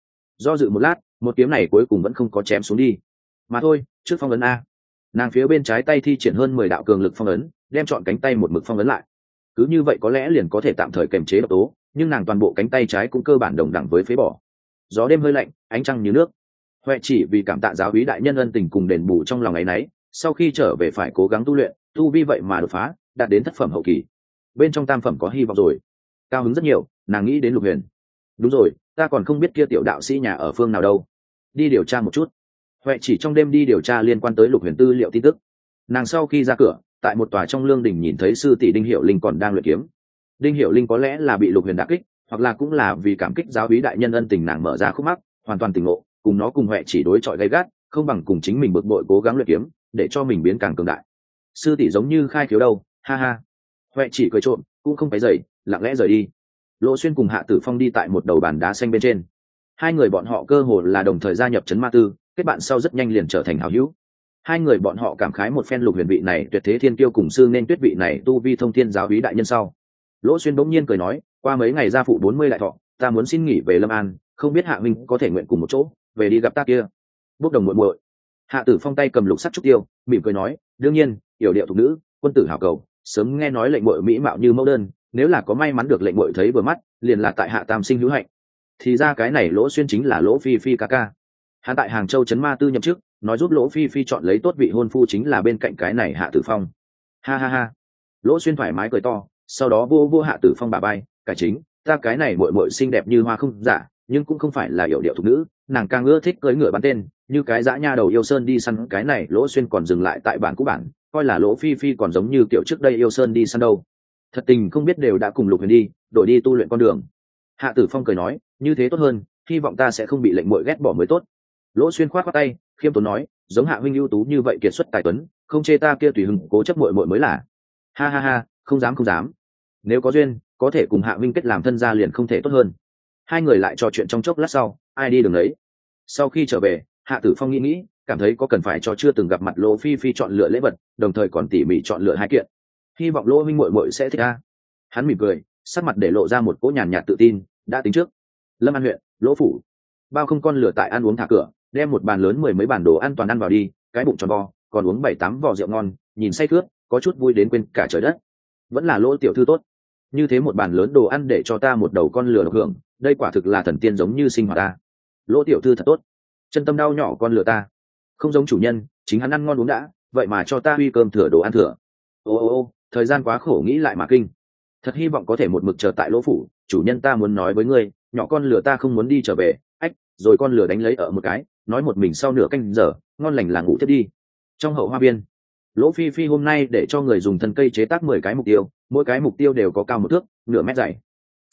S1: do dự một lát, một kiếm này cuối cùng vẫn không có chém xuống đi. Mà thôi, trước phong ấn a. Nàng phía bên trái tay thi triển hơn 10 đạo cường lực phong ấn, đem chọn cánh tay một mực phong ấn lại. Cứ như vậy có lẽ liền có thể tạm thời kiềm chế độc tố, nhưng nàng toàn bộ cánh tay trái cũng cơ bản đồng đẳng với phế bỏ. Gió đêm hơi lạnh, ánh trăng như nước. Huệ chỉ vì cảm tạ giáo úy đại nhân ân tình cùng đền bù trong lòng ấy nấy, sau khi trở về phải cố gắng tu luyện, tu vi vậy mà đột phá, đạt đến thất phẩm hậu kỳ. Bên trong tam phẩm có hy vọng rồi. Cao hứng rất nhiều, nàng nghĩ đến Lục Huyền. Đúng rồi, ta còn không biết kia tiểu đạo sĩ nhà ở phương nào đâu. Đi điều tra một chút. Huệ chỉ trong đêm đi điều tra liên quan tới Lục Huyền tư liệu tin tức. Nàng sau khi ra cửa, tại một tòa trong lương đình nhìn thấy sư tỷ Đinh Hiểu Linh còn đang luyện kiếm. Đinh Hiểu Linh có lẽ là bị Lục Huyền đả kích, hoặc là cũng là vì cảm kích giáo úy đại nhân ân tình, nàng mở ra khúc mắc, hoàn toàn tỉnh ngộ, cùng nó cùng Huệ chỉ đối chọi gay gắt, không bằng cùng chính mình bực bội cố gắng luyện kiếm, để cho mình biến càng cường đại. Sư tỷ giống như khai khiếu đâu, ha ha. Huệ chỉ cười trộm, cũng không phải dậy, lặng lẽ rời đi. Lỗ Xuyên cùng Hạ Tử Phong đi tại một đầu bàn đá xanh bên trên. Hai người bọn họ cơ hồ là đồng thời gia nhập trấn Ma Tư, kết bạn sau rất nhanh liền trở thành hảo hữu. Hai người bọn họ cảm khái một phen Lục Huyền vị này tuyệt thế thiên kiêu cùng Sư Nên Tuyết vị này tu vi thông thiên giáo úy đại nhân sau. Lỗ Xuyên bỗng nhiên cười nói, qua mấy ngày gia phụ 40 đại thọ, ta muốn xin nghỉ về Lâm An, không biết Hạ huynh có thể nguyện cùng một chỗ về đi gặp ta kia. Bốc đồng muội muội. Hạ Tử Phong tay cầm lục sắc trúc tiêu, mỉm cười nói, đương nhiên, yểu điệu thục nữ, quân tử hảo cầu, sớm nghe nói lệnh muội mỹ mạo như mẫu đơn, nếu là có may mắn được lệnh muội thấy vừa mắt, liền là tại Hạ tam sinh hữu hạnh. Thì ra cái này Lỗ Xuyên chính là Lỗ Phi Phi ca ca. Hắn tại Hàng Châu trấn Ma Tư nhậm chức, nói giúp Lỗ Phi Phi chọn lấy tốt vị hôn phu chính là bên cạnh cái này Hạ Tử Phong. Ha ha ha. Lỗ Xuyên thoải mái cười to, sau đó vô Hạ Tử Phong bả bay, cải chính, ta cái này muội muội xinh đẹp như hoa không giả, nhưng cũng không phải là yểu điệu thục nữ, nàng càng ưa thích cưỡi ngựa bắn tên, như cái dã nha đầu yêu sơn đi săn. Cái này Lỗ Xuyên còn dừng lại tại bản cũ bản, coi là Lỗ Phi Phi còn giống như kiểu trước đây yêu sơn đi săn đâu. Thật tình không biết đều đã cùng Lục Huyền đi, đổi đi tu luyện con đường. Hạ Tử Phong cười nói, như thế tốt hơn, hy vọng ta sẽ không bị lệnh muội ghét bỏ mới tốt. Lỗ Xuyên khoát khoát tay, khiêm tốn nói, giống Hạ huynh ưu tú như vậy kiệt xuất tài tuấn, không chê ta kia tùy hứng cố chấp muội muội mới là. Ha ha ha, không dám. Nếu có duyên, có thể cùng Hạ huynh kết làm thân gia liền không thể tốt hơn. Hai người lại trò chuyện trong chốc lát sau, ai đi đường đấy. Sau khi trở về, Hạ Tử Phong nghĩ, cảm thấy có cần phải cho chưa từng gặp mặt Lỗ Phi Phi chọn lựa lễ vật, đồng thời còn tỉ mỉ chọn lựa hai kiện. Hy vọng Lỗ huynh muội muội sẽ thích a. Hắn mỉm cười, sắc mặt để lộ ra một cỗ nhàn nhạt tự tin, đã tính trước. Lâm An huyện, Lỗ phủ. Bao không con lửa tại ăn uống thả cửa, đem một bàn lớn 10 mấy bản đồ ăn toàn ăn vào đi, cái bụng tròn vo, còn uống 7-8 vò rượu ngon, nhìn say khướt, có chút vui đến quên cả trời đất. Vẫn là Lỗ tiểu thư tốt. Như thế một bàn lớn đồ ăn để cho ta một đầu con lửa được hưởng, đây quả thực là thần tiên giống như sinh hoạt ta. Lỗ tiểu thư thật tốt. Chân tâm đau nhỏ con lửa ta. Không giống chủ nhân, chính hắn ăn ngon uống đã, vậy mà cho ta huy cơm thừa đồ ăn thừa. Ô, thời gian quá khổ nghĩ lại mà kinh. Thật hy vọng có thể một mực chờ tại Lỗ phủ, chủ nhân ta muốn nói với ngươi, nhỏ con lửa ta không muốn đi trở về. Ách, rồi con lửa đánh lấy ở một cái, nói một mình sau nửa canh giờ, ngon lành là ngủ tiếp đi. Trong hậu hoa viên, Lỗ Phi Phi hôm nay để cho người dùng thân cây chế tác 10 cái mục tiêu, mỗi cái mục tiêu đều có cao 1 thước, nửa mét dày.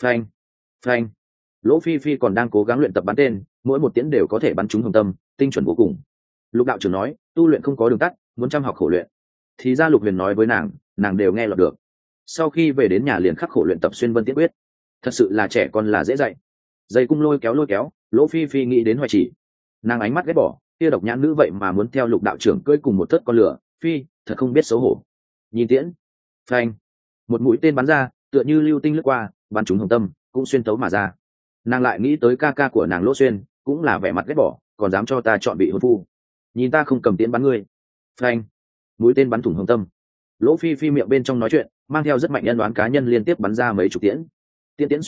S1: Phanh. Lỗ Phi Phi còn đang cố gắng luyện tập bắn tên, mỗi một tiễn đều có thể bắn trúng hồng tâm, tinh chuẩn vô cùng. Lục đạo trưởng nói, tu luyện không có đường tắt, muốn chăm học khổ luyện. Thì ra Lục Huyền nói với nàng đều nghe lọt được. Sau khi về đến nhà liền khắc khổ luyện tập xuyên vân tiễn quyết. Thật sự là trẻ con là dễ dạy. Dây cung lôi kéo, Lỗ Phi Phi nghĩ đến Hoài Chỉ. Nàng ánh mắt ghét bỏ, kia độc nhãn nữ vậy mà muốn theo Lục đạo trưởng cưỡi cùng một thớt con lửa, phi, thật không biết xấu hổ. Nhìn tiễn, phanh, một mũi tên bắn ra, tựa như lưu tinh lướt qua, bắn trúng hồng tâm, cũng xuyên tấu mà ra. Nàng lại nghĩ tới ca ca của nàng Lỗ Xuyên, cũng là vẻ mặt ghét bỏ, còn dám cho ta chọn vị hôn phu. Nhìn ta không cầm tiễn bắn ngươi. Phanh, mũi tên bắn thủng hồng tâm. Lỗ Phi Phi miệng bên trong nói chuyện, mang theo rất mạnh nhân đoán cá nhân liên tiếp bắn ra mấy chục tiễn. Tiễn xuyên tim,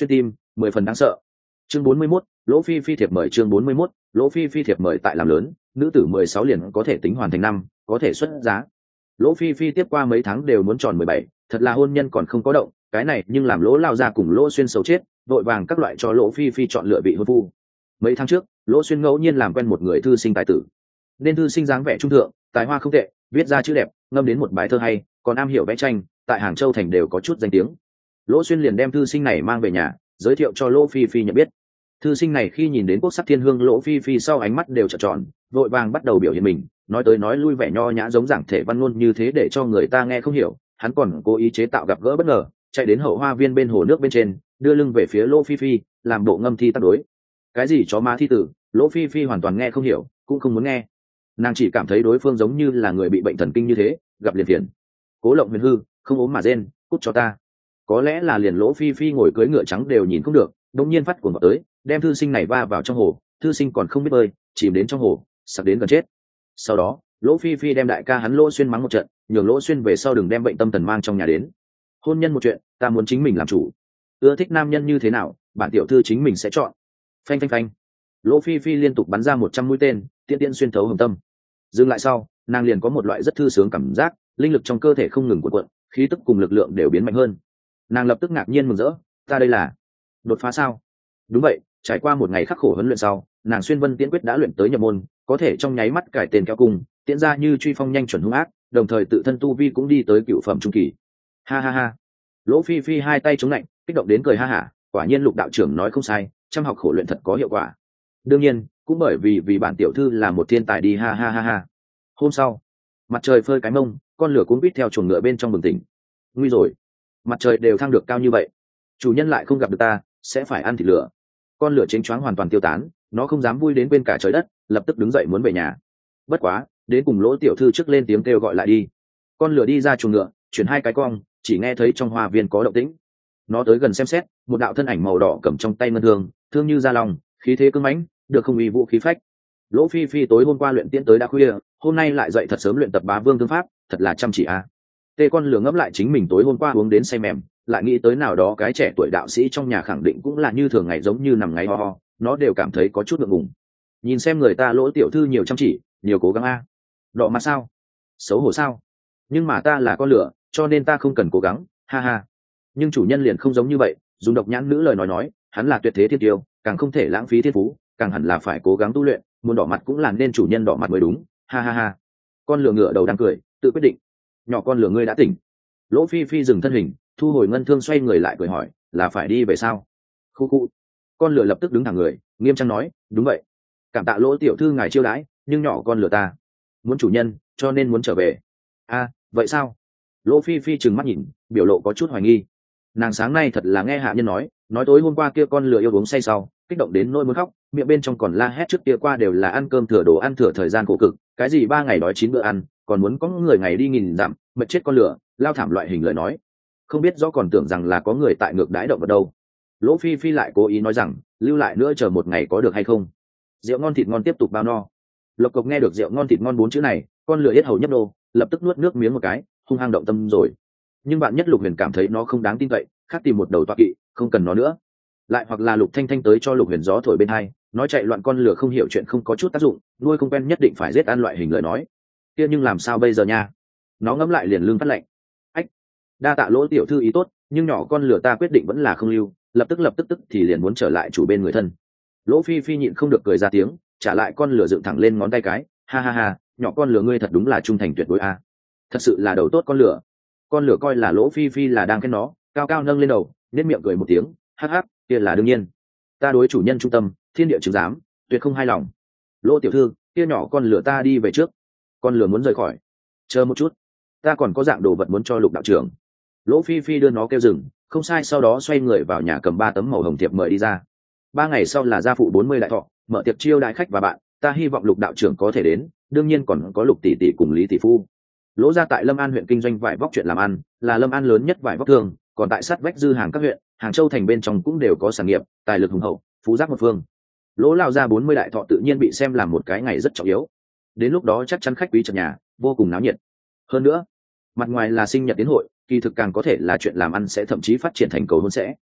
S1: 10 phần đáng sợ. Chương 41, Lỗ Phi Phi thiệp mời. Chương 41, Lỗ Phi Phi thiệp mời. Tại làm lớn, nữ tử 16 liền có thể tính hoàn thành năm, có thể xuất giá. Lỗ Phi Phi tiếp qua mấy tháng đều muốn tròn 17, thật là hôn nhân còn không có động, cái này nhưng làm Lỗ lao ra cùng Lỗ Xuyên xấu chết, vội vàng các loại cho Lỗ Phi Phi chọn lựa vị hôn phu. Mấy tháng trước, Lỗ Xuyên ngẫu nhiên làm quen một người thư sinh tài tử, nên thư sinh dáng vẻ trung thượng, tài hoa không tệ, viết ra chữ đẹp, ngâm đến một bài thơ hay, còn am hiểu vẽ tranh, tại Hàng Châu thành đều có chút danh tiếng. Lỗ Xuyên liền đem thư sinh này mang về nhà, giới thiệu cho Lỗ Phi Phi nhận biết. Thư sinh này khi nhìn đến quốc sắc thiên hương Lỗ Phi Phi sau ánh mắt đều trợn tròn, vội vàng bắt đầu biểu hiện mình, nói tới nói lui vẻ nho nhã giống giảng thể văn ngôn như thế để cho người ta nghe không hiểu. Hắn còn cố ý chế tạo gặp gỡ bất ngờ, chạy đến hậu hoa viên bên hồ nước bên trên, đưa lưng về phía Lỗ Phi Phi, làm bộ ngâm thi tác đối. Cái gì chó má thi tử, Lỗ Phi Phi hoàn toàn nghe không hiểu, cũng không muốn nghe. Nàng chỉ cảm thấy đối phương giống như là người bị bệnh thần kinh như thế, gặp liền phiền. Cố Lộng Huyền hư, không ốm mà rên, cút cho ta. Có lẽ là liền Lỗ Phi Phi ngồi cưỡi ngựa trắng đều nhìn không được, đột nhiên phát cuồng vào tới, đem thư sinh này va vào trong hồ. Thư sinh còn không biết bơi, chìm đến trong hồ, sặc đến gần chết. Sau đó, Lỗ Phi Phi đem đại ca hắn Lỗ Xuyên mắng một trận, nhường Lỗ Xuyên về sau đừng đem bệnh tâm thần mang trong nhà đến. Hôn nhân một chuyện, ta muốn chính mình làm chủ. Ưa thích nam nhân như thế nào, bản tiểu thư chính mình sẽ chọn. Phanh phanh phanh. Lỗ Phi Phi liên tục bắn ra 100 mũi tên, tiện tiện xuyên thấu hồng tâm. Dừng lại sau, nàng liền có một loại rất thư sướng cảm giác, linh lực trong cơ thể không ngừng cuộn cuộn, khí tức cùng lực lượng đều biến mạnh hơn. Nàng lập tức ngạc nhiên mừng rỡ, ta đây là đột phá sao? Đúng vậy, trải qua một ngày khắc khổ huấn luyện sau, nàng xuyên vân tiễn quyết đã luyện tới nhập môn, có thể trong nháy mắt cải tên kéo cung, tiễn ra như truy phong nhanh chuẩn hung ác, đồng thời tự thân tu vi cũng đi tới cựu phẩm trung kỳ. Ha ha ha. Lỗ Phi Phi hai tay chống lạnh, kích động đến cười ha hả, quả nhiên Lục đạo trưởng nói không sai, chăm học khổ luyện thật có hiệu quả. Đương nhiên, cũng bởi vì bản tiểu thư là một thiên tài đi ha ha ha ha. Hôm sau, mặt trời phơi cái mông, con lửa cuốn quýt theo chuồng ngựa bên trong bừng tỉnh. Nguy rồi, mặt trời đều thăng được cao như vậy, chủ nhân lại không gặp được ta, sẽ phải ăn thịt lửa. Con lửa chênh choáng hoàn toàn tiêu tán, nó không dám vui đến bên cả trời đất, lập tức đứng dậy muốn về nhà. Bất quá, đến cùng Lỗ tiểu thư trước lên tiếng kêu gọi lại đi. Con lửa đi ra chuồng ngựa, chuyển hai cái cong, chỉ nghe thấy trong hoa viên có động tĩnh. Nó tới gần xem xét, một đạo thân ảnh màu đỏ cầm trong tay ngân thương, thương như da lòng, khí thế cứng mãnh, được không uy vũ khí phách. Lỗ Phi Phi tối hôm qua luyện tiễn tới đã khuya, hôm nay lại dậy thật sớm luyện tập bá vương thương pháp, thật là chăm chỉ a. Tê con lửa ngẫm lại chính mình tối hôm qua uống đến say mềm, lại nghĩ tới nào đó cái trẻ tuổi đạo sĩ trong nhà khẳng định cũng là như thường ngày giống như nằm ngáy ho ho, nó đều cảm thấy có chút ngượng ngùng. Nhìn xem người ta Lỗ tiểu thư nhiều chăm chỉ, nhiều cố gắng a. Đọ mặt sao? Xấu hổ sao? Nhưng mà ta là con lửa, cho nên ta không cần cố gắng, ha ha. Nhưng chủ nhân liền không giống như vậy, dùng độc nhãn nữ lời nói, hắn là tuyệt thế thiên tiêu, càng không thể lãng phí thiên phú, càng hẳn là phải cố gắng tu luyện, muốn đỏ mặt cũng là nên chủ nhân đỏ mặt mới đúng, ha ha ha. Con lửa ngựa đầu đang cười, tự quyết định. Nhỏ con lửa ngươi đã tỉnh. Lỗ Phi Phi dừng thân hình, thu hồi ngân thương, xoay người lại cười hỏi, là phải đi về sao? Khu khu. Con lửa lập tức đứng thẳng người, nghiêm trang nói, đúng vậy. Cảm tạ Lỗ tiểu thư ngài chiêu đãi, nhưng nhỏ con lửa ta muốn chủ nhân, cho nên muốn trở về. A, vậy sao? Lỗ Phi Phi trừng mắt nhìn, biểu lộ có chút hoài nghi. Nàng sáng nay thật là nghe hạ nhân nói tối hôm qua kia con lửa yêu uống say sau, kích động đến nỗi muốn khóc, miệng bên trong còn la hét trước kia qua đều là ăn cơm thừa đồ ăn thừa thời gian khổ cực, cái gì 3 ngày đói 9 bữa ăn, còn muốn có người ngày đi nghìn dặm, mệt chết con lửa, lao thảm loại hình lời nói. Không biết rõ còn tưởng rằng là có người tại ngược đãi động ở đâu. Lỗ Phi Phi lại cố ý nói rằng, lưu lại nữa chờ một ngày có được hay không? Rượu ngon thịt ngon tiếp tục bao no. Lộc Cộc nghe được rượu ngon thịt ngon 4 chữ này, con lửa yết hầu nhấp đô, lập tức nuốt nước miếng một cái, hung hăng động tâm rồi. Nhưng bạn nhất Lục Huyền cảm thấy nó không đáng tin cậy, khác tìm một đầu toa kỵ, không cần nó nữa. Lại hoặc là Lục Thanh Thanh tới cho Lục Huyền gió thổi bên hai, nói chạy loạn con lửa không hiểu chuyện không có chút tác dụng, nuôi không quen nhất định phải giết ăn loại hình lời nói. Kia nhưng làm sao bây giờ nha? Nó ngẫm lại liền lưng phát lạnh. Ách, đa tạ Lỗ tiểu thư ý tốt, nhưng nhỏ con lửa ta quyết định vẫn là không lưu, lập tức thì liền muốn trở lại chủ bên người thân. Lỗ Phi Phi nhịn không được cười ra tiếng, trả lại con lửa dựng thẳng lên ngón tay cái, ha ha ha, nhỏ con lửa ngươi thật đúng là trung thành tuyệt đối a. Thật sự là đầu tốt con lửa. Con lửa coi là Lỗ Phi Phi là đang khen nó, cao cao nâng lên đầu, nét miệng cười một tiếng, hắc hắc, kia là đương nhiên. Ta đối chủ nhân trung tâm, thiên địa chứng giám, tuyệt không hai lòng. Lỗ tiểu thư, kia nhỏ con lửa ta đi về trước. Con lửa muốn rời khỏi. Chờ một chút, ta còn có dạng đồ vật muốn cho Lục đạo trưởng. Lỗ Phi Phi đưa nó kêu dừng, không sai, sau đó xoay người vào nhà cầm 3 tấm màu hồng thiệp mời đi ra. 3 ngày sau là gia phụ 40 đại thọ, mở tiệc chiêu đãi khách và bạn, ta hy vọng Lục đạo trưởng có thể đến, đương nhiên còn có Lục tỷ tỷ cùng Lý tỷ phu. Lỗ gia tại Lâm An huyện kinh doanh vải vóc chuyện làm ăn, là Lâm An lớn nhất vải vóc thương, còn tại sát vách dư hàng các huyện, Hàng Châu thành bên trong cũng đều có sản nghiệp, tài lực hùng hậu, phú giác một phương. Lỗ lao ra 40 đại thọ tự nhiên bị xem làm một cái ngày rất trọng yếu. Đến lúc đó chắc chắn khách quý chật nhà, vô cùng náo nhiệt. Hơn nữa, mặt ngoài là sinh nhật tiến hội, kỳ thực càng có thể là chuyện làm ăn sẽ thậm chí phát triển thành cầu hôn sẽ.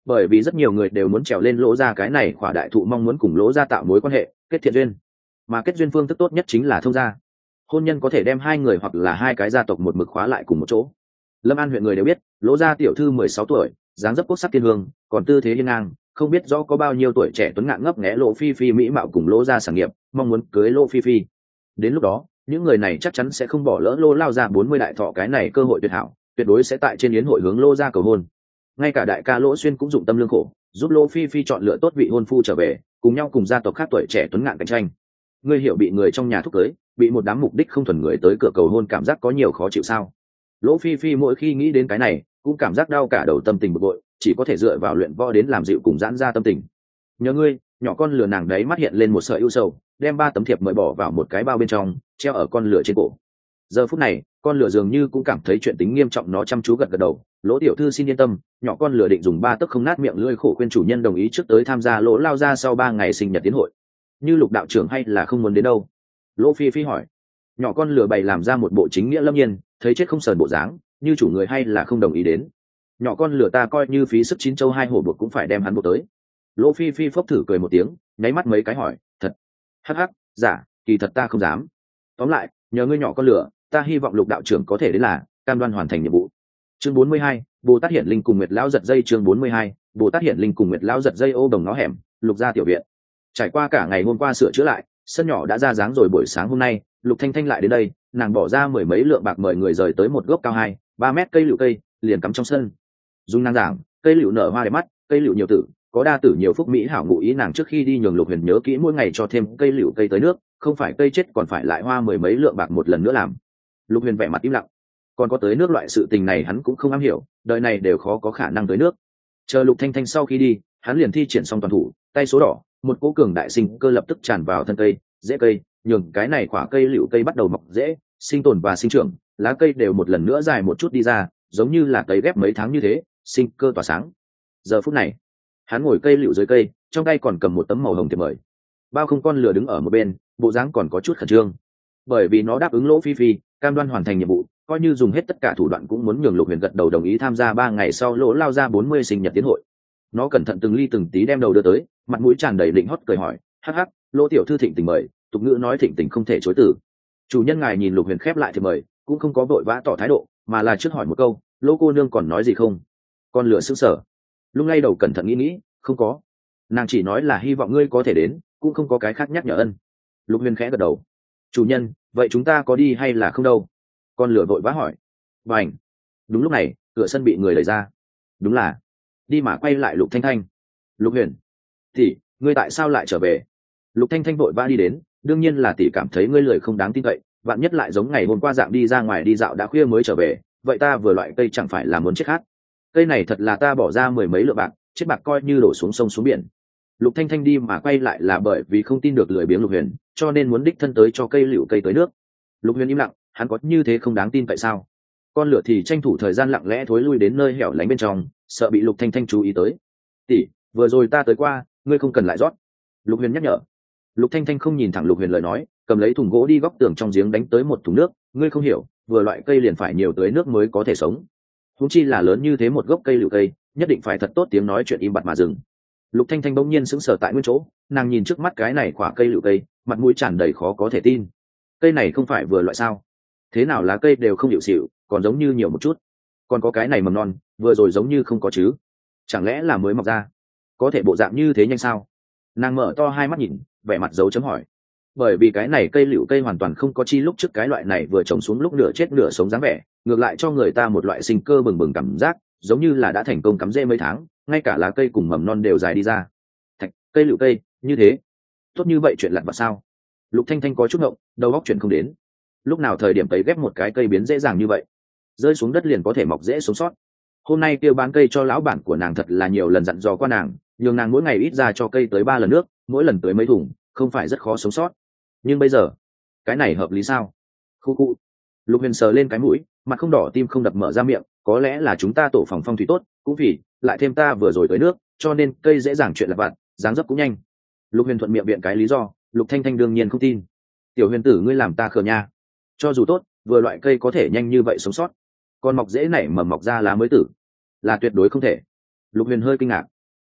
S1: bởi vì rất nhiều người đều muốn trèo lên lỗ ra cái này khỏa đại thụ, mong muốn cùng lỗ ra tạo mối quan hệ, kết thiện duyên. Mà kết duyên phương thức tốt nhất chính là thông gia. Hôn nhân có thể đem hai người hoặc là hai cái gia tộc một mực khóa lại cùng một chỗ. Lâm An huyện người đều biết, lỗ gia tiểu thư 16 tuổi, dáng dấp quốc sắc thiên hương, còn tư thế hiên ngang, không biết rõ có bao nhiêu tuổi trẻ tuấn ngạn ngấp nghé Lỗ Phi Phi mỹ mạo cùng lỗ gia sản nghiệp, mong muốn cưới Lỗ Phi Phi. Đến lúc đó, những người này chắc chắn sẽ không bỏ lỡ Lỗ lao ra 40 đại thọ cái này cơ hội tuyệt hảo, tuyệt đối sẽ tại trên yến hội hướng Lỗ gia cầu hôn. Ngay cả đại ca Lỗ Xuyên cũng dụng tâm lương khổ, giúp Lỗ Phi Phi chọn lựa tốt vị hôn phu trở về, cùng nhau cùng gia tộc khác tuổi trẻ tuấn ngạn cạnh tranh. Ngươi hiểu bị người trong nhà thúc cưới, bị một đám mục đích không thuần người tới cửa cầu hôn cảm giác có nhiều khó chịu sao? Lỗ Phi Phi mỗi khi nghĩ đến cái này cũng cảm giác đau cả đầu, tâm tình bực bội, chỉ có thể dựa vào luyện võ đến làm dịu cùng giãn ra tâm tình. Nhớ ngươi, nhỏ con lừa nàng đấy mắt hiện lên một sợi ưu sầu, đem 3 tấm thiệp mời bỏ vào một cái bao bên trong, treo ở con lừa trên cổ. Giờ phút này, con lừa dường như cũng cảm thấy chuyện tính nghiêm trọng, nó chăm chú gật gật đầu. Lỗ tiểu thư xin yên tâm, nhỏ con lừa định dùng 3 tấc không nát miệng lưỡi khổ khuyên chủ nhân đồng ý trước tới tham gia Lỗ lao ra sau 3 ngày sinh nhật tiến hội. Như Lục đạo trưởng hay là không muốn đến đâu? Lỗ Phi Phi hỏi. Nhỏ con lừa bày làm ra một bộ chính nghĩa lâm nhiên, thấy chết không sờn bộ dáng, như chủ người hay là không đồng ý đến. Nhỏ con lừa ta coi như phí sức 9 châu 2 hổ buộc cũng phải đem hắn buộc tới. Lỗ Phi Phi phốc thử cười một tiếng, nháy mắt mấy cái hỏi, thật? Hắc hắc, giả, kỳ thật ta không dám. Tóm lại, nhờ ngươi nhỏ con lừa, ta hy vọng Lục đạo trưởng có thể đến là cam đoan hoàn thành nhiệm vụ. Chương 42, Bồ Tát Hiển Linh cùng Nguyệt lão giật dây. Chương 42, Bồ Tát Hiển Linh cùng Nguyệt lão giật dây. Ô đồng nó hẻm, Lục gia tiểu viện. Trải qua cả ngày hôm qua sửa chữa lại, sân nhỏ đã ra dáng rồi. Buổi sáng hôm nay, Lục Thanh Thanh lại đến đây, nàng bỏ ra 10 mấy lượng bạc mời người rời tới một gốc cao 2-3 mét cây lựu cây, liền cắm trong sân. Dung nàng giảng, cây lựu nở hoa đẹp mắt, cây lựu nhiều tử, có đa tử nhiều phúc mỹ hảo ngụ ý. Nàng trước khi đi nhường Lục Huyền nhớ kỹ mỗi ngày cho thêm cây lựu cây tới nước, không phải cây chết còn phải lại hoa 10 mấy lượng bạc một lần nữa làm. Lục Huyền vẻ mặt im lặng, còn có tới nước loại sự tình này hắn cũng không am hiểu, đời này đều khó có khả năng tới nước. Chờ Lục Thanh Thanh sau khi đi, hắn liền thi triển xong toàn thủ, tay số đỏ, một cỗ cường đại sinh cơ lập tức tràn vào thân cây, rễ cây, nhường cái này quả cây lựu cây bắt đầu mọc rễ, sinh tồn và sinh trưởng, lá cây đều một lần nữa dài một chút đi ra, giống như là cấy ghép mấy tháng như thế, sinh cơ tỏa sáng. Giờ phút này, hắn ngồi cây lựu dưới cây, trong tay còn cầm một tấm màu hồng thiệp mời. Bao không con lừa đứng ở một bên, bộ dáng còn có chút khẩn trương, bởi vì nó đáp ứng Lỗ Phi Phi, cam đoan hoàn thành nhiệm vụ, coi như dùng hết tất cả thủ đoạn cũng muốn nhường Lục Huyền gật đầu đồng ý tham gia 3 ngày sau Lỗ lao ra 40 sinh nhật tiến hội. Nó cẩn thận từng ly từng tí đem đầu đưa tới, mặt mũi tràn đầy định hót cười hỏi, hắc hắc, Lỗ tiểu thư thịnh tình mời, tục ngữ nói thịnh tình không thể chối từ. Chủ nhân ngài nhìn Lục Huyền khép lại thì mời, cũng không có vội vã tỏ thái độ, mà là trước hỏi một câu, Lỗ cô nương còn nói gì không? Con lửa sững sờ, lung lay đầu cẩn thận nghĩ, không có. Nàng chỉ nói là hy vọng ngươi có thể đến, cũng không có cái khác nhắc nhở ân. Lục Huyền khẽ gật đầu. Chủ nhân, vậy chúng ta có đi hay là không đâu? Con lửa vội vã hỏi. Bành. Đúng lúc này, cửa sân bị người đẩy ra. Đúng là đi mà quay lại Lục Thanh Thanh. Lục Huyền, tỷ, ngươi tại sao lại trở về? Lục Thanh Thanh vội vã đi đến, đương nhiên là tỷ cảm thấy ngươi lười không đáng tin cậy, vạn nhất lại giống ngày hôm qua dạng đi ra ngoài đi dạo đã khuya mới trở về, vậy ta vừa loại cây chẳng phải là muốn chết khát. Cây này thật là ta bỏ ra 10 mấy lượng bạc, chết bạc coi như đổ xuống sông xuống biển. Lục Thanh Thanh đi mà quay lại là bởi vì không tin được lười biếng Lục Huyền, cho nên muốn đích thân tới cho cây liễu cây tới nước. Lục Huyền im lặng, hắn có như thế không đáng tin tại sao? Con lửa thì tranh thủ thời gian lặng lẽ thối lui đến nơi hẻo lánh bên trong, sợ bị Lục Thanh Thanh chú ý tới. Tỷ, vừa rồi ta tới qua, ngươi không cần lại rót. Lục Huyền nhắc nhở. Lục Thanh Thanh không nhìn thẳng Lục Huyền lời nói, cầm lấy thùng gỗ đi góc tường trong giếng đánh tới một thùng nước. Ngươi không hiểu, vừa loại cây liền phải nhiều tưới nước mới có thể sống. Huống chi là lớn như thế một gốc cây liễu cây, nhất định phải thật tốt tiếng nói chuyện im bặt mà dừng. Lục Thanh Thanh bỗng nhiên sững sờ tại nguyên chỗ, nàng nhìn trước mắt cái này quả cây liễu cây, mặt mũi tràn đầy khó có thể tin. Cây này không phải vừa loại sao? Thế nào lá cây đều không hiệu xịu, còn giống như nhiều một chút. Còn có cái này mầm non, vừa rồi giống như không có chứ? Chẳng lẽ là mới mọc ra? Có thể bộ dạng như thế nhanh sao? Nàng mở to hai mắt nhìn, vẻ mặt dấu chấm hỏi. Bởi vì cái này cây liễu cây hoàn toàn không có chi lúc trước cái loại này vừa trồng xuống lúc nửa chết nửa sống dáng vẻ, ngược lại cho người ta một loại sinh cơ bừng bừng cảm giác, giống như là đã thành công cắm rễ mấy tháng, ngay cả lá cây cùng mầm non đều dài đi ra. Thạch, cây liễu cây, như thế, tốt như vậy chuyện lặt vặt sao? Lục Thanh Thanh có chút ngộng, đầu óc chuyện không đến. Lúc nào thời điểm tấy ghép một cái cây biến dễ dàng như vậy, rơi xuống đất liền có thể mọc dễ sống sót. Hôm nay kêu bán cây cho lão bản của nàng thật là nhiều lần dặn dò qua nàng, nhường nàng mỗi ngày ít ra cho cây tới 3 lần nước, mỗi lần tới mấy thùng, không phải rất khó sống sót. Nhưng bây giờ, cái này hợp lý sao? Khu khu. Lục Huyền sờ lên cái mũi, mặt không đỏ tim không đập mở ra miệng, có lẽ là chúng ta tổ phòng phong thủy tốt, cũng vì lại thêm ta vừa rồi tới nước, cho nên cây dễ dàng chuyện lặt vặt, dáng dấp cũng nhanh. Lục Huyền thuận miệng biện cái lý do, Lục Thanh Thanh đương nhiên không tin. Tiểu Huyền tử ngươi làm ta khờ nha. Cho dù tốt, vừa loại cây có thể nhanh như vậy sống sót, còn mọc dễ nảy mầm mọc ra lá mới tử, là tuyệt đối không thể. Lục Huyền hơi kinh ngạc,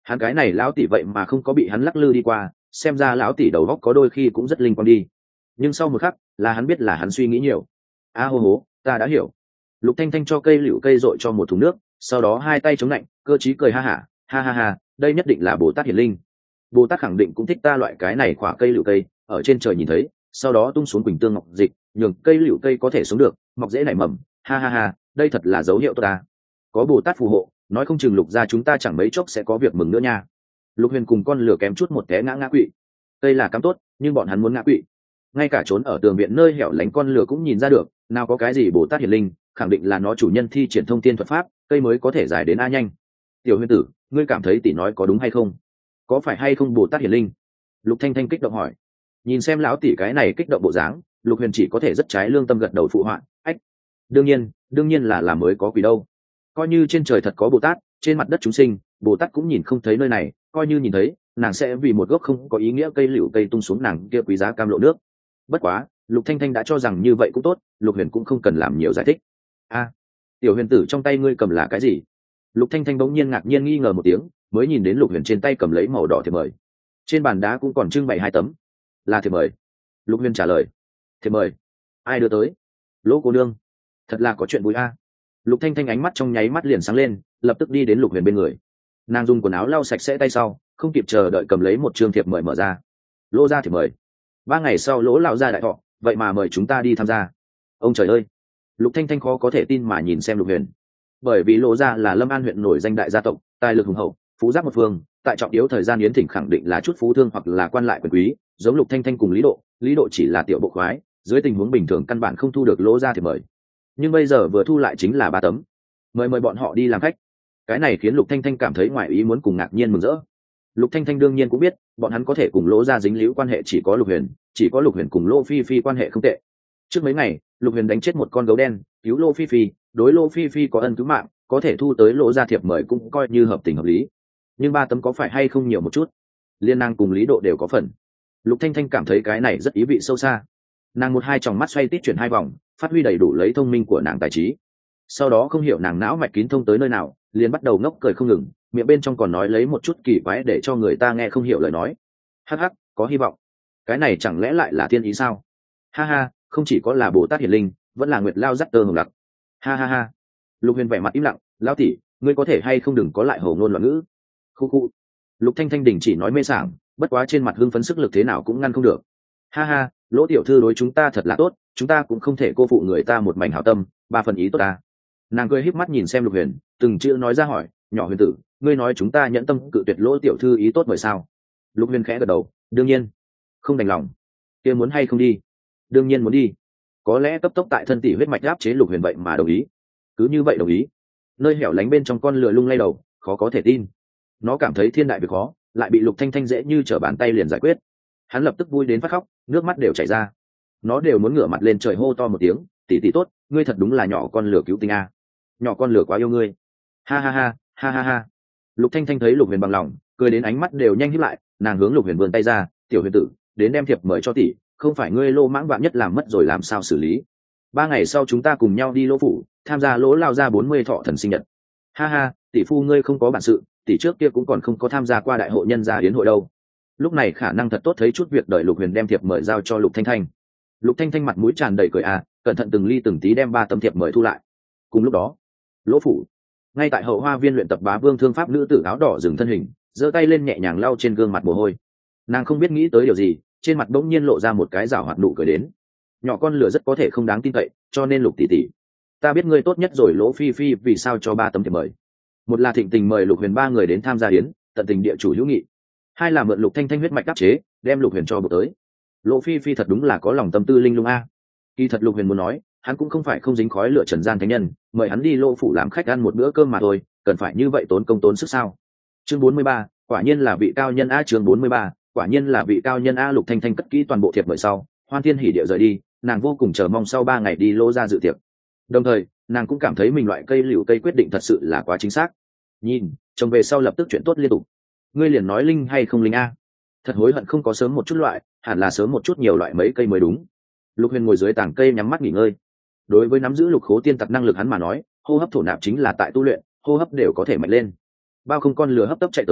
S1: Hắn cái này lão tỷ vậy mà không có bị hắn lắc lư đi qua, xem ra lão tỷ đầu góc có đôi khi cũng rất linh quang đi. Nhưng sau một khắc là hắn biết là hắn suy nghĩ nhiều. Hô hố, ta đã hiểu. Lục Thanh Thanh cho cây liễu cây dội cho một thùng nước, sau đó hai tay chống lạnh, cơ trí cười ha hả, ha ha ha, đây nhất định là Bồ Tát hiển linh. Bồ Tát khẳng định cũng thích ta loại cái này khỏa cây liễu cây, ở trên trời nhìn thấy, sau đó tung xuống quỳnh tương ngọc dịch, nhường cây liễu cây có thể sống được, mọc dễ nảy mầm, ha ha ha, đây thật là dấu hiệu tốt ta. Có Bồ Tát phù hộ, nói không chừng Lục gia chúng ta chẳng mấy chốc sẽ có việc mừng nữa nha. Lục Huyền cùng con lửa kém chút một té ngã quỵ. Cây là cắm tốt, nhưng bọn hắn muốn ngã quỵ. Ngay cả trốn ở tường viện nơi hẻo lánh con lửa cũng nhìn ra được, nào có cái gì Bồ Tát hiển linh, khẳng định là nó chủ nhân thi triển thông tiên thuật pháp, cây mới có thể dài đến a nhanh. Tiểu Huyền tử, ngươi cảm thấy tỷ nói có đúng hay không? Có phải hay không Bồ Tát hiển linh? Lục Thanh Thanh kích động hỏi. Nhìn xem lão tỷ cái này kích động bộ dáng, Lục Huyền chỉ có thể rất trái lương tâm gật đầu phụ họa. Ách, đương nhiên là mới có quỷ đâu. Coi như trên trời thật có Bồ Tát, trên mặt đất chúng sinh, Bồ Tát cũng nhìn không thấy nơi này, coi như nhìn thấy, nàng sẽ vì một gốc không có ý nghĩa cây liễu cây tung xuống nàng kia quý giá cam lộ nước. Bất quá, Lục Thanh Thanh đã cho rằng như vậy cũng tốt, Lục Huyền cũng không cần làm nhiều giải thích. Tiểu Huyền tử trong tay ngươi cầm là cái gì? Lục Thanh Thanh bỗng nhiên ngạc nhiên nghi ngờ một tiếng, mới nhìn đến Lục Huyền trên tay cầm lấy màu đỏ thiệp mời. Trên bàn đá cũng còn trưng bày 2 tấm. Là thiệp mời. Lục Huyền trả lời. Thiệp mời? Ai đưa tới? Lỗ cô nương. Thật là có chuyện vui a. Lục Thanh Thanh ánh mắt trong nháy mắt liền sáng lên, lập tức đi đến Lục Huyền bên người. Nàng dùng quần áo lau sạch sẽ tay sau, không kịp chờ đợi cầm lấy một chương thiệp mời mở ra. Lỗ gia thiệp mời. 3 ngày sau Lỗ lão gia đại thọ, vậy mà mời chúng ta đi tham gia. Ông trời ơi. Lục Thanh Thanh khó có thể tin mà nhìn xem Lục Huyền. Bởi vì Lỗ gia là Lâm An huyện nổi danh đại gia tộc, tài lực hùng hậu, phú giáp một phương, tại trọng yếu thời gian yến thỉnh khẳng định là chút phú thương hoặc là quan lại quyền quý, giống Lục Thanh Thanh cùng Lý Độ chỉ là tiểu bộ khoái, dưới tình huống bình thường căn bản không thu được Lỗ gia thiệp mời. Nhưng bây giờ vừa thu lại chính là 3 tấm. Mời bọn họ đi làm khách. Cái này khiến Lục Thanh Thanh cảm thấy ngoài ý muốn cùng ngạc nhiên mừng rỡ. Lục Thanh Thanh đương nhiên cũng biết, bọn hắn có thể cùng Lỗ gia dính líu quan hệ chỉ có Lục Huyền cùng Lỗ Phi Phi quan hệ không tệ. Trước mấy ngày, Lục Huyền đánh chết một con gấu đen, cứu Lỗ Phi Phi, đối Lỗ Phi Phi có ân cứu mạng, có thể thu tới Lỗ gia thiệp mời cũng coi như hợp tình hợp lý. Nhưng 3 tấm có phải hay không nhiều một chút? Liên năng cùng Lý Độ đều có phần. Lục Thanh Thanh cảm thấy cái này rất ý vị sâu xa. Nàng một hai tròng mắt xoay tít chuyển 2 vòng, phát huy đầy đủ lấy thông minh của nàng tài trí. Sau đó không hiểu nàng não mạch kín thông tới nơi nào, liền bắt đầu ngốc cười không ngừng, miệng bên trong còn nói lấy một chút kỳ quái để cho người ta nghe không hiểu lời nói. Hắc hắc, có hy vọng. Cái này chẳng lẽ lại là thiên ý sao? Ha ha, không chỉ có là Bồ Tát hiển linh, vẫn là Nguyệt Lao dắt tơ hồng lặc. Ha ha ha. Lục Huyền vẻ mặt im lặng, lão tỷ, ngươi có thể hay không đừng có lại hồ ngôn loạn ngữ. Khu khu. Lục Thanh Thanh đình chỉ nói mê sảng, bất quá trên mặt hưng phấn sức lực thế nào cũng ngăn không được. Ha ha, Lỗ tiểu thư đối chúng ta thật là tốt, chúng ta cũng không thể cô phụ người ta một mảnh hảo tâm, 3 phần ý tốt ta. Nàng cười híp mắt nhìn xem Lục Huyền, từng chữ nói ra hỏi, nhỏ Huyền tử, ngươi nói chúng ta nhẫn tâm cự tuyệt Lỗ tiểu thư ý tốt bởi sao? Lục Huyền khẽ gật đầu, đương nhiên. Không đành lòng. Kia muốn hay không đi? Đương nhiên muốn đi. Có lẽ cấp tốc tại thân tỷ huyết mạch áp chế Lục Huyền vậy mà đồng ý. Cứ như vậy đồng ý. Nơi hẻo lánh bên trong con lừa lung lay đầu, khó có thể tin. Nó cảm thấy thiên đại việc khó, lại bị Lục Thanh Thanh dễ như trở bàn tay liền giải quyết. Hắn lập tức vui đến phát khóc, nước mắt đều chảy ra. Nó đều muốn ngửa mặt lên trời hô to một tiếng, tỷ tỷ tốt, ngươi thật đúng là nhỏ con lừa cứu tinh a. Nhỏ con lừa quá yêu ngươi. Ha ha ha, ha ha ha. Lục Thanh Thanh thấy Lục Huyền bằng lòng, cười đến ánh mắt đều nhanh híp lại, nàng hướng Lục Huyền vươn tay ra, tiểu Huyền tử, đến đem thiệp mời cho tỷ, không phải ngươi lô mãng vạn nhất làm mất rồi làm sao xử lý. 3 ngày sau chúng ta cùng nhau đi Lỗ phủ, tham gia Lỗ lao ra 40 thọ thần sinh nhật. Ha ha, tỷ phu ngươi không có bản sự, tỷ trước kia cũng còn không có tham gia qua đại hội nhân gia yến hội đâu. Lúc này khả năng thật tốt thấy chút việc, đợi Lục Huyền đem thiệp mời giao cho Lục Thanh Thanh. Lục Thanh Thanh mặt mũi tràn đầy cười cẩn thận từng ly từng tí đem 3 tấm thiệp mời thu lại. Cùng lúc đó, Lỗ phủ, ngay tại hậu hoa viên luyện tập bá vương thương pháp nữ tử áo đỏ dừng thân hình, giơ tay lên nhẹ nhàng lau trên gương mặt mồ hôi. Nàng không biết nghĩ tới điều gì, trên mặt bỗng nhiên lộ ra một cái giảo hoạt nụ cười đến. Nhỏ con lửa rất có thể không đáng tin cậy, cho nên Lục tỷ tỷ, ta biết ngươi tốt nhất rồi. Lỗ Phi Phi vì sao cho 3 tấm thiệp mời? Một là thịnh tình mời Lục Huyền 3 người đến tham gia yến, tận tình địa chủ hữu nghị. 2 là mượn Lục Thanh Thanh huyết mạch đáp chế, đem Lục Huyền cho bộ tới. Lỗ Phi Phi thật đúng là có lòng tâm tư linh lung a. Kỳ thật Lục Huyền muốn nói, hắn cũng không phải không dính khói lửa trần gian thánh nhân, mời hắn đi Lỗ phủ làm khách ăn một bữa cơm mà thôi, cần phải như vậy tốn công tốn sức sao? Chương 43, quả nhiên là vị cao nhân a. Chương 43, quả nhiên là vị cao nhân a. Lục Thanh Thanh cất kỹ toàn bộ thiệp mời sau, hoan thiên hỉ địa rời đi, nàng vô cùng chờ mong sau 3 ngày đi Lỗ ra dự tiệc. Đồng thời, nàng cũng cảm thấy mình loại cây liễu cây quyết định thật sự là quá chính xác. Nhìn, chồng về sau lập tức chuyện tốt liên tục. Ngươi liền nói linh hay không linh a? Thật hối hận không có sớm một chút loại, hẳn là sớm một chút nhiều loại mấy cây mới đúng. Lục Huyền ngồi dưới tảng cây nhắm mắt nghỉ ngơi. Đối với nắm giữ lục khố tiên tặc năng lực hắn mà nói, hô hấp thổ nạp chính là tại tu luyện, hô hấp đều có thể mạnh lên. Bao không con lừa hấp tấp chạy tới,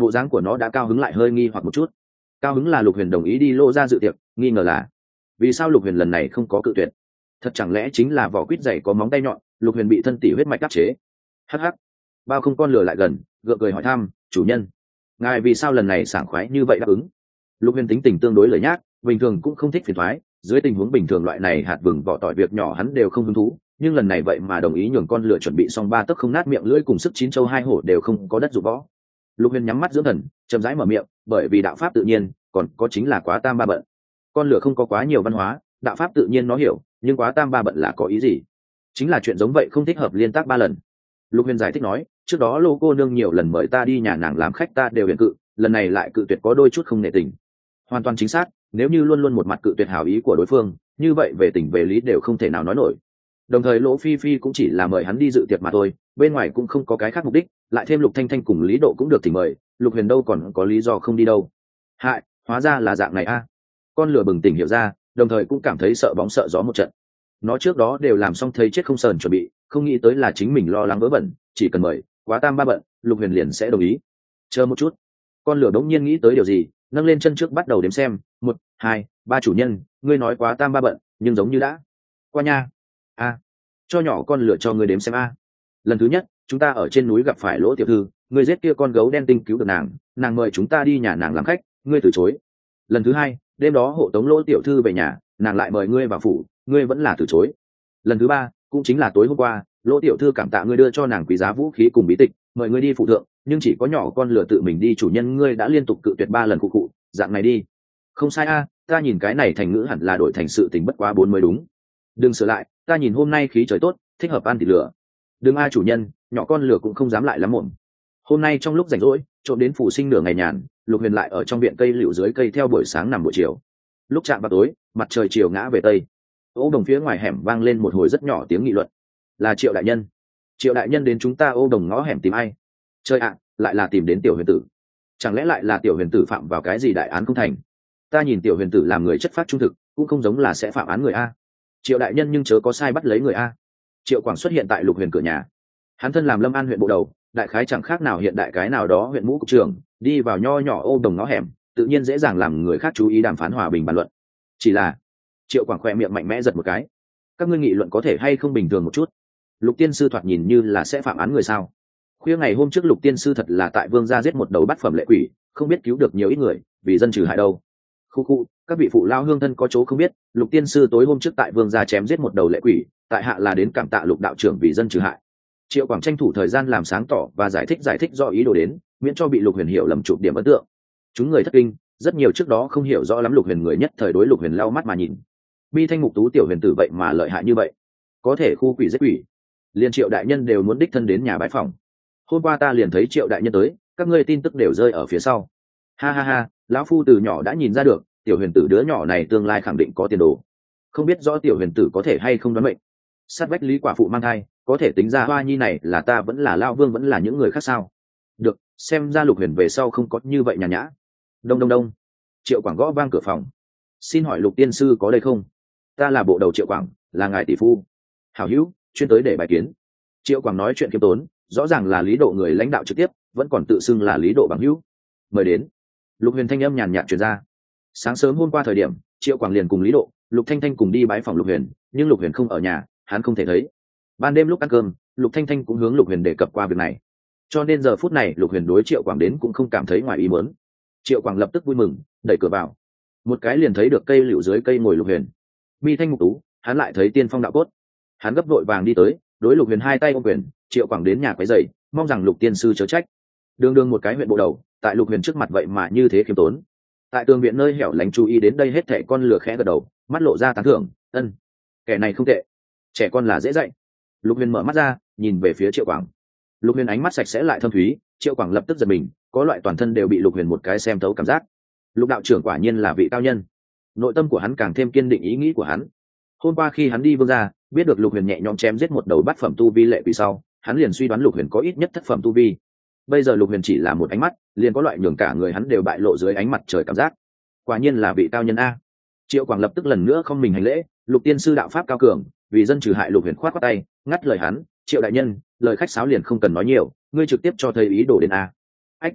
S1: bộ dáng của nó đã cao hứng lại hơi nghi hoặc một chút. Cao hứng là Lục Huyền đồng ý đi Lô ra dự tiệc, nghi ngờ là vì sao Lục Huyền lần này không có cự tuyệt. Thật chẳng lẽ chính là vỏ quýt dày có móng tay nhọn, Lục Huyền bị thân tỷ huyết mạch áp chế. Hắc hắc. Bao không con lừa lại gần, gượng cười hỏi thăm, chủ nhân, ngài vì sao lần này sảng khoái như vậy đáp ứng? Lục Huyền tính tình tương đối lười nhác, bình thường cũng không thích phiền toái, dưới tình huống bình thường loại này hạt vừng vỏ tỏi việc nhỏ hắn đều không hứng thú, nhưng lần này vậy mà đồng ý nhường con lừa chuẩn bị xong 3 tấc không nát miệng lưỡi cùng sức 9 châu 2 hổ đều không có đất dụng võ. Lục Huyền nhắm mắt dưỡng thần, chậm rãi mở miệng, bởi vì đạo pháp tự nhiên, còn có chính là quá tam ba bận. Con lừa không có quá nhiều văn hóa, đạo pháp tự nhiên nó hiểu, nhưng quá tam ba bận là có ý gì? Chính là chuyện giống vậy không thích hợp liên tác 3 lần. Lục Huyền giải thích nói, trước đó Lô cô nương nhiều lần mời ta đi nhà nàng làm khách ta đều huyền cự, lần này lại cự tuyệt có đôi chút không nể tình. Hoàn toàn chính xác, nếu như luôn luôn một mặt cự tuyệt hảo ý của đối phương, như vậy về tình về lý đều không thể nào nói nổi. Đồng thời Lỗ Phi Phi cũng chỉ là mời hắn đi dự tiệc mà thôi, bên ngoài cũng không có cái khác mục đích, lại thêm Lục Thanh Thanh cùng Lý Độ cũng được thỉnh mời, Lục Huyền đâu còn có lý do không đi đâu. Hại, hóa ra là dạng này a. Con lửa bừng tỉnh hiểu ra, đồng thời cũng cảm thấy sợ bóng sợ gió một trận. Nó trước đó đều làm xong thấy chết không sờn chuẩn bị, không nghĩ tới là chính mình lo lắng vớ vẩn, chỉ cần mời, quá tam ba bận, Lục Huyền liền sẽ đồng ý. Chờ một chút. Con lửa đống nhiên nghĩ tới điều gì, nâng lên chân trước bắt đầu đếm xem, 1, 2, 3 chủ nhân, ngươi nói quá tam ba bận, nhưng giống như đã qua nha. A, cho nhỏ con lửa cho ngươi đếm xem a. Lần thứ nhất, chúng ta ở trên núi gặp phải Lỗ tiểu thư, ngươi giết kia con gấu đen tinh cứu được nàng mời chúng ta đi nhà nàng làm khách, ngươi từ chối. Lần thứ hai, đêm đó hộ tống Lỗ tiểu thư về nhà, nàng lại mời ngươi vào phủ, ngươi vẫn là từ chối. Lần thứ ba, cũng chính là tối hôm qua, Lỗ tiểu thư cảm tạ ngươi đưa cho nàng quý giá vũ khí cùng bí tịch, mời ngươi đi phụ thượng, nhưng chỉ có nhỏ con lửa tự mình đi, chủ nhân ngươi đã liên tục cự tuyệt 3 lần cụ cụ, dạng này đi. Không sai a, ta nhìn cái này thành ngữ hẳn là đổi thành sự tình bất quá 4 mới đúng. Đừng sửa lại, ta nhìn hôm nay khí trời tốt, thích hợp ăn thịt lửa. Đừng a chủ nhân, nhỏ con lửa cũng không dám lại lắm mồm. Hôm nay trong lúc rảnh rỗi, trộm đến phủ sinh nửa ngày nhàn, Lục Huyền lại ở trong viện cây liễu dưới cây theo buổi sáng nằm buổi chiều. Lúc chạm vào tối, mặt trời chiều ngã về tây. Ô đồng phía ngoài hẻm vang lên một hồi rất nhỏ tiếng nghị luận. Là Triệu đại nhân. Triệu đại nhân đến chúng ta ô đồng ngõ hẻm tìm ai? Chơi ạ, lại là tìm đến Tiểu Huyền tử. Chẳng lẽ lại là Tiểu Huyền tử phạm vào cái gì đại án không thành? Ta nhìn Tiểu Huyền tử làm người chất phác trung thực, cũng không giống là sẽ phạm án người a. Triệu đại nhân nhưng chớ có sai bắt lấy người a. Triệu Quảng xuất hiện tại Lục Huyền cửa nhà. Hắn thân làm Lâm An huyện bộ đầu, đại khái chẳng khác nào hiện đại cái nào đó huyện mũ cục trưởng, đi vào nho nhỏ ô đồng ngõ hẻm, tự nhiên dễ dàng làm người khác chú ý đàm phán hòa bình bàn luận. Chỉ là Triệu Quảng khoe miệng mạnh mẽ giật một cái. Các ngươi nghị luận có thể hay không bình thường một chút? Lục tiên sư thoạt nhìn như là sẽ phạm án người sao? Khuya ngày hôm trước Lục tiên sư thật là tại Vương gia giết một đầu bát phẩm lệ quỷ, không biết cứu được nhiều ít người, vì dân trừ hại đâu. Khu, các vị phụ lao hương thân có chỗ không biết, Lục tiên sư tối hôm trước tại Vương gia chém giết một đầu lệ quỷ, tại hạ là đến cảm tạ Lục đạo trưởng vì dân trừ hại. Triệu Quảng tranh thủ thời gian làm sáng tỏ và giải thích rõ ý đồ đến, miễn cho bị Lục Huyền hiểu lầm chụp điểm ấn tượng. Chúng người thất kinh, rất nhiều trước đó không hiểu rõ lắm Lục Huyền người nhất thời đối Lục Huyền lau mắt mà nhìn. Bi thanh mục tú Tiểu Huyền tử vậy mà lợi hại như vậy, có thể khu quỷ giết quỷ. Liên Triệu đại nhân đều muốn đích thân đến nhà bái phòng. Hôm qua ta liền thấy Triệu đại nhân tới, các ngươi tin tức đều rơi ở phía sau. Ha ha ha, lão phu từ nhỏ đã nhìn ra được, Tiểu Huyền tử đứa nhỏ này tương lai khẳng định có tiền đồ. Không biết rõ Tiểu Huyền tử có thể hay không đoán mệnh. Sát vách Lý quả phụ mang thai, có thể tính ra hoa nhi này là ta vẫn là Lao Vương vẫn là những người khác sao? Được, xem ra Lục Huyền về sau không có như vậy nhàn nhã. Đông đông đông. Triệu Quảng gõ vang cửa phòng. Xin hỏi Lục tiên sư có đây không? Ta là bộ đầu Triệu Quảng, là ngài tỷ phu. Hảo hữu, chuyên tới để bài kiến. Triệu Quảng nói chuyện khiêm tốn, rõ ràng là Lý Độ người lãnh đạo trực tiếp, vẫn còn tự xưng là Lý Độ bằng hữu. Mời đến. Lục Huyền thanh âm nhàn nhạt truyền ra. Sáng sớm hôm qua thời điểm, Triệu Quảng liền cùng Lý Độ, Lục Thanh Thanh cùng đi bái phòng Lục Huyền, nhưng Lục Huyền không ở nhà, hắn không thể thấy. Ban đêm lúc ăn cơm, Lục Thanh Thanh cũng hướng Lục Huyền đề cập qua việc này, cho nên giờ phút này Lục Huyền đối Triệu Quảng đến cũng không cảm thấy ngoài ý muốn. Triệu Quảng lập tức vui mừng, đẩy cửa vào, một cái liền thấy được cây liễu dưới cây ngồi Lục Huyền, mi thanh mục tú, hắn lại thấy tiên phong đạo cốt, hắn gấp vội vàng đi tới, đối Lục Huyền hai tay ôm quyền. Triệu Quảng đến nhà quấy rầy, mong rằng Lục tiên sư chớ trách. Đường đường một cái huyện bộ đầu, tại Lục Huyền trước mặt vậy mà như thế khiêm tốn. Tại tường viện nơi hẻo lánh chú ý đến đây hết thảy con lừa khẽ gật đầu, mắt lộ ra tán thưởng, ân, kẻ này không tệ, trẻ con là dễ dạy. Lục Huyền mở mắt ra, nhìn về phía Triệu Quảng. Lục Huyền ánh mắt sạch sẽ lại thâm thúy, Triệu Quảng lập tức giật mình, có loại toàn thân đều bị Lục Huyền một cái xem thấu cảm giác. Lục đạo trưởng quả nhiên là vị cao nhân. Nội tâm của hắn càng thêm kiên định ý nghĩ của hắn. Hôm qua khi hắn đi Vương gia, biết được Lục Huyền nhẹ nhõm chém giết một đầu bát phẩm tu vi lệ quỷ sau, hắn liền suy đoán Lục Huyền có ít nhất thất phẩm tu vi. Bây giờ Lục Huyền chỉ là một ánh mắt, liền có loại nhường cả người hắn đều bại lộ dưới ánh mặt trời cảm giác. Quả nhiên là vị cao nhân a. Triệu Quảng lập tức lần nữa không mình hành lễ, Lục tiên sư đạo pháp cao cường, vì dân trừ hại. Lục Huyền khoát khoát tay, ngắt lời hắn, Triệu đại nhân, lời khách sáo liền không cần nói nhiều, ngươi trực tiếp cho thấy ý đồ đến a. Ách.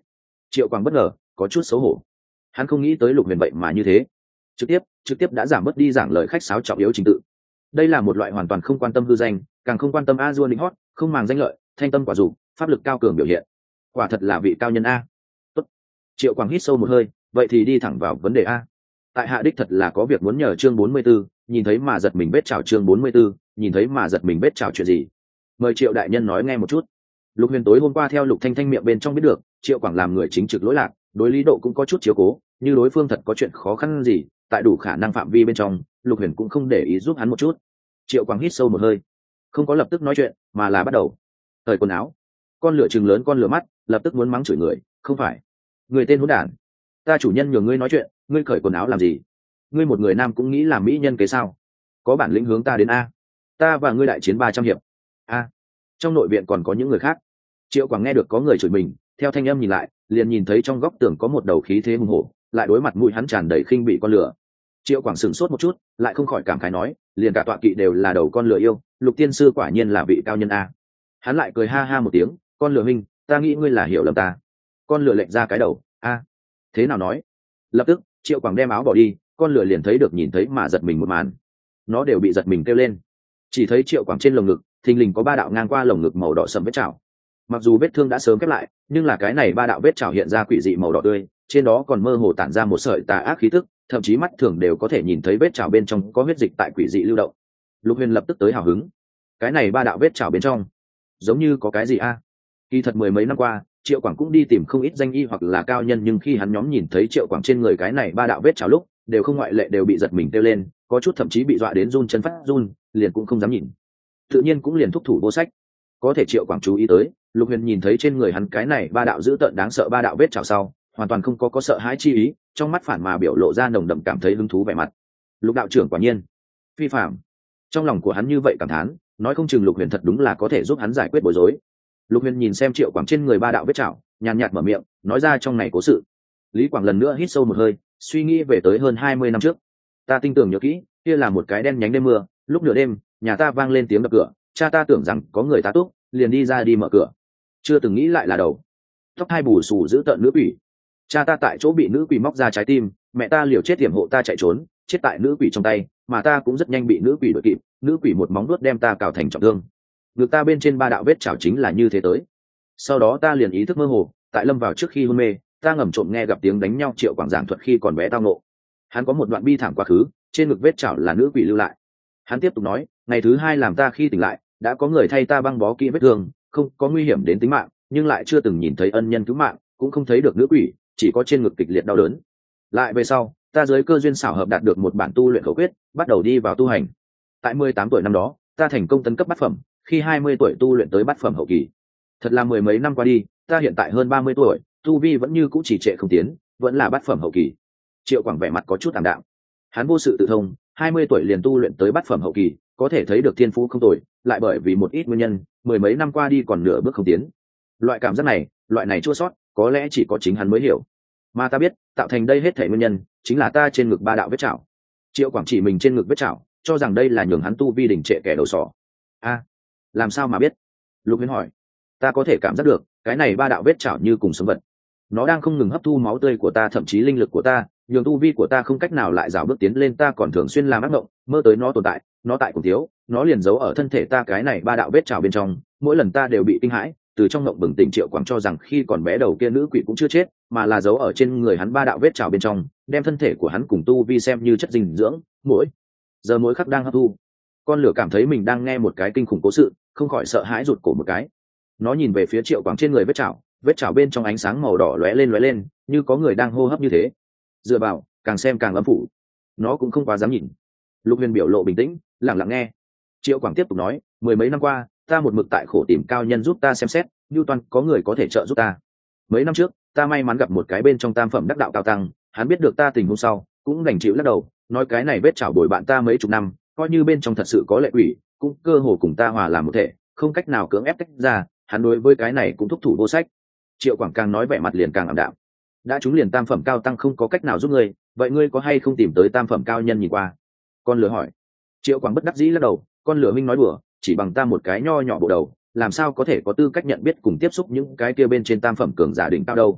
S1: Triệu Quang bất ngờ có chút xấu hổ, hắn không nghĩ tới Lục Huyền vậy mà như thế, trực tiếp đã giảm bớt đi giảng lời khách sáo trọng yếu trình tự. Đây là một loại hoàn toàn không quan tâm hư danh, càng không quan tâm a dua lính hót, không màng danh lợi, thanh tâm quả dục, pháp lực cao cường biểu hiện. Quả thật là vị cao nhân a. Tốt. Triệu Quang hít sâu một hơi, vậy thì đi thẳng vào vấn đề a. Tại hạ đích thật là có việc muốn nhờ chương 44, nhìn thấy mà giật mình vết chảo chương 44, nhìn thấy mà giật mình vết chảo chuyện gì? Mời Triệu đại nhân nói nghe một chút. Lục Huyền tối hôm qua theo Lục Thanh Thanh miệng bên trong biết được, Triệu Quang làm người chính trực lỗi lạc, đối lý độ cũng có chút chiếu cố, như đối phương thật có chuyện khó khăn gì, tại đủ khả năng phạm vi bên trong, Lục Huyền cũng không để ý giúp hắn một chút. Triệu Quang hít sâu một hơi, không có lập tức nói chuyện, mà là bắt đầu cởi quần áo. Con lửa trừng lớn con lửa mắt, lập tức muốn mắng chửi người, không phải, người tên hỗn đản, ta chủ nhân nhường ngươi nói chuyện, ngươi cởi quần áo làm gì? Ngươi một người nam cũng nghĩ làm mỹ nhân kế sao? Có bản lĩnh hướng ta đến a, ta và ngươi đại chiến 300 hiệp. A, trong nội viện còn có những người khác. Triệu Quang nghe được có người chửi mình, theo thanh âm nhìn lại, liền nhìn thấy trong góc tường có một đầu khí thế hùng hổ, lại đối mặt mũi hắn tràn đầy khinh bị con lửa. Triệu Quang sửng sốt một chút, lại không khỏi cảm khái nói, liền cả tọa kỵ đều là đầu con lửa yêu, Lục tiên sư quả nhiên là vị cao nhân a. Hắn lại cười ha ha một tiếng, con lửa huynh, ta nghĩ ngươi là hiểu lầm ta. Con lửa lệch ra cái đầu, a, thế nào nói? Lập tức, Triệu Quang đem áo bỏ đi, con lửa liền thấy được nhìn thấy mà giật mình một màn. Nó đều bị giật mình kêu lên. Chỉ thấy Triệu Quang trên lồng ngực, thình lình có 3 đạo ngang qua lồng ngực màu đỏ sẫm vết chảo. Mặc dù vết thương đã sớm khép lại, nhưng là cái này 3 đạo vết chảo hiện ra quỷ dị màu đỏ tươi, trên đó còn mơ hồ tản ra một sợi tà ác khí tức, thậm chí mắt thường đều có thể nhìn thấy vết chảo bên trong có huyết dịch tại quỷ dị lưu động. Lục Huyền lập tức tới hào hứng. Cái này 3 đạo vết chảo bên trong, giống như có cái gì a? Kỳ thật mười mấy năm qua, Triệu Quang cũng đi tìm không ít danh y hoặc là cao nhân, nhưng khi hắn nhóm nhìn thấy Triệu Quang trên người cái này 3 đạo vết chảo lúc, đều không ngoại lệ đều bị giật mình kêu lên, có chút thậm chí bị dọa đến run chân phát run, liền cũng không dám nhìn. Tự nhiên cũng liền thúc thủ vô sách. Có thể Triệu Quang chú ý tới, Lục Huyền nhìn thấy trên người hắn cái này 3 đạo dữ tợn đáng sợ 3 đạo vết chảo sau, hoàn toàn không có sợ hãi chi ý, trong mắt phản mà biểu lộ ra nồng đậm cảm thấy hứng thú vẻ mặt. Lục đạo trưởng quả nhiên phi phạm. Trong lòng của hắn như vậy cảm thán, nói không chừng Lục Huyền thật đúng là có thể giúp hắn giải quyết bối rối. Lục Huyền nhìn xem Triệu Quang trên người 3 đạo vết chảo, nhàn nhạt mở miệng, nói ra trong này cố sự. Lý Quảng lần nữa hít sâu một hơi, suy nghĩ về tới hơn 20 năm trước. Ta tinh tường nhớ kỹ, kia là một cái đen nhánh đêm mưa, lúc nửa đêm, nhà ta vang lên tiếng đập cửa, cha ta tưởng rằng có người tá túc, liền đi ra đi mở cửa. Chưa từng nghĩ lại là đầu tóc hai bù xù giữ tợn nữ quỷ. Cha ta tại chỗ bị nữ quỷ móc ra trái tim, mẹ ta liều chết tiềm hộ ta chạy trốn, chết tại nữ quỷ trong tay, mà ta cũng rất nhanh bị nữ quỷ đuổi kịp, nữ quỷ một móng vuốt đem ta cào thành trọng thương. Ngực ta bên trên 3 đạo vết chảo chính là như thế tới. Sau đó ta liền ý thức mơ hồ, tại lâm vào trước khi hôn mê, ta ngầm trộm nghe gặp tiếng đánh nhau Triệu Quang giảng thuật khi còn bé tao nộ. Hắn có một đoạn bi thảm quá khứ, trên ngực vết chảo là nữ quỷ lưu lại. Hắn tiếp tục nói, ngày thứ 2 làm ta khi tỉnh lại, đã có người thay ta băng bó kỹ vết thương, không có nguy hiểm đến tính mạng, nhưng lại chưa từng nhìn thấy ân nhân cứu mạng, cũng không thấy được nữ quỷ, chỉ có trên ngực kịch liệt đau đớn. Lại về sau, ta dưới cơ duyên xảo hợp đạt được một bản tu luyện khẩu quyết, bắt đầu đi vào tu hành. Tại 18 tuổi năm đó, ta thành công tấn cấp bát phẩm, khi 20 tuổi tu luyện tới bát phẩm hậu kỳ. Thật là mười mấy năm qua đi, ta hiện tại hơn 30 tuổi, tu vi vẫn như cũ chỉ trệ không tiến, vẫn là bát phẩm hậu kỳ. Triệu Quang vẻ mặt có chút tạm đạm. Hắn vô sự tự thông, 20 tuổi liền tu luyện tới bát phẩm hậu kỳ, có thể thấy được thiên phú không tồi, lại bởi vì một ít nguyên nhân, mười mấy năm qua đi còn nửa bước không tiến. Loại cảm giác này, loại này chua sót, có lẽ chỉ có chính hắn mới hiểu. Mà ta biết, tạo thành đây hết thảy nguyên nhân, chính là ta trên ngực 3 đạo vết chảo. Triệu Quang chỉ mình trên ngực vết chảo, cho rằng đây là nhường hắn tu vi đỉnh trệ kẻ đầu sỏ. A, làm sao mà biết? Lục Huyền hỏi. Ta có thể cảm giác được, cái này 3 đạo vết chảo như cùng sống vật. Nó đang không ngừng hấp thu máu tươi của ta, thậm chí linh lực của ta, nhường tu vi của ta không cách nào lại rào bước tiến lên. Ta còn thường xuyên làm ác mộng, mơ tới nó tồn tại, nó tại cùng thiếu, nó liền giấu ở thân thể ta cái này 3 đạo vết chảo bên trong. Mỗi lần ta đều bị kinh hãi, từ trong mộng bừng tỉnh. Triệu Quang cho rằng khi còn bé đầu kia nữ quỷ cũng chưa chết, mà là giấu ở trên người hắn 3 đạo vết chảo bên trong, đem thân thể của hắn cùng tu vi xem như chất dinh dưỡng, mỗi giờ mỗi khắc đang hấp thu. Con lửa cảm thấy mình đang nghe một cái kinh khủng cố sự, không khỏi sợ hãi rụt cổ một cái. Nó nhìn về phía Triệu Quang trên người vết chảo bên trong ánh sáng màu đỏ lóe lên, như có người đang hô hấp như thế. Dựa vào, càng xem càng ấm phủ. Nó cũng không quá dám nhìn. Lục Huyền biểu lộ bình tĩnh, lặng lặng nghe. Triệu Quang tiếp tục nói, mười mấy năm qua, ta một mực tại khổ tìm cao nhân giúp ta xem xét, như toàn có người có thể trợ giúp ta. Mấy năm trước, ta may mắn gặp một cái bên trong tam phẩm đắc đạo cao tăng, hắn biết được ta tình huống sau, cũng đành chịu lắc đầu, nói cái này vết chảo bồi bạn ta mấy chục năm, coi như bên trong thật sự có lệ quỷ, cũng cơ hồ cùng ta hòa làm một thể, không cách nào cưỡng ép tách ra. Hắn đối với cái này cũng thúc thủ vô sách. Triệu Quang càng nói vẻ mặt liền càng ảm đạm. Đã chúng liền tam phẩm cao tăng không có cách nào giúp ngươi, vậy ngươi có hay không tìm tới tam phẩm cao nhân nhìn qua? Con lửa hỏi. Triệu Quang bất đắc dĩ lắc đầu, con lửa minh nói đùa, chỉ bằng ta một cái nho nhỏ bộ đầu, làm sao có thể có tư cách nhận biết cùng tiếp xúc những cái kia bên trên tam phẩm cường giả đỉnh cao đâu?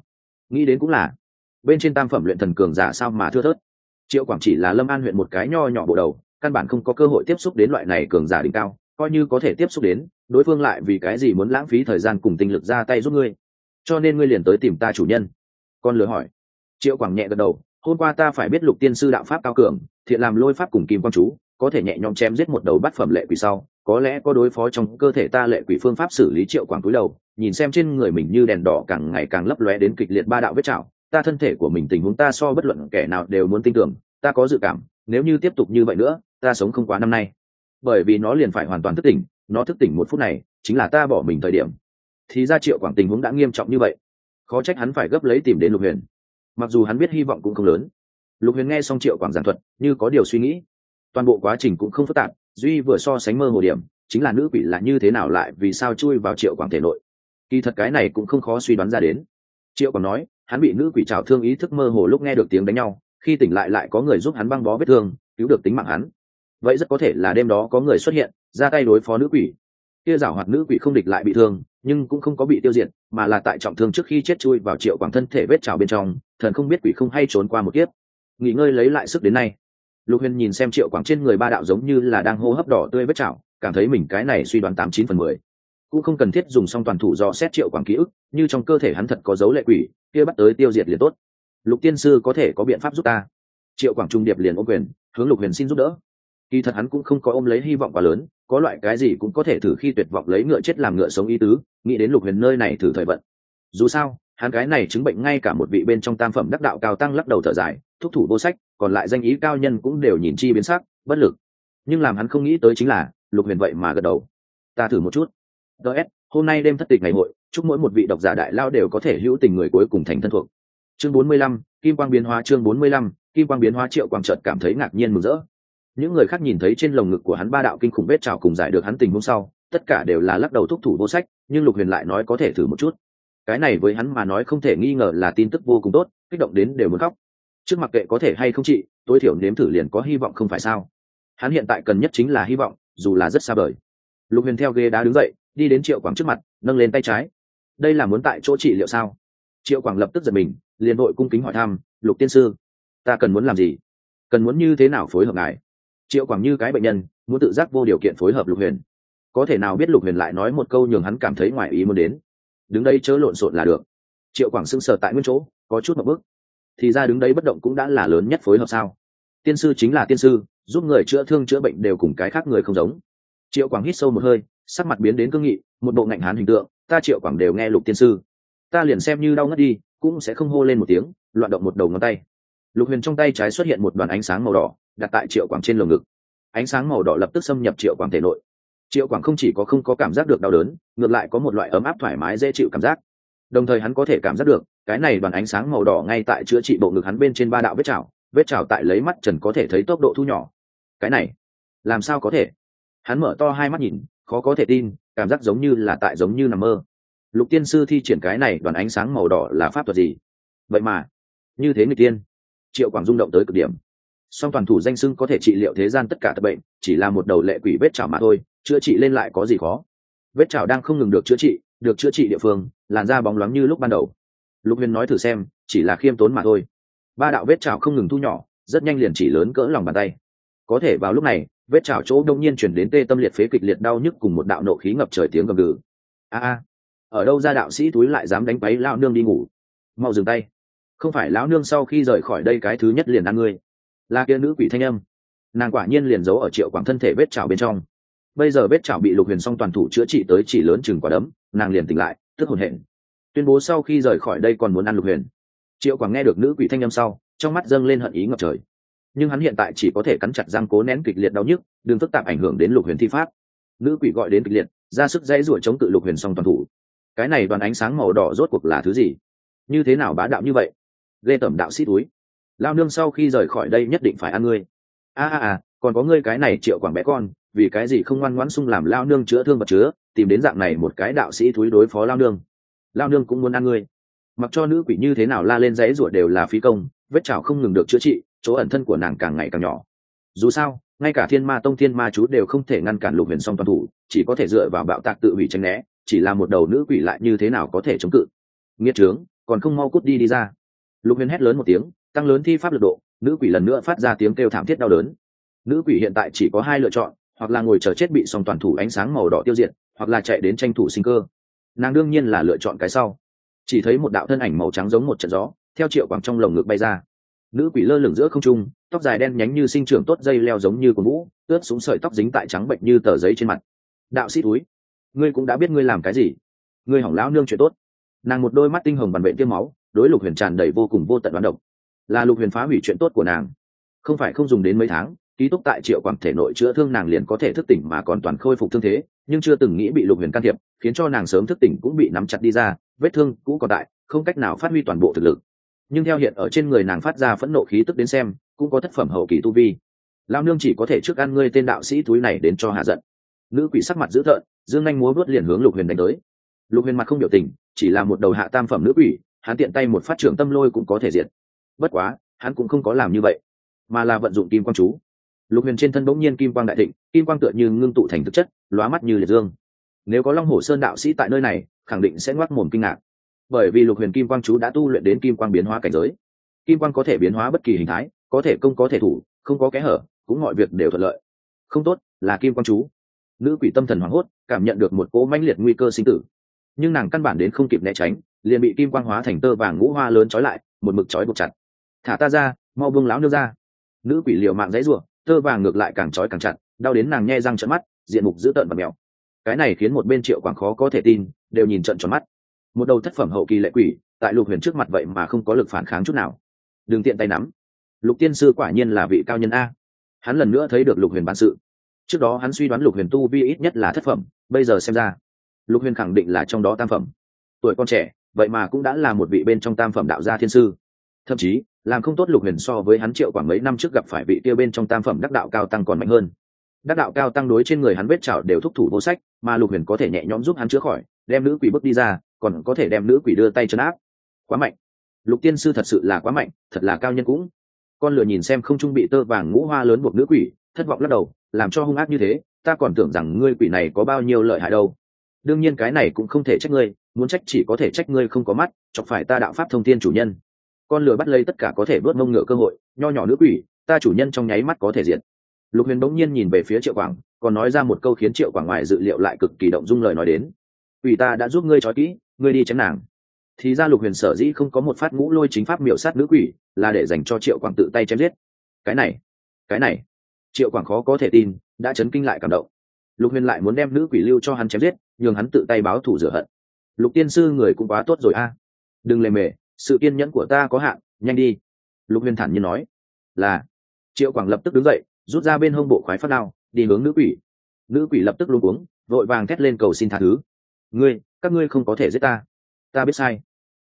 S1: nghĩ đến cũng là bên trên tam phẩm luyện thần cường giả sao mà thưa thớt. Triệu Quảng chỉ là Lâm An huyện một cái nho nhỏ bộ đầu, căn bản không có cơ hội tiếp xúc đến loại này cường giả đỉnh cao, coi như có thể tiếp xúc đến, đối phương lại vì cái gì muốn lãng phí thời gian cùng tinh lực ra tay giúp ngươi, cho nên ngươi liền tới tìm ta chủ nhân. Con lừa hỏi. Triệu Quảng nhẹ gật đầu, hôm qua ta phải biết Lục tiên sư đạo pháp cao cường, thiện làm lôi pháp cùng kim quang chú, có thể nhẹ nhõm chém giết một đầu bát phẩm lệ quỷ sau, có lẽ có đối phó trong cơ thể ta lệ quỷ phương pháp xử lý. Triệu Quảng cúi đầu nhìn xem trên người mình như đèn đỏ càng ngày càng lấp lóe đến kịch liệt ba đạo vết chảo, ta thân thể của mình tình huống ta so bất luận kẻ nào đều muốn tin tưởng, ta có dự cảm nếu như tiếp tục như vậy nữa ta sống không quá năm nay, bởi vì nó liền phải hoàn toàn thức tỉnh, nó thức tỉnh một phút này chính là ta bỏ mình thời điểm. Thì ra Triệu Quảng tình huống đã nghiêm trọng như vậy, khó trách hắn phải gấp lấy tìm đến Lục Huyền, mặc dù hắn biết hy vọng cũng không lớn. Lục Huyền nghe xong Triệu Quảng giảng thuật như có điều suy nghĩ, toàn bộ quá trình cũng không phức tạp, duy vừa so sánh mơ hồ điểm chính là nữ quỷ là như thế nào lại vì sao chui vào Triệu Quảng thể nội. Kỳ thật cái này cũng không khó suy đoán ra đến. Triệu Quảng nói hắn bị nữ quỷ trào thương, ý thức mơ hồ lúc nghe được tiếng đánh nhau, khi tỉnh lại có người giúp hắn băng bó vết thương, cứu được tính mạng hắn. Vậy rất có thể là đêm đó có người xuất hiện ra tay đối phó nữ quỷ. Kia giảo hoạt nữ quỷ không địch lại bị thương, nhưng cũng không có bị tiêu diệt, mà là tại trọng thương trước khi chết chui vào Triệu Quảng thân thể vết trào bên trong, thần không biết quỷ không hay trốn qua một kiếp, nghỉ ngơi lấy lại sức đến nay. Lục Huyền nhìn xem Triệu Quảng trên người ba đạo giống như là đang hô hấp đỏ tươi vết trào, cảm thấy mình cái này suy đoán 89/10, cũng không cần thiết dùng song toàn thủ dò xét Triệu Quảng ký ức, như trong cơ thể hắn thật có dấu lệ quỷ, kia bắt tới tiêu diệt liền tốt. Lục tiên sư có thể có biện pháp giúp ta. Triệu Quảng trung điệp liền ôm quyền hướng Lục Huyền xin giúp đỡ. Kỳ thật hắn cũng không có ôm lấy hy vọng quá lớn, có loại cái gì cũng có thể thử khi tuyệt vọng lấy ngựa chết làm ngựa sống ý tứ, nghĩ đến Lục Huyền nơi này thử thời vận. Dù sao hắn cái này chứng bệnh ngay cả một vị bên trong tam phẩm đắc đạo cao tăng lắc đầu thở dài, thúc thủ vô sách, còn lại danh ý cao nhân cũng đều nhìn chi biến sắc, bất lực. Nhưng làm hắn không nghĩ tới chính là Lục Huyền vậy mà gật đầu. Ta thử một chút. DS, hôm nay đêm thất tịch ngày hội, chúc mỗi một vị độc giả đại lao đều có thể hữu tình người cuối cùng thành thân thuộc. Chương 45, Kim Quang biến hóa. Chương 45, Kim Quang biến hóa. Triệu Quang chợt cảm thấy ngạc nhiên mừng rỡ. Những người khác nhìn thấy trên lồng ngực của hắn ba đạo kinh khủng vết trào cùng giải được hắn tình huống sau, tất cả đều là lắc đầu thúc thủ vô sách, nhưng Lục Huyền lại nói có thể thử một chút. Cái này với hắn mà nói không thể nghi ngờ là tin tức vô cùng tốt, kích động đến đều muốn khóc. Trước mặc kệ có thể hay không trị, tối thiểu nếm thử liền có hy vọng không phải sao? Hắn hiện tại cần nhất chính là hy vọng, dù là rất xa vời. Lục Huyền theo ghế đá đứng dậy, đi đến Triệu Quảng trước mặt, nâng lên tay trái. Đây là muốn tại chỗ trị liệu sao? Triệu Quảng lập tức giật mình, liền vội cung kính hỏi thăm, Lục tiên sư, ta cần muốn làm gì? Cần muốn như thế nào phối hợp ngài? Triệu Quảng như cái bệnh nhân, muốn tự giác vô điều kiện phối hợp Lục Huyền. Có thể nào biết Lục Huyền lại nói một câu nhường hắn cảm thấy ngoài ý muốn đến. Đứng đây chớ lộn xộn là được. Triệu Quảng sững sờ tại nguyên chỗ, có chút một bước. Thì ra đứng đấy bất động cũng đã là lớn nhất phối hợp sao? Tiên sư chính là tiên sư, giúp người chữa thương chữa bệnh đều cùng cái khác người không giống. Triệu Quảng hít sâu một hơi, sắc mặt biến đến cương nghị, một bộ ngạnh hán hình tượng. Ta Triệu Quảng đều nghe Lục tiên sư, ta liền xem như đau ngất đi cũng sẽ không hô lên một tiếng, loạn động một đầu ngón tay. Lục Huyền trong tay trái xuất hiện một đoàn ánh sáng màu đỏ, đặt tại Triệu Quảng trên lồng ngực. Ánh sáng màu đỏ lập tức xâm nhập Triệu Quảng thể nội. Triệu Quảng không chỉ có không có cảm giác được đau đớn, ngược lại có một loại ấm áp thoải mái dễ chịu cảm giác. Đồng thời hắn có thể cảm giác được cái này đoàn ánh sáng màu đỏ ngay tại chữa trị bộ ngực hắn bên trên ba đạo vết chảo tại lấy mắt trần có thể thấy tốc độ thu nhỏ. Cái này làm sao có thể? Hắn mở to hai mắt nhìn, khó có thể tin, cảm giác giống như là tại giống như nằm mơ. Lục tiên sư thi triển cái này đoàn ánh sáng màu đỏ là pháp thuật gì? Vậy mà như thế người tiên. Triệu Quảng rung động tới cực điểm. Song toàn thủ danh xưng có thể trị liệu thế gian tất cả tật bệnh, chỉ là một đầu lệ quỷ vết chảo mà thôi, chữa trị lên lại có gì khó? Vết chảo đang không ngừng được chữa trị địa phương, làn da bóng loáng như lúc ban đầu. Lục Huyền nói thử xem, chỉ là khiêm tốn mà thôi. Ba đạo vết chảo không ngừng thu nhỏ, rất nhanh liền chỉ lớn cỡ lòng bàn tay. Có thể vào lúc này, vết chảo chỗ đông nhiên chuyển đến tê tâm liệt phế kịch liệt đau nhức cùng một đạo nộ khí ngập trời tiếng gầm gừ. A, ở đâu ra đạo sĩ túi lại dám đánh quấy lão nương đi ngủ? Mau dừng tay! Không phải lão nương sau khi rời khỏi đây cái thứ nhất liền ăn ngươi. Là kia nữ quỷ thanh âm. Nàng quả nhiên liền giấu ở Triệu Quảng thân thể vết chảo bên trong. Bây giờ vết chảo bị Lục Huyền song toàn thủ chữa trị tới chỉ lớn chừng quả đấm, nàng liền tỉnh lại, tức hồn hển, tuyên bố sau khi rời khỏi đây còn muốn ăn Lục Huyền. Triệu Quảng nghe được nữ quỷ thanh âm sau, trong mắt dâng lên hận ý ngập trời. Nhưng hắn hiện tại chỉ có thể cắn chặt răng cố nén kịch liệt đau nhức, đừng phức tạp ảnh hưởng đến Lục Huyền thi pháp. Nữ quỷ gọi đến kịch liệt, ra sức dãy giụa chống cự Lục Huyền song toàn thủ. Cái này đoàn ánh sáng màu đỏ rốt cuộc là thứ gì? Như thế nào bá đạo như vậy? Ghê tởm đạo sĩ túi. Lao nương sau khi rời khỏi đây nhất định phải ăn ngươi. Còn có ngươi cái này Triệu Quảng bé con, vì cái gì không ngoan ngoãn sung làm lao nương chữa thương vật chứa, tìm đến dạng này một cái đạo sĩ túi đối phó lao nương cũng muốn ăn ngươi. Mặc cho nữ quỷ như thế nào la lên dãy ruột đều là phí công, vết chảo không ngừng được chữa trị, chỗ ẩn thân của nàng càng ngày càng nhỏ. Dù sao ngay cả Thiên Ma Tông Thiên Ma chú đều không thể ngăn cản Lục Huyền song toàn thủ, chỉ có thể dựa vào bạo tạc tự hủy tránh né, chỉ là một đầu nữ quỷ lại như thế nào có thể chống cự? Nghiệt trướng, còn không mau cút đi đi ra. Lục huyền hét lớn một tiếng, tăng lớn thi pháp lực độ, nữ quỷ lần nữa phát ra tiếng kêu thảm thiết đau đớn. Nữ quỷ hiện tại chỉ có hai lựa chọn, hoặc là ngồi chờ chết bị song toàn thủ ánh sáng màu đỏ tiêu diệt, hoặc là chạy đến tranh thủ sinh cơ. Nàng đương nhiên là lựa chọn cái sau. Chỉ thấy một đạo thân ảnh màu trắng giống một trận gió theo Triệu Quảng trong lồng ngực bay ra. Nữ quỷ lơ lửng giữa không trung, tóc dài đen nhánh như sinh trưởng tốt dây leo giống như của vũ, ướt xuống sợi tóc dính tại trắng bệnh như tờ giấy trên mặt. Đạo sĩ túi, ngươi cũng đã biết ngươi làm cái gì, ngươi hỏng lão nương chuyện tốt. Nàng một đôi mắt tinh hồng bằn bện tiêm máu, đối Lục Huyền tràn đầy vô cùng vô tận đoán độc. Là Lục Huyền phá hủy chuyện tốt của nàng, không phải không dùng đến mấy tháng ký túc tại Triệu Quảng thể nội chữa thương nàng liền có thể thức tỉnh mà còn toàn khôi phục thương thế, nhưng chưa từng nghĩ bị Lục Huyền can thiệp, khiến cho nàng sớm thức tỉnh cũng bị nắm chặt đi ra, vết thương cũ còn tại, không cách nào phát huy toàn bộ thực lực. Nhưng theo hiện ở trên người nàng phát ra phẫn nộ khí tức đến xem, cũng có thất phẩm hậu kỳ tu vi. Lão nương chỉ có thể trước ăn ngươi tên đạo sĩ túi này đến cho hạ giận. Nữ quỷ sắc mặt dữ tợn, dương nhanh múa vuốt liền hướng Lục Huyền đánh tới. Lục Huyền mặt không biểu tình, chỉ là một đầu hạ tam phẩm nữ quỷ, hắn tiện tay một phát trưởng tâm lôi cũng có thể diệt. Bất quá, hắn cũng không có làm như vậy, mà là vận dụng kim quang chú. Lục Huyền trên thân bỗng nhiên kim quang đại thịnh, kim quang tựa như ngưng tụ thành thực chất, lóa mắt như liệt dương. Nếu có Long Hổ Sơn đạo sĩ tại nơi này, khẳng định sẽ ngoác mồm kinh ngạc, bởi vì Lục Huyền kim quang chú đã tu luyện đến kim quang biến hóa cảnh giới. Kim quang có thể biến hóa bất kỳ hình thái, có thể công có thể thủ, không có kẽ hở, cũng mọi việc đều thuận lợi. Không tốt, là kim quang chú. Nữ quỷ tâm thần hoảng hốt, cảm nhận được một cỗ mãnh liệt nguy cơ sinh tử, nhưng nàng căn bản đến không kịp né tránh, liền bị kim quang hóa thành tơ vàng ngũ hoa lớn trói lại, một mực trói buộc chặt. Thả ta ra, mau buông lão nương ra. Nữ quỷ liều mạng dãy rủa, tơ vàng ngược lại càng trói càng chặt, đau đến nàng nhe răng trợn mắt, diện mục dữ tợn và mèo. Cái này khiến một bên Triệu Quảng khó có thể tin, đều nhìn trợn tròn mắt. Một đầu thất phẩm hậu kỳ lệ quỷ, tại Lục Huyền trước mặt vậy mà không có lực phản kháng chút nào. Đừng tiện tay nắm. Lục tiên sư quả nhiên là vị cao nhân a. Hắn lần nữa thấy được Lục Huyền bản sự. Trước đó hắn suy đoán Lục Huyền tu vi ít nhất là thất phẩm, bây giờ xem ra, Lục Huyền khẳng định là trong đó tam phẩm. Tuổi con trẻ, vậy mà cũng đã là một vị bên trong tam phẩm đạo gia thiên sư. Thậm chí, làm không tốt Lục Huyền so với hắn Triệu Quảng mấy năm trước gặp phải vị kia bên trong tam phẩm đắc đạo cao tăng còn mạnh hơn. Đắc đạo cao tăng đối trên người hắn vết chảo đều thúc thủ vô sách, mà Lục Huyền có thể nhẹ nhõm giúp hắn chữa khỏi, đem nữ quỷ bước đi ra, còn có thể đem nữ quỷ đưa tay trấn áp. Quá mạnh. Lục tiên sư thật sự là quá mạnh, thật là cao nhân cũng. Con lửa nhìn xem không trung bị tơ vàng ngũ hoa lớn buộc nữ quỷ, thất vọng lắc đầu, làm cho hung ác như thế, ta còn tưởng rằng ngươi quỷ này có bao nhiêu lợi hại đâu. Đương nhiên cái này cũng không thể trách ngươi, muốn trách chỉ có thể trách ngươi không có mắt, chọc phải ta đạo pháp thông thiên chủ nhân. Con lửa bắt lấy tất cả có thể vớt mông ngựa cơ hội, nho nhỏ nữ quỷ, ta chủ nhân trong nháy mắt có thể diệt. Lục Huyền bỗng nhiên nhìn về phía Triệu Quảng, còn nói ra một câu khiến Triệu Quảng ngoài dự liệu lại cực kỳ động dung lời nói đến. Quỷ ta đã giúp ngươi trói kỹ, ngươi đi chém nàng. Thì ra Lục Huyền sở dĩ không có một phát ngũ lôi chính pháp miểu sát nữ quỷ, là để dành cho Triệu Quảng tự tay chém giết. Cái này, Triệu Quảng khó có thể tin, đã chấn kinh lại cảm động. Lục Huyền lại muốn đem nữ quỷ lưu cho hắn chém giết, nhường hắn tự tay báo thù rửa hận. Lục tiên sư người cũng quá tốt rồi a. Đừng lề mề, sự kiên nhẫn của ta có hạn, nhanh đi. Lục Huyền thản nhiên nói. Là. Triệu Quảng lập tức đứng dậy, rút ra bên hông bộ khoái phát đao, đi hướng nữ quỷ. Nữ quỷ lập tức luống cuống, vội vàng thét lên cầu xin tha thứ. Các ngươi không có thể giết ta. Ta biết sai.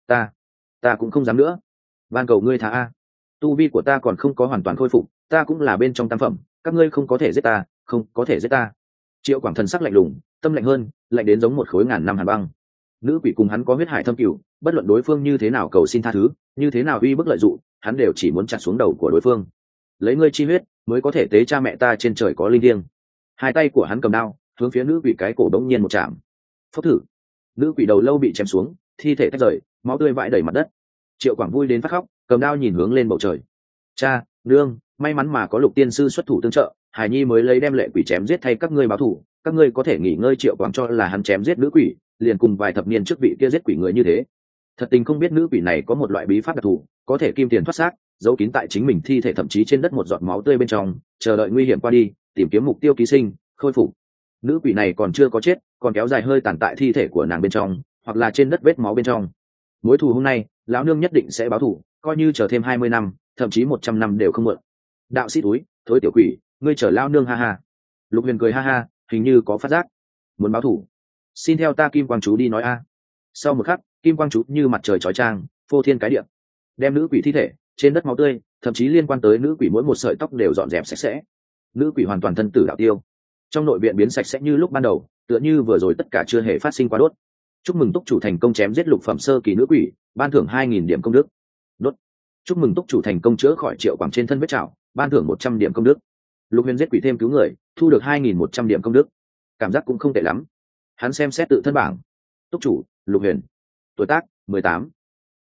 S1: Ta cũng không dám nữa. Van cầu ngươi tha a. Tu vi của ta còn không có hoàn toàn khôi phục, ta cũng là bên trong tam phẩm, các ngươi không có thể giết ta, không có thể giết ta. Triệu Quảng thần sắc lạnh lùng, tâm lạnh hơn, lạnh đến giống một khối ngàn năm hàn băng. Nữ quỷ cùng hắn có huyết hải thâm cửu, bất luận đối phương như thế nào cầu xin tha thứ, như thế nào uy bức lợi dụng, hắn đều chỉ muốn chặt xuống đầu của đối phương. Lấy ngươi chi huyết, mới có thể tế cha mẹ ta trên trời có linh thiêng. Hai tay của hắn cầm đao, hướng phía nữ quỷ cái cổ đống nhiên một chạm. Phốc thử. Nữ quỷ đầu lâu bị chém xuống, thi thể tách rời, máu tươi vãi đầy mặt đất. Triệu Quảng vui đến phát khóc, cầm đao nhìn hướng lên bầu trời. Cha, nương, may mắn mà có Lục tiên sư xuất thủ tương trợ, Hải Nhi mới lấy đem lệ quỷ chém giết thay các ngươi báo thù, các ngươi có thể nghỉ ngơi. Triệu Quảng cho là hắn chém giết nữ quỷ, liền cùng vài thập niên trước vị kia giết quỷ người như thế. Thật tình không biết nữ quỷ này có một loại bí pháp đặc thù, có thể kim tiền thoát xác, giấu kín tại chính mình thi thể, thậm chí trên đất một giọt máu tươi bên trong, chờ đợi nguy hiểm qua đi, tìm kiếm mục tiêu ký sinh, khôi phục. Nữ quỷ này còn chưa có chết, còn kéo dài hơi tàn tại thi thể của nàng bên trong, hoặc là trên đất vết máu bên trong. Mối thù hôm nay, lão nương nhất định sẽ báo thù, coi như chờ thêm 20 năm, thậm chí 100 năm đều không muộn. Đạo sĩ túi, thối tiểu quỷ, ngươi chờ lão nương ha ha. Lục Huyền cười ha ha, hình như có phát giác. Muốn báo thù, xin theo ta kim quang chú đi nói a. Sau một khắc, kim quang chú như mặt trời chói chang, phô thiên cái địa, đem nữ quỷ thi thể trên đất máu tươi, thậm chí liên quan tới nữ quỷ mỗi một sợi tóc đều dọn dẹp sạch sẽ. Nữ quỷ hoàn toàn thân tử đạo tiêu, trong nội viện biến sạch sẽ như lúc ban đầu, tựa như vừa rồi tất cả chưa hề phát sinh qua đốt. Chúc mừng túc chủ thành công chém giết lục phẩm sơ kỳ nữ quỷ, ban thưởng 2000 điểm công đức. Đốt. Chúc mừng túc chủ thành công chữa khỏi Triệu Quảng trên thân vết chảo, ban thưởng 100 điểm công đức. Lục Huyền giết quỷ thêm cứu người, thu được 2100 điểm công đức. Cảm giác cũng không tệ lắm. Hắn xem xét tự thân bảng. Túc chủ, Lục Huyền. Tuổi tác, 18.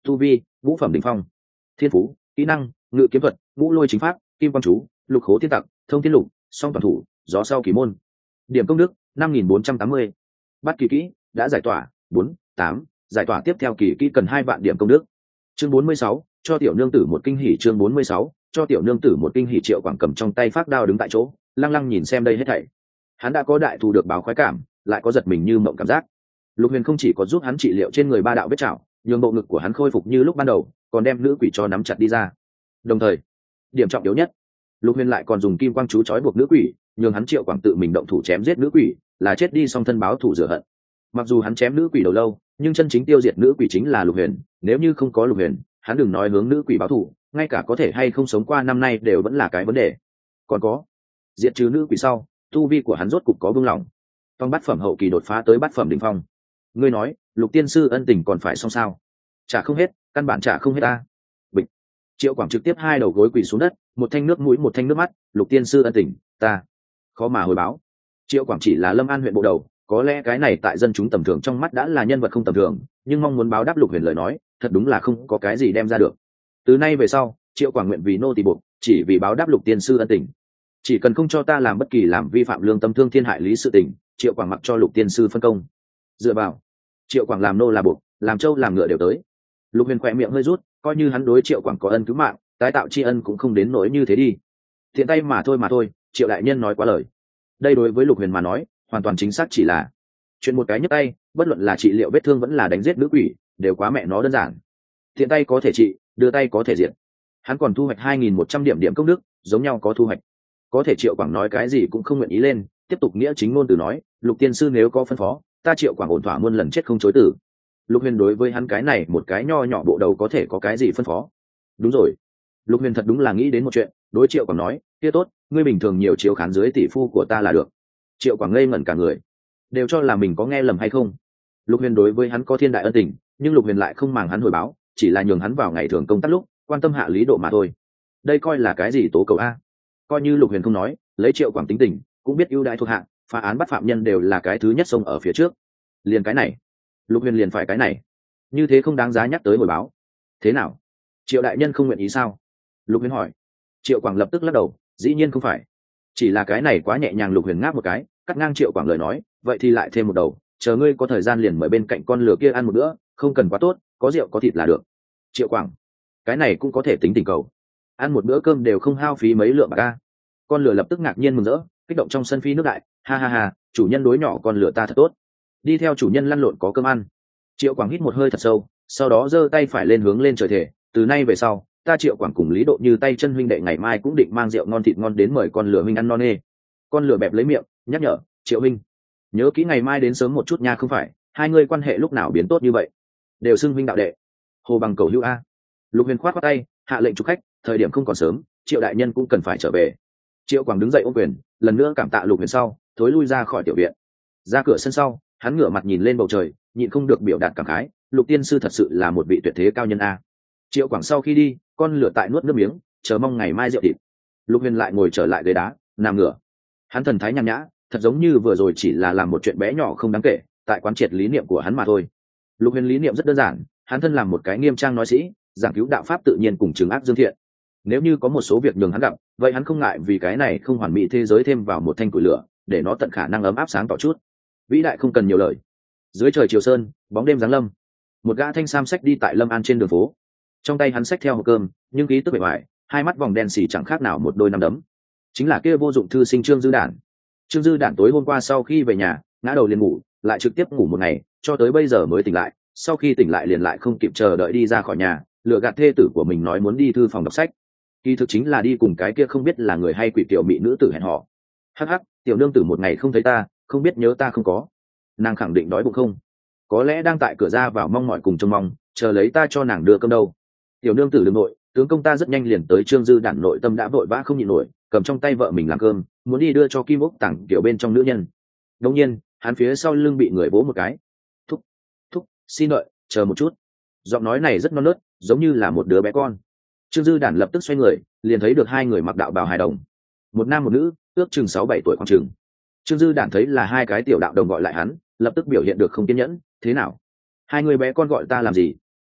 S1: tu vi vũ phẩm đỉnh phong, thiên phú kỹ năng ngự kiếm thuật ngũ lôi chính pháp kim quang chú lục khố thiên tặc thông thiên lục song toàn thủ gió sau kỳ môn. Điểm công đức 5.480. Bắt kỳ kỹ đã giải tỏa 4, 8, giải tỏa tiếp theo kỳ kỹ cần 2 vạn điểm công đức. Chương 46, cho tiểu nương tử một kinh hỉ. Chương 46, cho tiểu nương tử một kinh hỉ. Triệu Quảng cầm trong tay phác đao đứng tại chỗ lăng lăng nhìn xem đây hết thảy. Hắn đã có đại thù được báo khoái cảm, lại có giật mình như mộng cảm giác. Lục Huyền không chỉ có giúp hắn trị liệu trên người 3 đạo vết chảo, nhường bộ ngực của hắn khôi phục như lúc ban đầu, còn đem nữ quỷ cho nắm chặt đi ra. Đồng thời, điểm trọng yếu nhất, Lục Huyền lại còn dùng kim quang chú trói buộc nữ quỷ, nhường hắn Triệu Quảng tự mình động thủ chém giết nữ quỷ, là chết đi song thân báo thù rửa hận. Mặc dù hắn chém nữ quỷ đầu lâu, nhưng chân chính tiêu diệt nữ quỷ chính là Lục Huyền, nếu như không có Lục Huyền, hắn đừng nói hướng nữ quỷ báo thù, ngay cả có thể hay không sống qua năm nay đều vẫn là cái vấn đề. Còn có, diệt trừ nữ quỷ sau, tu vi của hắn rốt cục có buông lỏng, trong bát phẩm hậu kỳ đột phá tới bát phẩm đỉnh phong. Ngươi nói, Lục tiên sư ân tình còn phải xong sao? Trả không hết, căn bản trả không hết ta. Bịch. Triệu Quảng trực tiếp 2 đầu gối quỳ xuống đất, một thanh nước mũi một thanh nước mắt, Lục tiên sư ân tình, ta khó mà hồi báo. Triệu Quảng chỉ là Lâm An huyện bộ đầu, có lẽ cái này tại dân chúng tầm thường trong mắt đã là nhân vật không tầm thường, nhưng mong muốn báo đáp Lục Huyền lời nói, thật đúng là không có cái gì đem ra được. Từ nay về sau, Triệu Quảng nguyện vì nô tỳ buộc, chỉ vì báo đáp Lục tiên sư ân tình. Chỉ cần không cho ta làm bất kỳ làm vi phạm lương tâm thương thiên hại lý sự tình, Triệu Quảng mặc cho Lục tiên sư phân công. Dựa vào, Triệu Quảng làm nô là buộc, làm trâu làm ngựa đều tới. Lục Huyền khỏe miệng hơi rút, coi như hắn đối Triệu Quảng có ân cứu mạng, tái tạo tri ân cũng không đến nỗi như thế đi. Thiện tay mà thôi, Triệu đại nhân nói quá lời. Đây đối với Lục Huyền mà nói, hoàn toàn chính xác chỉ là chuyện một cái nhấc tay, bất luận là trị liệu vết thương vẫn là đánh giết nữ quỷ, đều quá mẹ nó đơn giản. Thiện tay có thể trị, đưa tay có thể diệt. Hắn còn thu hoạch 2.100 điểm công đức, giống nhau có thu hoạch. Có thể Triệu Quảng nói cái gì cũng không nguyện ý lên, tiếp tục nghĩa chính ngôn từ nói, Lục tiên sư nếu có phân phó, ta Triệu Quảng ổn thỏa muôn lần chết không chối từ. Lục Huyền đối với hắn cái này một cái nho nhỏ bộ đầu có thể có cái gì phân phó? Đúng rồi, Lục Huyền thật đúng là nghĩ đến một chuyện, đối Triệu Quảng nói, kia tốt, ngươi bình thường nhiều chiếu khán dưới tỷ phu của ta là được. Triệu Quảng ngây ngẩn cả người, đều cho là mình có nghe lầm hay không. Lục Huyền đối với hắn có thiên đại ân tình, nhưng Lục Huyền lại không màng hắn hồi báo, chỉ là nhường hắn vào ngày thường công tác lúc quan tâm hạ lý độ mà thôi. Đây coi là cái gì tố cầu a? Coi như Lục Huyền không nói, lấy Triệu Quảng tính tình, cũng biết ưu đãi thuộc hạ, phá án bắt phạm nhân đều là cái thứ nhất xông ở phía trước. Liền cái này, Lục Huyền liền phải cái này, như thế không đáng giá nhắc tới hồi báo. Thế nào? Triệu đại nhân không nguyện ý sao? Lục Huyền hỏi. Triệu Quảng lập tức lắc đầu, dĩ nhiên không phải, chỉ là cái này quá nhẹ nhàng. Lục Huyền ngáp một cái, cắt ngang Triệu Quảng lời nói, vậy thì lại thêm một đầu, chờ ngươi có thời gian liền mời bên cạnh con lừa kia ăn một bữa, không cần quá tốt, có rượu có thịt là được. Triệu Quảng, cái này cũng có thể tính tình cầu, ăn một bữa cơm đều không hao phí mấy lượng bạc ca. Con lừa lập tức ngạc nhiên mừng rỡ, kích động trong sân phi nước đại, ha ha ha, chủ nhân đối nhỏ con lừa ta thật tốt, đi theo chủ nhân lăn lộn có cơm ăn. Triệu Quảng hít một hơi thật sâu, sau đó giơ tay phải lên hướng lên trời thể, từ nay về sau, ta Triệu Quảng cùng Lý Độ như tay chân huynh đệ, ngày mai cũng định mang rượu ngon thịt ngon đến mời con lừa huynh ăn non nê. Con lừa bẹp lấy miệng, nhắc nhở, Triệu huynh, nhớ kỹ ngày mai đến sớm một chút nha, không phải hai người quan hệ lúc nào biến tốt như vậy, đều xưng huynh đạo đệ. Hồ bằng cầu hữu a. Lục Huyền khoát khoát tay, hạ lệnh chúc khách, thời điểm không còn sớm, Triệu đại nhân cũng cần phải trở về. Triệu Quảng đứng dậy ôm quyền, lần nữa cảm tạ Lục Huyền sau, thối lui ra khỏi tiểu viện. Ra cửa sân sau, hắn ngửa mặt nhìn lên bầu trời, nhịn không được biểu đạt cảm khái, Lục tiên sư thật sự là một vị tuyệt thế cao nhân a. Triệu Quảng sau khi đi, con lửa tại nuốt nước miếng, chờ mong ngày mai rượu thịt. Lục Huyền lại ngồi trở lại ghế đá, nằm ngửa. Hắn thần thái nhàn nhã, thật giống như vừa rồi chỉ là làm một chuyện bé nhỏ không đáng kể, tại quán triệt lý niệm của hắn mà thôi. Lục Huyền lý niệm rất đơn giản, hắn thân làm một cái nghiêm trang nói sĩ, giảng cứu đạo pháp tự nhiên cùng chứng ác dương thiện. Nếu như có một số việc nhường hắn gặp, vậy hắn không ngại vì cái này không hoàn mỹ thế giới thêm vào một thanh củi lửa, để nó tận khả năng ấm áp sáng tỏ chút. Vĩ đại không cần nhiều lời. Dưới trời chiều sơn, bóng đêm giáng lâm, một gã thanh sam xách đi tại Lâm An trên đường phố. Trong tay hắn xách theo hộp cơm, nhưng khí tức bề ngoài, hai mắt vòng đen xì chẳng khác nào một đôi nắm đấm. Chính là kia vô dụng thư sinh Trương Dư Đản. Trương Dư Đản tối hôm qua sau khi về nhà, ngã đầu liền ngủ, lại trực tiếp ngủ một ngày, cho tới bây giờ mới tỉnh lại. Sau khi tỉnh lại liền lại không kịp chờ đợi đi ra khỏi nhà, lừa gạt thê tử của mình nói muốn đi thư phòng đọc sách. Kỳ thực chính là đi cùng cái kia không biết là người hay quỷ tiểu mỹ nữ tử hẹn hò. Hắc hắc, tiểu nương tử một ngày không thấy ta, không biết nhớ ta không có. Nàng khẳng định đói bụng không? Có lẽ đang tại cửa ra vào mong mỏi cùng trông mong, chờ lấy ta cho nàng đưa cơm đâu. Tiểu nương tử đừng nội, tướng công ta rất nhanh liền tới. Trương Dư Đản nội tâm đã vội vã không nhịn nổi, cầm trong tay vợ mình làm cơm, muốn đi đưa cho Kim Ốc Tảng kiểu bên trong nữ nhân. Đống nhiên, hắn phía sau lưng bị người vỗ một cái. Thúc, thúc, xin đợi, chờ một chút. Giọng nói này rất non nớt, giống như là một đứa bé con. Trương Dư Đản lập tức xoay người, liền thấy được hai người mặc đạo bào hài đồng, một nam một nữ, ước chừng 6-7 tuổi khoảng chừng. Trương Dư Đản thấy là hai cái tiểu đạo đồng gọi lại hắn, lập tức biểu hiện được không kiên nhẫn, thế nào? Hai người bé con gọi ta làm gì?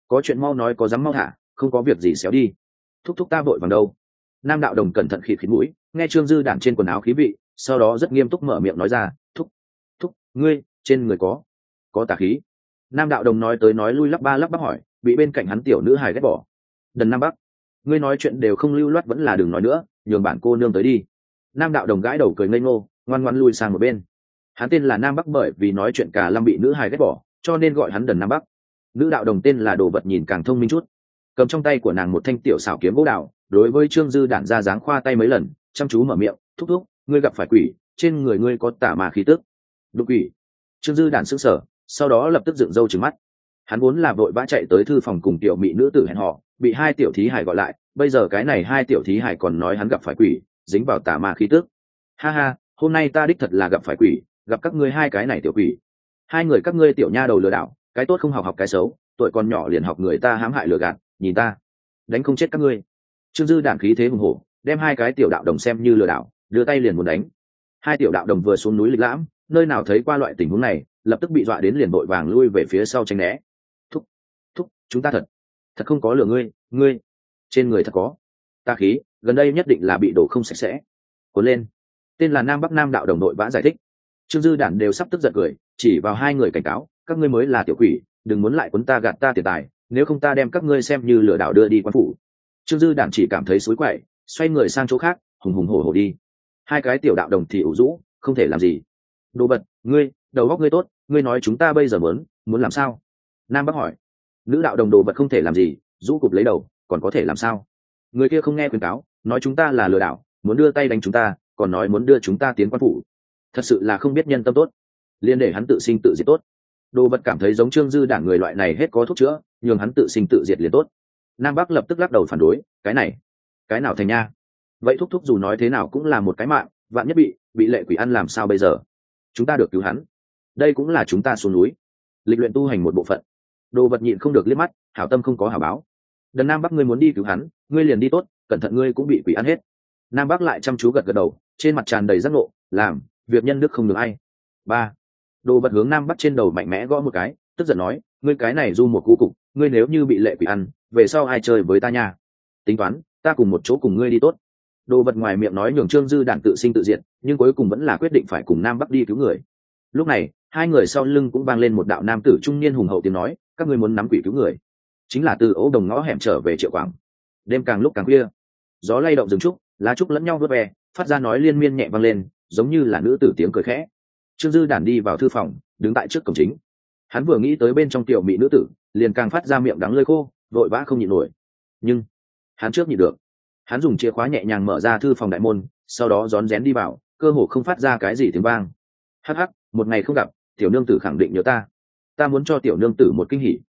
S1: có chuyện mau nói, có dám mau thả, không có việc gì xéo đi. Thúc thúc ta vội vàng đâu. Nam đạo đồng cẩn thận khịt khịt mũi, nghe Trương Dư Đản trên quần áo khí vị, sau đó rất nghiêm túc mở miệng nói ra, thúc thúc ngươi trên người có tà khí. Nam đạo đồng nói tới nói lui lắp ba lắp bắp hỏi, bị bên cạnh hắn tiểu nữ hài ghét bỏ. Đần Nam Bắc, ngươi nói chuyện đều không lưu loát, vẫn là đừng nói nữa, nhường bản cô nương tới đi. Nam đạo đồng gãi đầu cười ngây ngô, ngoan ngoãn lui sang một bên. Hắn tên là Nam Bắc bởi vì nói chuyện cả lâm bị nữ hài ghét bỏ, cho nên gọi hắn Đần Nam Bắc. Nữ đạo đồng tên là Đồ Vật nhìn càng thông minh chút, cầm trong tay của nàng một thanh tiểu xảo kiếm gỗ đào, đối với Trương Dư Đản ra dáng khoa tay mấy lần, chăm chú mở miệng, thúc thúc ngươi gặp phải quỷ, trên người ngươi có tà ma khí tức. Đục quỷ. Trương Dư Đản sững sờ, sau đó lập tức dựng râu trừng mắt. Hắn vốn là vội vã chạy tới thư phòng cùng tiểu mỹ nữ tử hẹn hò, bị hai tiểu thí hải gọi lại, bây giờ cái này hai tiểu thí hải còn nói hắn gặp phải quỷ, dính vào tà ma khí tức. Ha ha, hôm nay ta đích thật là gặp phải quỷ, gặp các ngươi hai cái này tiểu quỷ. Hai người các ngươi tiểu nha đầu lừa đảo, cái tốt không học học cái xấu, tuổi còn nhỏ liền học người ta hãm hại lừa gạt, nhìn ta đánh không chết các ngươi. Trương Dư Đản khí thế hùng hổ, đem hai cái tiểu đạo đồng xem như lừa đảo, đưa tay liền muốn đánh. Hai tiểu đạo đồng vừa xuống núi lịch lãm, nơi nào thấy qua loại tình huống này, lập tức bị dọa đến liền vội vàng lui về phía sau tránh né. Thúc thúc chúng ta thật không có lừa ngươi trên người thật có tà khí, gần đây nhất định là bị đổ không sạch sẽ. Cuốn lên. Tên là Nam Bắc Nam đạo đồng đội vã giải thích. Trương Dư Đản đều sắp tức giận cười, chỉ vào hai người cảnh cáo, các ngươi mới là tiểu quỷ, đừng muốn lại quấn ta gạt ta tiền tài, nếu không ta đem các ngươi xem như lừa đảo đưa đi quan phủ. Trương Dư Đản chỉ cảm thấy xối quậy, xoay người sang chỗ khác, hùng hùng hổ hổ đi. Hai cái tiểu đạo đồng thì ủ rũ, không thể làm gì. Đồ Vật, ngươi đầu óc ngươi tốt, ngươi nói chúng ta bây giờ muốn làm sao? Nam Bắc hỏi. Nữ đạo đồng Đồ Vật không thể làm gì, rũ cụp lấy đầu, còn có thể làm sao? Người kia không nghe khuyên cáo, nói chúng ta là lừa đảo, muốn đưa tay đánh chúng ta, còn nói muốn đưa chúng ta tiến quan phủ. Thật sự là không biết nhân tâm tốt, liên để hắn tự sinh tự diệt tốt. Đồ Vật cảm thấy giống Trương Dư Đản người loại này hết có thuốc chữa, nhường hắn tự sinh tự diệt liền tốt. Nam Bắc lập tức lắc đầu phản đối, cái nào thành nha? Vậy thúc thúc dù nói thế nào cũng là một cái mạng, vạn nhất bị lệ quỷ ăn làm sao bây giờ? Chúng ta được cứu hắn, đây cũng là chúng ta xuống núi lịch luyện tu hành một bộ phận. Đồ Vật nhịn không được liếc mắt, hảo tâm không có hảo báo. Đần Nam Bắc ngươi muốn đi cứu hắn, ngươi liền đi tốt, cẩn thận ngươi cũng bị quỷ ăn hết. Nam Bắc lại chăm chú gật gật đầu, trên mặt tràn đầy giác ngộ, làm việc nhân đức không được ai. Ba. Đồ Vật hướng Nam Bắc trên đầu mạnh mẽ gõ một cái, tức giận nói, ngươi cái này du một cú cục, ngươi nếu như bị lệ quỷ ăn, về sau ai chơi với ta nha? Tính toán, ta cùng một chỗ cùng ngươi đi tốt. Đồ Vật ngoài miệng nói nhường Trương Dư Đản tự sinh tự diệt, nhưng cuối cùng vẫn là quyết định phải cùng Nam Bắc đi cứu người. Lúc này, hai người sau lưng cũng vang lên một đạo nam tử trung niên hùng hậu tiếng nói, các ngươi muốn nắm quỷ cứu người, chính là từ Âu Đồng ngõ hẻm trở về Triệu Quảng. Đêm càng lúc càng khuya, gió lay động rừng trúc, lá trúc lẫn nhau vớt ve, phát ra nói liên miên nhẹ vang lên, giống như là nữ tử tiếng cười khẽ. Trương Dư Đản đi vào thư phòng, đứng tại trước cổng chính. Hắn vừa nghĩ tới bên trong tiểu mỹ nữ tử, liền càng phát ra miệng đắng lưỡi khô, vội vã không nhịn nổi. Nhưng hắn trước nhịn được. Hắn dùng chìa khóa nhẹ nhàng mở ra thư phòng đại môn, sau đó rón rén đi vào, cơ hồ không phát ra cái gì tiếng vang. Hắc hắc, một ngày không gặp, tiểu nương tử khẳng định nhớ ta. Ta muốn cho tiểu nương tử một kinh hỉ,